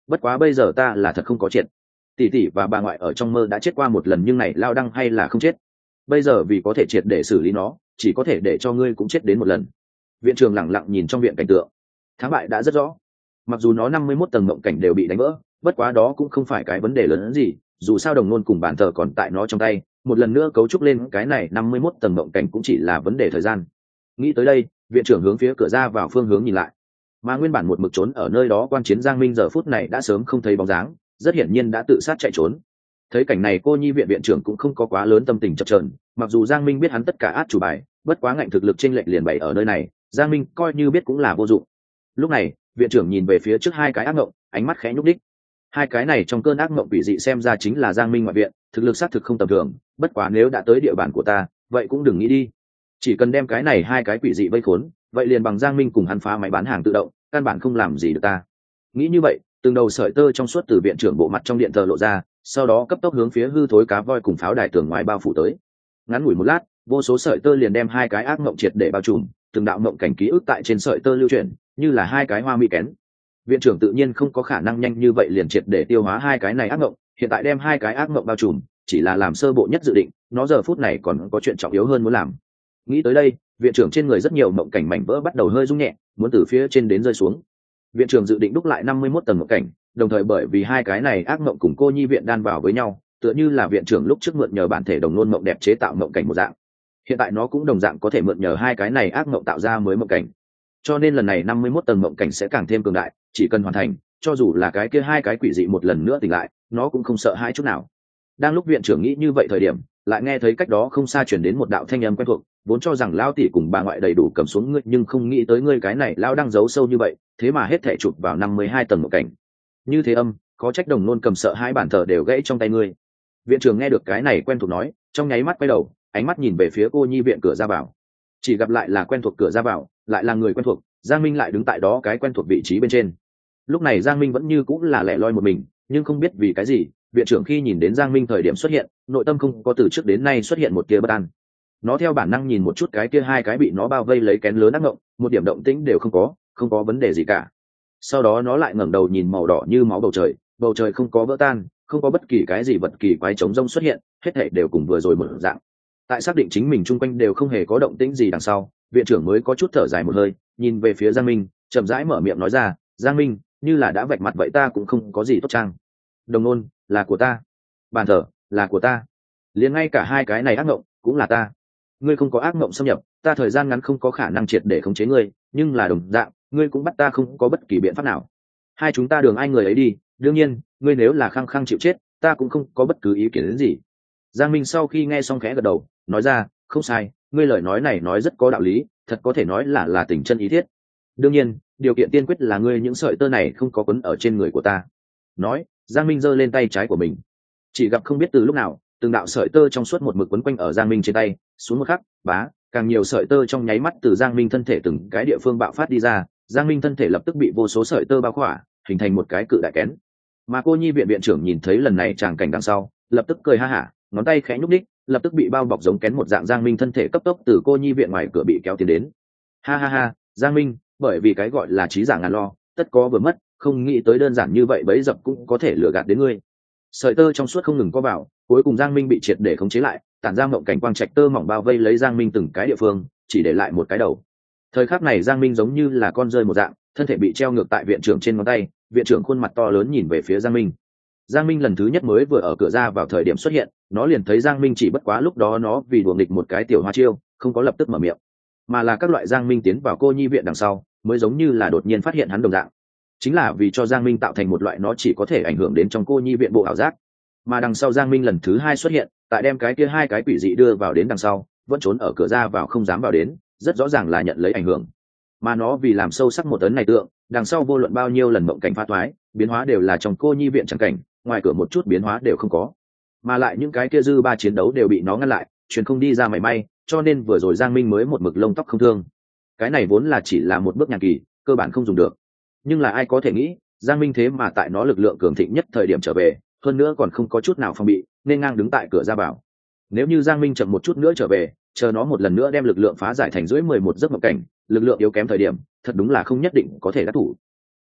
bất quá bây giờ ta là thật không có triệt. Tỷ tỷ và bà ngoại ở trong mơ đã chết qua một lần, nhưng này lao đăng hay là không chết. Bây giờ vì có thể triệt để xử lý nó, chỉ có thể để cho ngươi cũng chết đến một lần. Viện trưởng lẳng lặng nhìn trong viện cảnh tượng, thắng bại đã rất rõ. Mặc dù nó 51 tầng mộng cảnh đều bị đánh vỡ, bất quá đó cũng không phải cái vấn đề lớn hơn gì, dù sao đồng nôn cùng bản thờ còn tại nó trong tay, một lần nữa cấu trúc lên cái này 51 tầng mộng cảnh cũng chỉ là vấn đề thời gian. Nghĩ tới đây, viện trưởng hướng phía cửa ra vào phương hướng nhìn lại, mà nguyên bản một mực trốn ở nơi đó quan chiến Giang Minh giờ phút này đã sớm không thấy bóng dáng, rất hiển nhiên đã tự sát chạy trốn. Thấy cảnh này, cô nhi viện viện trưởng cũng không có quá lớn tâm tình chập chờn, mặc dù Giang Minh biết hắn tất cả át chủ bài, bất quá ngạnh thực lực chênh lệch liền bày ở nơi này, Giang Minh coi như biết cũng là vô dụng. Lúc này, viện trưởng nhìn về phía trước hai cái ác mộng, ánh mắt khẽ nhúc đích. Hai cái này trong cơn ác mộng quỷ dị xem ra chính là Giang Minh ngoại viện, thực lực xác thực không tầm thường, bất quá nếu đã tới địa bàn của ta, vậy cũng đừng nghĩ đi. Chỉ cần đem cái này hai cái quỷ dị vây khốn, vậy liền bằng Giang Minh cùng hắn phá máy bán hàng tự động, căn bản không làm gì được ta. Nghĩ như vậy, từng đầu sợi tơ trong suốt từ viện trưởng bộ mặt trong điện thờ lộ ra, sau đó cấp tốc hướng phía hư thối cá voi cùng pháo đài tường ngoài bao phủ tới. Ngắn ngủi một lát, vô số sợi tơ liền đem hai cái ác mộng triệt để bao trùm, từng đạo mộng cảnh ký ức tại trên sợi tơ lưu chuyển, như là hai cái hoa mỹ kén. Viện trưởng tự nhiên không có khả năng nhanh như vậy liền triệt để tiêu hóa hai cái này ác mộng, hiện tại đem hai cái ác mộng bao trùm, chỉ là làm sơ bộ nhất dự định, nó giờ phút này còn có chuyện trọng yếu hơn muốn làm. Nghĩ tới đây, viện trưởng trên người rất nhiều mộng cảnh mảnh vỡ bắt đầu hơi rung nhẹ, muốn từ phía trên đến rơi xuống. Viện trưởng dự định đúc lại 51 tầng mộng cảnh, đồng thời bởi vì hai cái này ác mộng cùng cô nhi viện đan vào với nhau, tựa như là viện trưởng lúc trước mượn nhờ bản thể đồng nôn mộng đẹp chế tạo mộng cảnh một dạng. Hiện tại nó cũng đồng dạng có thể mượn nhờ hai cái này ác mộng tạo ra mới mộng cảnh. Cho nên lần này 51 tầng mộng cảnh sẽ càng thêm cường đại, chỉ cần hoàn thành, cho dù là cái kia hai cái quỷ dị một lần nữa tỉnh lại, nó cũng không sợ hãi chút nào. Đang lúc viện trưởng nghĩ như vậy thời điểm, lại nghe thấy cách đó không xa truyền đến một đạo thanh âm quen thuộc, vốn cho rằng lão tỷ cùng bà ngoại đầy đủ cầm xuống ngươi, nhưng không nghĩ tới ngươi cái này lão đang giấu sâu như vậy, thế mà hết thể chụp vào 52 tầng mộng cảnh. Như thế âm, có trách đồng nôn cầm sợ hai bản thờ đều gãy trong tay ngươi. Viện trưởng nghe được cái này quen thuộc nói, trong nháy mắt quay đầu, ánh mắt nhìn về phía cô nhi viện cửa ra vào. Chỉ gặp lại là quen thuộc cửa ra vào, lại là người quen thuộc, Giang Minh lại đứng tại đó cái quen thuộc vị trí bên trên. Lúc này Giang Minh vẫn như cũng là lẻ loi một mình, nhưng không biết vì cái gì, viện trưởng khi nhìn đến Giang Minh thời điểm xuất hiện, nội tâm không có từ trước đến nay xuất hiện một tia bất an. Nó theo bản năng nhìn một chút cái kia hai cái bị nó bao vây lấy kén lớn ác ngộng, một điểm động tĩnh đều không có vấn đề gì cả. Sau đó nó lại ngẩng đầu nhìn màu đỏ như máu bầu trời không có vỡ tan, không có bất kỳ cái gì vật kỳ quái trống rông xuất hiện, hết thảy đều cùng vừa rồi một dạng. Tại xác định chính mình chung quanh đều không hề có động tĩnh gì đằng sau, viện trưởng mới có chút thở dài một hơi, nhìn về phía Giang Minh, chậm rãi mở miệng nói ra, Giang Minh, như là đã vạch mặt vậy ta cũng không có gì tốt trang. Đồng nôn là của ta, bàn thờ là của ta, liền ngay cả hai cái này ác mộng cũng là ta. Ngươi không có ác mộng xâm nhập, ta thời gian ngắn không có khả năng triệt để khống chế ngươi, nhưng là đồng dạng, ngươi cũng bắt ta không có bất kỳ biện pháp nào. Hai chúng ta đường ai người ấy đi, đương nhiên, ngươi nếu là khăng khăng chịu chết, ta cũng không có bất cứ ý kiến đến gì. Giang Minh sau khi nghe xong khẽ gật đầu, nói ra, không sai, ngươi lời nói này nói rất có đạo lý, thật có thể nói là tình chân ý thiết. Đương nhiên, điều kiện tiên quyết là ngươi những sợi tơ này không có quấn ở trên người của ta. Nói, Giang Minh giơ lên tay trái của mình. Chỉ gặp không biết từ lúc nào, từng đạo sợi tơ trong suốt một mực quấn quanh ở Giang Minh trên tay, xuống một khắc, bá, càng nhiều sợi tơ trong nháy mắt từ Giang Minh thân thể từng cái địa phương bạo phát đi ra, Giang Minh thân thể lập tức bị vô số sợi tơ bao khỏa, hình thành một cái cự đại kén. Mà cô nhi viện viện trưởng nhìn thấy lần này tràng cảnh đằng sau, lập tức cười ha hả, ngón tay khẽ nhúc nhích, lập tức bị bao bọc giống kén một dạng Giang Minh thân thể cấp tốc từ cô nhi viện ngoài cửa bị kéo tiến đến. Ha ha ha, Giang Minh, bởi vì cái gọi là trí giả ngàn lo, tất có vừa mất, không nghĩ tới đơn giản như vậy bấy dập cũng có thể lừa gạt đến ngươi. Sợi tơ trong suốt không ngừng có vào, cuối cùng Giang Minh bị triệt để khống chế lại, tản ra mộng cảnh quang trạch tơ mỏng bao vây lấy Giang Minh từng cái địa phương, chỉ để lại một cái đầu. Thời khắc này Giang Minh giống như là con rơi một dạng, thân thể bị treo ngược tại viện trưởng trên ngón tay, viện trưởng khuôn mặt to lớn nhìn về phía Giang Minh. Giang Minh lần thứ nhất mới vừa ở cửa ra vào thời điểm xuất hiện, nó liền thấy Giang Minh chỉ bất quá lúc đó nó vì đùa nghịch một cái tiểu hoa chiêu, không có lập tức mở miệng, mà là các loại Giang Minh tiến vào cô nhi viện đằng sau, mới giống như là đột nhiên phát hiện hắn đồng dạng. Chính là vì cho Giang Minh tạo thành một loại nó chỉ có thể ảnh hưởng đến trong cô nhi viện bộ ảo giác. Mà đằng sau Giang Minh lần thứ hai xuất hiện, tại đem cái kia hai cái quỷ dị đưa vào đến đằng sau, vẫn trốn ở cửa ra vào không dám vào đến, rất rõ ràng là nhận lấy ảnh hưởng. Mà nó vì làm sâu sắc một tấn này tượng, đằng sau vô luận bao nhiêu lần mộng cảnh phá thoái, biến hóa đều là trong cô nhi viện chẳng cảnh, ngoài cửa một chút biến hóa đều không có. Mà lại những cái kia dư ba chiến đấu đều bị nó ngăn lại, truyền không đi ra mảy may, cho nên vừa rồi Giang Minh mới một mực lông tóc không thương. Cái này vốn là chỉ là một bước nhàn kỳ, cơ bản không dùng được. Nhưng là ai có thể nghĩ, Giang Minh thế mà tại nó lực lượng cường thịnh nhất thời điểm trở về, hơn nữa còn không có chút nào phòng bị, nên ngang đứng tại cửa ra vào. Nếu như Giang Minh chậm một chút nữa trở về, chờ nó một lần nữa đem lực lượng phá giải thành rưỡi 11 giấc mộng cảnh, lực lượng yếu kém thời điểm, thật đúng là không nhất định có thể đắc thủ.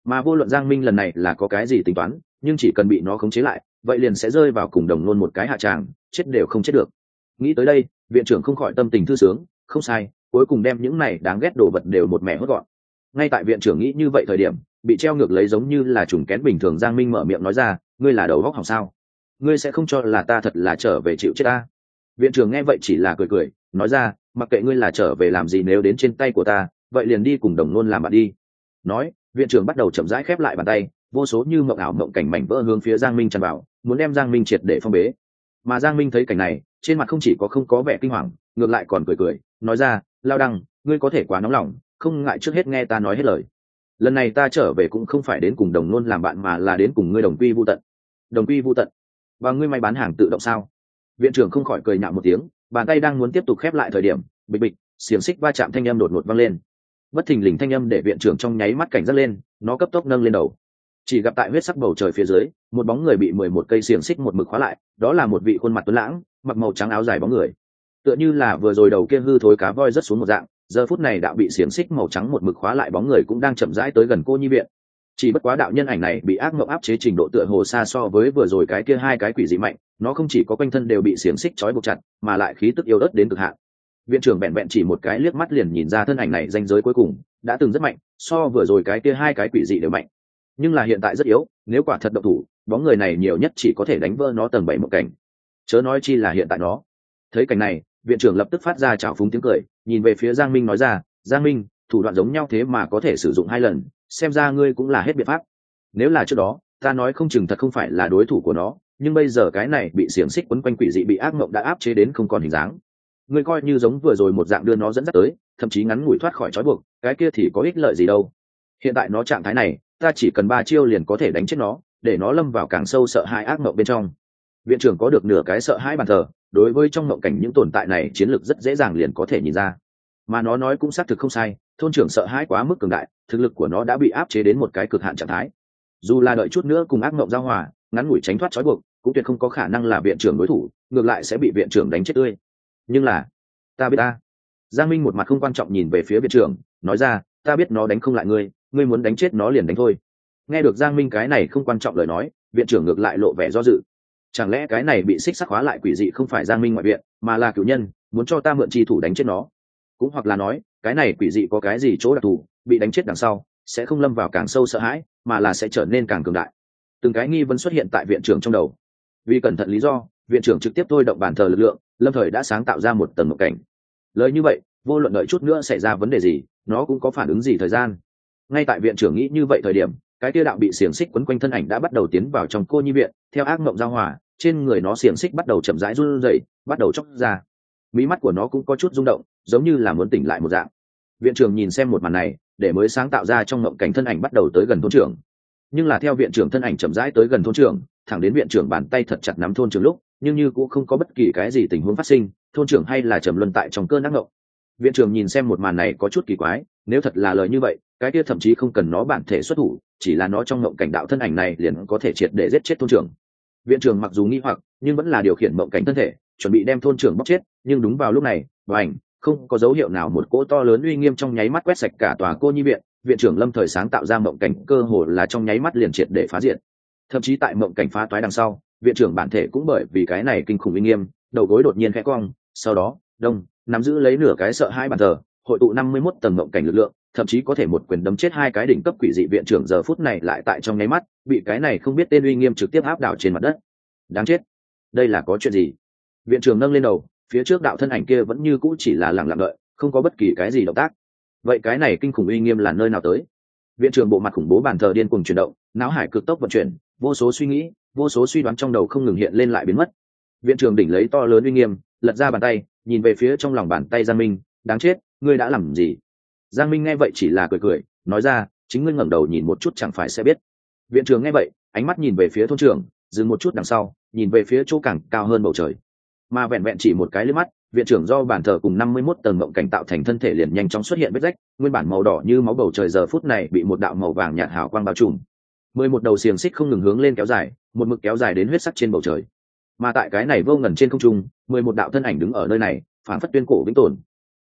mà vô luận Giang Minh lần này là có cái gì tính toán, nhưng chỉ cần bị nó khống chế lại, vậy liền sẽ rơi vào cùng đồng nôn một cái hạ tràng, chết đều không chết được. Nghĩ tới đây, viện trưởng không khỏi tâm tình thư sướng. Không sai, cuối cùng đem những này đáng ghét đồ vật đều một mẻ hốt gọn. Ngay tại viện trưởng nghĩ như vậy thời điểm, bị treo ngược lấy giống như là trùng kén bình thường Giang Minh mở miệng nói ra, ngươi là đầu góc hỏng sao? Ngươi sẽ không cho là ta thật là trở về chịu chết ta? Viện trưởng nghe vậy chỉ là cười cười, nói ra, mặc kệ ngươi là trở về làm gì, nếu đến trên tay của ta, vậy liền đi cùng đồng nôn làm bạn đi. Nói, viện trưởng bắt đầu chậm rãi khép lại bàn tay, vô số như mộng ảo mộng cảnh mảnh vỡ hướng phía Giang Minh tràn vào, muốn đem Giang Minh triệt để phong bế. Mà Giang Minh thấy cảnh này, trên mặt không chỉ có không có vẻ kinh hoàng, ngược lại còn cười cười, nói ra, Lao Đăng, ngươi có thể quá nóng lòng, không ngại trước hết nghe ta nói hết lời. Lần này ta trở về cũng không phải đến cùng đồng nôn làm bạn, mà là đến cùng ngươi đồng quy vu tận. Đồng quy vu tận? Và ngươi may bán hàng tự động sao? Viện trưởng không khỏi cười nhạo một tiếng, bàn tay đang muốn tiếp tục khép lại thời điểm, bịch bịch, xiềng xích va chạm thanh âm đột ngột vang lên. Bất thình lình thanh âm để viện trưởng trong nháy mắt cảnh giác lên, nó cấp tốc nâng lên đầu, chỉ gặp tại huyết sắc bầu trời phía dưới, một bóng người bị 11 cây xiềng xích một mực khóa lại, đó là một vị khuôn mặt tuấn lãng, mặc màu trắng áo dài bóng người, tựa như là vừa rồi đầu kia hư thối cá voi rất xuống một dạng. Giờ phút này đạo bị xiềng xích màu trắng một mực khóa lại bóng người cũng đang chậm rãi tới gần cô nhi viện. Chỉ bất quá đạo nhân ảnh này bị ác mộng áp chế trình độ tựa hồ xa so với vừa rồi cái kia hai cái quỷ dị mạnh, nó không chỉ có quanh thân đều bị xiềng xích trói buộc chặt, mà lại khí tức yếu ớt đến cực hạn. Viện trưởng vẹn vẹn chỉ một cái liếc mắt liền nhìn ra thân ảnh này ranh giới cuối cùng đã từng rất mạnh, so vừa rồi cái kia hai cái quỷ dị đều mạnh, nhưng là hiện tại rất yếu. Nếu quả thật động thủ, bóng người này nhiều nhất chỉ có thể đánh vỡ nó tầng 7 một cảnh, chớ nói chi là hiện tại nó. Thấy cảnh này, viện trưởng lập tức phát ra trào phúng tiếng cười, nhìn về phía Giang Minh nói ra, Giang Minh, thủ đoạn giống nhau thế mà có thể sử dụng 2 lần, xem ra ngươi cũng là hết biện pháp. Nếu là trước đó ta nói không chừng thật không phải là đối thủ của nó, nhưng bây giờ cái này bị xiềng xích quấn quanh quỷ dị bị ác mộng đã áp chế đến không còn hình dáng, ngươi coi như giống vừa rồi một dạng đưa nó dẫn dắt tới, thậm chí ngắn ngủi thoát khỏi trói buộc, cái kia thì có ích lợi gì đâu. Hiện tại nó trạng thái này, ta chỉ cần 3 chiêu liền có thể đánh chết nó, để nó lâm vào càng sâu sợ hãi ác mộng bên trong. Viện trưởng có được nửa cái sợ hãi bàn thờ, đối với trong mộng cảnh những tồn tại này chiến lược rất dễ dàng liền có thể nhìn ra. Mà nó nói cũng xác thực không sai, thôn trưởng sợ hãi quá mức cường đại, thực lực của nó đã bị áp chế đến một cái cực hạn trạng thái. Dù là đợi chút nữa cùng ác mộng giao hòa, ngắn ngủi tránh thoát trói buộc, cũng tuyệt không có khả năng là viện trưởng đối thủ, ngược lại sẽ bị viện trưởng đánh chết tươi. Nhưng là, ta biết ta. Giang Minh một mặt không quan trọng nhìn về phía viện trưởng, nói ra, ta biết nó đánh không lại ngươi, ngươi muốn đánh chết nó liền đánh thôi. Nghe được Giang Minh cái này không quan trọng lời nói, viện trưởng ngược lại lộ vẻ do dự. Chẳng lẽ cái này bị xích sắc hóa lại quỷ dị không phải Giang Minh ngoại viện, mà là cửu nhân muốn cho ta mượn chi thủ đánh chết nó? Cũng hoặc là nói, cái này quỷ dị có cái gì chỗ đặc thù, bị đánh chết đằng sau sẽ không lâm vào càng sâu sợ hãi, mà là sẽ trở nên càng cường đại. Từng cái nghi vấn xuất hiện tại viện trưởng trong đầu. Vì cẩn thận lý do, viện trưởng trực tiếp thôi động bàn thờ lực lượng, lâm thời đã sáng tạo ra một tầng mộng cảnh. Lời như vậy, vô luận đợi chút nữa xảy ra vấn đề gì, nó cũng có phản ứng gì thời gian. Ngay tại viện trưởng nghĩ như vậy thời điểm, cái kia đạo bị xiềng xích quấn quanh thân ảnh đã bắt đầu tiến vào trong cô nhi viện, theo ác mộng giao hòa, trên người nó xiềng xích bắt đầu chậm rãi run rẩy, bắt đầu chóc ra. Mí mắt của nó cũng có chút rung động, giống như là muốn tỉnh lại một dạng. Viện trưởng nhìn xem một màn này, để mới sáng tạo ra trong mộng cảnh thân ảnh bắt đầu tới gần thôn trưởng. Nhưng là theo viện trưởng thân ảnh chậm rãi tới gần thôn trưởng, thẳng đến viện trưởng bàn tay thật chặt nắm thôn trưởng lúc, nhưng như cũng không có bất kỳ cái gì tình huống phát sinh, thôn trưởng hay là trầm luân tại trong cơn ác mộng. Viện trưởng nhìn xem một màn này có chút kỳ quái, nếu thật là lời như vậy, cái kia thậm chí không cần nó bản thể xuất thủ, chỉ là nó trong mộng cảnh đạo thân ảnh này liền có thể triệt để giết chết thôn trưởng. Viện trưởng mặc dù nghi hoặc, nhưng vẫn là điều khiển mộng cảnh thân thể, chuẩn bị đem thôn trưởng bóc chết, nhưng đúng vào lúc này, bành, không có dấu hiệu nào, một cỗ to lớn uy nghiêm trong nháy mắt quét sạch cả tòa cô nhi viện. Viện trưởng lâm thời sáng tạo ra mộng cảnh cơ hồ là trong nháy mắt liền triệt để phá diện. Thậm chí tại mộng cảnh phá toái đằng sau, viện trưởng bản thể cũng bởi vì cái này kinh khủng uy nghiêm, đầu gối đột nhiên khẽ cong, sau đó, đông, nắm giữ lấy nửa cái sợ hai bàn thờ, hội tụ 51 tầng mộng cảnh lực lượng, thậm chí có thể một quyền đấm chết 2 cái đỉnh cấp quỷ dị. Viện trưởng giờ phút này lại tại trong nháy mắt bị cái này không biết tên uy nghiêm trực tiếp áp đảo trên mặt đất. Đáng chết, đây là có chuyện gì? Viện trưởng nâng lên đầu, phía trước đạo thân ảnh kia vẫn như cũ chỉ là lặng lặng đợi, không có bất kỳ cái gì động tác. Vậy cái này kinh khủng uy nghiêm là nơi nào tới? Viện trưởng bộ mặt khủng bố bàn thờ điên cuồng chuyển động, não hải cực tốc vận chuyển, vô số suy nghĩ, vô số suy đoán trong đầu không ngừng hiện lên lại biến mất. Viện trưởng đỉnh lấy to lớn uy nghiêm, lật ra bàn tay, nhìn về phía trong lòng bàn tay Giang Minh, đáng chết, ngươi đã làm gì? Giang Minh nghe vậy chỉ là cười cười, nói ra, chính ngươi ngẩng đầu nhìn một chút chẳng phải sẽ biết. Viện trưởng nghe vậy, ánh mắt nhìn về phía thôn trưởng, dừng một chút đằng sau, nhìn về phía chỗ càng cao hơn bầu trời. Mà vẹn vẹn chỉ một cái liếc mắt, viện trưởng do bản thờ cùng 51 tầng mộng cảnh tạo thành thân thể liền nhanh chóng xuất hiện vết rách, nguyên bản màu đỏ như máu bầu trời giờ phút này bị một đạo màu vàng nhạt hào quang bao trùm. 11 đầu xiềng xích không ngừng hướng lên kéo dài, một mực kéo dài đến huyết sắc trên bầu trời. Mà tại cái này vô ngần trên không trung, 11 đạo thân ảnh đứng ở nơi này, phảng phất tuyên cổ vĩnh tồn.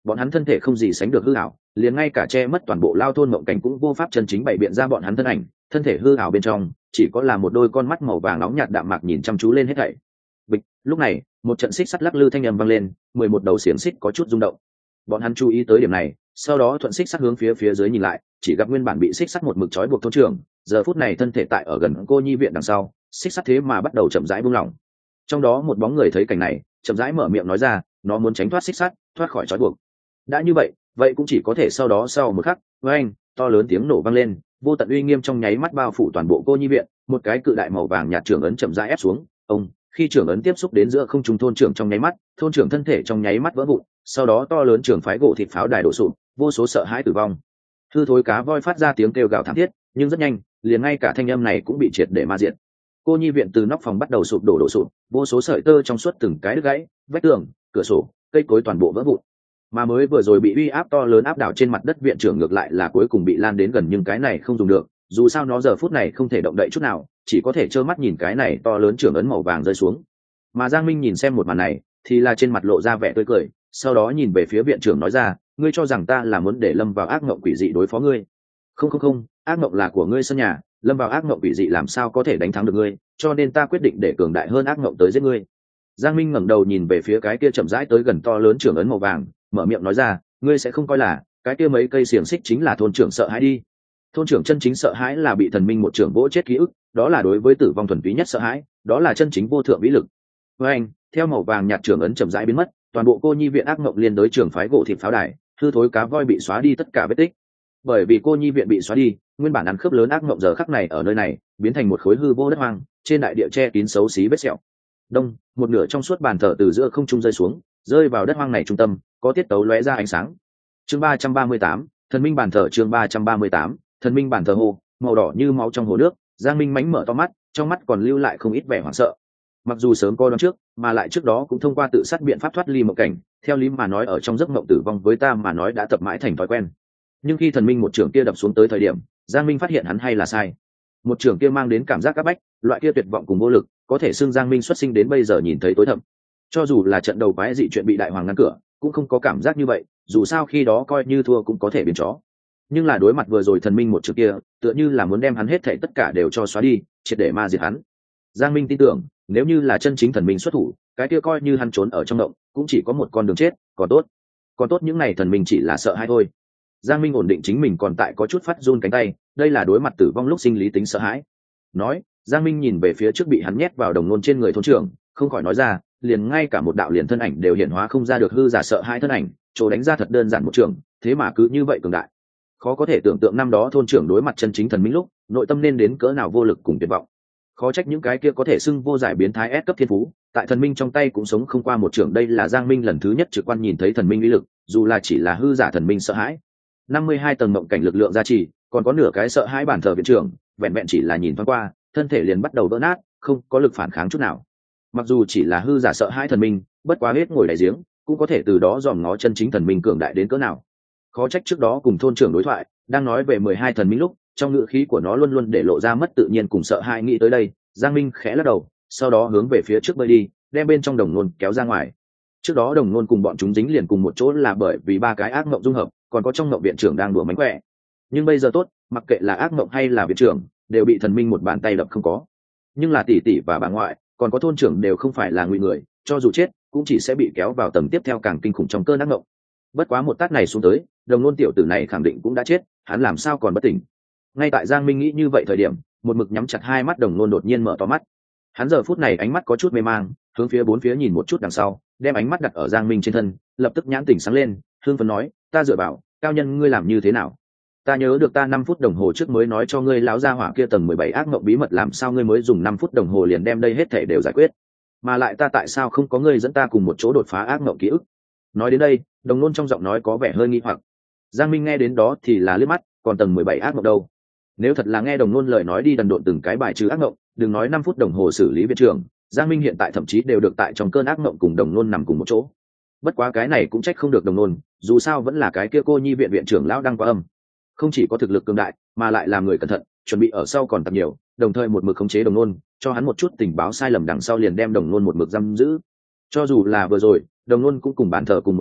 bọn hắn thân thể không gì sánh được hư ảo, liền ngay cả che mất toàn bộ lao thôn mộng cảnh cũng vô pháp chân chính bày biện ra bọn hắn thân ảnh, thân thể hư ảo bên trong chỉ có là một đôi con mắt màu vàng nóng nhạt đạm mạc nhìn chăm chú lên hết thảy. Bịch, lúc này một trận xích sắt lắc lư thanh âm vang lên, 11 đầu xiềng xích có chút rung động. Bọn hắn chú ý tới điểm này, sau đó thuận xích sắt hướng phía dưới nhìn lại, chỉ gặp nguyên bản bị xích sắt một mực trói buộc thôn trưởng, giờ phút này thân thể tại ở gần cô nhi viện đằng sau, xích sắt thế mà bắt đầu chậm rãi buông lỏng. Trong đó một bóng người thấy cảnh này, chậm rãi mở miệng nói ra, nó muốn tránh thoát xích sắt, thoát khỏi trói buộc. Đã như vậy, vậy cũng chỉ có thể sau đó sau một khắc, với anh, to lớn tiếng nổ vang lên, vô tận uy nghiêm trong nháy mắt bao phủ toàn bộ cô nhi viện, một cái cự đại màu vàng nhạt trưởng ấn chậm rãi ép xuống. Ông, khi trưởng ấn tiếp xúc đến giữa không trung thôn trưởng trong nháy mắt, thôn trưởng thân thể trong nháy mắt vỡ vụn, sau đó to lớn trưởng phái gỗ thịt pháo đài đổ sụp, vô số sợ hãi tử vong. Hư thối cá voi phát ra tiếng kêu gào thảm thiết, nhưng rất nhanh, liền ngay cả thanh âm này cũng bị triệt để ma diệt. Cô nhi viện từ nóc phòng bắt đầu sụp đổ sụp, vô số sợi tơ trong suốt từng cái đứt gãy, vách tường, cửa sổ, cây cối toàn bộ vỡ vụn. Mà mới vừa rồi bị uy áp to lớn áp đảo trên mặt đất viện trưởng ngược lại là cuối cùng bị lan đến gần, nhưng cái này không dùng được, dù sao nó giờ phút này không thể động đậy chút nào, chỉ có thể trơ mắt nhìn cái này to lớn trưởng ấn màu vàng rơi xuống. Mà Giang Minh nhìn xem một màn này, thì là trên mặt lộ ra vẻ tươi cười, sau đó nhìn về phía viện trưởng nói ra, ngươi cho rằng ta là muốn để lâm vào ác mộng quỷ dị đối phó ngươi? Không, ác mộng là của ngươi sân nhà, lâm vào ác mộng quỷ dị làm sao có thể đánh thắng được ngươi, cho nên ta quyết định để cường đại hơn ác mộng tới giết ngươi. Giang Minh ngẩng đầu nhìn về phía cái kia chậm rãi tới gần to lớn trưởng ấn màu vàng, mở miệng nói ra, ngươi sẽ không coi là cái kia mấy cây xiềng xích chính là thôn trưởng sợ hãi đi? Thôn trưởng chân chính sợ hãi là bị thần minh một trưởng vỗ chết ký ức, đó là đối với tử vong thuần túy nhất sợ hãi, đó là chân chính vô thượng vĩ lực. Với anh, theo màu vàng nhạt trưởng ấn chậm rãi biến mất, toàn bộ cô nhi viện ác mộng liên đối trưởng phái gỗ thịt pháo đài, hư thối cá voi bị xóa đi tất cả vết tích. Bởi vì cô nhi viện bị xóa đi, nguyên bản ăn khớp lớn ác mộng giờ khắc này ở nơi này biến thành một khối hư vô đất hoang, trên đại địa che kín xấu xí vết sẹo. Đông, một nửa trong suốt bàn thờ từ giữa không trung rơi xuống, rơi vào đất hoang này trung tâm, có tiết tấu lóe ra ánh sáng. Chương 338, thần minh bàn thờ. Chương 338, thần minh bàn thờ. Hồ màu đỏ như máu trong hồ nước, Giang Minh mánh mở to mắt, trong mắt còn lưu lại không ít vẻ hoảng sợ. Mặc dù sớm coi đoán trước, mà lại trước đó cũng thông qua tự sát biện pháp thoát ly mộng cảnh, theo lý mà nói ở trong giấc mộng tử vong với ta mà nói đã tập mãi thành thói quen. Nhưng khi thần minh một trường kia đập xuống tới thời điểm, Giang Minh phát hiện hắn hay là sai. Một trường kia mang đến cảm giác áp bách, loại kia tuyệt vọng cùng vô lực, có thể xưng Giang Minh xuất sinh đến bây giờ nhìn thấy tối thầm. Cho dù là trận đầu quái dị chuyện bị đại hoàng ngăn cửa, cũng không có cảm giác như vậy, dù sao khi đó coi như thua cũng có thể biến chó. Nhưng là đối mặt vừa rồi thần minh một trường kia, tựa như là muốn đem hắn hết thảy tất cả đều cho xóa đi, triệt để ma diệt hắn. Giang Minh tin tưởng, nếu như là chân chính thần minh xuất thủ, cái kia coi như hắn trốn ở trong động, cũng chỉ có một con đường chết, còn tốt những này thần minh chỉ là sợ hãi thôi. Giang Minh ổn định chính mình còn tại có chút phát run cánh tay, đây là đối mặt tử vong lúc sinh lý tính sợ hãi. Nói, Giang Minh nhìn về phía trước bị hắn nhét vào đồng nôn trên người thôn trưởng, không khỏi nói ra, liền ngay cả một đạo liền thân ảnh đều hiện hóa không ra được hư giả sợ hãi thân ảnh, chỗ đánh ra thật đơn giản một trường, thế mà cứ như vậy cường đại. Khó có thể tưởng tượng năm đó thôn trưởng đối mặt chân chính thần minh lúc, nội tâm nên đến cỡ nào vô lực cùng tuyệt vọng. Khó trách những cái kia có thể xưng vô giải biến thái S cấp thiên phú, tại thần minh trong tay cũng sống không qua một trường. Đây là Giang Minh lần thứ nhất trực quan nhìn thấy thần minh uy lực, dù là chỉ là hư giả thần minh sợ hãi. 52 tầng mộng cảnh lực lượng gia trì, còn có nửa cái sợ hãi bản thờ viện trưởng, vẹn vẹn chỉ là nhìn thoáng qua, thân thể liền bắt đầu vỡ nát, không có lực phản kháng chút nào. Mặc dù chỉ là hư giả sợ hãi thần minh, bất quá hết ngồi đại giếng, cũng có thể từ đó dòm ngó chân chính thần minh cường đại đến cỡ nào. Khó trách trước đó cùng thôn trưởng đối thoại, đang nói về 12 thần minh lúc, trong ngữ khí của nó luôn luôn để lộ ra mất tự nhiên cùng sợ hãi. Nghĩ tới đây, Giang Minh khẽ lắc đầu, sau đó hướng về phía trước bơi đi, đem bên trong đồng nôn kéo ra ngoài. Trước đó đồng nôn cùng bọn chúng dính liền cùng một chỗ là bởi vì ba cái ác mộng dung hợp, còn có trong mộng viện trưởng đang đùa mánh khỏe. Nhưng bây giờ tốt, mặc kệ là ác mộng hay là viện trưởng, đều bị thần minh một bàn tay đập không có. Nhưng là tỷ tỷ và bà ngoại, còn có thôn trưởng đều không phải là ngụy người, cho dù chết, cũng chỉ sẽ bị kéo vào tầng tiếp theo càng kinh khủng trong cơn ác mộng. Bất quá một tát này xuống tới, đồng nôn tiểu tử này khẳng định cũng đã chết, hắn làm sao còn bất tỉnh. Ngay tại Giang Minh nghĩ như vậy thời điểm, một mực nhắm chặt hai mắt đồng nôn đột nhiên mở to mắt. Hắn giờ phút này ánh mắt có chút mê mang, hướng phía bốn phía nhìn một chút đằng sau, đem ánh mắt đặt ở Giang Minh trên thân, lập tức nhãn tỉnh sáng lên, hương phấn nói, ta dựa vào, cao nhân ngươi làm như thế nào? Ta nhớ được ta 5 phút đồng hồ trước mới nói cho ngươi lão gia hỏa kia tầng 17 ác mộng bí mật, làm sao ngươi mới dùng 5 phút đồng hồ liền đem đây hết thảy đều giải quyết? Mà lại ta tại sao không có ngươi dẫn ta cùng một chỗ đột phá ác mộng ký ức? Nói đến đây, đồng nôn trong giọng nói có vẻ hơi nghi hoặc. Giang Minh nghe đến đó thì là liếc mắt, còn tầng 17 ác mộng đâu? Nếu thật là nghe đồng nôn lời nói đi đần độn từng cái bài trừ ác mộng, đừng nói 5 phút đồng hồ xử lý viện trưởng, Giang Minh hiện tại thậm chí đều được tại trong cơn ác mộng cùng đồng nôn nằm cùng một chỗ. Bất quá cái này cũng trách không được đồng nôn, dù sao vẫn là cái kia cô nhi viện viện trưởng lão đang quá âm, không chỉ có thực lực cường đại, mà lại làm người cẩn thận, chuẩn bị ở sau còn tập nhiều, đồng thời một mực khống chế đồng nôn, cho hắn một chút tình báo sai lầm đằng sau liền đem đồng nôn một mực giam giữ. Cho dù là vừa rồi, đồng nôn cũng cùng bàn thờ cùng một chỗ,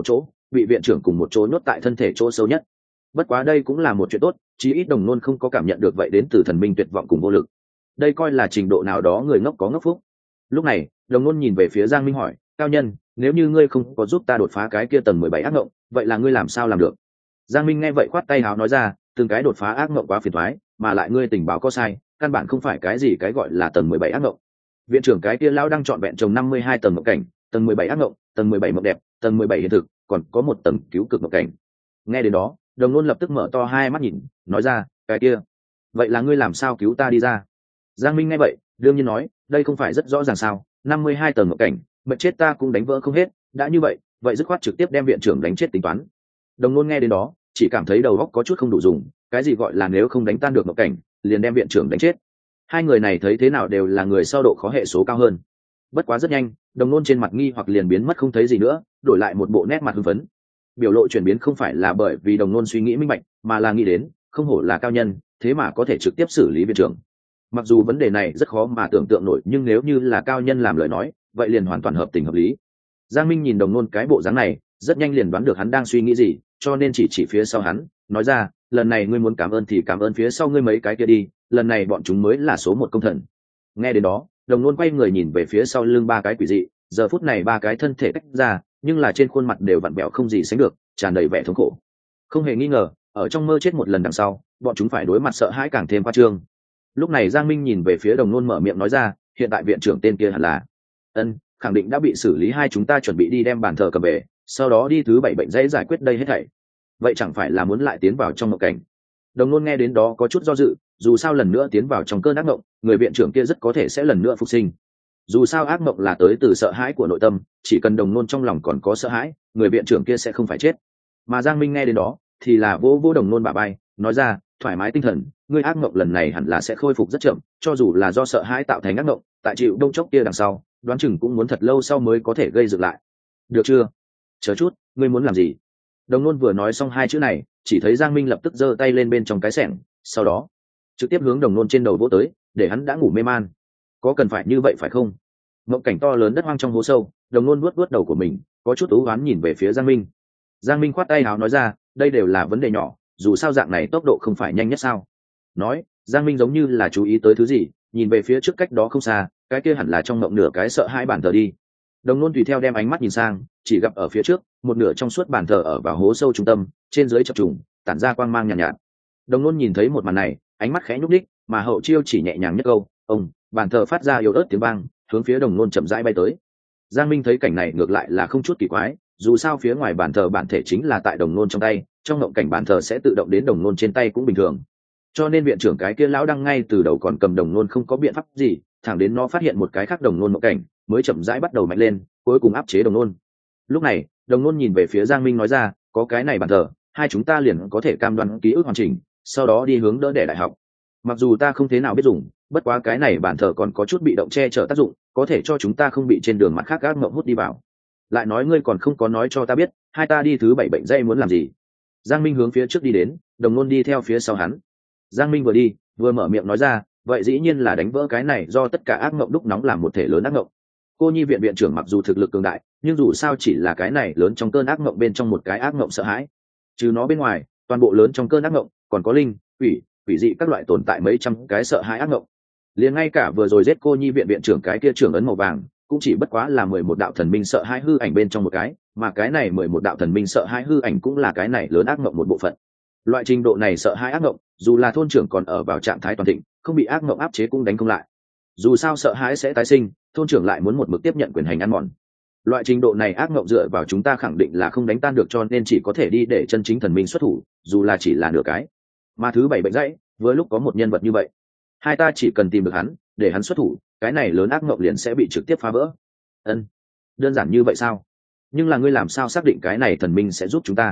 bị viện trưởng cùng một chỗ nhốt tại thân thể chỗ sâu nhất. Bất quá đây cũng là một chuyện tốt, chí ít đồng nôn không có cảm nhận được vậy đến từ thần minh tuyệt vọng cùng vô lực. Đây coi là trình độ nào đó người ngốc có ngốc phúc. Lúc này đồng nôn nhìn về phía Giang Minh hỏi, cao nhân, nếu như ngươi không có giúp ta đột phá cái kia tầng 17 ác ngộng, vậy là ngươi làm sao làm được? Giang Minh nghe vậy khoát tay háo nói ra, từng cái đột phá ác ngộng quá phiền toái, mà lại ngươi tình báo có sai, căn bản không phải cái gì cái gọi là tầng 17 ác ngộng. Viện trưởng cái kia lão đang chọn vẹn trồng 52 tầng ngộng cảnh, tầng 17 ác ngộng, tầng 17 mộng đẹp, tầng 17 hiện thực, còn có một tầng cứu cực ngộng cảnh. Nghe đến đó đồng nôn lập tức mở to hai mắt nhìn, nói ra, cái kia, vậy là ngươi làm sao cứu ta đi ra? Giang Minh nghe vậy đương nhiên nói, đây không phải rất rõ ràng sao, 52 tầng ngộng cảnh, mệt chết ta cũng đánh vỡ không hết, đã như vậy vậy dứt khoát trực tiếp đem viện trưởng đánh chết tính toán. Đồng nôn nghe đến đó chỉ cảm thấy đầu óc có chút không đủ dùng, cái gì gọi là nếu không đánh tan được ngộng cảnh liền đem viện trưởng đánh chết? Hai người này thấy thế nào đều là người sau độ khó hệ số cao hơn. Bất quá rất nhanh đồng nôn trên mặt nghi hoặc liền biến mất không thấy gì nữa, đổi lại một bộ nét mặt hưng phấn. Biểu lộ chuyển biến không phải là bởi vì đồng nôn suy nghĩ minh bạch, mà là nghĩ đến không hổ là cao nhân, thế mà có thể trực tiếp xử lý viện trưởng. Mặc dù vấn đề này rất khó mà tưởng tượng nổi, nhưng nếu như là cao nhân làm lời nói vậy liền hoàn toàn hợp tình hợp lý. Giang Minh nhìn đồng nôn cái bộ dáng này rất nhanh liền đoán được hắn đang suy nghĩ gì, cho nên chỉ phía sau hắn nói ra, lần này ngươi muốn cảm ơn thì cảm ơn phía sau ngươi mấy cái kia đi, lần này bọn chúng mới là số một công thần. Nghe đến đó đồng nôn quay người nhìn về phía sau lưng ba cái quỷ dị, giờ phút này ba cái thân thể tách ra nhưng là trên khuôn mặt đều vặn vẹo không gì sánh được, tràn đầy vẻ thống khổ. Không hề nghi ngờ ở trong mơ chết một lần đằng sau bọn chúng phải đối mặt sợ hãi càng thêm khoa trương. Lúc này Giang Minh nhìn về phía đồng nôn mở miệng nói ra, hiện tại viện trưởng tên kia hẳn là khẳng định đã bị xử lý, hai chúng ta chuẩn bị đi đem bàn thờ cầm về, sau đó đi thứ 7 bệnh dãy giải quyết đây hết thảy. Vậy chẳng phải là muốn lại tiến vào trong mộng cảnh? Đồng nôn nghe đến đó có chút do dự, dù sao lần nữa tiến vào trong cơn ác mộng, người viện trưởng kia rất có thể sẽ lần nữa phục sinh. Dù sao ác mộng là tới từ sợ hãi của nội tâm, chỉ cần đồng nôn trong lòng còn có sợ hãi, người viện trưởng kia sẽ không phải chết. Mà Giang Minh nghe đến đó thì là vô đồng nôn bả bay, nói ra, thoải mái tinh thần, ngươi ác mộng lần này hẳn là sẽ khôi phục rất chậm, cho dù là do sợ hãi tạo thành ác mộng, tại chịu đông chốc kia đằng sau đoán chừng cũng muốn thật lâu sau mới có thể gây dựng lại. Được chưa? Chờ chút, ngươi muốn làm gì? Đồng nôn vừa nói xong hai chữ này, chỉ thấy Giang Minh lập tức giơ tay lên bên trong cái xẻng, sau đó trực tiếp hướng đồng nôn trên đầu vỗ tới, để hắn đã ngủ mê man. Có cần phải như vậy phải không? Mộng cảnh to lớn đất hoang trong hố sâu, đồng nôn vuốt đầu của mình, có chút ú oán nhìn về phía Giang Minh. Giang Minh khoát tay áo nói ra, đây đều là vấn đề nhỏ, dù sao dạng này tốc độ không phải nhanh nhất sao? Nói Giang Minh giống như là chú ý tới thứ gì, nhìn về phía trước cách đó không xa, cái kia hẳn là trong mộng nửa cái sợ hai bàn thờ đi. Đồng nôn tùy theo đem ánh mắt nhìn sang, chỉ gặp ở phía trước một nửa trong suốt bàn thờ ở vào hố sâu trung tâm, trên dưới chập trùng tản ra quang mang nhàn nhạt. Đồng nôn nhìn thấy một màn này, ánh mắt khẽ nhúc đích, mà hậu chiêu chỉ nhẹ nhàng nhất câu, ông, bàn thờ phát ra yếu ớt tiếng vang, hướng phía đồng nôn chậm rãi bay tới. Giang Minh thấy cảnh này ngược lại là không chút kỳ quái, dù sao phía ngoài bàn thờ bản thể chính là tại đồng nôn trong tay, trong mộng cảnh bàn thờ sẽ tự động đến đồng nôn trên tay cũng bình thường. Cho nên viện trưởng cái kia lão đăng ngay từ đầu còn cầm đồng nôn không có biện pháp gì, thẳng đến nó phát hiện một cái khác đồng nôn mộng cảnh, mới chậm rãi bắt đầu mạnh lên, cuối cùng áp chế đồng nôn. Lúc này đồng nôn nhìn về phía Giang Minh nói ra, có cái này bàn thờ, hai chúng ta liền có thể cam đoan ký ức hoàn chỉnh, sau đó đi hướng đỡ để đại học. Mặc dù ta không thế nào biết dùng, bất quá cái này bàn thờ còn có chút bị động che chở tác dụng, có thể cho chúng ta không bị trên đường mặt khác ác mộng hút đi vào. Lại nói ngươi còn không có nói cho ta biết, hai ta đi thứ 7 bệnh dây muốn làm gì? Giang Minh hướng phía trước đi đến, đồng nôn đi theo phía sau hắn. Giang Minh vừa đi vừa mở miệng nói ra, vậy dĩ nhiên là đánh vỡ cái này do tất cả ác mộng đúc nóng làm một thể lớn ác mộng. Cô nhi viện viện trưởng mặc dù thực lực cường đại, nhưng dù sao chỉ là cái này lớn trong cơn ác mộng bên trong một cái ác mộng sợ hãi. Trừ nó bên ngoài, toàn bộ lớn trong cơn ác mộng còn có linh, quỷ dị các loại tồn tại mấy trăm cái sợ hãi ác mộng. Liền ngay cả vừa rồi giết cô nhi viện viện trưởng cái kia trưởng ấn màu vàng, cũng chỉ bất quá là 11 đạo thần minh sợ hãi hư ảnh bên trong một cái, mà cái này 11 đạo thần minh sợ hãi hư ảnh cũng là cái này lớn ác mộng một bộ phận. Loại trình độ này sợ hãi ác mộng, dù là thôn trưởng còn ở vào trạng thái toàn thịnh, không bị ác mộng áp chế cũng đánh không lại. Dù sao sợ hãi sẽ tái sinh, thôn trưởng lại muốn một mực tiếp nhận quyền hành ăn mòn. Loại trình độ này ác mộng dựa vào chúng ta khẳng định là không đánh tan được, cho nên chỉ có thể đi để chân chính thần minh xuất thủ, dù là chỉ là nửa cái. Mà thứ 7 bệnh dãy, vừa lúc có một nhân vật như vậy, hai ta chỉ cần tìm được hắn, để hắn xuất thủ, cái này lớn ác mộng liền sẽ bị trực tiếp phá vỡ. Đơn giản như vậy sao? Nhưng là ngươi làm sao xác định cái này thần minh sẽ giúp chúng ta?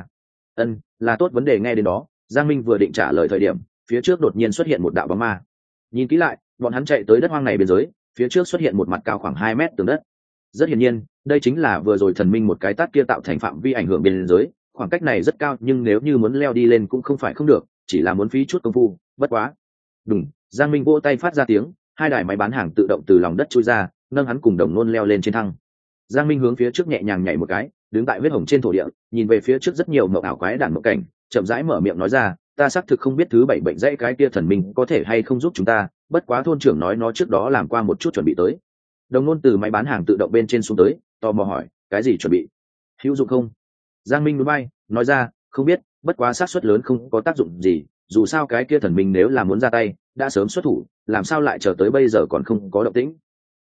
Là tốt vấn đề. Nghe đến đó Giang Minh vừa định trả lời thời điểm, phía trước đột nhiên xuất hiện một đạo bóng ma. Nhìn kỹ lại, bọn hắn chạy tới đất hoang này biên giới, phía trước xuất hiện một mặt cao khoảng 2 mét tường đất. Rất hiển nhiên đây chính là vừa rồi thần minh một cái tát kia tạo thành phạm vi ảnh hưởng biên giới. Khoảng cách này rất cao, nhưng nếu như muốn leo đi lên cũng không phải không được, chỉ là muốn phí chút công phu. Bất quá đùng, Giang Minh vỗ tay phát ra tiếng, hai đài máy bán hàng tự động từ lòng đất chui ra, nâng hắn cùng đồng nôn leo lên trên thăng. Giang Minh hướng phía trước nhẹ nhàng nhảy một cái, đứng tại huyết hồng trên thổ địa, nhìn về phía trước rất nhiều mộng ảo quái đản mộng cảnh, chậm rãi mở miệng nói ra, ta xác thực không biết thứ 7 bệnh dãy cái kia thần minh có thể hay không giúp chúng ta, bất quá thôn trưởng nói nó trước đó làm qua một chút chuẩn bị tới. Đồng Nôn từ máy bán hàng tự động bên trên xuống tới, tò mò hỏi, cái gì chuẩn bị? Hữu dụng không? Giang Minh núi bay, nói ra, không biết, bất quá xác suất lớn không có tác dụng gì, dù sao cái kia thần minh nếu là muốn ra tay, đã sớm xuất thủ, làm sao lại chờ tới bây giờ còn không có động tĩnh?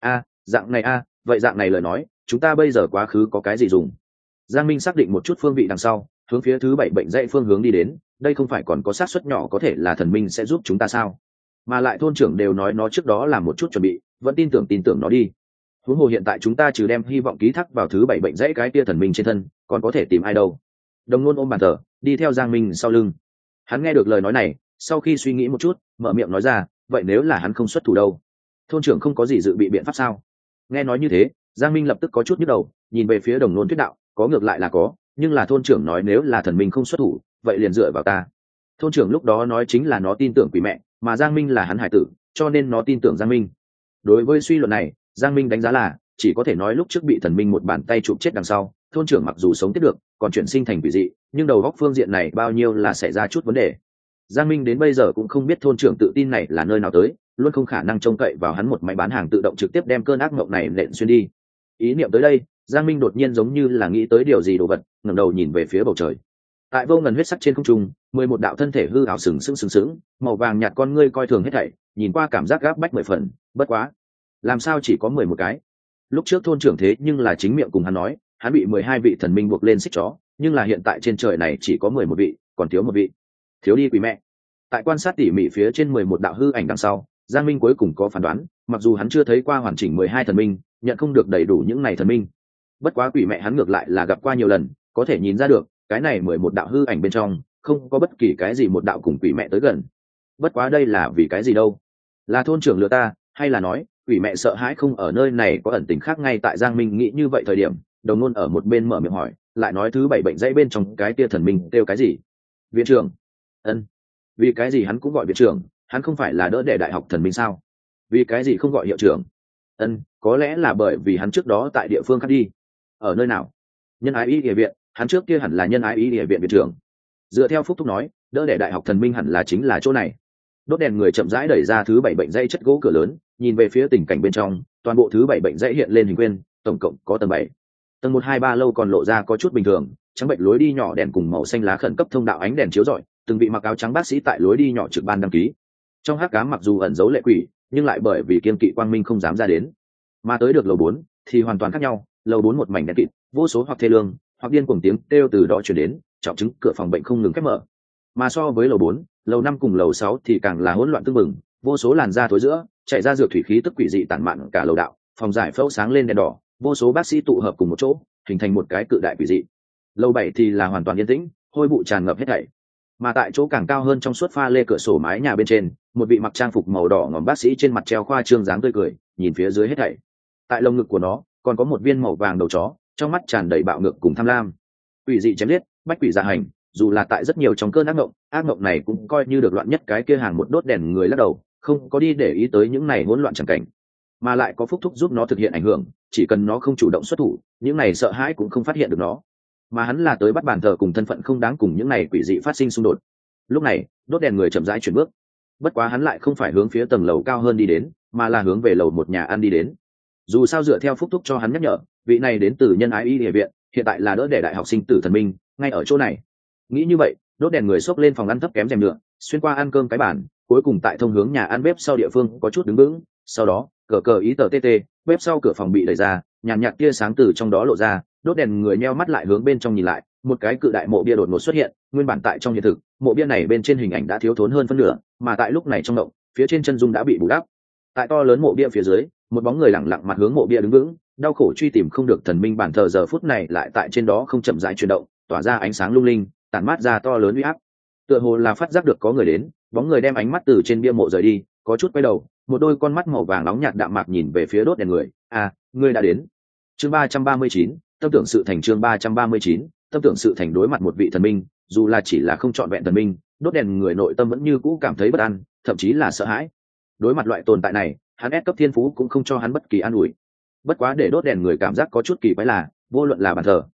Dạng này vậy dạng này lời nói, chúng ta bây giờ quá khứ có cái gì dùng? Giang Minh xác định một chút phương vị đằng sau, hướng phía thứ 7 bệnh dãy phương hướng đi đến, đây không phải còn có xác suất nhỏ có thể là thần minh sẽ giúp chúng ta sao? Mà lại thôn trưởng đều nói nó trước đó làm một chút chuẩn bị, vẫn tin tưởng nó đi. Huống hồ hiện tại chúng ta trừ đem hy vọng ký thác vào thứ 7 bệnh dãy cái tia thần minh trên thân, còn có thể tìm ai đâu? Đồng Nôn ôm bàn thờ, đi theo Giang Minh sau lưng. Hắn nghe được lời nói này, sau khi suy nghĩ một chút, mở miệng nói ra, vậy nếu là hắn không xuất thủ đâu? Thôn trưởng không có gì dự bị biện pháp sao? Nghe nói như thế, Giang Minh lập tức có chút nhức đầu, nhìn về phía Đồng Nôn thuyết đạo, có ngược lại là có, nhưng là thôn trưởng nói nếu là thần minh không xuất thủ, vậy liền dựa vào ta. Thôn trưởng lúc đó nói chính là nó tin tưởng quỷ mẹ, mà Giang Minh là hắn hải tử, cho nên nó tin tưởng Giang Minh. Đối với suy luận này, Giang Minh đánh giá là chỉ có thể nói lúc trước bị thần minh một bàn tay chụp chết đằng sau, thôn trưởng mặc dù sống tiếp được, còn chuyển sinh thành quỷ dị, nhưng đầu óc phương diện này bao nhiêu là xảy ra chút vấn đề. Giang Minh đến bây giờ cũng không biết thôn trưởng tự tin này là nơi nào tới, luôn không khả năng trông cậy vào hắn một máy bán hàng tự động trực tiếp đem cơn ác mộng này nện xuyên đi. Ý niệm tới đây, Giang Minh đột nhiên giống như là nghĩ tới điều gì đồ vật, ngẩng đầu nhìn về phía bầu trời. Tại vô ngần huyết sắc trên không trung, 11 đạo thân thể hư ảo sừng sững, màu vàng nhạt con ngươi coi thường hết thảy, nhìn qua cảm giác gáp bách 10 phần, bất quá, làm sao chỉ có 11 cái? Lúc trước thôn trưởng thế nhưng là chính miệng cùng hắn nói, hắn bị 12 vị thần minh buộc lên xích chó, nhưng là hiện tại trên trời này chỉ có 11 vị, còn thiếu một vị. Thiếu đi quỷ mẹ. Tại quan sát tỉ mỉ phía trên 11 đạo hư ảnh đằng sau, Giang Minh cuối cùng có phán đoán, mặc dù hắn chưa thấy qua hoàn chỉnh 12 thần minh, nhận không được đầy đủ những này thần minh. Bất quá quỷ mẹ hắn ngược lại là gặp qua nhiều lần, có thể nhìn ra được, cái này 11 đạo hư ảnh bên trong, không có bất kỳ cái gì một đạo cùng quỷ mẹ tới gần. Bất quá đây là vì cái gì đâu? Là thôn trưởng lừa ta, hay là nói, quỷ mẹ sợ hãi không ở nơi này có ẩn tình khác? Ngay tại Giang Minh nghĩ như vậy thời điểm, Đồng Nôn ở một bên mở miệng hỏi, lại nói thứ 7 bệnh dãy bên trong cái tia thần minh kêu cái gì? Viện trưởng. Ân. Vì cái gì hắn cũng gọi viện trưởng, hắn không phải là đỡ đẻ đại học thần minh sao? Vì cái gì không gọi hiệu trưởng? Ân, có lẽ là bởi vì hắn trước đó tại địa phương khác đi. Ở nơi nào? Nhân ái y địa viện, hắn trước kia hẳn là nhân ái y địa viện viện trưởng. Dựa theo Phúc Thúc nói, đỡ đẻ đại học thần minh hẳn là chính là chỗ này. Đốt đèn người chậm rãi đẩy ra thứ 7 bệnh dãy chất gỗ cửa lớn, nhìn về phía tình cảnh bên trong, toàn bộ thứ 7 bệnh dãy hiện lên hình quyên, tổng cộng có tầng 7. Tầng 1 2 3 lâu còn lộ ra có chút bình thường, trắng bệnh lối đi nhỏ đèn cùng màu xanh lá khẩn cấp thông đạo ánh đèn chiếu rọi, từng vị mặc áo trắng bác sĩ tại lối đi nhỏ trực ban đăng ký. Trong hắc ám mặc dù ẩn giấu lệ quỷ, nhưng lại bởi vì kiên kỵ quang minh không dám ra đến. Mà tới được lầu 4 thì hoàn toàn khác nhau, lầu 4 một mảnh đen kịt, vô số hoặc thê lương, hoặc điên cuồng tiếng kêu từ đó truyền đến, trọng chứng cửa phòng bệnh không ngừng khép mở. Mà so với lầu 4, lầu 5 cùng lầu 6 thì càng là hỗn loạn tương mừng, vô số làn da thối giữa, chạy ra dược thủy khí tức quỷ dị tản mạn cả lầu đạo, phòng giải phẫu sáng lên đèn đỏ, vô số bác sĩ tụ hợp cùng một chỗ, hình thành một cái cự đại quỷ dị. Lầu 7 thì là hoàn toàn yên tĩnh, hôi bụi tràn ngập hết thảy. Mà tại chỗ càng cao hơn trong suốt pha lê cửa sổ mái nhà bên trên, một vị mặc trang phục màu đỏ ngòm bác sĩ trên mặt treo khoa trương dáng tươi cười, nhìn phía dưới hết thảy. Tại lồng ngực của nó còn có một viên màu vàng đầu chó, trong mắt tràn đầy bạo ngược cùng tham lam. Quỷ dị chém liết, bách quỷ dạ hành, dù là tại rất nhiều trong cơn ác mộng này cũng coi như được loạn nhất cái kia hàng một đốt đèn người lắc đầu, không có đi để ý tới những này hỗn loạn chẳng cảnh, mà lại có Phúc Thúc giúp nó thực hiện ảnh hưởng, chỉ cần nó không chủ động xuất thủ, những này sợ hãi cũng không phát hiện được nó. Mà hắn là tới bắt bàn thờ cùng thân phận không đáng cùng những này quỷ dị phát sinh xung đột. Lúc này, đốt đèn người chậm rãi chuyển bước, bất quá hắn lại không phải hướng phía tầng lầu cao hơn đi đến, mà là hướng về lầu một nhà ăn đi đến. Dù sao dựa theo Phúc Thúc cho hắn nhắc nhở, vị này đến từ nhân ái y địa viện, hiện tại là đỡ đẻ đại học sinh tử thần minh, ngay ở chỗ này. Nghĩ như vậy, đốt đèn người xốc lên phòng ăn thấp kém rèm nhựa, xuyên qua ăn cơm cái bàn, cuối cùng tại thông hướng nhà ăn bếp sau địa phương có chút đứng vững. Sau đó, cờ ý tờ tê, bếp sau cửa phòng bị đẩy ra, nhàn nhạt tia sáng từ trong đó lộ ra. Đốt đèn người nheo mắt lại hướng bên trong nhìn lại, một cái cự đại mộ bia đột ngột xuất hiện. Nguyên bản tại trong hiện thực, mộ bia này bên trên hình ảnh đã thiếu thốn hơn phân nửa, mà tại lúc này trong động, phía trên chân dung đã bị bù đắp. Tại to lớn mộ bia phía dưới, một bóng người lẳng lặng mặt hướng mộ bia đứng vững, đau khổ truy tìm không được thần minh bản thờ giờ phút này lại tại trên đó không chậm rãi chuyển động, tỏa ra ánh sáng lung linh, tản mát ra to lớn uy áp. Tựa hồ là phát giác được có người đến, bóng người đem ánh mắt từ trên bia mộ rời đi, có chút quay đầu, một đôi con mắt màu vàng nóng nhạt đạm mạc nhìn về phía đốt đèn người. Ngươi đã đến. Chương 339, tâm tưởng sự thành. Chương 339, tâm tưởng sự thành. Đối mặt một vị thần minh, dù là chỉ là không chọn vẹn thần minh, đốt đèn người nội tâm vẫn như cũ cảm thấy bất an, thậm chí là sợ hãi. Đối mặt loại tồn tại này, hắn ép cấp thiên phú cũng không cho hắn bất kỳ an ủi. Bất quá để đốt đèn người cảm giác có chút kỳ quái là, vô luận là bàn thờ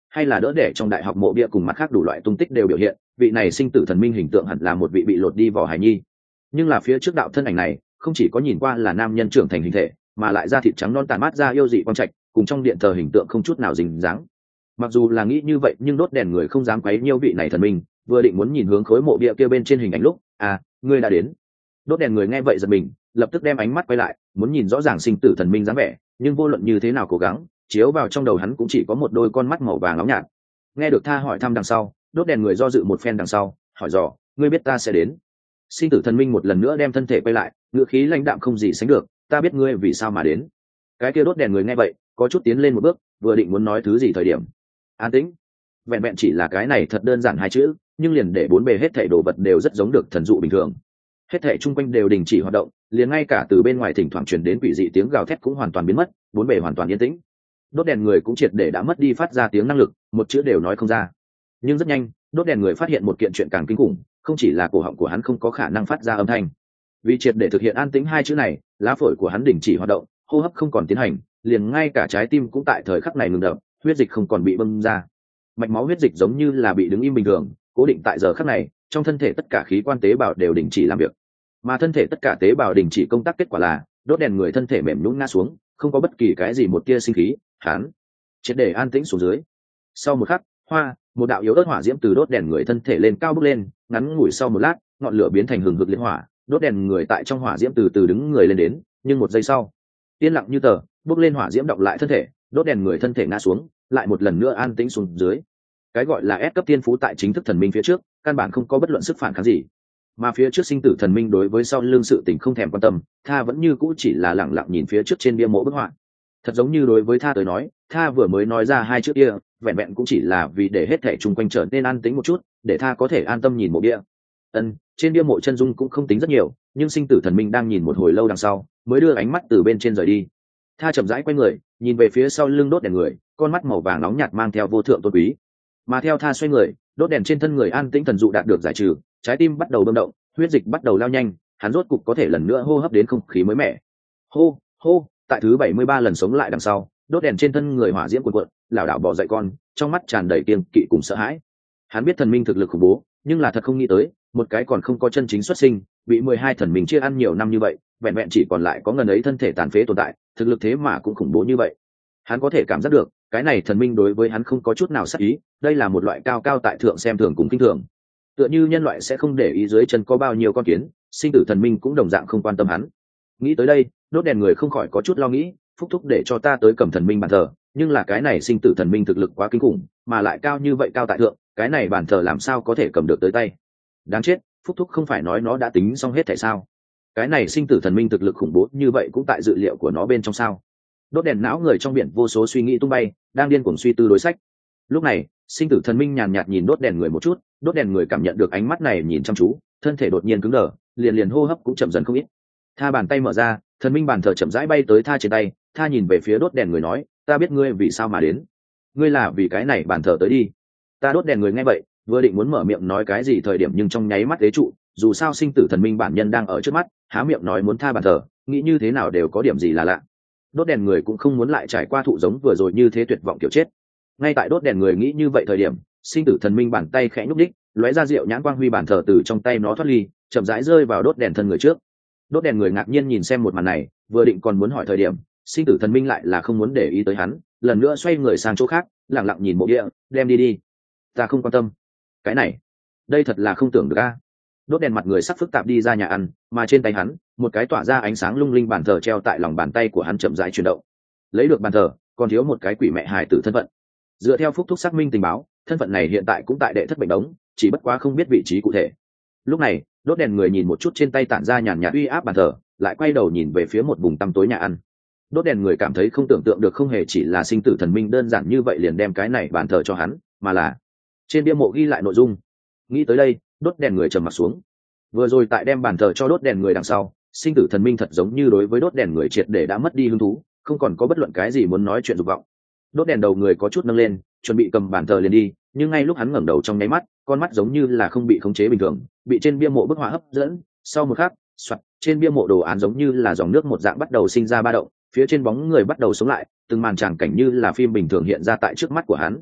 hay là đỡ để trong đại học mộ bia cùng mặt khác đủ loại tung tích đều biểu hiện vị này sinh tử thần minh hình tượng hẳn là một vị bị lột đi vỏ hài nhi. Nhưng là phía trước đạo thân ảnh này không chỉ có nhìn qua là nam nhân trưởng thành hình thể, mà lại da thịt trắng non tàn mát ra yêu dị quang trạch, cùng trong điện thờ hình tượng không chút nào dính dáng. Mặc dù là nghĩ như vậy nhưng đốt đèn người không dám quấy nhiêu vị này thần minh, vừa định muốn nhìn hướng khối mộ bia kia bên trên hình ảnh lúc, ngươi đã đến. Đốt đèn người nghe vậy giật mình, lập tức đem ánh mắt quay lại, muốn nhìn rõ ràng sinh tử thần minh dáng vẻ, nhưng vô luận như thế nào cố gắng, chiếu vào trong đầu hắn cũng chỉ có một đôi con mắt màu vàng nóng nhạt. Nghe được Tha hỏi thăm đằng sau, đốt đèn người do dự một phen đằng sau, hỏi dò, ngươi biết ta sẽ đến. Sinh tử thần minh một lần nữa đem thân thể quay lại, ngựa khí lãnh đạm không gì sánh được, ta biết ngươi vì sao mà đến. Cái kia đốt đèn người nghe vậy có chút tiến lên một bước, vừa định muốn nói thứ gì thời điểm an tĩnh. Vẹn vẹn chỉ là cái này thật đơn giản hai chữ, nhưng liền để bốn bề hết thảy đồ vật đều rất giống được thần dụ bình thường. Hết thảy chung quanh đều đình chỉ hoạt động, liền ngay cả từ bên ngoài thỉnh thoảng truyền đến quỷ dị tiếng gào thét cũng hoàn toàn biến mất, bốn bề hoàn toàn yên tĩnh. Đốt đèn người cũng triệt để đã mất đi phát ra tiếng năng lực, một chữ đều nói không ra. Nhưng rất nhanh, đốt đèn người phát hiện một kiện chuyện càng kinh khủng, không chỉ là cổ họng của hắn không có khả năng phát ra âm thanh. Vì triệt để thực hiện an tĩnh hai chữ này, lá phổi của hắn đình chỉ hoạt động, hô hấp không còn tiến hành, liền ngay cả trái tim cũng tại thời khắc này ngừng đập, huyết dịch không còn bị bơm ra. Mạch máu huyết dịch giống như là bị đứng im bình thường, cố định tại giờ khắc này, trong thân thể tất cả khí quan tế bào đều đình chỉ làm việc. Mà thân thể tất cả tế bào đình chỉ công tác kết quả là, đốt đèn người thân thể mềm nhũn ngã xuống, không có bất kỳ cái gì một tia sinh khí, hắn triệt để an tĩnh xuống dưới. Sau một khắc, một đạo yếu ớt hỏa diễm từ đốt đèn người thân thể lên cao bốc lên, ngắn ngủi sau một lát, ngọn lửa biến thành hừng hực liệt hỏa, đốt đèn người tại trong hỏa diễm từ từ đứng người lên đến, nhưng một giây sau, yên lặng như tờ, bốc lên hỏa diễm động lại thân thể, đốt đèn người thân thể ngã xuống, lại một lần nữa an tĩnh xuống dưới. Cái gọi là S cấp tiên phú tại chính thức thần minh phía trước, căn bản không có bất luận sức phản kháng gì. Mà phía trước sinh tử thần minh đối với sau lưng sự tình không thèm quan tâm, Tha vẫn như cũ chỉ là lẳng lặng nhìn phía trước trên bia mộ bức họa. Thật giống như đối với Tha tới nói, Tha vừa mới nói ra hai chữ kia, vẹn vẹn cũng chỉ là vì để hết thảy chung quanh trở nên an tĩnh một chút, để Tha có thể an tâm nhìn mộ bia. Trên bia mộ chân dung cũng không tính rất nhiều, nhưng sinh tử thần minh đang nhìn một hồi lâu đằng sau, mới đưa ánh mắt từ bên trên rời đi. Tha chậm rãi quay người, nhìn về phía sau lưng đốt đèn người, con mắt màu vàng nóng nhạt mang theo vô thượng tôn quý. Mà theo Tha xoay người, đốt đèn trên thân người an tĩnh thần dụ đạt được giải trừ, trái tim bắt đầu bơm động, huyết dịch bắt đầu lao nhanh, hắn rốt cục có thể lần nữa hô hấp đến không khí mới mẻ. Hô, tại thứ 73 lần sống lại đằng sau, đốt đèn trên thân người hỏa diễm cuộn cuộn, lảo đảo bò dậy con, trong mắt tràn đầy kiêng kỵ cùng sợ hãi. Hắn biết thần minh thực lực khủng bố, nhưng là thật không nghĩ tới, một cái còn không có chân chính xuất sinh, bị 12 thần minh chia ăn nhiều năm như vậy, vẹn vẹn chỉ còn lại có ngần ấy thân thể tàn phế tồn tại, thực lực thế mà cũng khủng bố như vậy. Hắn có thể cảm giác được, cái này thần minh đối với hắn không có chút nào sát ý, đây là một loại cao cao tại thượng xem thường cùng kinh thường. Tựa như nhân loại sẽ không để ý dưới chân có bao nhiêu con kiến, sinh tử thần minh cũng đồng dạng không quan tâm hắn. Nghĩ tới đây, đốt đèn người không khỏi có chút lo nghĩ, phúc thúc để cho ta tới cầm thần minh bàn thờ, nhưng là cái này sinh tử thần minh thực lực quá kinh khủng, mà lại cao như vậy cao tại thượng, cái này bàn thờ làm sao có thể cầm được tới tay. Đáng chết, phúc thúc không phải nói nó đã tính xong hết tại sao? Cái này sinh tử thần minh thực lực khủng bố như vậy cũng tại dự liệu của nó bên trong sao? Đốt đèn não người trong biển vô số suy nghĩ tung bay, đang điên cuồng suy tư đối sách. Lúc này, sinh tử thần minh nhàn nhạt nhìn đốt đèn người một chút, đốt đèn người cảm nhận được ánh mắt này nhìn chăm chú, thân thể đột nhiên cứng đờ, liền hô hấp cũng chậm dần không ít. Tha bàn tay mở ra, thần minh bàn thờ chậm rãi bay tới Tha trên tay, Tha nhìn về phía đốt đèn người nói, ta biết ngươi vì sao mà đến, ngươi là vì cái này bàn thờ tới đi. Ta đốt đèn người nghe vậy, vừa định muốn mở miệng nói cái gì thời điểm nhưng trong nháy mắt ế trụ, dù sao sinh tử thần minh bản nhân đang ở trước mắt, há miệng nói muốn Tha bàn thờ, nghĩ như thế nào đều có điểm gì là lạ. Đốt đèn người cũng không muốn lại trải qua thụ giống vừa rồi như thế tuyệt vọng kiểu chết. Ngay tại đốt đèn người nghĩ như vậy thời điểm, sinh tử thần minh bàn tay khẽ nhúc đích, lóe ra rượu nhãn quang huy bàn thờ từ trong tay nó thoát ly, chậm rãi rơi vào đốt đèn thân người trước. Đốt đèn người ngạc nhiên nhìn xem một màn này, vừa định còn muốn hỏi thời điểm, sinh tử thần minh lại là không muốn để ý tới hắn, lần nữa xoay người sang chỗ khác, lặng lặng nhìn mộ địa, đem đi, ta không quan tâm. Cái này, đây thật là không tưởng được a. Đốt đèn mặt người sắc phức tạp đi ra nhà ăn, mà trên tay hắn, một cái tỏa ra ánh sáng lung linh bàn thờ treo tại lòng bàn tay của hắn chậm rãi chuyển động. Lấy được bàn thờ, còn thiếu một cái quỷ mẹ hài tử thân phận. Dựa theo phúc thúc xác minh tình báo, thân phận này hiện tại cũng tại đệ thất bệnh đống, chỉ bất quá không biết vị trí cụ thể. Lúc này, đốt đèn người nhìn một chút trên tay tản ra nhàn nhạt uy áp bàn thờ, lại quay đầu nhìn về phía một vùng tăm tối nhà ăn. Đốt đèn người cảm thấy không tưởng tượng được, không hề chỉ là sinh tử thần minh đơn giản như vậy liền đem cái này bàn thờ cho hắn, mà là trên bia mộ ghi lại nội dung. Nghĩ tới đây, đốt đèn người trầm mặt xuống. Vừa rồi tại đem bàn thờ cho đốt đèn người đằng sau, sinh tử thần minh thật giống như đối với đốt đèn người triệt để đã mất đi hứng thú, không còn có bất luận cái gì muốn nói chuyện dục vọng. Đốt đèn đầu người có chút nâng lên, chuẩn bị cầm bàn thờ liền đi, nhưng ngay lúc hắn ngẩng đầu trong nháy mắt, con mắt giống như là không bị khống chế bình thường, bị trên bia mộ bức họa hấp dẫn. Sau một khắc, soạt, trên bia mộ đồ án giống như là dòng nước một dạng bắt đầu sinh ra ba động, phía trên bóng người bắt đầu sống lại, từng màn tràng cảnh như là phim bình thường hiện ra tại trước mắt của hắn.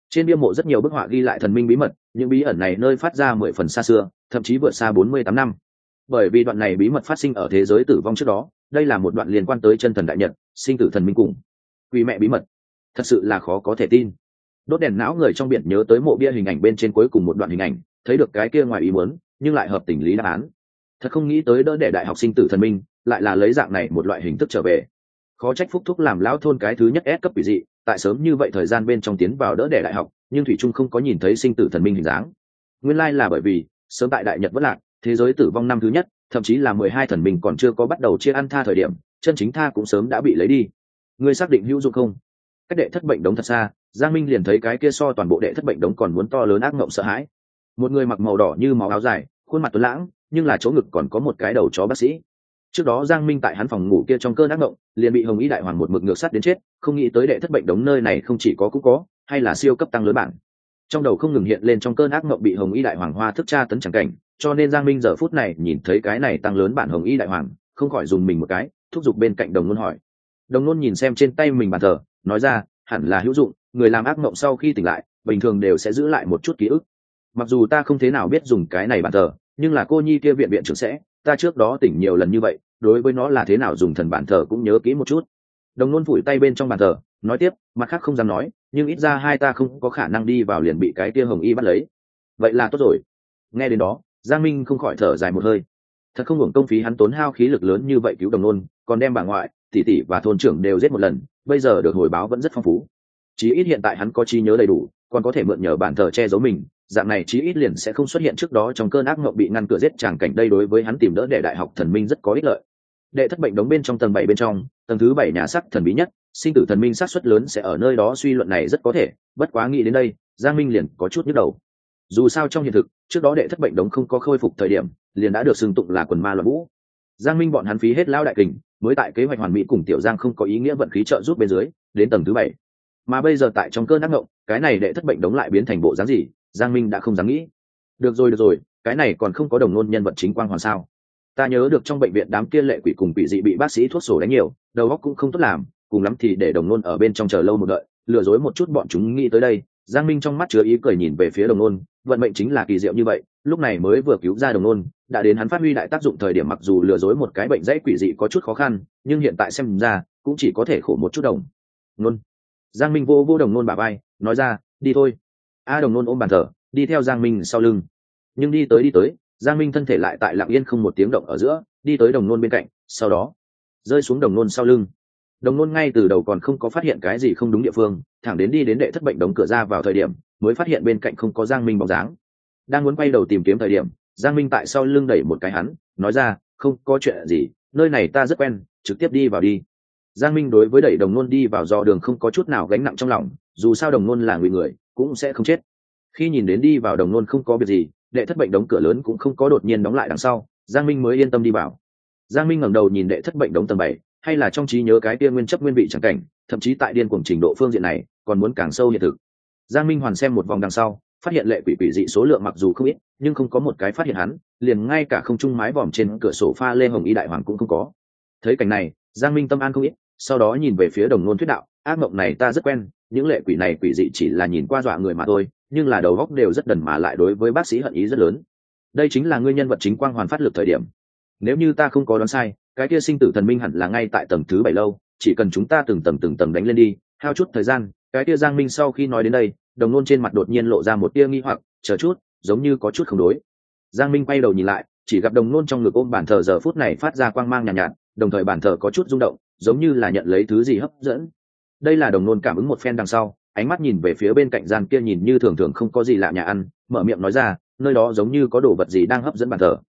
Trên bia mộ rất nhiều bức họa ghi lại thần minh bí mật, những bí ẩn này nơi phát ra 10 phần xa xưa, thậm chí vượt xa 48 năm. Bởi vì đoạn này bí mật phát sinh ở thế giới tử vong trước đó, đây là một đoạn liên quan tới chân thần đại nhật, sinh tử thần minh cùng quỷ mẹ bí mật. Thật sự là khó có thể tin. Đốt đèn não người trong biển nhớ tới mộ bia hình ảnh bên trên cuối cùng một đoạn hình ảnh, thấy được cái kia ngoài ý muốn, nhưng lại hợp tình lý đáp án. Thật không nghĩ tới đỡ để đại học sinh tử thần minh, lại là lấy dạng này một loại hình thức trở về. Khó trách Phúc Thúc làm lão thôn cái thứ nhất S cấp quỷ dị, tại sớm như vậy thời gian bên trong tiến vào đỡ để đại học, nhưng thủy trung không có nhìn thấy sinh tử thần minh hình dáng. Nguyên lai là bởi vì sớm tại đại nhật vất lạc, thế giới tử vong năm thứ nhất, thậm chí là 12 thần minh còn chưa có bắt đầu chia ăn tha thời điểm, chân chính tha cũng sớm đã bị lấy đi. Ngươi xác định hữu dụng không? Cách đệ thất bệnh đống thật xa, Giang Minh liền thấy cái kia so toàn bộ đệ thất bệnh đống còn muốn to lớn ác mộng sợ hãi. Một người mặc màu đỏ như máu áo dài, khuôn mặt tuấn lãng, nhưng là chỗ ngực còn có một cái đầu chó bác sĩ. Trước đó Giang Minh tại hắn phòng ngủ kia trong cơn ác mộng, liền bị Hồng Y đại hoàng một mực ngược sát đến chết, không nghĩ tới đệ thất bệnh đống nơi này không chỉ có cũng có, hay là siêu cấp tăng lớn bản. Trong đầu không ngừng hiện lên trong cơn ác mộng bị Hồng Y đại hoàng hoa thức tra tấn chẳng cảnh, cho nên Giang Minh giờ phút này nhìn thấy cái này tăng lớn bản Hồng Y đại hoàng, không khỏi dùng mình một cái, thúc giục bên cạnh Đồng Nôn hỏi. Đồng Nôn nhìn xem trên tay mình bàn thờ, nói ra, hẳn là hữu dụng, người làm ác mộng sau khi tỉnh lại, bình thường đều sẽ giữ lại một chút ký ức. Mặc dù ta không thế nào biết dùng cái này bàn thờ, nhưng là cô nhi kia viện viện trưởng sẽ, ta trước đó tỉnh nhiều lần như vậy, đối với nó là thế nào dùng thần bàn thờ cũng nhớ kỹ một chút. Đồng Nôn phủi tay bên trong bàn thờ, nói tiếp, mặt khác không dám nói, nhưng ít ra hai ta không có khả năng đi vào liền bị cái kia Hồng Y bắt lấy. Vậy là tốt rồi. Nghe đến đó, Giang Minh không khỏi thở dài một hơi. Thật không hưởng công phí hắn tốn hao khí lực lớn như vậy cứu Đồng Nôn, còn đem bà ngoại, tỷ tỷ và thôn trưởng đều giết một lần, bây giờ được hồi báo vẫn rất phong phú. Chí ít hiện tại hắn có trí nhớ đầy đủ, còn có thể mượn nhờ bản thờ che giấu mình, dạng này chí ít liền sẽ không xuất hiện trước đó trong cơn ác mộng bị ngăn cửa giết tràng cảnh. Đây đối với hắn tìm đỡ để đại học thần minh rất có ích lợi. Đệ thất bệnh đống bên trong tầng 7 bên trong, tầng thứ 7 nhà sắc thần bí nhất, sinh tử thần minh xác suất lớn sẽ ở nơi đó, suy luận này rất có thể, bất quá nghĩ đến đây, Giang Minh liền có chút nhức đầu. Dù sao trong hiện thực, trước đó đệ thất bệnh đống không có khôi phục thời điểm, liền đã được xưng tụng là quần ma loạn vũ. Giang Minh bọn hắn phí hết lao đại kình, mới tại kế hoạch hoàn mỹ cùng Tiểu Giang không có ý nghĩa vận khí trợ giúp bên dưới, đến tầng thứ 7. Mà bây giờ tại trong cơn ác mộng, cái này đệ thất bệnh đống lại biến thành bộ dáng gì, Giang Minh đã không dám nghĩ. Được rồi, cái này còn không có Đồng Nôn nhân vật chính quang hoàn sao? Ta nhớ được trong bệnh viện đám kia lệ quỷ cùng quỷ dị bị bác sĩ thuốc sổ đánh nhiều, đầu óc cũng không tốt làm, cùng lắm thì để Đồng Nôn ở bên trong chờ lâu một đợi, lừa dối một chút bọn chúng. Nghĩ tới đây, Giang Minh trong mắt chứa ý cười nhìn về phía Đồng Nôn, vận mệnh chính là kỳ diệu như vậy, lúc này mới vừa cứu ra Đồng Nôn, đã đến hắn phát huy đại tác dụng thời điểm. Mặc dù lừa dối một cái bệnh dãy quỷ dị có chút khó khăn, nhưng hiện tại xem ra cũng chỉ có thể khổ một chút. Đồng Nôn. Giang Minh vô Đồng Nôn bả vai, nói ra, đi thôi. Đồng Nôn ôm bàn thờ, đi theo Giang Minh sau lưng. Nhưng đi tới, Giang Minh thân thể lại tại lặng yên không một tiếng động ở giữa, đi tới Đồng Nôn bên cạnh, sau đó rơi xuống Đồng Nôn sau lưng. Đồng Nôn ngay từ đầu còn không có phát hiện cái gì không đúng địa phương, thẳng đến đi đến đệ thất bệnh đống cửa ra vào thời điểm, mới phát hiện bên cạnh không có Giang Minh bóng dáng. Đang muốn quay đầu tìm kiếm thời điểm, Giang Minh tại sau lưng đẩy một cái hắn, nói ra, không có chuyện gì, nơi này ta rất quen, trực tiếp đi vào đi. Giang Minh đối với đẩy Đồng Nôn đi vào do đường không có chút nào gánh nặng trong lòng, dù sao Đồng Nôn là người cũng sẽ không chết. Khi nhìn đến đi vào Đồng Nôn không có việc gì, đệ thất bệnh đống cửa lớn cũng không có đột nhiên đóng lại đằng sau, Giang Minh mới yên tâm đi vào. Giang Minh ngẩng đầu nhìn đệ thất bệnh đống tầng 7, hay là trong trí nhớ cái kia nguyên chấp nguyên vị chẳng cảnh, thậm chí tại điên cuồng trình độ phương diện này còn muốn càng sâu hiện thực. Giang Minh hoàn xem một vòng đằng sau, phát hiện lệ quỷ dị số lượng mặc dù không ít, nhưng không có một cái phát hiện hắn, liền ngay cả không trung mái vòm trên cửa sổ pha lê Hồng Y đại hoàng cũng không có. Thấy cảnh này, Giang Minh tâm an không ít, sau đó nhìn về phía Đồng Nôn thuyết đạo, ác mộng này ta rất quen, những lệ quỷ này quỷ dị chỉ là nhìn qua dọa người mà thôi, nhưng là đầu óc đều rất đần, mà lại đối với bác sĩ hận ý rất lớn. Đây chính là ngươi nhân vật chính quang hoàn phát lực thời điểm. Nếu như ta không có đoán sai, cái kia sinh tử thần minh hẳn là ngay tại tầng thứ 7 lâu, chỉ cần chúng ta từng tầng đánh lên đi, hao chút thời gian. Cái kia Giang Minh sau khi nói đến đây, Đồng Nôn trên mặt đột nhiên lộ ra một tia nghi hoặc, chờ chút, giống như có chút không đối. Giang Minh quay đầu nhìn lại, chỉ gặp Đồng Nôn trong ngực ôm bàn thờ giờ phút này phát ra quang mang nhàn nhạt, đồng thời bàn thờ có chút rung động, giống như là nhận lấy thứ gì hấp dẫn. Đây là Đồng Nôn cảm ứng một phen đằng sau, ánh mắt nhìn về phía bên cạnh gian kia nhìn như thường không có gì lạ nhà ăn, mở miệng nói ra, nơi đó giống như có đồ vật gì đang hấp dẫn bàn thờ.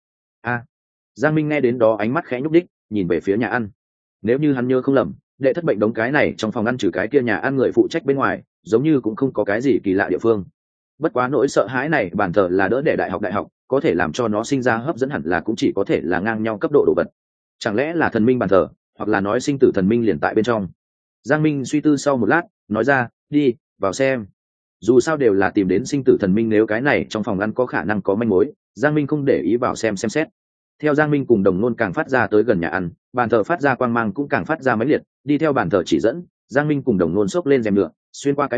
Giang Minh nghe đến đó ánh mắt khẽ nhúc đích, nhìn về phía nhà ăn. Nếu như hắn nhớ không lầm, đệ thất bệnh đống cái này trong phòng ăn trừ cái kia nhà ăn người phụ trách bên ngoài, giống như cũng không có cái gì kỳ lạ địa phương. Bất quá nỗi sợ hãi này bàn thờ là đỡ để đại học, có thể làm cho nó sinh ra hấp dẫn hẳn là cũng chỉ có thể là ngang nhau cấp độ đồ vật. Chẳng lẽ là thần minh bàn thờ, hoặc là nói sinh tử thần minh liền tại bên trong. Giang Minh suy tư sau một lát, nói ra, đi vào xem. Dù sao đều là tìm đến sinh tử thần minh, nếu cái này trong phòng ăn có khả năng có manh mối, Giang Minh không để ý vào xem xét. Theo Giang Minh cùng Đồng Nôn càng phát ra tới gần nhà ăn, bàn thờ phát ra quang mang cũng càng phát ra mãnh liệt, đi theo bàn thờ chỉ dẫn, Giang Minh cùng Đồng Nôn xốc lên rèm nhựa, xuyên qua cái bàn,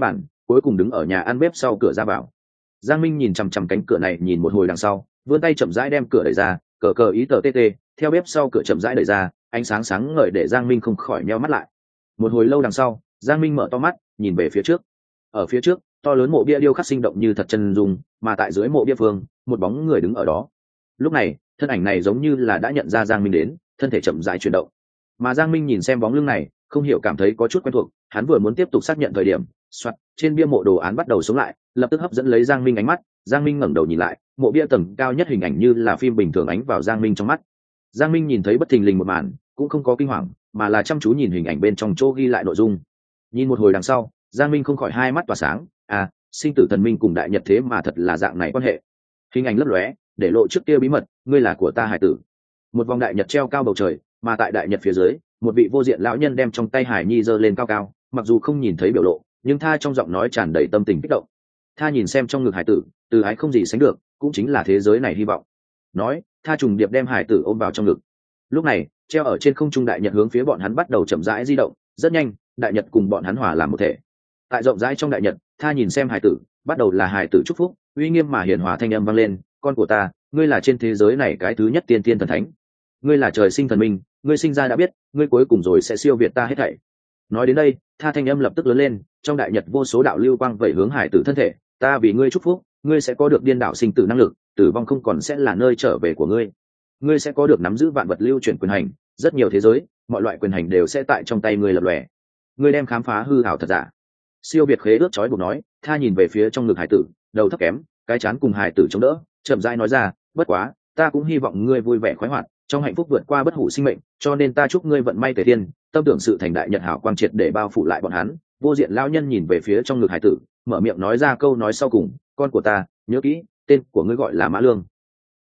cuối cùng đứng ở nhà ăn bếp sau cửa ra vào. Giang Minh nhìn chằm chằm cánh cửa này nhìn một hồi đằng sau, vươn tay chậm rãi đem cửa đẩy ra, cờ cờ ý tờ tê, theo bếp sau cửa chậm rãi đẩy ra, ánh sáng sáng ngời để Giang Minh không khỏi nheo mắt lại. Một hồi lâu đằng sau, Giang Minh mở to mắt nhìn về phía trước. Ở phía trước, to lớn mộ bia điêu khắc sinh động như thật chân dung, mà tại dưới mộ bia phương, một bóng người đứng ở đó. Lúc này, thân ảnh này giống như là đã nhận ra Giang Minh đến, thân thể chậm rãi chuyển động. Mà Giang Minh nhìn xem bóng lưng này, không hiểu cảm thấy có chút quen thuộc, hắn vừa muốn tiếp tục xác nhận thời điểm, soạt, trên bia mộ đồ án bắt đầu sống lại, lập tức hấp dẫn lấy Giang Minh ánh mắt. Giang Minh ngẩng đầu nhìn lại, mộ bia tầng cao nhất hình ảnh như là phim bình thường ánh vào Giang Minh trong mắt. Giang Minh nhìn thấy bất thình lình một màn, cũng không có kinh hoàng, mà là chăm chú nhìn hình ảnh bên trong chỗ ghi lại nội dung. Nhìn một hồi đằng sau, Giang Minh không khỏi hai mắt tỏa sáng, à, sinh tử thần minh cùng đại nhật thế mà thật là dạng này quan hệ. Hình ảnh lấp lóe, để lộ trước kia bí mật, ngươi là của ta hải tử. Một vòng đại nhật treo cao bầu trời, mà tại đại nhật phía dưới, một vị vô diện lão nhân đem trong tay hải nhi giơ lên cao cao, mặc dù không nhìn thấy biểu lộ, nhưng Tha trong giọng nói tràn đầy tâm tình kích động. Tha nhìn xem trong ngực hải tử, từ ái không gì sánh được, cũng chính là thế giới này hy vọng. Nói, Tha trùng điệp đem hải tử ôm vào trong ngực. Lúc này, treo ở trên không trung đại nhật hướng phía bọn hắn bắt đầu chậm rãi di động, rất nhanh, đại nhật cùng bọn hắn hòa làm một thể. Tại rộng rãi trong đại nhật, Tha nhìn xem hải tử, bắt đầu là hải tử chúc phúc, uy nghiêm mà hiền hòa thanh âm vang lên, con của ta, ngươi là trên thế giới này cái thứ nhất tiên tiên thần thánh, ngươi là trời sinh thần minh, ngươi sinh ra đã biết, ngươi cuối cùng rồi sẽ siêu việt ta hết thảy. Nói đến đây, Tha thanh âm lập tức lớn lên, trong đại nhật vô số đạo lưu quang vẩy hướng hải tử thân thể, ta vì ngươi chúc phúc, ngươi sẽ có được điên đảo sinh tử năng lực, tử vong không còn sẽ là nơi trở về của ngươi. Ngươi sẽ có được nắm giữ vạn vật lưu chuyển quyền hành, rất nhiều thế giới, mọi loại quyền hành đều sẽ tại trong tay ngươi lập lòe. Ngươi đem khám phá hư ảo thật giả. Siêu việt khế ước chói buộc nói, Tha nhìn về phía trong ngực hải tử, đầu thấp kém, cái chán cùng hải tử chống đỡ, chậm rãi nói ra, bất quá, ta cũng hy vọng ngươi vui vẻ khoái hoạt, trong hạnh phúc vượt qua bất hủ sinh mệnh, cho nên ta chúc ngươi vận may tề thiên, tâm tưởng sự thành đại nhật hảo quang triệt để bao phủ lại bọn hắn. Vô diện lão nhân nhìn về phía trong ngực hải tử, mở miệng nói ra câu nói sau cùng, con của ta, nhớ kỹ, tên của ngươi gọi là Mã Lương.